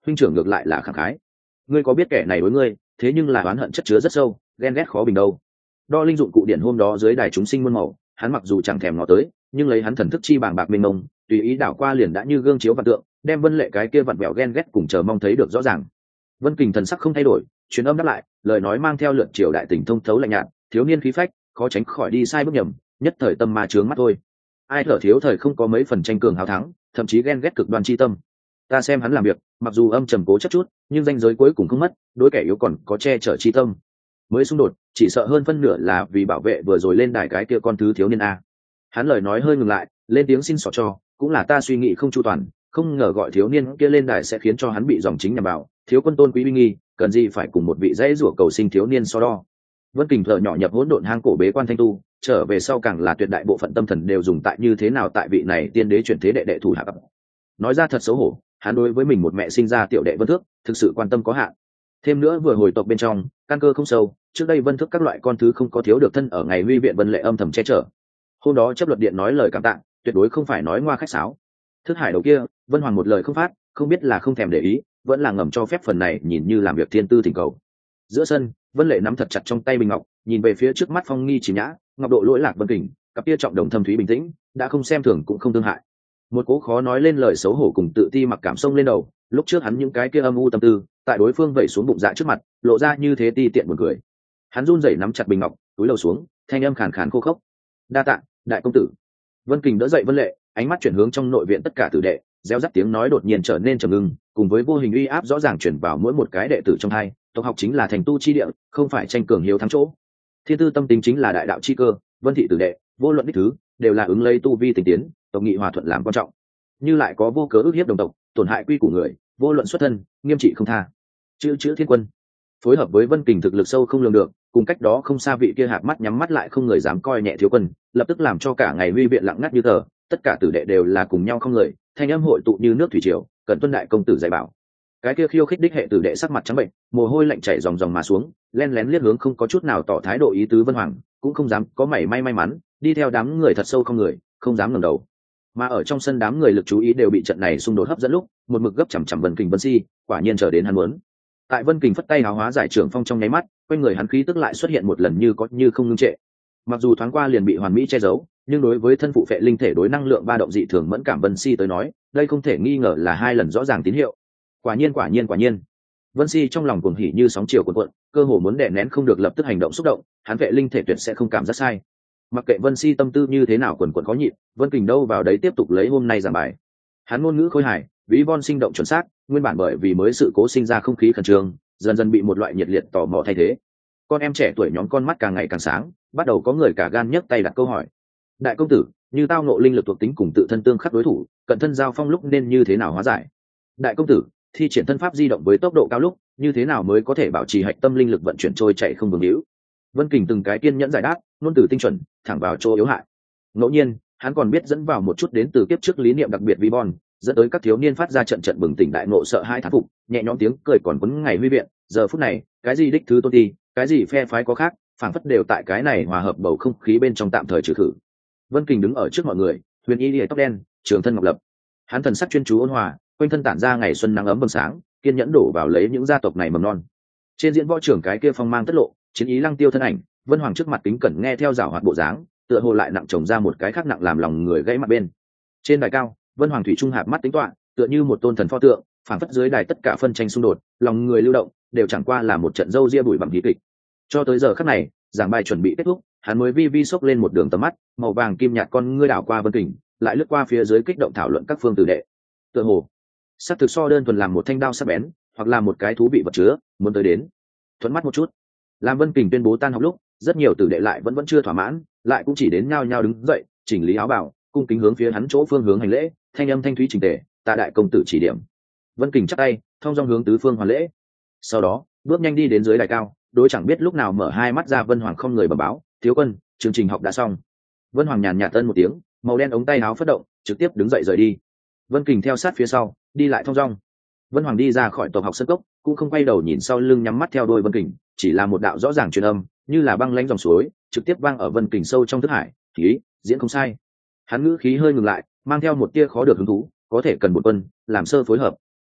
huynh trưởng ngược lại là khẳng khái. Ngươi có biết kẻ này đối ngươi thế nhưng là oán hận chất chứa rất sâu, ghen ghét khó bình đâu. Đo linh dụng cụ điển hôm đó dưới đài chúng sinh muôn màu, hắn mặc dù chẳng thèm ngó tới, nhưng lấy hắn thần thức chi bàng bạc mênh mông, tùy ý đảo qua liền đã như gương chiếu vạn tượng, đem Vân Lệ cái kia vặn vẹo ghen ghét cùng chờ mong thấy được rõ ràng. Vân Kình thần sắc không thay đổi, truyền âm đáp lại, lời nói mang theo lượn triều đại tình thông thấu lạnh nhạt, thiếu niên khí phách, khó tránh khỏi đi sai bước nhầm, nhất thời tâm ma chướng mắt thôi. Ai thở thiếu thời không có mấy phần tranh cường hào thắng, thậm chí ghen ghét cực đoan chi tâm. Ta xem hắn làm việc, mặc dù âm trầm cố chấp chút, nhưng danh giới cuối cùng không mất, đối kẻ yếu còn có che chở chi tâm. Mới xung đột, chỉ sợ hơn phân nửa là vì bảo vệ vừa rồi lên đài cái kia con thứ thiếu niên a. Hắn lời nói hơi ngừng lại, lên tiếng xin xỏ cho, cũng là ta suy nghĩ không chu toàn, không ngờ gọi thiếu niên kia lên đài sẽ khiến cho hắn bị dòng chính nhằm vào, thiếu quân tôn quý uy nghi, cần gì phải cùng một vị dễ rủa cầu sinh thiếu niên so đo. Vân Kình thở nhỏ nhập hỗn độn hang cổ bế quan thanh tu, trở về sau càng là tuyệt đại bộ phận tâm thần đều dùng tại như thế nào tại vị này tiên đế chuyển thế đệ đệ thủ hạ. Nói ra thật xấu hổ, hắn đối với mình một mẹ sinh ra tiểu đệ Vân Thước, thực sự quan tâm có hạn. Thêm nữa vừa hồi tộc bên trong, căn cơ không sâu, trước đây Vân Thước các loại con thứ không có thiếu được thân ở ngày huy viện Vân Lệ âm thầm che chở. Hôm đó chấp luật điện nói lời cảm tạ, tuyệt đối không phải nói ngoa khách sáo. Thức hải đầu kia, Vân Hoàng một lời không phát, không biết là không thèm để ý, vẫn là ngầm cho phép phần này nhìn như làm việc thiên tư thỉnh cầu. Giữa sân, Vân Lệ nắm thật chặt trong tay bình ngọc, nhìn về phía trước mắt phong nghi chìm nhã, ngọc độ lỗi lạc Vân Kình, cặp kia trọng đồng thâm thúy bình tĩnh, đã không xem thường cũng không thương hại. Một cố khó nói lên lời xấu hổ cùng tự ti mặc cảm xông lên đầu, lúc trước hắn những cái kia âm u tâm tư, tại đối phương vẩy xuống bụng dạ trước mặt, lộ ra như thế ti tiện buồn cười. Hắn run rẩy nắm chặt bình ngọc, túi đầu xuống, thanh âm khàn khàn khô khốc. Đa tạ, đại công tử. Vân Kình đỡ dậy Vân Lệ, ánh mắt chuyển hướng trong nội viện tất cả tử đệ, reo rắt tiếng nói đột nhiên trở nên trầm ngưng, cùng với vô hình uy áp rõ ràng chuyển vào mỗi một cái đệ tử trong hai. Tộc học chính là thành tu chi địa, không phải tranh cường hiếu thắng chỗ. Thiên tư tâm tính chính là đại đạo chi cơ, Vân thị tử đệ, vô luận đích thứ, đều là ứng lấy tu vi tình tiến, tộc nghị hòa thuận làm quan trọng. Như lại có vô cớ ức hiếp đồng tộc, tổn hại quy của người, vô luận xuất thân, nghiêm trị không tha. Chữ chữ thiên quân, phối hợp với Vân Kình thực lực sâu không lường được, cùng cách đó không xa vị kia hạt mắt nhắm mắt lại không người dám coi nhẹ thiếu quân, lập tức làm cho cả ngày huy viện lặng ngắt như tờ, tất cả tử đệ đều là cùng nhau không người, thanh âm hội tụ như nước thủy triều, cần tuân đại công tử dạy bảo. Cái kia khiêu khích đích hệ tử đệ sắc mặt trắng bệnh, mồ hôi lạnh chảy ròng ròng mà xuống, len lén liếc hướng không có chút nào tỏ thái độ ý tứ Vân Hoàng, cũng không dám có mảy may may mắn, đi theo đám người thật sâu không người, không dám ngẩng đầu. Mà ở trong sân đám người lực chú ý đều bị trận này xung đột hấp dẫn lúc, một mực gấp chằm chằm Vân Kình Vân Si, quả nhiên chờ đến hắn muốn. Tại Vân Kình phất tay háo hóa giải trưởng phong trong nháy mắt, quanh người hắn khí tức lại xuất hiện một lần như có như không ngưng trệ. Mặc dù thoáng qua liền bị hoàn mỹ che giấu, nhưng đối với thân phụ phệ linh thể đối năng lượng ba động dị thường mẫn cảm Vân Si tới nói, đây không thể nghi ngờ là hai lần rõ ràng tín hiệu. Quả nhiên quả nhiên quả nhiên. Vân Si trong lòng cuồng hỉ như sóng chiều cuộn cuộn, cơ hồ muốn đè nén không được lập tức hành động xúc động, hắn phệ linh thể tuyệt sẽ không cảm giác sai. Mặc kệ Vân Si tâm tư như thế nào cuộn cuộn khó nhịn, Vân Kình đâu vào đấy tiếp tục lấy hôm nay giảng bài. Hắn ngôn ngữ khôi hài, ví von sinh động chuẩn xác, nguyên bản bởi vì mới sự cố sinh ra không khí khẩn trương, dần dần bị một loại nhiệt liệt tò mò thay thế. Con em trẻ tuổi nhóm con mắt càng ngày càng sáng, bắt đầu có người cả gan nhấc tay đặt câu hỏi. Đại công tử, như tao nộ linh lực thuộc tính cùng tự thân tương khắc đối thủ, cận thân giao phong lúc nên như thế nào hóa giải? Đại công tử, thi triển thân pháp di động với tốc độ cao lúc, như thế nào mới có thể bảo trì hạch tâm linh lực vận chuyển trôi chạy không vương hữu? Vân Kình từng cái kiên nhẫn giải đáp, ngôn từ tinh chuẩn, thẳng vào chỗ yếu hại. Ngẫu nhiên, hắn còn biết dẫn vào một chút đến từ kiếp trước lý niệm đặc biệt vi bon, dẫn tới các thiếu niên phát ra trận trận bừng tỉnh đại ngộ sợ hai thán phục, nhẹ nhõm tiếng cười còn quấn ngày huy viện. Giờ phút này, cái gì đích thứ tôn ti, cái gì phe phái có khác, phảng phất đều tại cái này hòa hợp bầu không khí bên trong tạm thời trừ khử. Vân Kình đứng ở trước mọi người, huyền y lìa tóc đen, trường thân ngọc lập, hắn thần sắc chuyên chú ôn hòa, quanh thân tản ra ngày xuân nắng ấm bừng sáng, kiên nhẫn đổ vào lấy những gia tộc này mầm non. Trên diễn võ trường cái kia phong mang tất lộ, chiến ý lăng tiêu thân ảnh, Vân Hoàng trước mặt kính cẩn nghe theo giảo hoạt bộ dáng, tựa hồ lại nặng chồng ra một cái khác nặng làm lòng người gãy mặt bên. Trên đài cao, Vân Hoàng thủy trung hạp mắt tính toán, tựa như một tôn thần pho tượng, phảng phất dưới đài tất cả phân tranh xung đột, lòng người lưu động, đều chẳng qua là một trận dâu ria bụi bặm hí kịch. Cho tới giờ khắc này, giảng bài chuẩn bị kết thúc, hắn mới vi vi sốc lên một đường tầm mắt, màu vàng kim nhạt con ngươi đảo qua Vân Kình, lại lướt qua phía dưới kích động thảo luận các phương tử đệ. Tựa hồ, sắc thực so đơn thuần làm một thanh đao sắc bén, hoặc là một cái thú vị vật chứa, muốn tới đến. Thuận mắt một chút. Làm Vân Kình tuyên bố tan học lúc, rất nhiều tử đệ lại vẫn vẫn chưa thỏa mãn, lại cũng chỉ đến nhao nhao đứng dậy, chỉnh lý áo bào, cung kính hướng phía hắn chỗ phương hướng hành lễ, thanh âm thanh thúy chỉnh tề, tạ đại công tử chỉ điểm. Vân Kình chắp tay, thông dong hướng tứ phương hoàn lễ. Sau đó, bước nhanh đi đến dưới đài cao, đối chẳng biết lúc nào mở hai mắt ra Vân Hoàng không người bẩm báo, thiếu quân, chương trình học đã xong. Vân Hoàng nhàn nhạt tân một tiếng, màu đen ống tay áo phất động, trực tiếp đứng dậy rời đi. Vân Kình theo sát phía sau, đi lại thông dong. Vân Hoàng đi ra khỏi tộc học sân cốc, cũng không quay đầu nhìn sau lưng nhắm mắt theo đuôi Vân Kình, chỉ là một đạo rõ ràng truyền âm, như là băng lãnh dòng suối, trực tiếp vang ở Vân Kình sâu trong thức hải. Khí, diễn không sai. Hắn ngữ khí hơi ngừng lại, mang theo một tia khó được hứng thú, có thể cần một quân làm sơ phối hợp.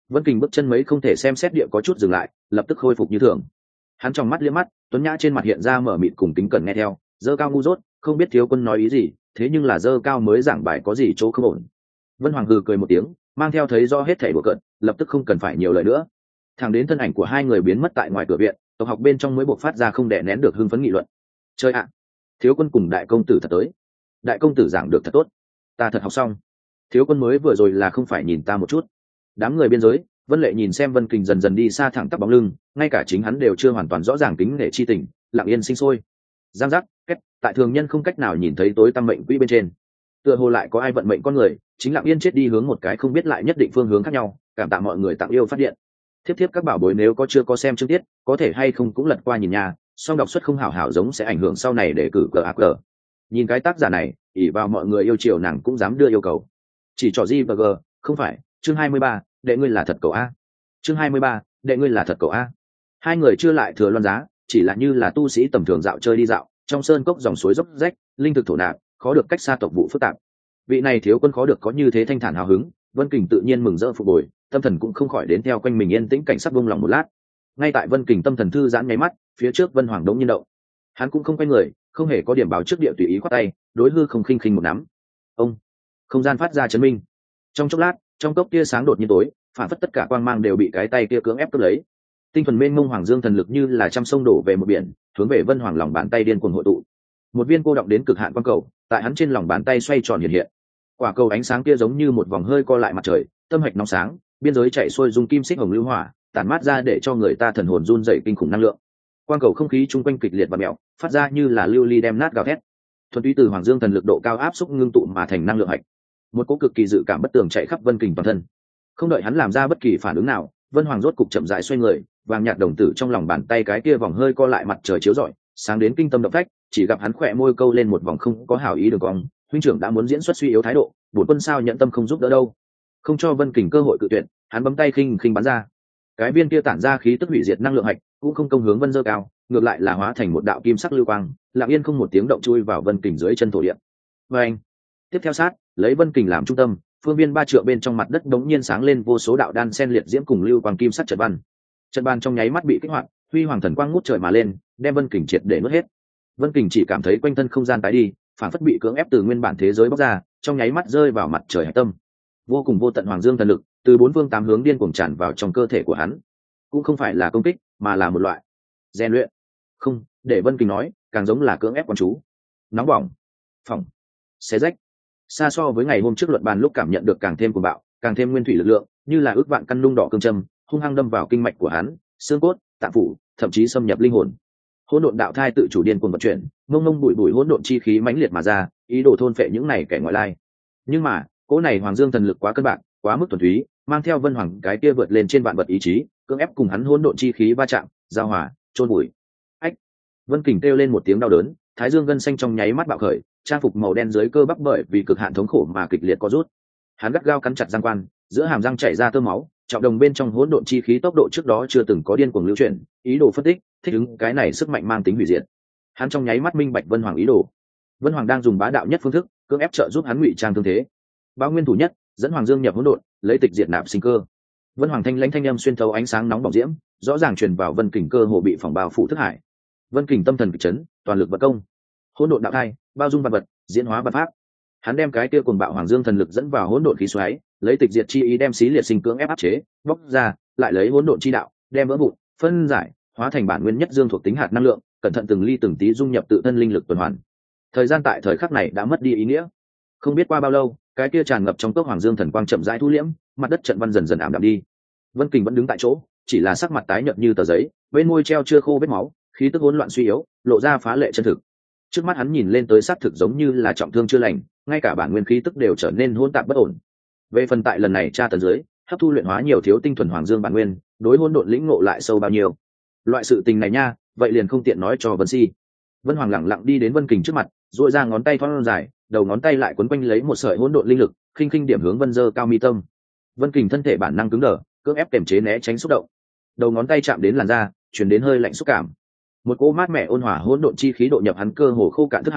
Vân Kình bước chân mấy không thể xem xét địa có chút dừng lại, lập tức khôi phục như thường. Hắn trong mắt liếc mắt, tuấn nhã trên mặt hiện ra mở mịt cùng kính cẩn nghe theo. Dơ Cao ngu dốt, không biết thiếu quân nói ý gì, thế nhưng là Dơ Cao mới giảng bài có gì chỗ không ổn. Vân Hoàng hừ cười một tiếng, mang theo thấy do hết thảy đùa cợt, lập tức không cần phải nhiều lời nữa. Thẳng đến thân ảnh của hai người biến mất tại ngoài cửa viện, tộc học bên trong mới buộc phát ra không đè nén được hưng phấn nghị luận. Chơi ạ, thiếu quân cùng đại công tử thật tới. Đại công tử giảng được thật tốt, ta thật học xong. Thiếu quân mới vừa rồi là không phải nhìn ta một chút. Đám người biên giới, Vân Lệ nhìn xem Vân Kình dần dần đi xa thẳng tắp bóng lưng, ngay cả chính hắn đều chưa hoàn toàn rõ ràng kính nể chi tình, lặng yên sinh sôi. Giang giác, kết, tại thường nhân không cách nào nhìn thấy tối tăm mệnh quỹ bên trên. Tựa hồ lại có ai vận mệnh con người, chính lặng yên chết đi hướng một cái không biết lại nhất định phương hướng khác nhau, cảm tạ mọi người tặng yêu phát điện. Tiếp tiếp các bảo bối nếu có chưa có xem chương tiết, có thể hay không cũng lật qua nhìn nhà, song đọc xuất không hảo hảo giống sẽ ảnh hưởng sau này để cử cờ ác cờ. Nhìn cái tác giả này, ỷ vào mọi người yêu chiều nàng cũng dám đưa yêu cầu. Chỉ trò gì và g, không phải, chương hai mươi ba, đệ ngươi là thật cậu a. Chương hai mươi ba, đệ ngươi là thật cậu a. Hai người chưa lại thừa loan giá, chỉ là như là tu sĩ tầm thường dạo chơi đi dạo, trong sơn cốc dòng suối dốc rách, linh thực thổ nạp, khó được cách xa tộc vụ phức tạp. Vị này thiếu quân khó được có như thế thanh thản hào hứng, Vân Kình tự nhiên mừng rỡ phục hồi, tâm thần cũng không khỏi đến theo quanh mình yên tĩnh cảnh sắc buông lòng một lát. Ngay tại Vân Kình tâm thần thư giãn nháy mắt, phía trước Vân Hoàng đống nhiên động. Hắn cũng không quay người, không hề có điểm báo trước địa tùy ý khoát tay, đối hư không khinh khinh một nắm. Ông, không gian phát ra chấn minh. Trong chốc lát, trong cốc kia sáng đột nhiên tối, phản phất tất cả quang mang đều bị cái tay kia cưỡng ép cướp lấy. Tinh thuần mênh mông hoàng dương thần lực như là trăm sông đổ về một biển, hướng về Vân Hoàng lòng bàn tay điên cuồng hội tụ. Một viên cô động đến cực hạn quang cầu, tại hắn trên lòng bàn tay xoay tròn hiện hiện. Quả cầu ánh sáng kia giống như một vòng hơi co lại mặt trời, tâm hạch nóng sáng, biên giới chạy xuôi dung kim xích hồng lưu hỏa, tản mát ra để cho người ta thần hồn run rẩy kinh khủng năng lượng. Quang cầu không khí chung quanh kịch liệt và mèo, phát ra như là lưu ly đem nát gào thét. Thuần túy từ hoàng dương thần lực độ cao áp xúc ngưng tụ mà thành năng lượng hạch. Một cỗ cực kỳ dự cảm bất tường chạy khắp Vân Kình toàn thân. Không đợi hắn làm ra bất kỳ phản ứng nào, Vân Hoàng rốt cục chậm rãi xoay người, vàng nhạt đồng tử trong lòng bàn tay cái kia vòng hơi co lại mặt trời chiếu rọi, sáng đến kinh tâm động phách, chỉ gặp hắn khỏe môi câu lên một vòng không có hảo ý đường cong, huynh trưởng đã muốn diễn xuất suy yếu thái độ, bổn quân sao nhận tâm không giúp đỡ đâu. Không cho Vân Kình cơ hội cự tuyệt, hắn bấm tay khinh khinh bắn ra. Cái viên kia tản ra khí tức hủy diệt năng lượng hạch, cũng không công hướng Vân Dơ Cao, ngược lại là hóa thành một đạo kim sắc lưu quang, lặng yên không một tiếng động chui vào Vân Kình dưới chân thổ địa. Và anh, tiếp theo sát, lấy Vân Kình làm trung tâm, phương viên ba trượng bên trong mặt đất đống nhiên sáng lên vô số đạo đan sen liệt diễm cùng lưu quang kim sắc trận văn. Trận ban trong nháy mắt bị kích hoạt, huy hoàng thần quang ngút trời mà lên, đem Vân Kình triệt để nuốt hết. Vân Kình chỉ cảm thấy quanh thân không gian tái đi, phản phất bị cưỡng ép từ nguyên bản thế giới bóc ra, trong nháy mắt rơi vào mặt trời hải tâm. Vô cùng vô tận hoàng dương thần lực từ bốn phương tám hướng điên cuồng tràn vào trong cơ thể của hắn, cũng không phải là công kích, mà là một loại rèn luyện. Không, để Vân Kình nói, càng giống là cưỡng ép quan chú. Nóng bỏng, phỏng, xé rách. Xa so với ngày hôm trước luận bàn lúc cảm nhận được càng thêm cuồng bạo, càng thêm nguyên thủy lực lượng, như là ước vạn căn nung đỏ cương châm, hung hăng đâm vào kinh mạch của hắn, xương cốt, tạng phủ, thậm chí xâm nhập linh hồn. Hỗn độn đạo thai tự chủ điên cuồng vận chuyển, mông mông bụi bụi hỗn độn chi khí mãnh liệt mà ra, ý đồ thôn phệ những này kẻ ngoại lai. Nhưng mà, cỗ này hoàng dương thần lực quá cân bạc, quá mức thuần túy, mang theo Vân Hoàng cái kia vượt lên trên vạn vật ý chí, cưỡng ép cùng hắn hỗn độn chi khí va chạm, giao hòa, chôn bụi. Ách! Vân Kình kêu lên một tiếng đau đớn, thái dương gân xanh trong nháy mắt bạo khởi, trang phục màu đen dưới cơ bắp bởi vì cực hạn thống khổ mà kịch liệt co rút. Hắn gắt gao cắn chặt răng quan, giữa hàm răng chảy ra tơ máu, trọng đồng bên trong hỗn độn chi khí tốc độ trước đó chưa từng có điên cuồng lưu chuyển, ý đồ phân tích, thích ứng cái này sức mạnh mang tính hủy diệt. Hắn trong nháy mắt minh bạch Vân Hoàng ý đồ. Vân Hoàng đang dùng bá đạo nhất phương thức, cưỡng ép trợ giúp hắn ngụy trang thương thế. Bao nguyên thủ nhất, dẫn Hoàng Dương nhập hỗn độn, lấy tịch diệt nạp sinh cơ. Vân Hoàng thanh lãnh thanh âm xuyên thấu ánh sáng nóng bỏng diễm, rõ ràng truyền vào Vân Kình cơ hồ bị phòng bao phủ thức hải. Vân Kình tâm thần kịch chấn, toàn lực vật công. Hỗn độn đạo thai, bao dung vạn vật, diễn hóa vạn pháp. Hắn đem cái kia cuồng bạo Hoàng Dương thần lực dẫn vào hỗn độn khí xoáy, lấy tịch diệt chi ý đem xí liệt sinh cưỡng ép áp chế, bóc ra, lại lấy hỗn độn chi đạo, đem vỡ vụn, phân giải, hóa thành bản nguyên nhất dương thuộc tính hạt năng lượng, cẩn thận từng ly từng tí dung nhập tự thân linh lực tuần hoàn. Thời gian tại thời khắc này đã mất đi ý nghĩa. Không biết qua bao lâu, cái kia tràn ngập trong cốc hoàng dương thần quang chậm rãi thu liễm, mặt đất trận văn dần dần ảm đạm đi. Vân Kình vẫn đứng tại chỗ, chỉ là sắc mặt tái nhợt như tờ giấy, bên môi treo chưa khô vết máu, khí tức hỗn loạn suy yếu, lộ ra phá lệ chân thực. Trước mắt hắn nhìn lên tới xác thực giống như là trọng thương chưa lành, ngay cả bản nguyên khí tức đều trở nên hỗn tạp bất ổn. Về phần tại lần này tra tấn dưới, hấp thu luyện hóa nhiều thiếu tinh thuần hoàng dương bản nguyên, đối hỗn độn lĩnh ngộ lại sâu bao nhiêu. Loại sự tình này nha, vậy liền không tiện nói cho Vân Si. Vân Hoàng lẳng lặng đi đến Vân Kình trước mặt, duỗi ra ngón tay thon dài, đầu ngón tay lại quấn quanh lấy một sợi hỗn độn linh lực, khinh khinh điểm hướng Vân Dơ Cao mi tâm. Vân Kình thân thể bản năng cứng đờ, cưỡng ép kiềm chế né tránh xúc động. Đầu ngón tay chạm đến làn da, truyền đến hơi lạnh xúc cảm. Một cỗ mát mẻ ôn hòa hỗn độn chi khí độ nhập hắn cơ hồ khô cạn thức hải,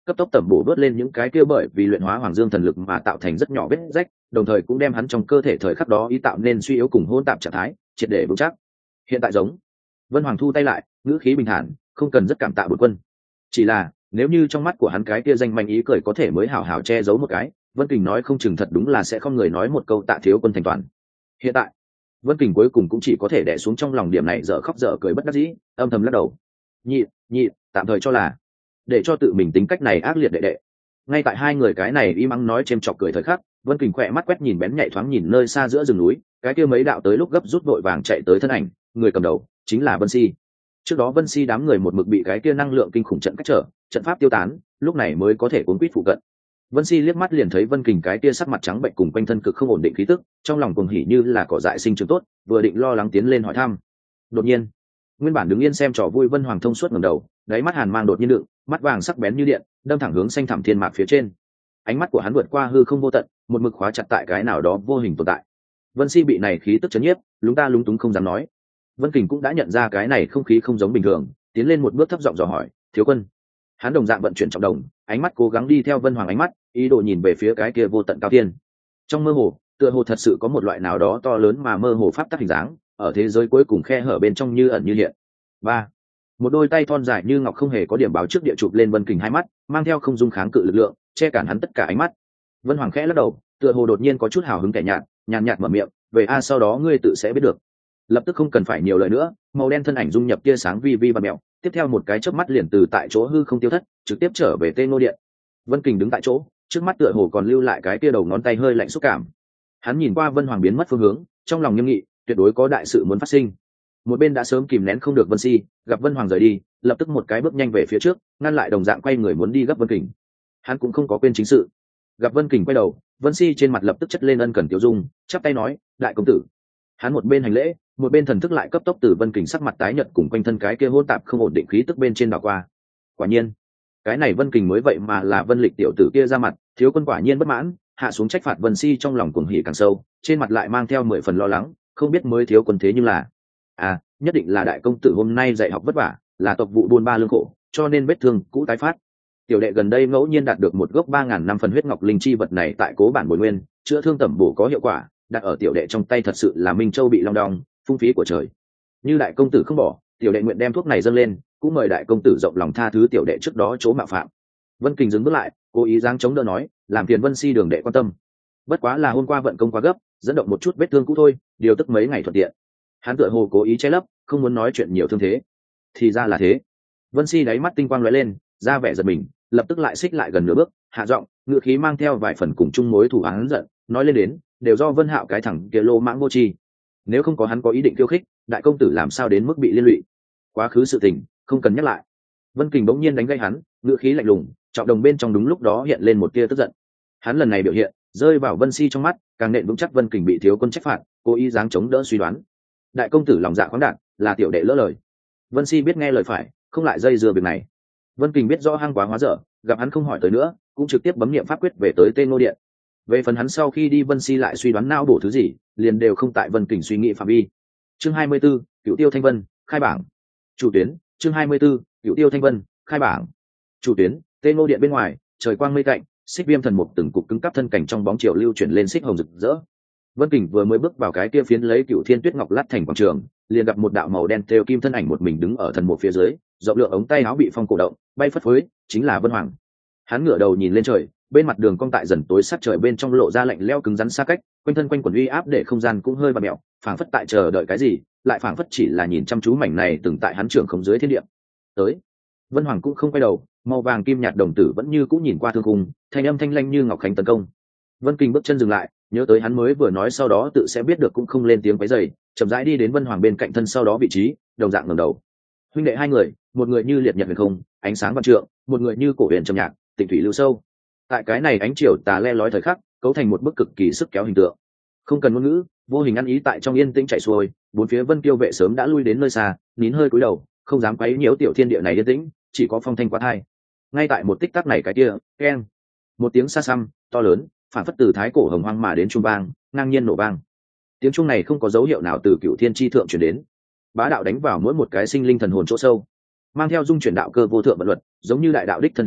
cấp tốc tẩm bổ vớt lên những cái kia bởi vì luyện hóa hoàng dương thần lực mà tạo thành rất nhỏ vết rách, đồng thời cũng đem hắn trong cơ thể thời khắc đó ý tạo nên suy yếu cùng hỗn tạp trạng thái triệt để vững chắc. Hiện tại giống Vân Hoàng thu tay lại, ngữ khí bình thản, không cần rất cảm tạ bổn quân, chỉ là nếu như trong mắt của hắn cái kia danh manh ý cười có thể mới hảo hảo che giấu một cái, Vân Kình nói không chừng thật đúng là sẽ không người nói một câu tạ thiếu quân thành toàn. Hiện tại Vân Kình cuối cùng cũng chỉ có thể đè xuống trong lòng điểm này, dở khóc dở cười bất đắc dĩ, âm thầm lắc đầu. Nhị, nhị, tạm thời cho là để cho tự mình tính cách này ác liệt đệ đệ. Ngay tại hai người cái này im ắng nói chêm chọc cười thời khắc, Vân Kình khỏe mắt quét nhìn bén nhạy thoáng nhìn nơi xa giữa rừng núi, cái kia mấy đạo tới lúc gấp rút vội vàng chạy tới thân ảnh, người cầm đầu chính là Vân Si. Trước đó Vân Si đám người một mực bị cái kia năng lượng kinh khủng trận cách trở, trận pháp tiêu tán, lúc này mới có thể cuốn quýt phụ cận. Vân Si liếc mắt liền thấy Vân Kình cái kia sắc mặt trắng bệnh cùng quanh thân cực không ổn định khí tức, trong lòng cuồng hỉ như là cỏ dại sinh trưởng tốt, vừa định lo lắng tiến lên hỏi thăm. Đột nhiên, nguyên bản đứng yên xem trò vui Vân Hoàng thông suốt ngẩng đầu, đáy mắt hàn mang đột nhiên đựng, mắt vàng sắc bén như điện, đâm thẳng hướng xanh thẳm thiên mạc phía trên. Ánh mắt của hắn vượt qua hư không vô tận, một mực khóa chặt tại cái nào đó vô hình tồn tại. Vân Si bị này khí tức chấn nhiếp, lúng ta lúng túng không dám nói. Vân Kình cũng đã nhận ra cái này không khí không giống bình thường, tiến lên một bước thấp giọng dò hỏi, thiếu quân. Hắn đồng dạng vận chuyển trọng đồng, ánh mắt cố gắng đi theo Vân Hoàng ánh mắt, ý đồ nhìn về phía cái kia vô tận cao thiên. Trong mơ hồ, tựa hồ thật sự có một loại nào đó to lớn mà mơ hồ pháp tắc hình dáng, ở thế giới cuối cùng khe hở bên trong như ẩn như hiện. Ba, một đôi tay thon dài như ngọc không hề có điểm báo trước địa chụp lên Vân Kình hai mắt, mang theo không dung kháng cự lực lượng, che cản hắn tất cả ánh mắt. Vân Hoàng khẽ lắc đầu, tựa hồ đột nhiên có chút hào hứng kẻ nhạt, nhàn nhạt mở miệng, về a sau đó ngươi tự sẽ biết được. Lập tức không cần phải nhiều lời nữa, màu đen thân ảnh dung nhập tia sáng vi vi và mèo, tiếp theo một cái chớp mắt liền từ tại chỗ hư không tiêu thất, trực tiếp trở về tên ngô điện. Vân Kình đứng tại chỗ, trước mắt tựa hồ còn lưu lại cái tia đầu ngón tay hơi lạnh xúc cảm. Hắn nhìn qua Vân Hoàng biến mất phương hướng, trong lòng nghiêm nghị, tuyệt đối có đại sự muốn phát sinh. Một bên đã sớm kìm nén không được Vân Si, gặp Vân Hoàng rời đi, lập tức một cái bước nhanh về phía trước, ngăn lại đồng dạng quay người muốn đi gấp Vân Kình. Hắn cũng không có quên chính sự. Gặp Vân Kình quay đầu, Vân Si trên mặt lập tức chất lên ân cần tiêu dung, chắp tay nói, đại công tử. Hắn một bên hành lễ, một bên thần thức lại cấp tốc từ Vân Kình sắc mặt tái nhợt cùng quanh thân cái kia hỗn tạp không ổn định khí tức bên trên đảo qua. Quả nhiên, cái này Vân Kình mới vậy mà là Vân Lịch tiểu tử kia ra mặt, thiếu quân quả nhiên bất mãn, hạ xuống trách phạt Vân Si trong lòng cuồng hỉ càng sâu, trên mặt lại mang theo mười phần lo lắng, không biết mới thiếu quân thế nhưng là, à, nhất định là đại công tử hôm nay dạy học vất vả, là tộc vụ buôn ba lương khổ, cho nên vết thương cũ tái phát. Tiểu đệ gần đây ngẫu nhiên đạt được một gốc ba ngàn năm phần huyết ngọc linh chi vật này tại cố bản bồi nguyên, chữa thương tẩm bổ có hiệu quả, đặt ở tiểu đệ trong tay thật sự là minh châu bị long đong, phung phí của trời. Như đại công tử không bỏ, tiểu đệ nguyện đem thuốc này dâng lên, cũng mời đại công tử rộng lòng tha thứ tiểu đệ trước đó chỗ mạo phạm. Vân Kình dừng bước lại, cố ý giáng chống đỡ nói, làm phiền Vân Si đường đệ quan tâm. Bất quá là hôm qua vận công quá gấp, dẫn động một chút vết thương cũ thôi, điều tức mấy ngày thuận tiện. Hắn tựa hồ cố ý che lấp, không muốn nói chuyện nhiều thương thế. Thì ra là thế. Vân Si đáy mắt tinh quang lóe lên, ra vẻ giật mình, lập tức lại xích lại gần nửa bước, hạ giọng, ngữ khí mang theo vài phần cùng chung mối thù oán giận, nói lên đến, đều do Vân Hạo cái thằng kia lô mãng vô tri. Nếu không có hắn có ý định khiêu khích, đại công tử làm sao đến mức bị liên lụy. Quá khứ sự tình không cần nhắc lại. Vân Kình bỗng nhiên đánh gây hắn, ngữ khí lạnh lùng, trọng đồng bên trong đúng lúc đó hiện lên một tia tức giận. Hắn lần này biểu hiện rơi vào Vân Si trong mắt, càng nện vững chắc Vân Kình bị thiếu quân trách phạt, cố ý giáng chống đỡ suy đoán. Đại công tử lòng dạ khoáng đạt, là tiểu đệ lỡ lời. Vân Si biết nghe lời phải, không lại dây dưa việc này. Vân Kình biết rõ hang quá hóa dở, gặp hắn không hỏi tới nữa, cũng trực tiếp bấm niệm pháp quyết về tới tên ngô điện. Về phần hắn sau khi đi Vân Si lại suy đoán não bổ thứ gì, liền đều không tại Vân Kình suy nghĩ phạm vi. Chương hai mươi 'bốn, Cửu Tiêu Thanh Vân, khai bảng. Chủ tuyến, chương hai mươi 'bốn, Cửu Tiêu Thanh Vân, khai bảng. Chủ tuyến, tên ngô điện bên ngoài, trời quang mây cạnh, xích viêm thần mục từng cục cứng cáp thân cảnh trong bóng chiều lưu chuyển lên xích hồng rực rỡ. Vân Kình vừa mới bước vào cái kia phiến lấy Cửu Thiên Tuyết Ngọc lát thành quảng trường, liền gặp một đạo màu đen thêu kim thân ảnh một mình đứng ở thần mục phía dưới, rộng lượng ống tay áo bị phong cổ động, bay phất phới, chính là Vân Hoàng. Hắn ngửa đầu nhìn lên trời, bên mặt đường cong tại dần tối sát trời bên trong lộ ra lạnh lẽo cứng rắn xa cách, quanh thân quanh quần uy áp để không gian cũng hơi bạt mèo, phảng phất tại chờ đợi cái gì, lại phảng phất chỉ là nhìn chăm chú mảnh này từng tại hắn trưởng không dưới thiên địa. Tới, Vân Hoàng cũng không quay đầu, màu vàng kim nhạt đồng tử vẫn như cũng nhìn qua thương khung, thanh âm thanh lanh như ngọc khánh tấn công. Vân Kình bước chân dừng lại, nhớ tới hắn mới vừa nói sau đó tự sẽ biết được cũng không lên tiếng quấy rầy, chậm rãi đi đến Vân Hoàng bên cạnh thân sau đó vị trí, đồng dạng ngẩng đầu. Huynh đệ hai người, một người như liệt nhật huyền không, ánh sáng vạn trượng, một người như cổ huyền trầm nhạc, tịnh thủy lưu sâu. Tại cái này ánh chiều tà le lói thời khắc, cấu thành một bức cực kỳ sức kéo hình tượng. Không cần ngôn ngữ, vô hình ăn ý tại trong yên tĩnh chảy xuôi, bốn phía Vân Kiêu vệ sớm đã lui đến nơi xa, nín hơi cúi đầu, không dám quấy nhiễu tiểu thiên địa này yên tĩnh, chỉ có phong thanh quá thai. Ngay tại một tích tắc này cái kia, keng, một tiếng xa xăm, to lớn, phản phất từ thái cổ hồng hoang mà đến trung vang, ngang nhiên nổ vang. Tiếng trung này không có dấu hiệu nào từ cựu thiên chi thượng truyền đến, bá đạo đánh vào mỗi một cái sinh linh thần hồn chỗ sâu, mang theo dung chuyển đạo cơ vô thượng vận luật, giống như đại đạo đích thân đến,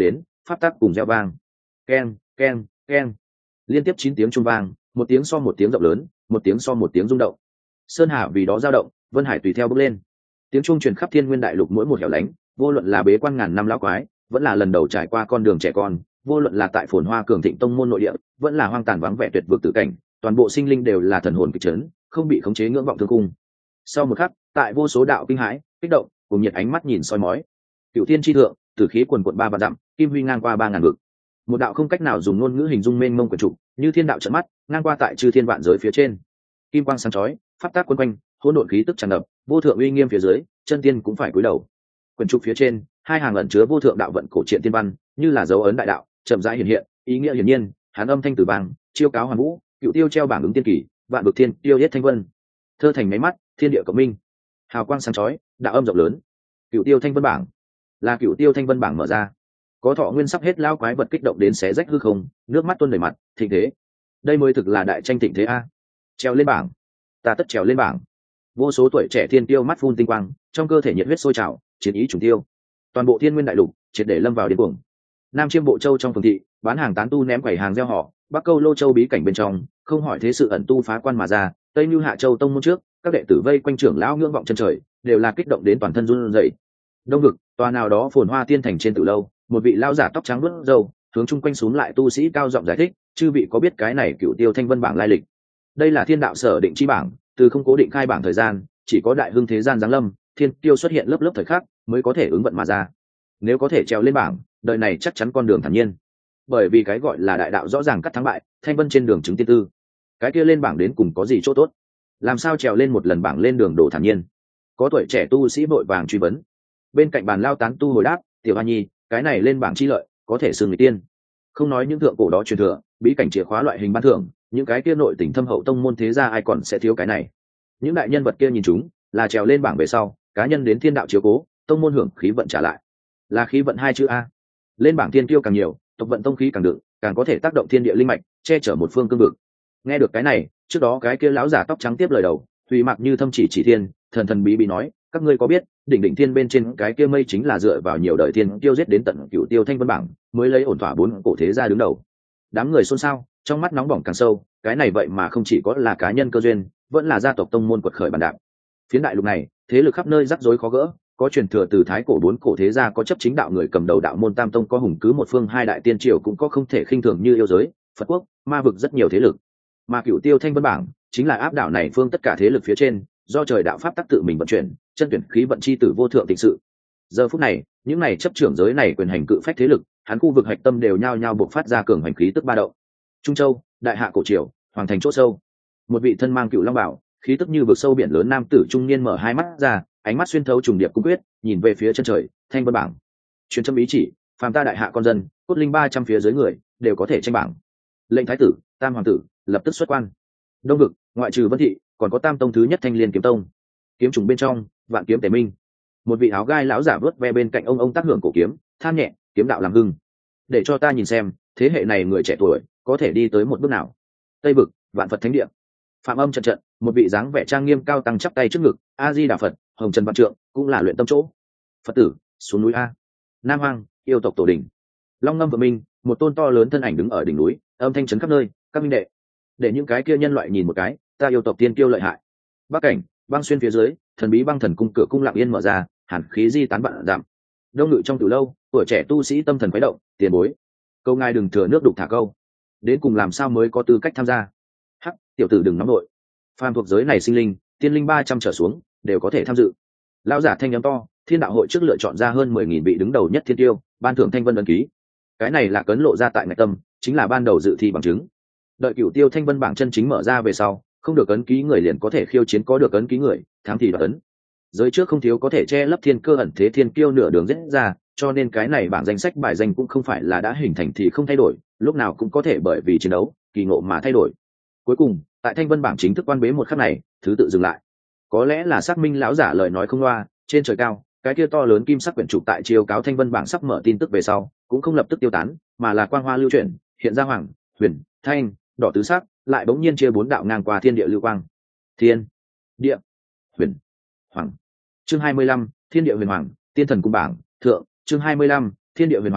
pháp tắc cùng gieo vang. Keng, keng, keng. Liên tiếp chín tiếng trung vang, một tiếng so một tiếng rộng lớn, một tiếng so một tiếng rung động. Sơn hà vì đó dao động, vân hải tùy theo bốc lên. Tiếng chuông truyền khắp thiên nguyên đại lục mỗi một hẻo lánh, vô luận là bế quan ngàn năm lão quái, vẫn là lần đầu trải qua con đường trẻ con, vô luận là tại phồn hoa cường thịnh tông môn nội địa, vẫn là hoang tàn vắng vẻ tuyệt vực tự cảnh, toàn bộ sinh linh đều là thần hồn kịch chấn, không bị khống chế ngưỡng vọng thương cung. Sau một khắc, tại vô số đạo kinh hãi, kích động, cùng nhiệt ánh mắt nhìn soi mói. Cựu thiên chi thượng, tử khí quần quận ba vạn dặm, kim huy ngang qua ba ngàn vực. Một đạo không cách nào dùng ngôn ngữ hình dung mênh mông quyển trục, như thiên đạo trận mắt, ngang qua tại chư thiên vạn giới phía trên. Kim quang sáng chói, pháp tác quân quanh, hỗn độn khí tức tràn ngập, vô thượng uy nghiêm phía dưới, chân tiên cũng phải cúi đầu. Quyển trục phía trên, hai hàng ẩn chứa vô thượng đạo vận cổ truyện tiên văn, như là dấu ấn đại đạo, chậm rãi hiện hiện, ý nghĩa hiển nhiên, hán âm thanh tử vang, chiêu cáo hoàn vũ, cựu tiêu treo bảng ứng tiên kỳ, vạn vực thiên tiêu yết thanh vân. Thơ thành máy mắt, thiên địa cộng minh. Hào quang sáng chói, đạo âm rộng lớn. Cựu tiêu thanh vân bảng, là cựu tiêu thanh vân bảng mở ra. Có thọ nguyên sắp hết lao quái vật kích động đến xé rách hư không, nước mắt tuôn đầy mặt, thịnh thế. Đây mới thực là đại tranh thịnh thế a. Treo lên bảng, ta tất trèo lên bảng. Vô số tuổi trẻ thiên tiêu mắt phun tinh quang, trong cơ thể nhiệt huyết sôi trào, chiến ý trùng tiêu. Toàn bộ thiên nguyên đại lục triệt để lâm vào điên cuồng. Nam chiêm bộ châu trong phường thị, bán hàng tán tu ném quầy hàng gieo họ, bắc câu lô châu bí cảnh bên trong, không hỏi thế sự ẩn tu phá quan mà ra, tây như hạ châu tông môn trước, các đệ tử vây quanh trưởng lão ngưỡng vọng chân trời, đều là kích động đến toàn thân run rẩy. Đông vực, tòa nào đó phồn hoa tiên thành trên tử lâu, một vị lão giả tóc trắng vuốt râu, hướng chung quanh xuống lại tu sĩ cao giọng giải thích, chư vị có biết cái này cựu tiêu thanh vân bảng lai lịch? Đây là thiên đạo sở định chi bảng, từ không cố định khai bảng thời gian, chỉ có đại hưng thế gian giáng lâm, thiên tiêu xuất hiện lớp lớp thời khắc mới có thể ứng vận mà ra. Nếu có thể trèo lên bảng, đời này chắc chắn con đường thản nhiên. Bởi vì cái gọi là đại đạo rõ ràng cắt thắng bại, thanh vân trên đường chứng tiên tư. Cái kia lên bảng đến cùng có gì chỗ tốt? Làm sao trèo lên một lần bảng lên đường đổ thản nhiên? Có tuổi trẻ tu sĩ vội vàng truy vấn. Bên cạnh bàn lao tán tu hồi đáp, tiểu hoa nhi, cái này lên bảng chi lợi, có thể xưng người tiên. Không nói những thượng cổ đó truyền thừa, bí cảnh chìa khóa loại hình ban thưởng, những cái kia nội tình thâm hậu tông môn thế gia ai còn sẽ thiếu cái này? Những đại nhân vật kia nhìn chúng, là trèo lên bảng về sau, cá nhân đến thiên đạo chiếu cố, tông môn hưởng khí vận trả lại. Là khí vận hai chữ a. Lên bảng thiên tiêu càng nhiều, tộc vận tông khí càng đựng, càng có thể tác động thiên địa linh mạch, che chở một phương cương vực. Nghe được cái này, trước đó cái kia lão giả tóc trắng tiếp lời đầu, Thùy Mặc như thâm chỉ chỉ thiên, thần thần bí bí nói, các ngươi có biết, đỉnh đỉnh thiên bên trên cái kia mây chính là dựa vào nhiều đời thiên tiêu giết đến tận cửu tiêu thanh vân bảng, mới lấy ổn thỏa bốn cổ thế gia đứng đầu. Đám người xôn xao, trong mắt nóng bỏng càng sâu, cái này vậy mà không chỉ có là cá nhân cơ duyên, vẫn là gia tộc tông môn quật khởi bàn đạp. Phiến đại lục này, thế lực khắp nơi rắc rối khó gỡ, có truyền thừa từ thái cổ bốn cổ thế gia, có chấp chính đạo người cầm đầu đạo môn tam tông, có hùng cứ một phương hai đại tiên triều, cũng có không thể khinh thường như yêu giới, Phật quốc, ma vực, rất nhiều thế lực. Mà cửu tiêu thanh vân bảng chính là áp đảo này phương tất cả thế lực phía trên, do trời đạo pháp tắc tự mình vận chuyển, chân tuyển khí vận chi tử vô thượng tịnh sự. Giờ phút này, những này chấp trưởng giới này quyền hành cự phách thế lực, hắn khu vực hạch tâm đều nhao nhao bộc phát ra cường hành khí tức ba động. Trung châu, đại hạ cổ triều, hoàng thành chỗ sâu, một vị thân mang cựu long bảo, khí tức như vực sâu biển lớn nam tử trung niên mở hai mắt ra, ánh mắt xuyên thấu trùng điệp cung quyết, nhìn về phía chân trời, thanh vân bảng. Truyền châm ý chỉ, phàm ta đại hạ con dân, cốt linh ba trăm phía dưới người đều có thể tranh bảng. Lệnh thái tử, tam hoàng tử lập tức xuất quan. Đông vực, ngoại trừ vân thị, còn có tam tông thứ nhất thanh liên kiếm tông. Kiếm trùng bên trong, vạn kiếm tề minh. Một vị áo gai lão giả vớt ve bên cạnh ông ông tác hưởng cổ kiếm, than nhẹ, kiếm đạo làm hưng. Để cho ta nhìn xem, thế hệ này người trẻ tuổi có thể đi tới một bước nào. Tây vực, vạn Phật thánh địa. Phạm âm trận trận, một vị dáng vẻ trang nghiêm cao tăng chắp tay trước ngực, a di đà Phật, hồng trần vạn trượng, cũng là luyện tâm chỗ. Phật tử, xuống núi a. Nam hoang, yêu tộc tổ đình. Long ngâm vợ minh, một tôn to lớn thân ảnh đứng ở đỉnh núi, âm thanh chấn khắp nơi, các minh đệ, để những cái kia nhân loại nhìn một cái, ta yêu tộc tiên kiêu lợi hại. Bắc cảnh, băng xuyên phía dưới, thần bí băng thần cung cửa cung lặng yên mở ra, hàn khí di tán vạn giảm. Đông ngự trong từ lâu, tuổi trẻ tu sĩ tâm thần khuấy động, tiền bối, câu ngài đừng thừa nước đục thả câu, đến cùng làm sao mới có tư cách tham gia? Hắc, tiểu tử đừng nóng nội, phàm thuộc giới này sinh linh, tiên linh ba trăm trở xuống đều có thể tham dự. Lão giả thanh âm to, thiên đạo hội trước lựa chọn ra hơn mười nghìn vị đứng đầu nhất thiên tiêu, ban thưởng thanh vân ấn ký. Cái này là cấn lộ ra tại ngạch tâm, chính là ban đầu dự thi bằng chứng. Đợi cửu tiêu thanh vân bảng chân chính mở ra về sau, không được ấn ký người liền có thể khiêu chiến có được ấn ký người, thắng thì đoạt ấn. Giới trước không thiếu có thể che lấp thiên cơ ẩn thế thiên kiêu nửa đường rẽ ra, cho nên cái này bảng danh sách bài danh cũng không phải là đã hình thành thì không thay đổi, lúc nào cũng có thể bởi vì chiến đấu kỳ ngộ mà thay đổi. Cuối cùng, tại thanh vân bảng chính thức quan bế một khắc này, thứ tự dừng lại. Có lẽ là xác minh lão giả lời nói không loa, trên trời cao, cái kia to lớn kim sắc quyển trục tại chiếu cáo thanh vân bảng sắp mở tin tức về sau, cũng không lập tức tiêu tán, mà là quang hoa lưu chuyển, hiện ra hoàng, huyền, thanh, đỏ tứ sắc, lại bỗng nhiên chia bốn đạo ngang qua thiên địa lưu quang. Thiên, địa, huyền, hoàng. Chương hai mươi lăm, thiên địa huyền hoàng, tiên thần cung bảng, thượng. Chương hai mươi lăm, thiên địa huyền hoàng,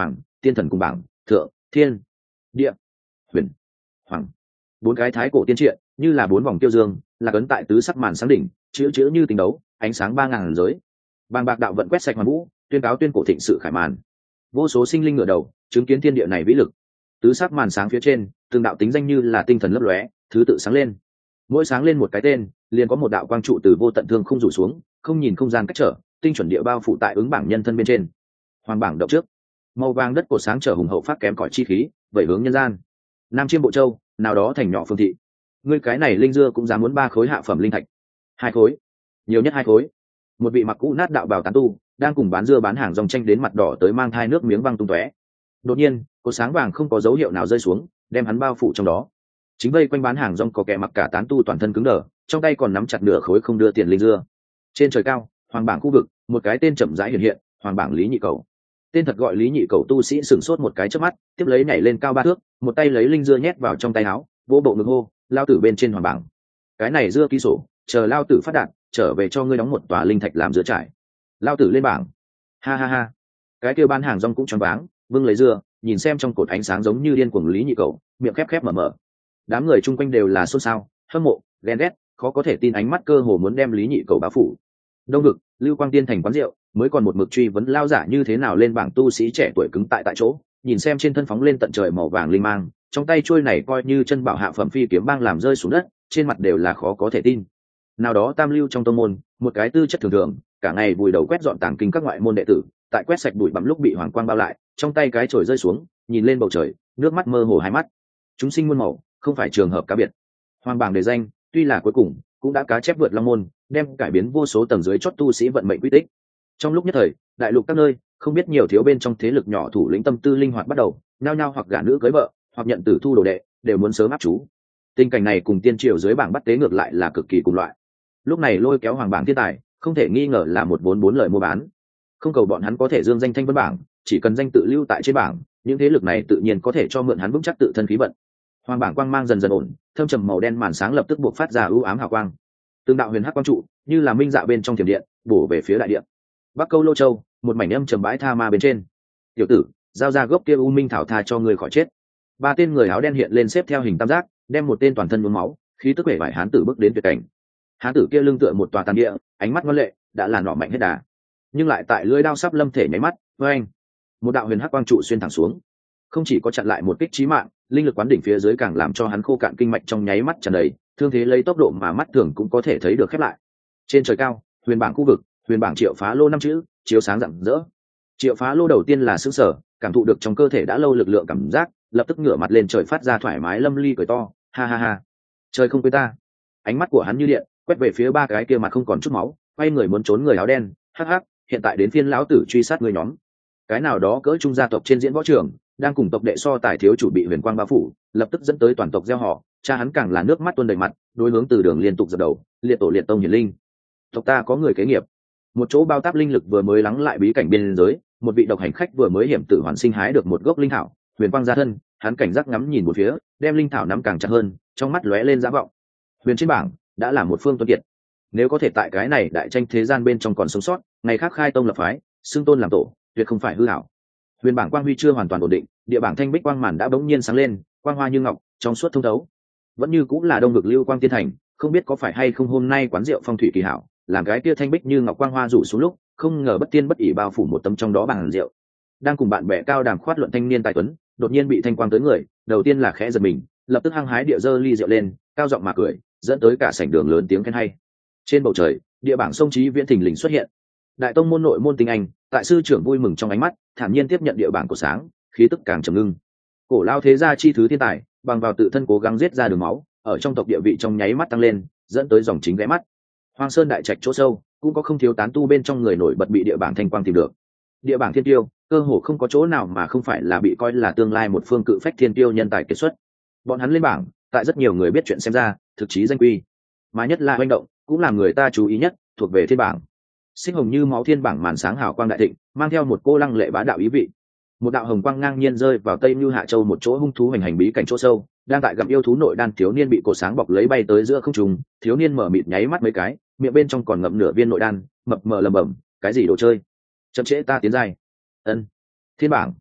tiên thần cùng bảng thượng thiên địa huyền hoàng bốn cái thái cổ tiên triện như là bốn vòng tiêu dương là cấn tại tứ sắc màn sáng đỉnh chữ chữ như tình đấu ánh sáng ba ngàn giới bàng bạc đạo vận quét sạch hoàn vũ tuyên cáo tuyên cổ thịnh sự khải màn vô số sinh linh ngửa đầu chứng kiến thiên địa này vĩ lực tứ sắc màn sáng phía trên từng đạo tính danh như là tinh thần lấp lóe thứ tự sáng lên mỗi sáng lên một cái tên liền có một đạo quang trụ từ vô tận thương không rủ xuống không nhìn không gian cách trở tinh chuẩn địa bao phủ tại ứng bảng nhân thân bên trên hoàng bảng động trước màu vàng đất cột sáng trở hùng hậu phát kém cỏi chi khí vẩy hướng nhân gian nam chiêm bộ châu nào đó thành nhỏ phương thị ngươi cái này linh dưa cũng dám muốn ba khối hạ phẩm linh thạch hai khối nhiều nhất hai khối một vị mặc cũ nát đạo bào tán tu đang cùng bán dưa bán hàng dòng tranh đến mặt đỏ tới mang thai nước miếng văng tung tóe đột nhiên cột sáng vàng không có dấu hiệu nào rơi xuống đem hắn bao phủ trong đó chính vây quanh bán hàng rong có kẻ mặc cả tán tu toàn thân cứng đờ trong tay còn nắm chặt nửa khối không đưa tiền linh dưa trên trời cao hoàng bảng khu vực một cái tên chậm rãi hiện hiện hoàng bảng lý nhị cầu tên thật gọi lý nhị cầu tu sĩ sửng sốt một cái trước mắt tiếp lấy nhảy lên cao ba thước một tay lấy linh dưa nhét vào trong tay áo vỗ bộ ngực hô lao tử bên trên hoàng bảng cái này dưa ký sổ chờ lao tử phát đạt trở về cho ngươi đóng một tòa linh thạch làm dưa trải lao tử lên bảng ha ha ha cái kêu bán hàng rong cũng choáng váng vương lấy dưa nhìn xem trong cột ánh sáng giống như điên cuồng lý nhị cầu miệng khép khép mở mở đám người chung quanh đều là xôn xao hâm mộ ghen ghét khó có thể tin ánh mắt cơ hồ muốn đem lý nhị cầu báo phủ đông ngực lưu quang tiên thành quán rượu mới còn một mực truy vấn lao giả như thế nào lên bảng tu sĩ trẻ tuổi cứng tại tại chỗ nhìn xem trên thân phóng lên tận trời màu vàng linh mang trong tay trôi này coi như chân bảo hạ phẩm phi kiếm băng làm rơi xuống đất trên mặt đều là khó có thể tin nào đó tam lưu trong tông môn một cái tư chất thường thường cả ngày vùi đầu quét dọn tàng kinh các ngoại môn đệ tử tại quét sạch bụi bặm lúc bị hoàng quang bao lại trong tay cái chổi rơi xuống nhìn lên bầu trời nước mắt mơ hồ hai mắt chúng sinh muôn màu không phải trường hợp cá biệt hoàng bảng đề danh tuy là cuối cùng cũng đã cá chép vượt long môn đem cải biến vô số tầng dưới chót tu sĩ vận mệnh quy tích trong lúc nhất thời đại lục các nơi không biết nhiều thiếu bên trong thế lực nhỏ thủ lĩnh tâm tư linh hoạt bắt đầu nhao nhao hoặc gả nữ cưới vợ hoặc nhận tử thu đồ đệ đều muốn sớm áp chú tình cảnh này cùng tiên triều dưới bảng bắt tế ngược lại là cực kỳ cùng loại lúc này lôi kéo hoàng bảng thiên tài không thể nghi ngờ là một vốn bốn lời mua bán không cầu bọn hắn có thể dương danh thanh vân bảng chỉ cần danh tự lưu tại trên bảng những thế lực này tự nhiên có thể cho mượn hắn vững chắc tự thân khí vận hoàng bảng quang mang dần dần ổn thâm trầm màu đen màn sáng lập tức buộc phát ra ưu ám hào quang tương đạo huyền hắc quang trụ như là minh dạ bên trong thiểm điện bổ về phía đại điện bắc câu lô châu một mảnh âm trầm bãi tha ma bên trên tiểu tử giao ra gốc kia u minh thảo tha cho người khỏi chết ba tên người áo đen hiện lên xếp theo hình tam giác đem một tên toàn thân nhuốm máu khí tức vẻ vải hán tử bước đến tuyệt cảnh hán tử kia lưng tựa một tòa tàn địa ánh mắt ngoan lệ đã là nọ mạnh hết đà nhưng lại tại lưỡi đao sắp lâm thể nháy mắt với anh một đạo huyền hắc quang trụ xuyên thẳng xuống không chỉ có chặn lại một kích chí mạng linh lực quán đỉnh phía dưới càng làm cho hắn khô cạn kinh mạch trong nháy mắt tràn đầy thương thế lấy tốc độ mà mắt thường cũng có thể thấy được khép lại trên trời cao huyền bảng khu vực huyền bảng triệu phá lô năm chữ chiếu sáng rạng rỡ triệu phá lô đầu tiên là xương sở cảm thụ được trong cơ thể đã lâu lực lượng cảm giác lập tức ngửa mặt lên trời phát ra thoải mái lâm ly cười to ha ha ha trời không quên ta ánh mắt của hắn như điện quét về phía ba cái kia mặt không còn chút máu quay người muốn trốn người áo đen hắc hắc hiện tại đến phiên lão tử truy sát người nhóm cái nào đó cỡ trung gia tộc trên diễn võ trường đang cùng tộc đệ so tài thiếu chủ bị huyền quang bao phủ lập tức dẫn tới toàn tộc gieo họ cha hắn càng là nước mắt tuôn đầy mặt đối hướng từ đường liên tục dập đầu liệt tổ liệt tông hiển linh tộc ta có người kế nghiệp một chỗ bao táp linh lực vừa mới lắng lại bí cảnh biên giới một vị độc hành khách vừa mới hiểm tử hoàn sinh hái được một gốc linh thảo huyền quang ra thân hắn cảnh giác ngắm nhìn một phía đem linh thảo nắm càng chặt hơn trong mắt lóe lên giả vọng huyền trên bảng đã là một phương tuân kiệt nếu có thể tại cái này đại tranh thế gian bên trong còn sống sót ngày khác khai tông lập phái xưng tôn làm tổ tuyệt không phải hư hảo huyền bảng quang huy chưa hoàn toàn ổn định địa bảng thanh bích quang màn đã bỗng nhiên sáng lên quang hoa như ngọc trong suốt thông thấu vẫn như cũng là đông vực lưu quang tiên thành không biết có phải hay không hôm nay quán rượu phong thủy kỳ hảo làm cái kia thanh bích như ngọc quang hoa rủ xuống lúc không ngờ bất tiên bất ỉ bao phủ một tấm trong đó bàn rượu đang cùng bạn bè cao đàm khoát luận thanh niên tài tuấn đột nhiên bị thanh quang tới người đầu tiên là khẽ giật mình lập tức hăng hái địa dơ ly rượu lên cao giọng mà cười dẫn tới cả sảnh đường lớn tiếng khen hay trên bầu trời địa bảng sông trí viễn thình lình xuất hiện đại tông môn nội môn tinh anh tại sư trưởng vui mừng trong ánh mắt thản nhiên tiếp nhận địa bảng của sáng khí tức càng trầm ngưng cổ lao thế gia chi thứ thiên tài bằng vào tự thân cố gắng giết ra đường máu ở trong tộc địa vị trong nháy mắt tăng lên dẫn tới dòng chính ghé mắt hoang sơn đại trạch chỗ sâu cũng có không thiếu tán tu bên trong người nổi bật bị địa bảng thanh quang tìm được địa bảng thiên tiêu cơ hồ không có chỗ nào mà không phải là bị coi là tương lai một phương cự phách thiên tiêu nhân tài kiệt xuất bọn hắn lên bảng tại rất nhiều người biết chuyện xem ra thực chí danh quy mà nhất là manh động cũng là người ta chú ý nhất thuộc về thiên bảng sinh hồng như máu thiên bảng màn sáng hào quang đại thịnh mang theo một cô lăng lệ bá đạo ý vị một đạo hồng quang ngang nhiên rơi vào tây như hạ châu một chỗ hung thú hành hành bí cảnh chỗ sâu đang tại gặm yêu thú nội đan thiếu niên bị cột sáng bọc lấy bay tới giữa không trung thiếu niên mở mịt nháy mắt mấy cái miệng bên trong còn ngậm nửa viên nội đan mập mờ lầm bầm cái gì đồ chơi chậm trễ ta tiến giai ân thiên bảng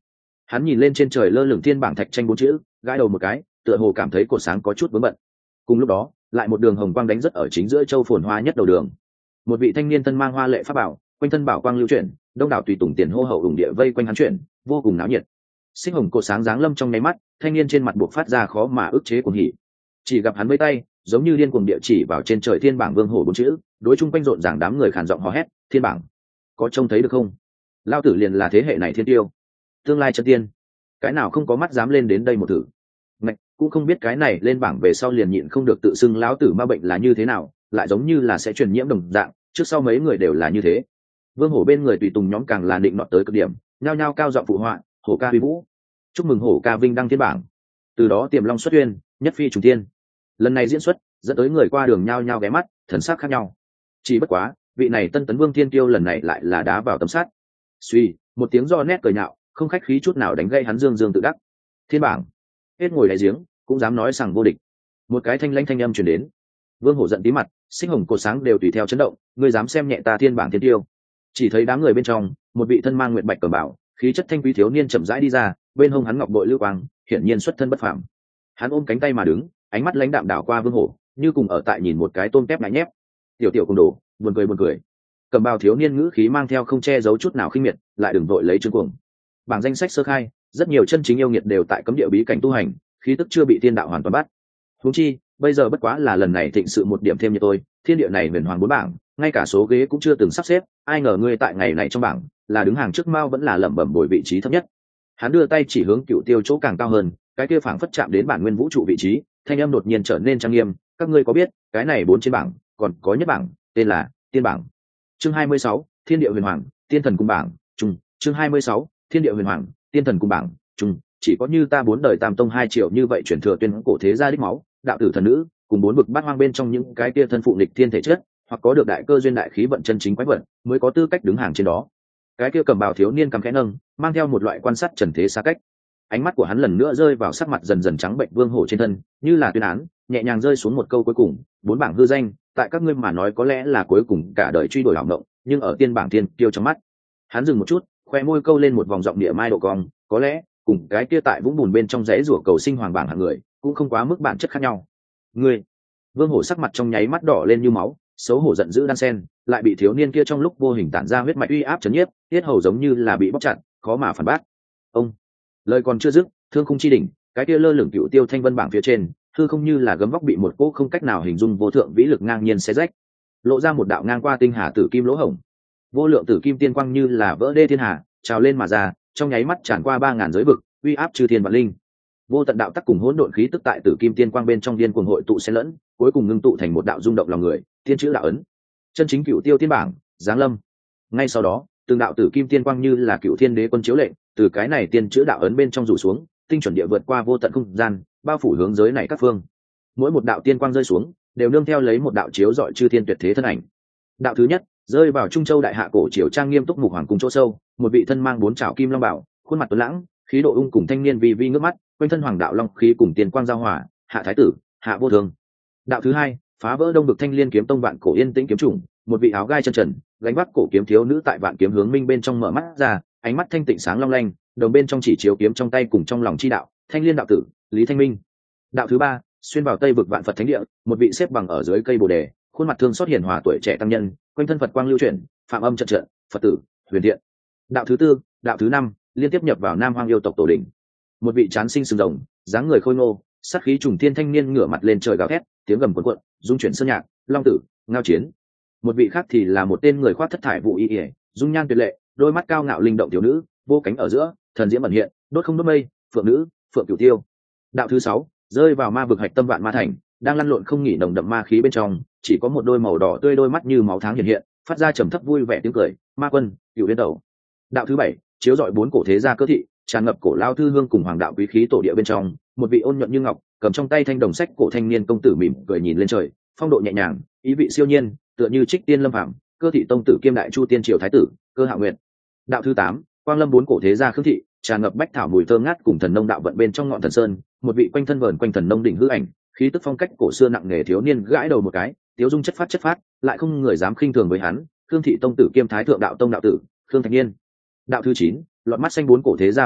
Hắn nhìn lên trên trời lơ lửng thiên bảng thạch tranh bốn chữ, gãi đầu một cái, tựa hồ cảm thấy cột sáng có chút vướng bận. Cùng lúc đó, lại một đường hồng quang đánh rất ở chính giữa châu phồn hoa nhất đầu đường. Một vị thanh niên thân mang hoa lệ pháp bảo, quanh thân bảo quang lưu chuyển, đông đảo tùy tùng tiền hô hậu ủng địa vây quanh hắn chuyển, vô cùng náo nhiệt. Xích hồng cột sáng giáng lâm trong nháy mắt, thanh niên trên mặt buộc phát ra khó mà ức chế cuồng hỉ. Chỉ gặp hắn với tay, giống như điên cuồng địa chỉ vào trên trời thiên bảng vương hổ bốn chữ, đối chung quanh rộn ràng đám người khàn giọng hò hét, "Thiên bảng, có trông thấy được không? Lao tử liền là thế hệ này thiên tiêu, tương lai chân tiên, cái nào không có mắt dám lên đến đây một thử." Ngạch, cũng không biết cái này lên bảng về sau liền nhịn không được tự xưng lão tử ma bệnh là như thế nào, lại giống như là sẽ truyền nhiễm đồng dạng, trước sau mấy người đều là như thế. Vương hổ bên người tùy tùng nhóm càng là định nọt tới cực điểm, nhao nhao cao giọng phụ họa, "Hổ ca uy vũ, chúc mừng hổ ca vinh đăng thiên bảng." Từ đó tiềm long xuất uyên, nhất phi trùng thiên. Lần này diễn xuất dẫn tới người qua đường nhao nhao ghé mắt, thần sắc khác nhau. Chỉ bất quá, vị này tân tấn vương thiên tiêu lần này lại là đá vào tấm sắt. Suy, một tiếng do nét cười nhạo, không khách khí chút nào đánh gây hắn dương dương tự đắc. "Thiên bảng, hết ngồi đáy giếng, cũng dám nói rằng vô địch." Một cái thanh lãnh thanh âm truyền đến. Vương hổ giận tí mặt, xích hồng cột sáng đều tùy theo chấn động, "Ngươi dám xem nhẹ ta thiên bảng thiên tiêu?" Chỉ thấy đám người bên trong, một vị thân mang nguyệt bạch cẩm bảo, khí chất thanh quý thiếu niên chậm rãi đi ra, bên hông hắn ngọc bội lưu quang, hiển nhiên xuất thân bất phàm. Hắn ôm cánh tay mà đứng, ánh mắt lãnh đạm đảo qua Vương hổ, như cùng ở tại nhìn một cái tôm tép ngại nhép. "Tiểu tiểu cùng đồ, buồn cười buồn cười." Cẩm bào thiếu niên ngữ khí mang theo không che giấu chút nào khinh miệt, lại đừng vội lấy trương cuồng. Bảng danh sách sơ khai, rất nhiều chân chính yêu nghiệt đều tại cấm địa bí cảnh tu hành, khí tức chưa bị thiên đạo hoàn toàn bắt. Huống chi, bây giờ bất quá là lần này thịnh sự một điểm thêm như tôi, thiên địa này huyền hoàng bốn bảng, ngay cả số ghế cũng chưa từng sắp xếp, ai ngờ ngươi tại ngày này trong bảng, là đứng hàng trước mao vẫn là lẩm bẩm bồi vị trí thấp nhất. Hắn đưa tay chỉ hướng Cựu Tiêu chỗ càng cao hơn, cái kia phảng phất chạm đến bản nguyên vũ trụ vị trí, thanh âm đột nhiên trở nên trang nghiêm, "Các ngươi có biết, cái này bốn trên bảng, còn có nhất bảng, tên là Tiên bảng." Chương hai mươi sáu, Thiên địa huyền hoàng, Tiên thần cung bảng, trung, chương hai mươi sáu, Thiên địa huyền hoàng, Tiên thần cung bảng, trung, chỉ có như ta bốn đời tam tông hai triệu như vậy chuyển thừa tuyên cổ thế gia đích máu, đạo tử thần nữ, cùng bốn bực bát hoang bên trong những cái kia thân phụ nghịch thiên thể chất, hoặc có được đại cơ duyên đại khí vận chân chính quái vận, mới có tư cách đứng hàng trên đó. Cái kia cầm bào thiếu niên cầm khẽ nâng, mang theo một loại quan sát trần thế xa cách. Ánh mắt của hắn lần nữa rơi vào sắc mặt dần dần trắng bệnh Vương hổ trên thân, như là tuyên án, nhẹ nhàng rơi xuống một câu cuối cùng, "Bốn bảng hư danh, tại các ngươi mà nói có lẽ là cuối cùng cả đời truy đuổi hỏng động, nhưng ở tiên bảng tiên tiêu trong mắt." Hắn dừng một chút, khoe môi câu lên một vòng giọng địa mai độ cong, "Có lẽ, cùng cái kia tại vũng bùn bên trong rẽ rủa cầu sinh hoàng bảng hạng người, cũng không quá mức bản chất khác nhau." "Ngươi?" Vương hổ sắc mặt trong nháy mắt đỏ lên như máu, xấu hổ giận dữ đan sen, lại bị thiếu niên kia trong lúc vô hình tản ra huyết mạch uy áp chấn nhiếp, tiết hầu giống như là bị bóc chặt, khó mà phản bác. Ông, lời còn chưa dứt, thương khung chi đỉnh, cái kia lơ lửng Cựu Tiêu thanh vân bảng phía trên, hư không như là gấm vóc bị một cỗ không cách nào hình dung vô thượng vĩ lực ngang nhiên xé rách, lộ ra một đạo ngang qua tinh hà tử kim lỗ hổng. Vô lượng tử kim tiên quang như là vỡ đê thiên hà, trào lên mà ra, trong nháy mắt tràn qua ba ngàn giới vực, uy áp chư thiên vạn linh. Vô tận đạo tắc cùng hỗn độn khí tức tại tử kim tiên quang bên trong điên cuồng hội tụ xen lẫn, cuối cùng ngưng tụ thành một đạo rung động lòng người, tiên chữ đạo ấn. Chân chính Cựu Tiêu tiên bảng, giáng lâm. Ngay sau đó, từng đạo tử kim tiên quang như là cựu thiên đế quân chiếu lệnh, từ cái này tiên chữ đạo ấn bên trong rủ xuống, tinh chuẩn địa vượt qua vô tận không gian, bao phủ hướng giới này các phương. Mỗi một đạo tiên quang rơi xuống, đều nương theo lấy một đạo chiếu rọi chư thiên tuyệt thế thân ảnh. Đạo thứ nhất, rơi vào Trung Châu đại hạ cổ triều trang nghiêm túc mục hoàng cung chỗ sâu, một vị thân mang bốn trảo kim long bảo, khuôn mặt tuấn lãng, khí độ ung cùng thanh niên vi vi ngước mắt, quanh thân hoàng đạo long khí cùng tiên quang giao hòa, hạ thái tử, hạ vô thường. Đạo thứ hai, phá vỡ đông vực thanh liên kiếm tông vạn cổ yên tĩnh kiếm chủng, một vị áo gai chân trần, gánh vác cổ kiếm thiếu nữ tại vạn kiếm hướng minh bên trong mở mắt ra, ánh mắt thanh tịnh sáng long lanh, đồng bên trong chỉ chiếu kiếm trong tay cùng trong lòng chi đạo, thanh liên đạo tử, lý thanh minh. Đạo thứ ba, xuyên vào tây vực vạn phật thánh địa, một vị xếp bằng ở dưới cây bồ đề, khuôn mặt thương xót hiền hòa tuổi trẻ tăng nhân, quanh thân phật quang lưu chuyển, phạm âm trận trận, phật tử, huyền thiện. Đạo thứ tư, đạo thứ năm, liên tiếp nhập vào nam hoang yêu tộc tổ đỉnh, một vị trán sinh sừng rồng, dáng người khôi ngô, sát khí trùng thiên thanh niên ngửa mặt lên trời gào thét, tiếng gầm cuồn cuộn, dung chuyển sơn nhạc, long tử, ngao chiến. Một vị khác thì là một tên người khoác thất thải vụ y ỉa, dung nhan tuyệt lệ, đôi mắt cao ngạo linh động thiếu nữ, vô cánh ở giữa, thần diễm ẩn hiện, đốt không đốt mây, phượng nữ, phượng cửu tiêu. Đạo thứ sáu, rơi vào ma vực hạch tâm vạn ma thành, đang lăn lộn không nghỉ nồng đậm ma khí bên trong, chỉ có một đôi màu đỏ tươi đôi mắt như máu tháng hiện hiện, phát ra trầm thấp vui vẻ tiếng cười, ma quân, cửu liên đầu. Đạo thứ bảy, chiếu rọi bốn cổ thế gia cơ thị, tràn ngập cổ lao thư hương cùng hoàng đạo quý khí tổ địa bên trong, một vị ôn nhuận như ngọc, cầm trong tay thanh đồng sách cổ thanh niên công tử mỉm cười nhìn lên trời, phong độ nhẹ nhàng, ý vị siêu nhiên, tựa như trích tiên lâm phàm, cơ thị tông tử kiêm đại chu tiên triều thái tử, cơ hạ nguyệt. Đạo thứ tám, quang lâm bốn cổ thế gia khương thị, tràn ngập bách thảo mùi thơm ngát cùng thần nông đạo vận bên trong ngọn thần sơn, một vị quanh thân vờn quanh thần nông đỉnh hư ảnh, khí tức phong cách cổ xưa nặng nề thiếu niên gãi đầu một cái, tiếu dung chất phát chất phát, lại không người dám khinh thường với hắn, khương thị tông tử kiêm thái thượng đạo tông đạo tử, khương thạch niên. Đạo thứ chín, lọt mắt xanh bốn cổ thế gia phong thị,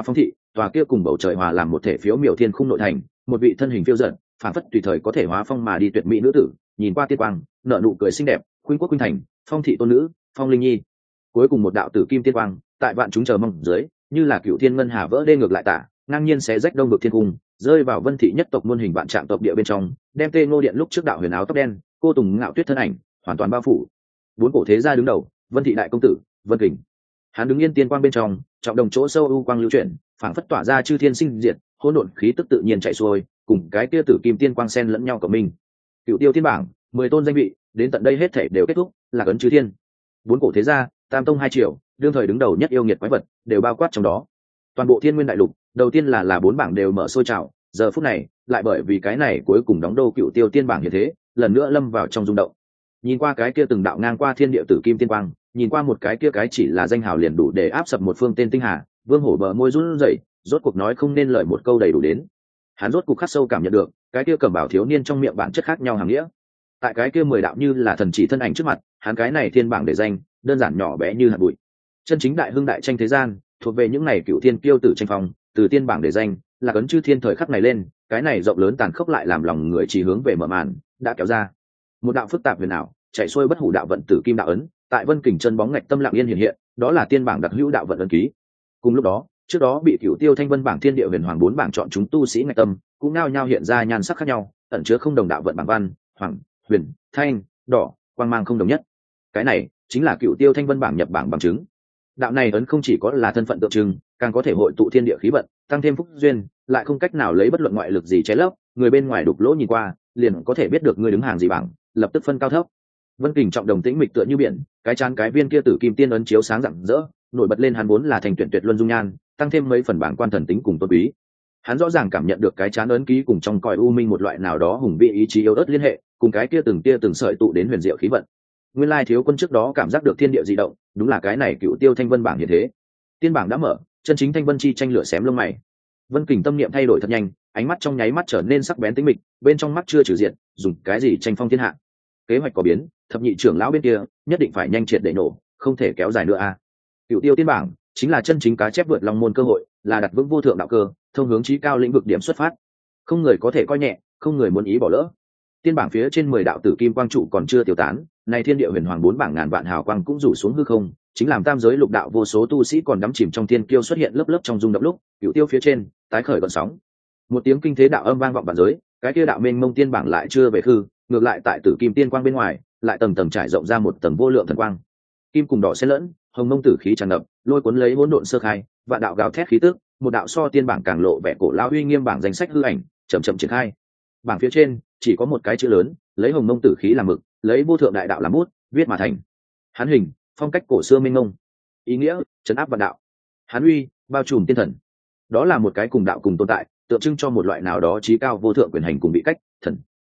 tòa kia cùng bầu trời hòa làm một thể phiếu miểu thiên khung nội thành, một vị thân hình phiêu dật phản phất tùy thời có thể hóa phong mà đi tuyệt mỹ nữ tử nhìn qua tiên quang nở nụ cười xinh đẹp, khuynh quốc khuynh thành, phong thị tôn nữ, phong linh nhi. Cuối cùng một đạo tử kim tiên quang tại vạn chúng chờ mong dưới, như là cựu thiên ngân hà vỡ đê ngược lại tả, ngang nhiên xé rách đông vực thiên cung, rơi vào Vân thị nhất tộc muôn hình vạn trạng tộc địa bên trong, đem Tê Ngô điện lúc trước đạo huyền áo tóc đen, cô tùng ngạo tuyết thân ảnh hoàn toàn bao phủ. Bốn cổ thế gia đứng đầu, Vân thị đại công tử Vân Kình, hắn đứng yên tiên quang bên trong, trọng đồng chỗ sâu u quang lưu chuyển, phảng phất tỏa ra chư thiên sinh diệt, hỗn độn khí tức tự nhiên chạy xuôi, cùng cái kia tử kim tiên quang xen lẫn nhau của mình. Cựu tiêu tiên bảng, mười tôn danh vị, đến tận đây hết thể đều kết thúc, là ấn chư thiên. Bốn cổ thế gia, tam tông hai triều, đương thời đứng đầu nhất yêu nghiệt quái vật, đều bao quát trong đó. Toàn bộ thiên nguyên đại lục, đầu tiên là là bốn bảng đều mở sôi trào, giờ phút này, lại bởi vì cái này cuối cùng đóng đô cựu tiêu tiên bảng như thế, lần nữa lâm vào trong rung động. Nhìn qua cái kia từng đạo ngang qua thiên địa tử kim tiên quang, nhìn qua một cái kia cái chỉ là danh hào liền đủ để áp sập một phương tên tinh hà, Vương Hổ bờ môi run rẩy, rốt cuộc nói không nên lời một câu đầy đủ đến. Hắn rốt cuộc khắc sâu cảm nhận được, cái kia cẩm bảo thiếu niên trong miệng bản chất khác nhau hàng nghĩa. Tại cái kia mười đạo như là thần chỉ thân ảnh trước mặt, hắn cái này thiên bảng để danh, đơn giản nhỏ bé như hạt bụi. Chân chính đại hưng đại tranh thế gian, thuộc về những này cựu thiên kiêu tử tranh phong, từ tiên bảng để danh, là cấn chư thiên thời khắc này lên, cái này rộng lớn tàn khốc lại làm lòng người chỉ hướng về mở màn, đã kéo ra. Một đạo phức tạp huyền ảo, chạy xuôi bất hủ đạo vận tử kim đạo ấn, tại Vân Kình chân bóng ngạch tâm lặng yên hiện hiện, đó là tiên bảng đặc hữu đạo vận ấn ký. Cùng lúc đó, trước đó bị Cửu Tiêu Thanh Vân bảng thiên địa huyền hoàng bốn bảng chọn chúng tu sĩ ngạch tâm, cũng nao nhao hiện ra nhan sắc khác nhau, ẩn chứa không đồng đạo vận bảng văn, hoàng, huyền, thanh, đỏ, quang mang không đồng nhất. Cái này chính là Cửu Tiêu Thanh Vân bảng nhập bảng bằng chứng. Đạo này ấn không chỉ có là thân phận tượng trưng, càng có thể hội tụ thiên địa khí vận, tăng thêm phúc duyên, lại không cách nào lấy bất luận ngoại lực gì che lấp, người bên ngoài đục lỗ nhìn qua, liền có thể biết được ngươi đứng hàng gì bảng, lập tức phân cao thấp. Vân Kình trọng đồng tĩnh mịch tựa như biển, cái chán cái viên kia tử kim tiên ấn chiếu sáng rạng rỡ, nổi bật lên hắn vốn là thành tuyển tuyệt luân dung nhan, tăng thêm mấy phần bảng quan thần tính cùng tôn quý. Hắn rõ ràng cảm nhận được cái chán ấn ký cùng trong cõi u minh một loại nào đó hùng vĩ ý chí yếu ớt liên hệ, cùng cái kia từng tia từng sợi tụ đến huyền diệu khí vận. Nguyên lai thiếu quân trước đó cảm giác được thiên địa dị động, đúng là cái này Cựu Tiêu Thanh Vân bảng như thế. Tiên bảng đã mở, chân chính Thanh Vân chi tranh lửa xém lông mày. Vân Kình tâm niệm thay đổi thật nhanh, ánh mắt trong nháy mắt trở nên sắc bén tĩnh mịch, bên trong mắt chưa trừ diện, dùng cái gì tranh phong thiên hạ. Kế hoạch có biến, thập nhị trưởng lão bên kia nhất định phải nhanh triệt để nổ, không thể kéo dài nữa a. À. Cựu Tiêu tiên bảng chính là chân chính cá chép vượt long môn cơ hội, là đặt vững vô thượng đạo cơ, thông hướng chí cao lĩnh vực điểm xuất phát. Không người có thể coi nhẹ, không người muốn ý bỏ lỡ. Tiên bảng phía trên mười đạo tử kim quang trụ còn chưa tiêu tán, này thiên địa huyền hoàng bốn bảng ngàn vạn hào quang cũng rủ xuống hư không, chính làm tam giới lục đạo vô số tu sĩ còn đắm chìm trong thiên kiêu xuất hiện lớp lớp trong rung động lúc, Cựu Tiêu phía trên tái khởi gợn sóng. Một tiếng kinh thế đạo âm vang vọng bản giới, cái kia đạo mênh mông tiên bảng lại chưa về hư, ngược lại tại tử kim tiên quang bên ngoài, lại tầng tầng trải rộng ra một tầng vô lượng thần quang. Kim cùng đỏ xen lẫn, hồng mông tử khí tràn ngập, lôi cuốn lấy hỗn độn sơ khai, vạn đạo gào thét khí tức, một đạo so tiên bảng càng lộ vẻ cổ lão uy nghiêm bảng danh sách hư ảnh, chậm chậm triển khai. Bảng phía trên chỉ có một cái chữ lớn, lấy hồng mông tử khí làm mực, lấy vô thượng đại đạo làm bút, viết mà thành. Hán hình, phong cách cổ xưa mênh mông. Ý nghĩa, trấn áp vạn đạo. Hán uy, bao trùm tiên thần. Đó là một cái cùng đạo cùng tồn tại, tượng trưng cho một loại nào đó trí cao vô thượng quyền hành cùng bị cách, thần,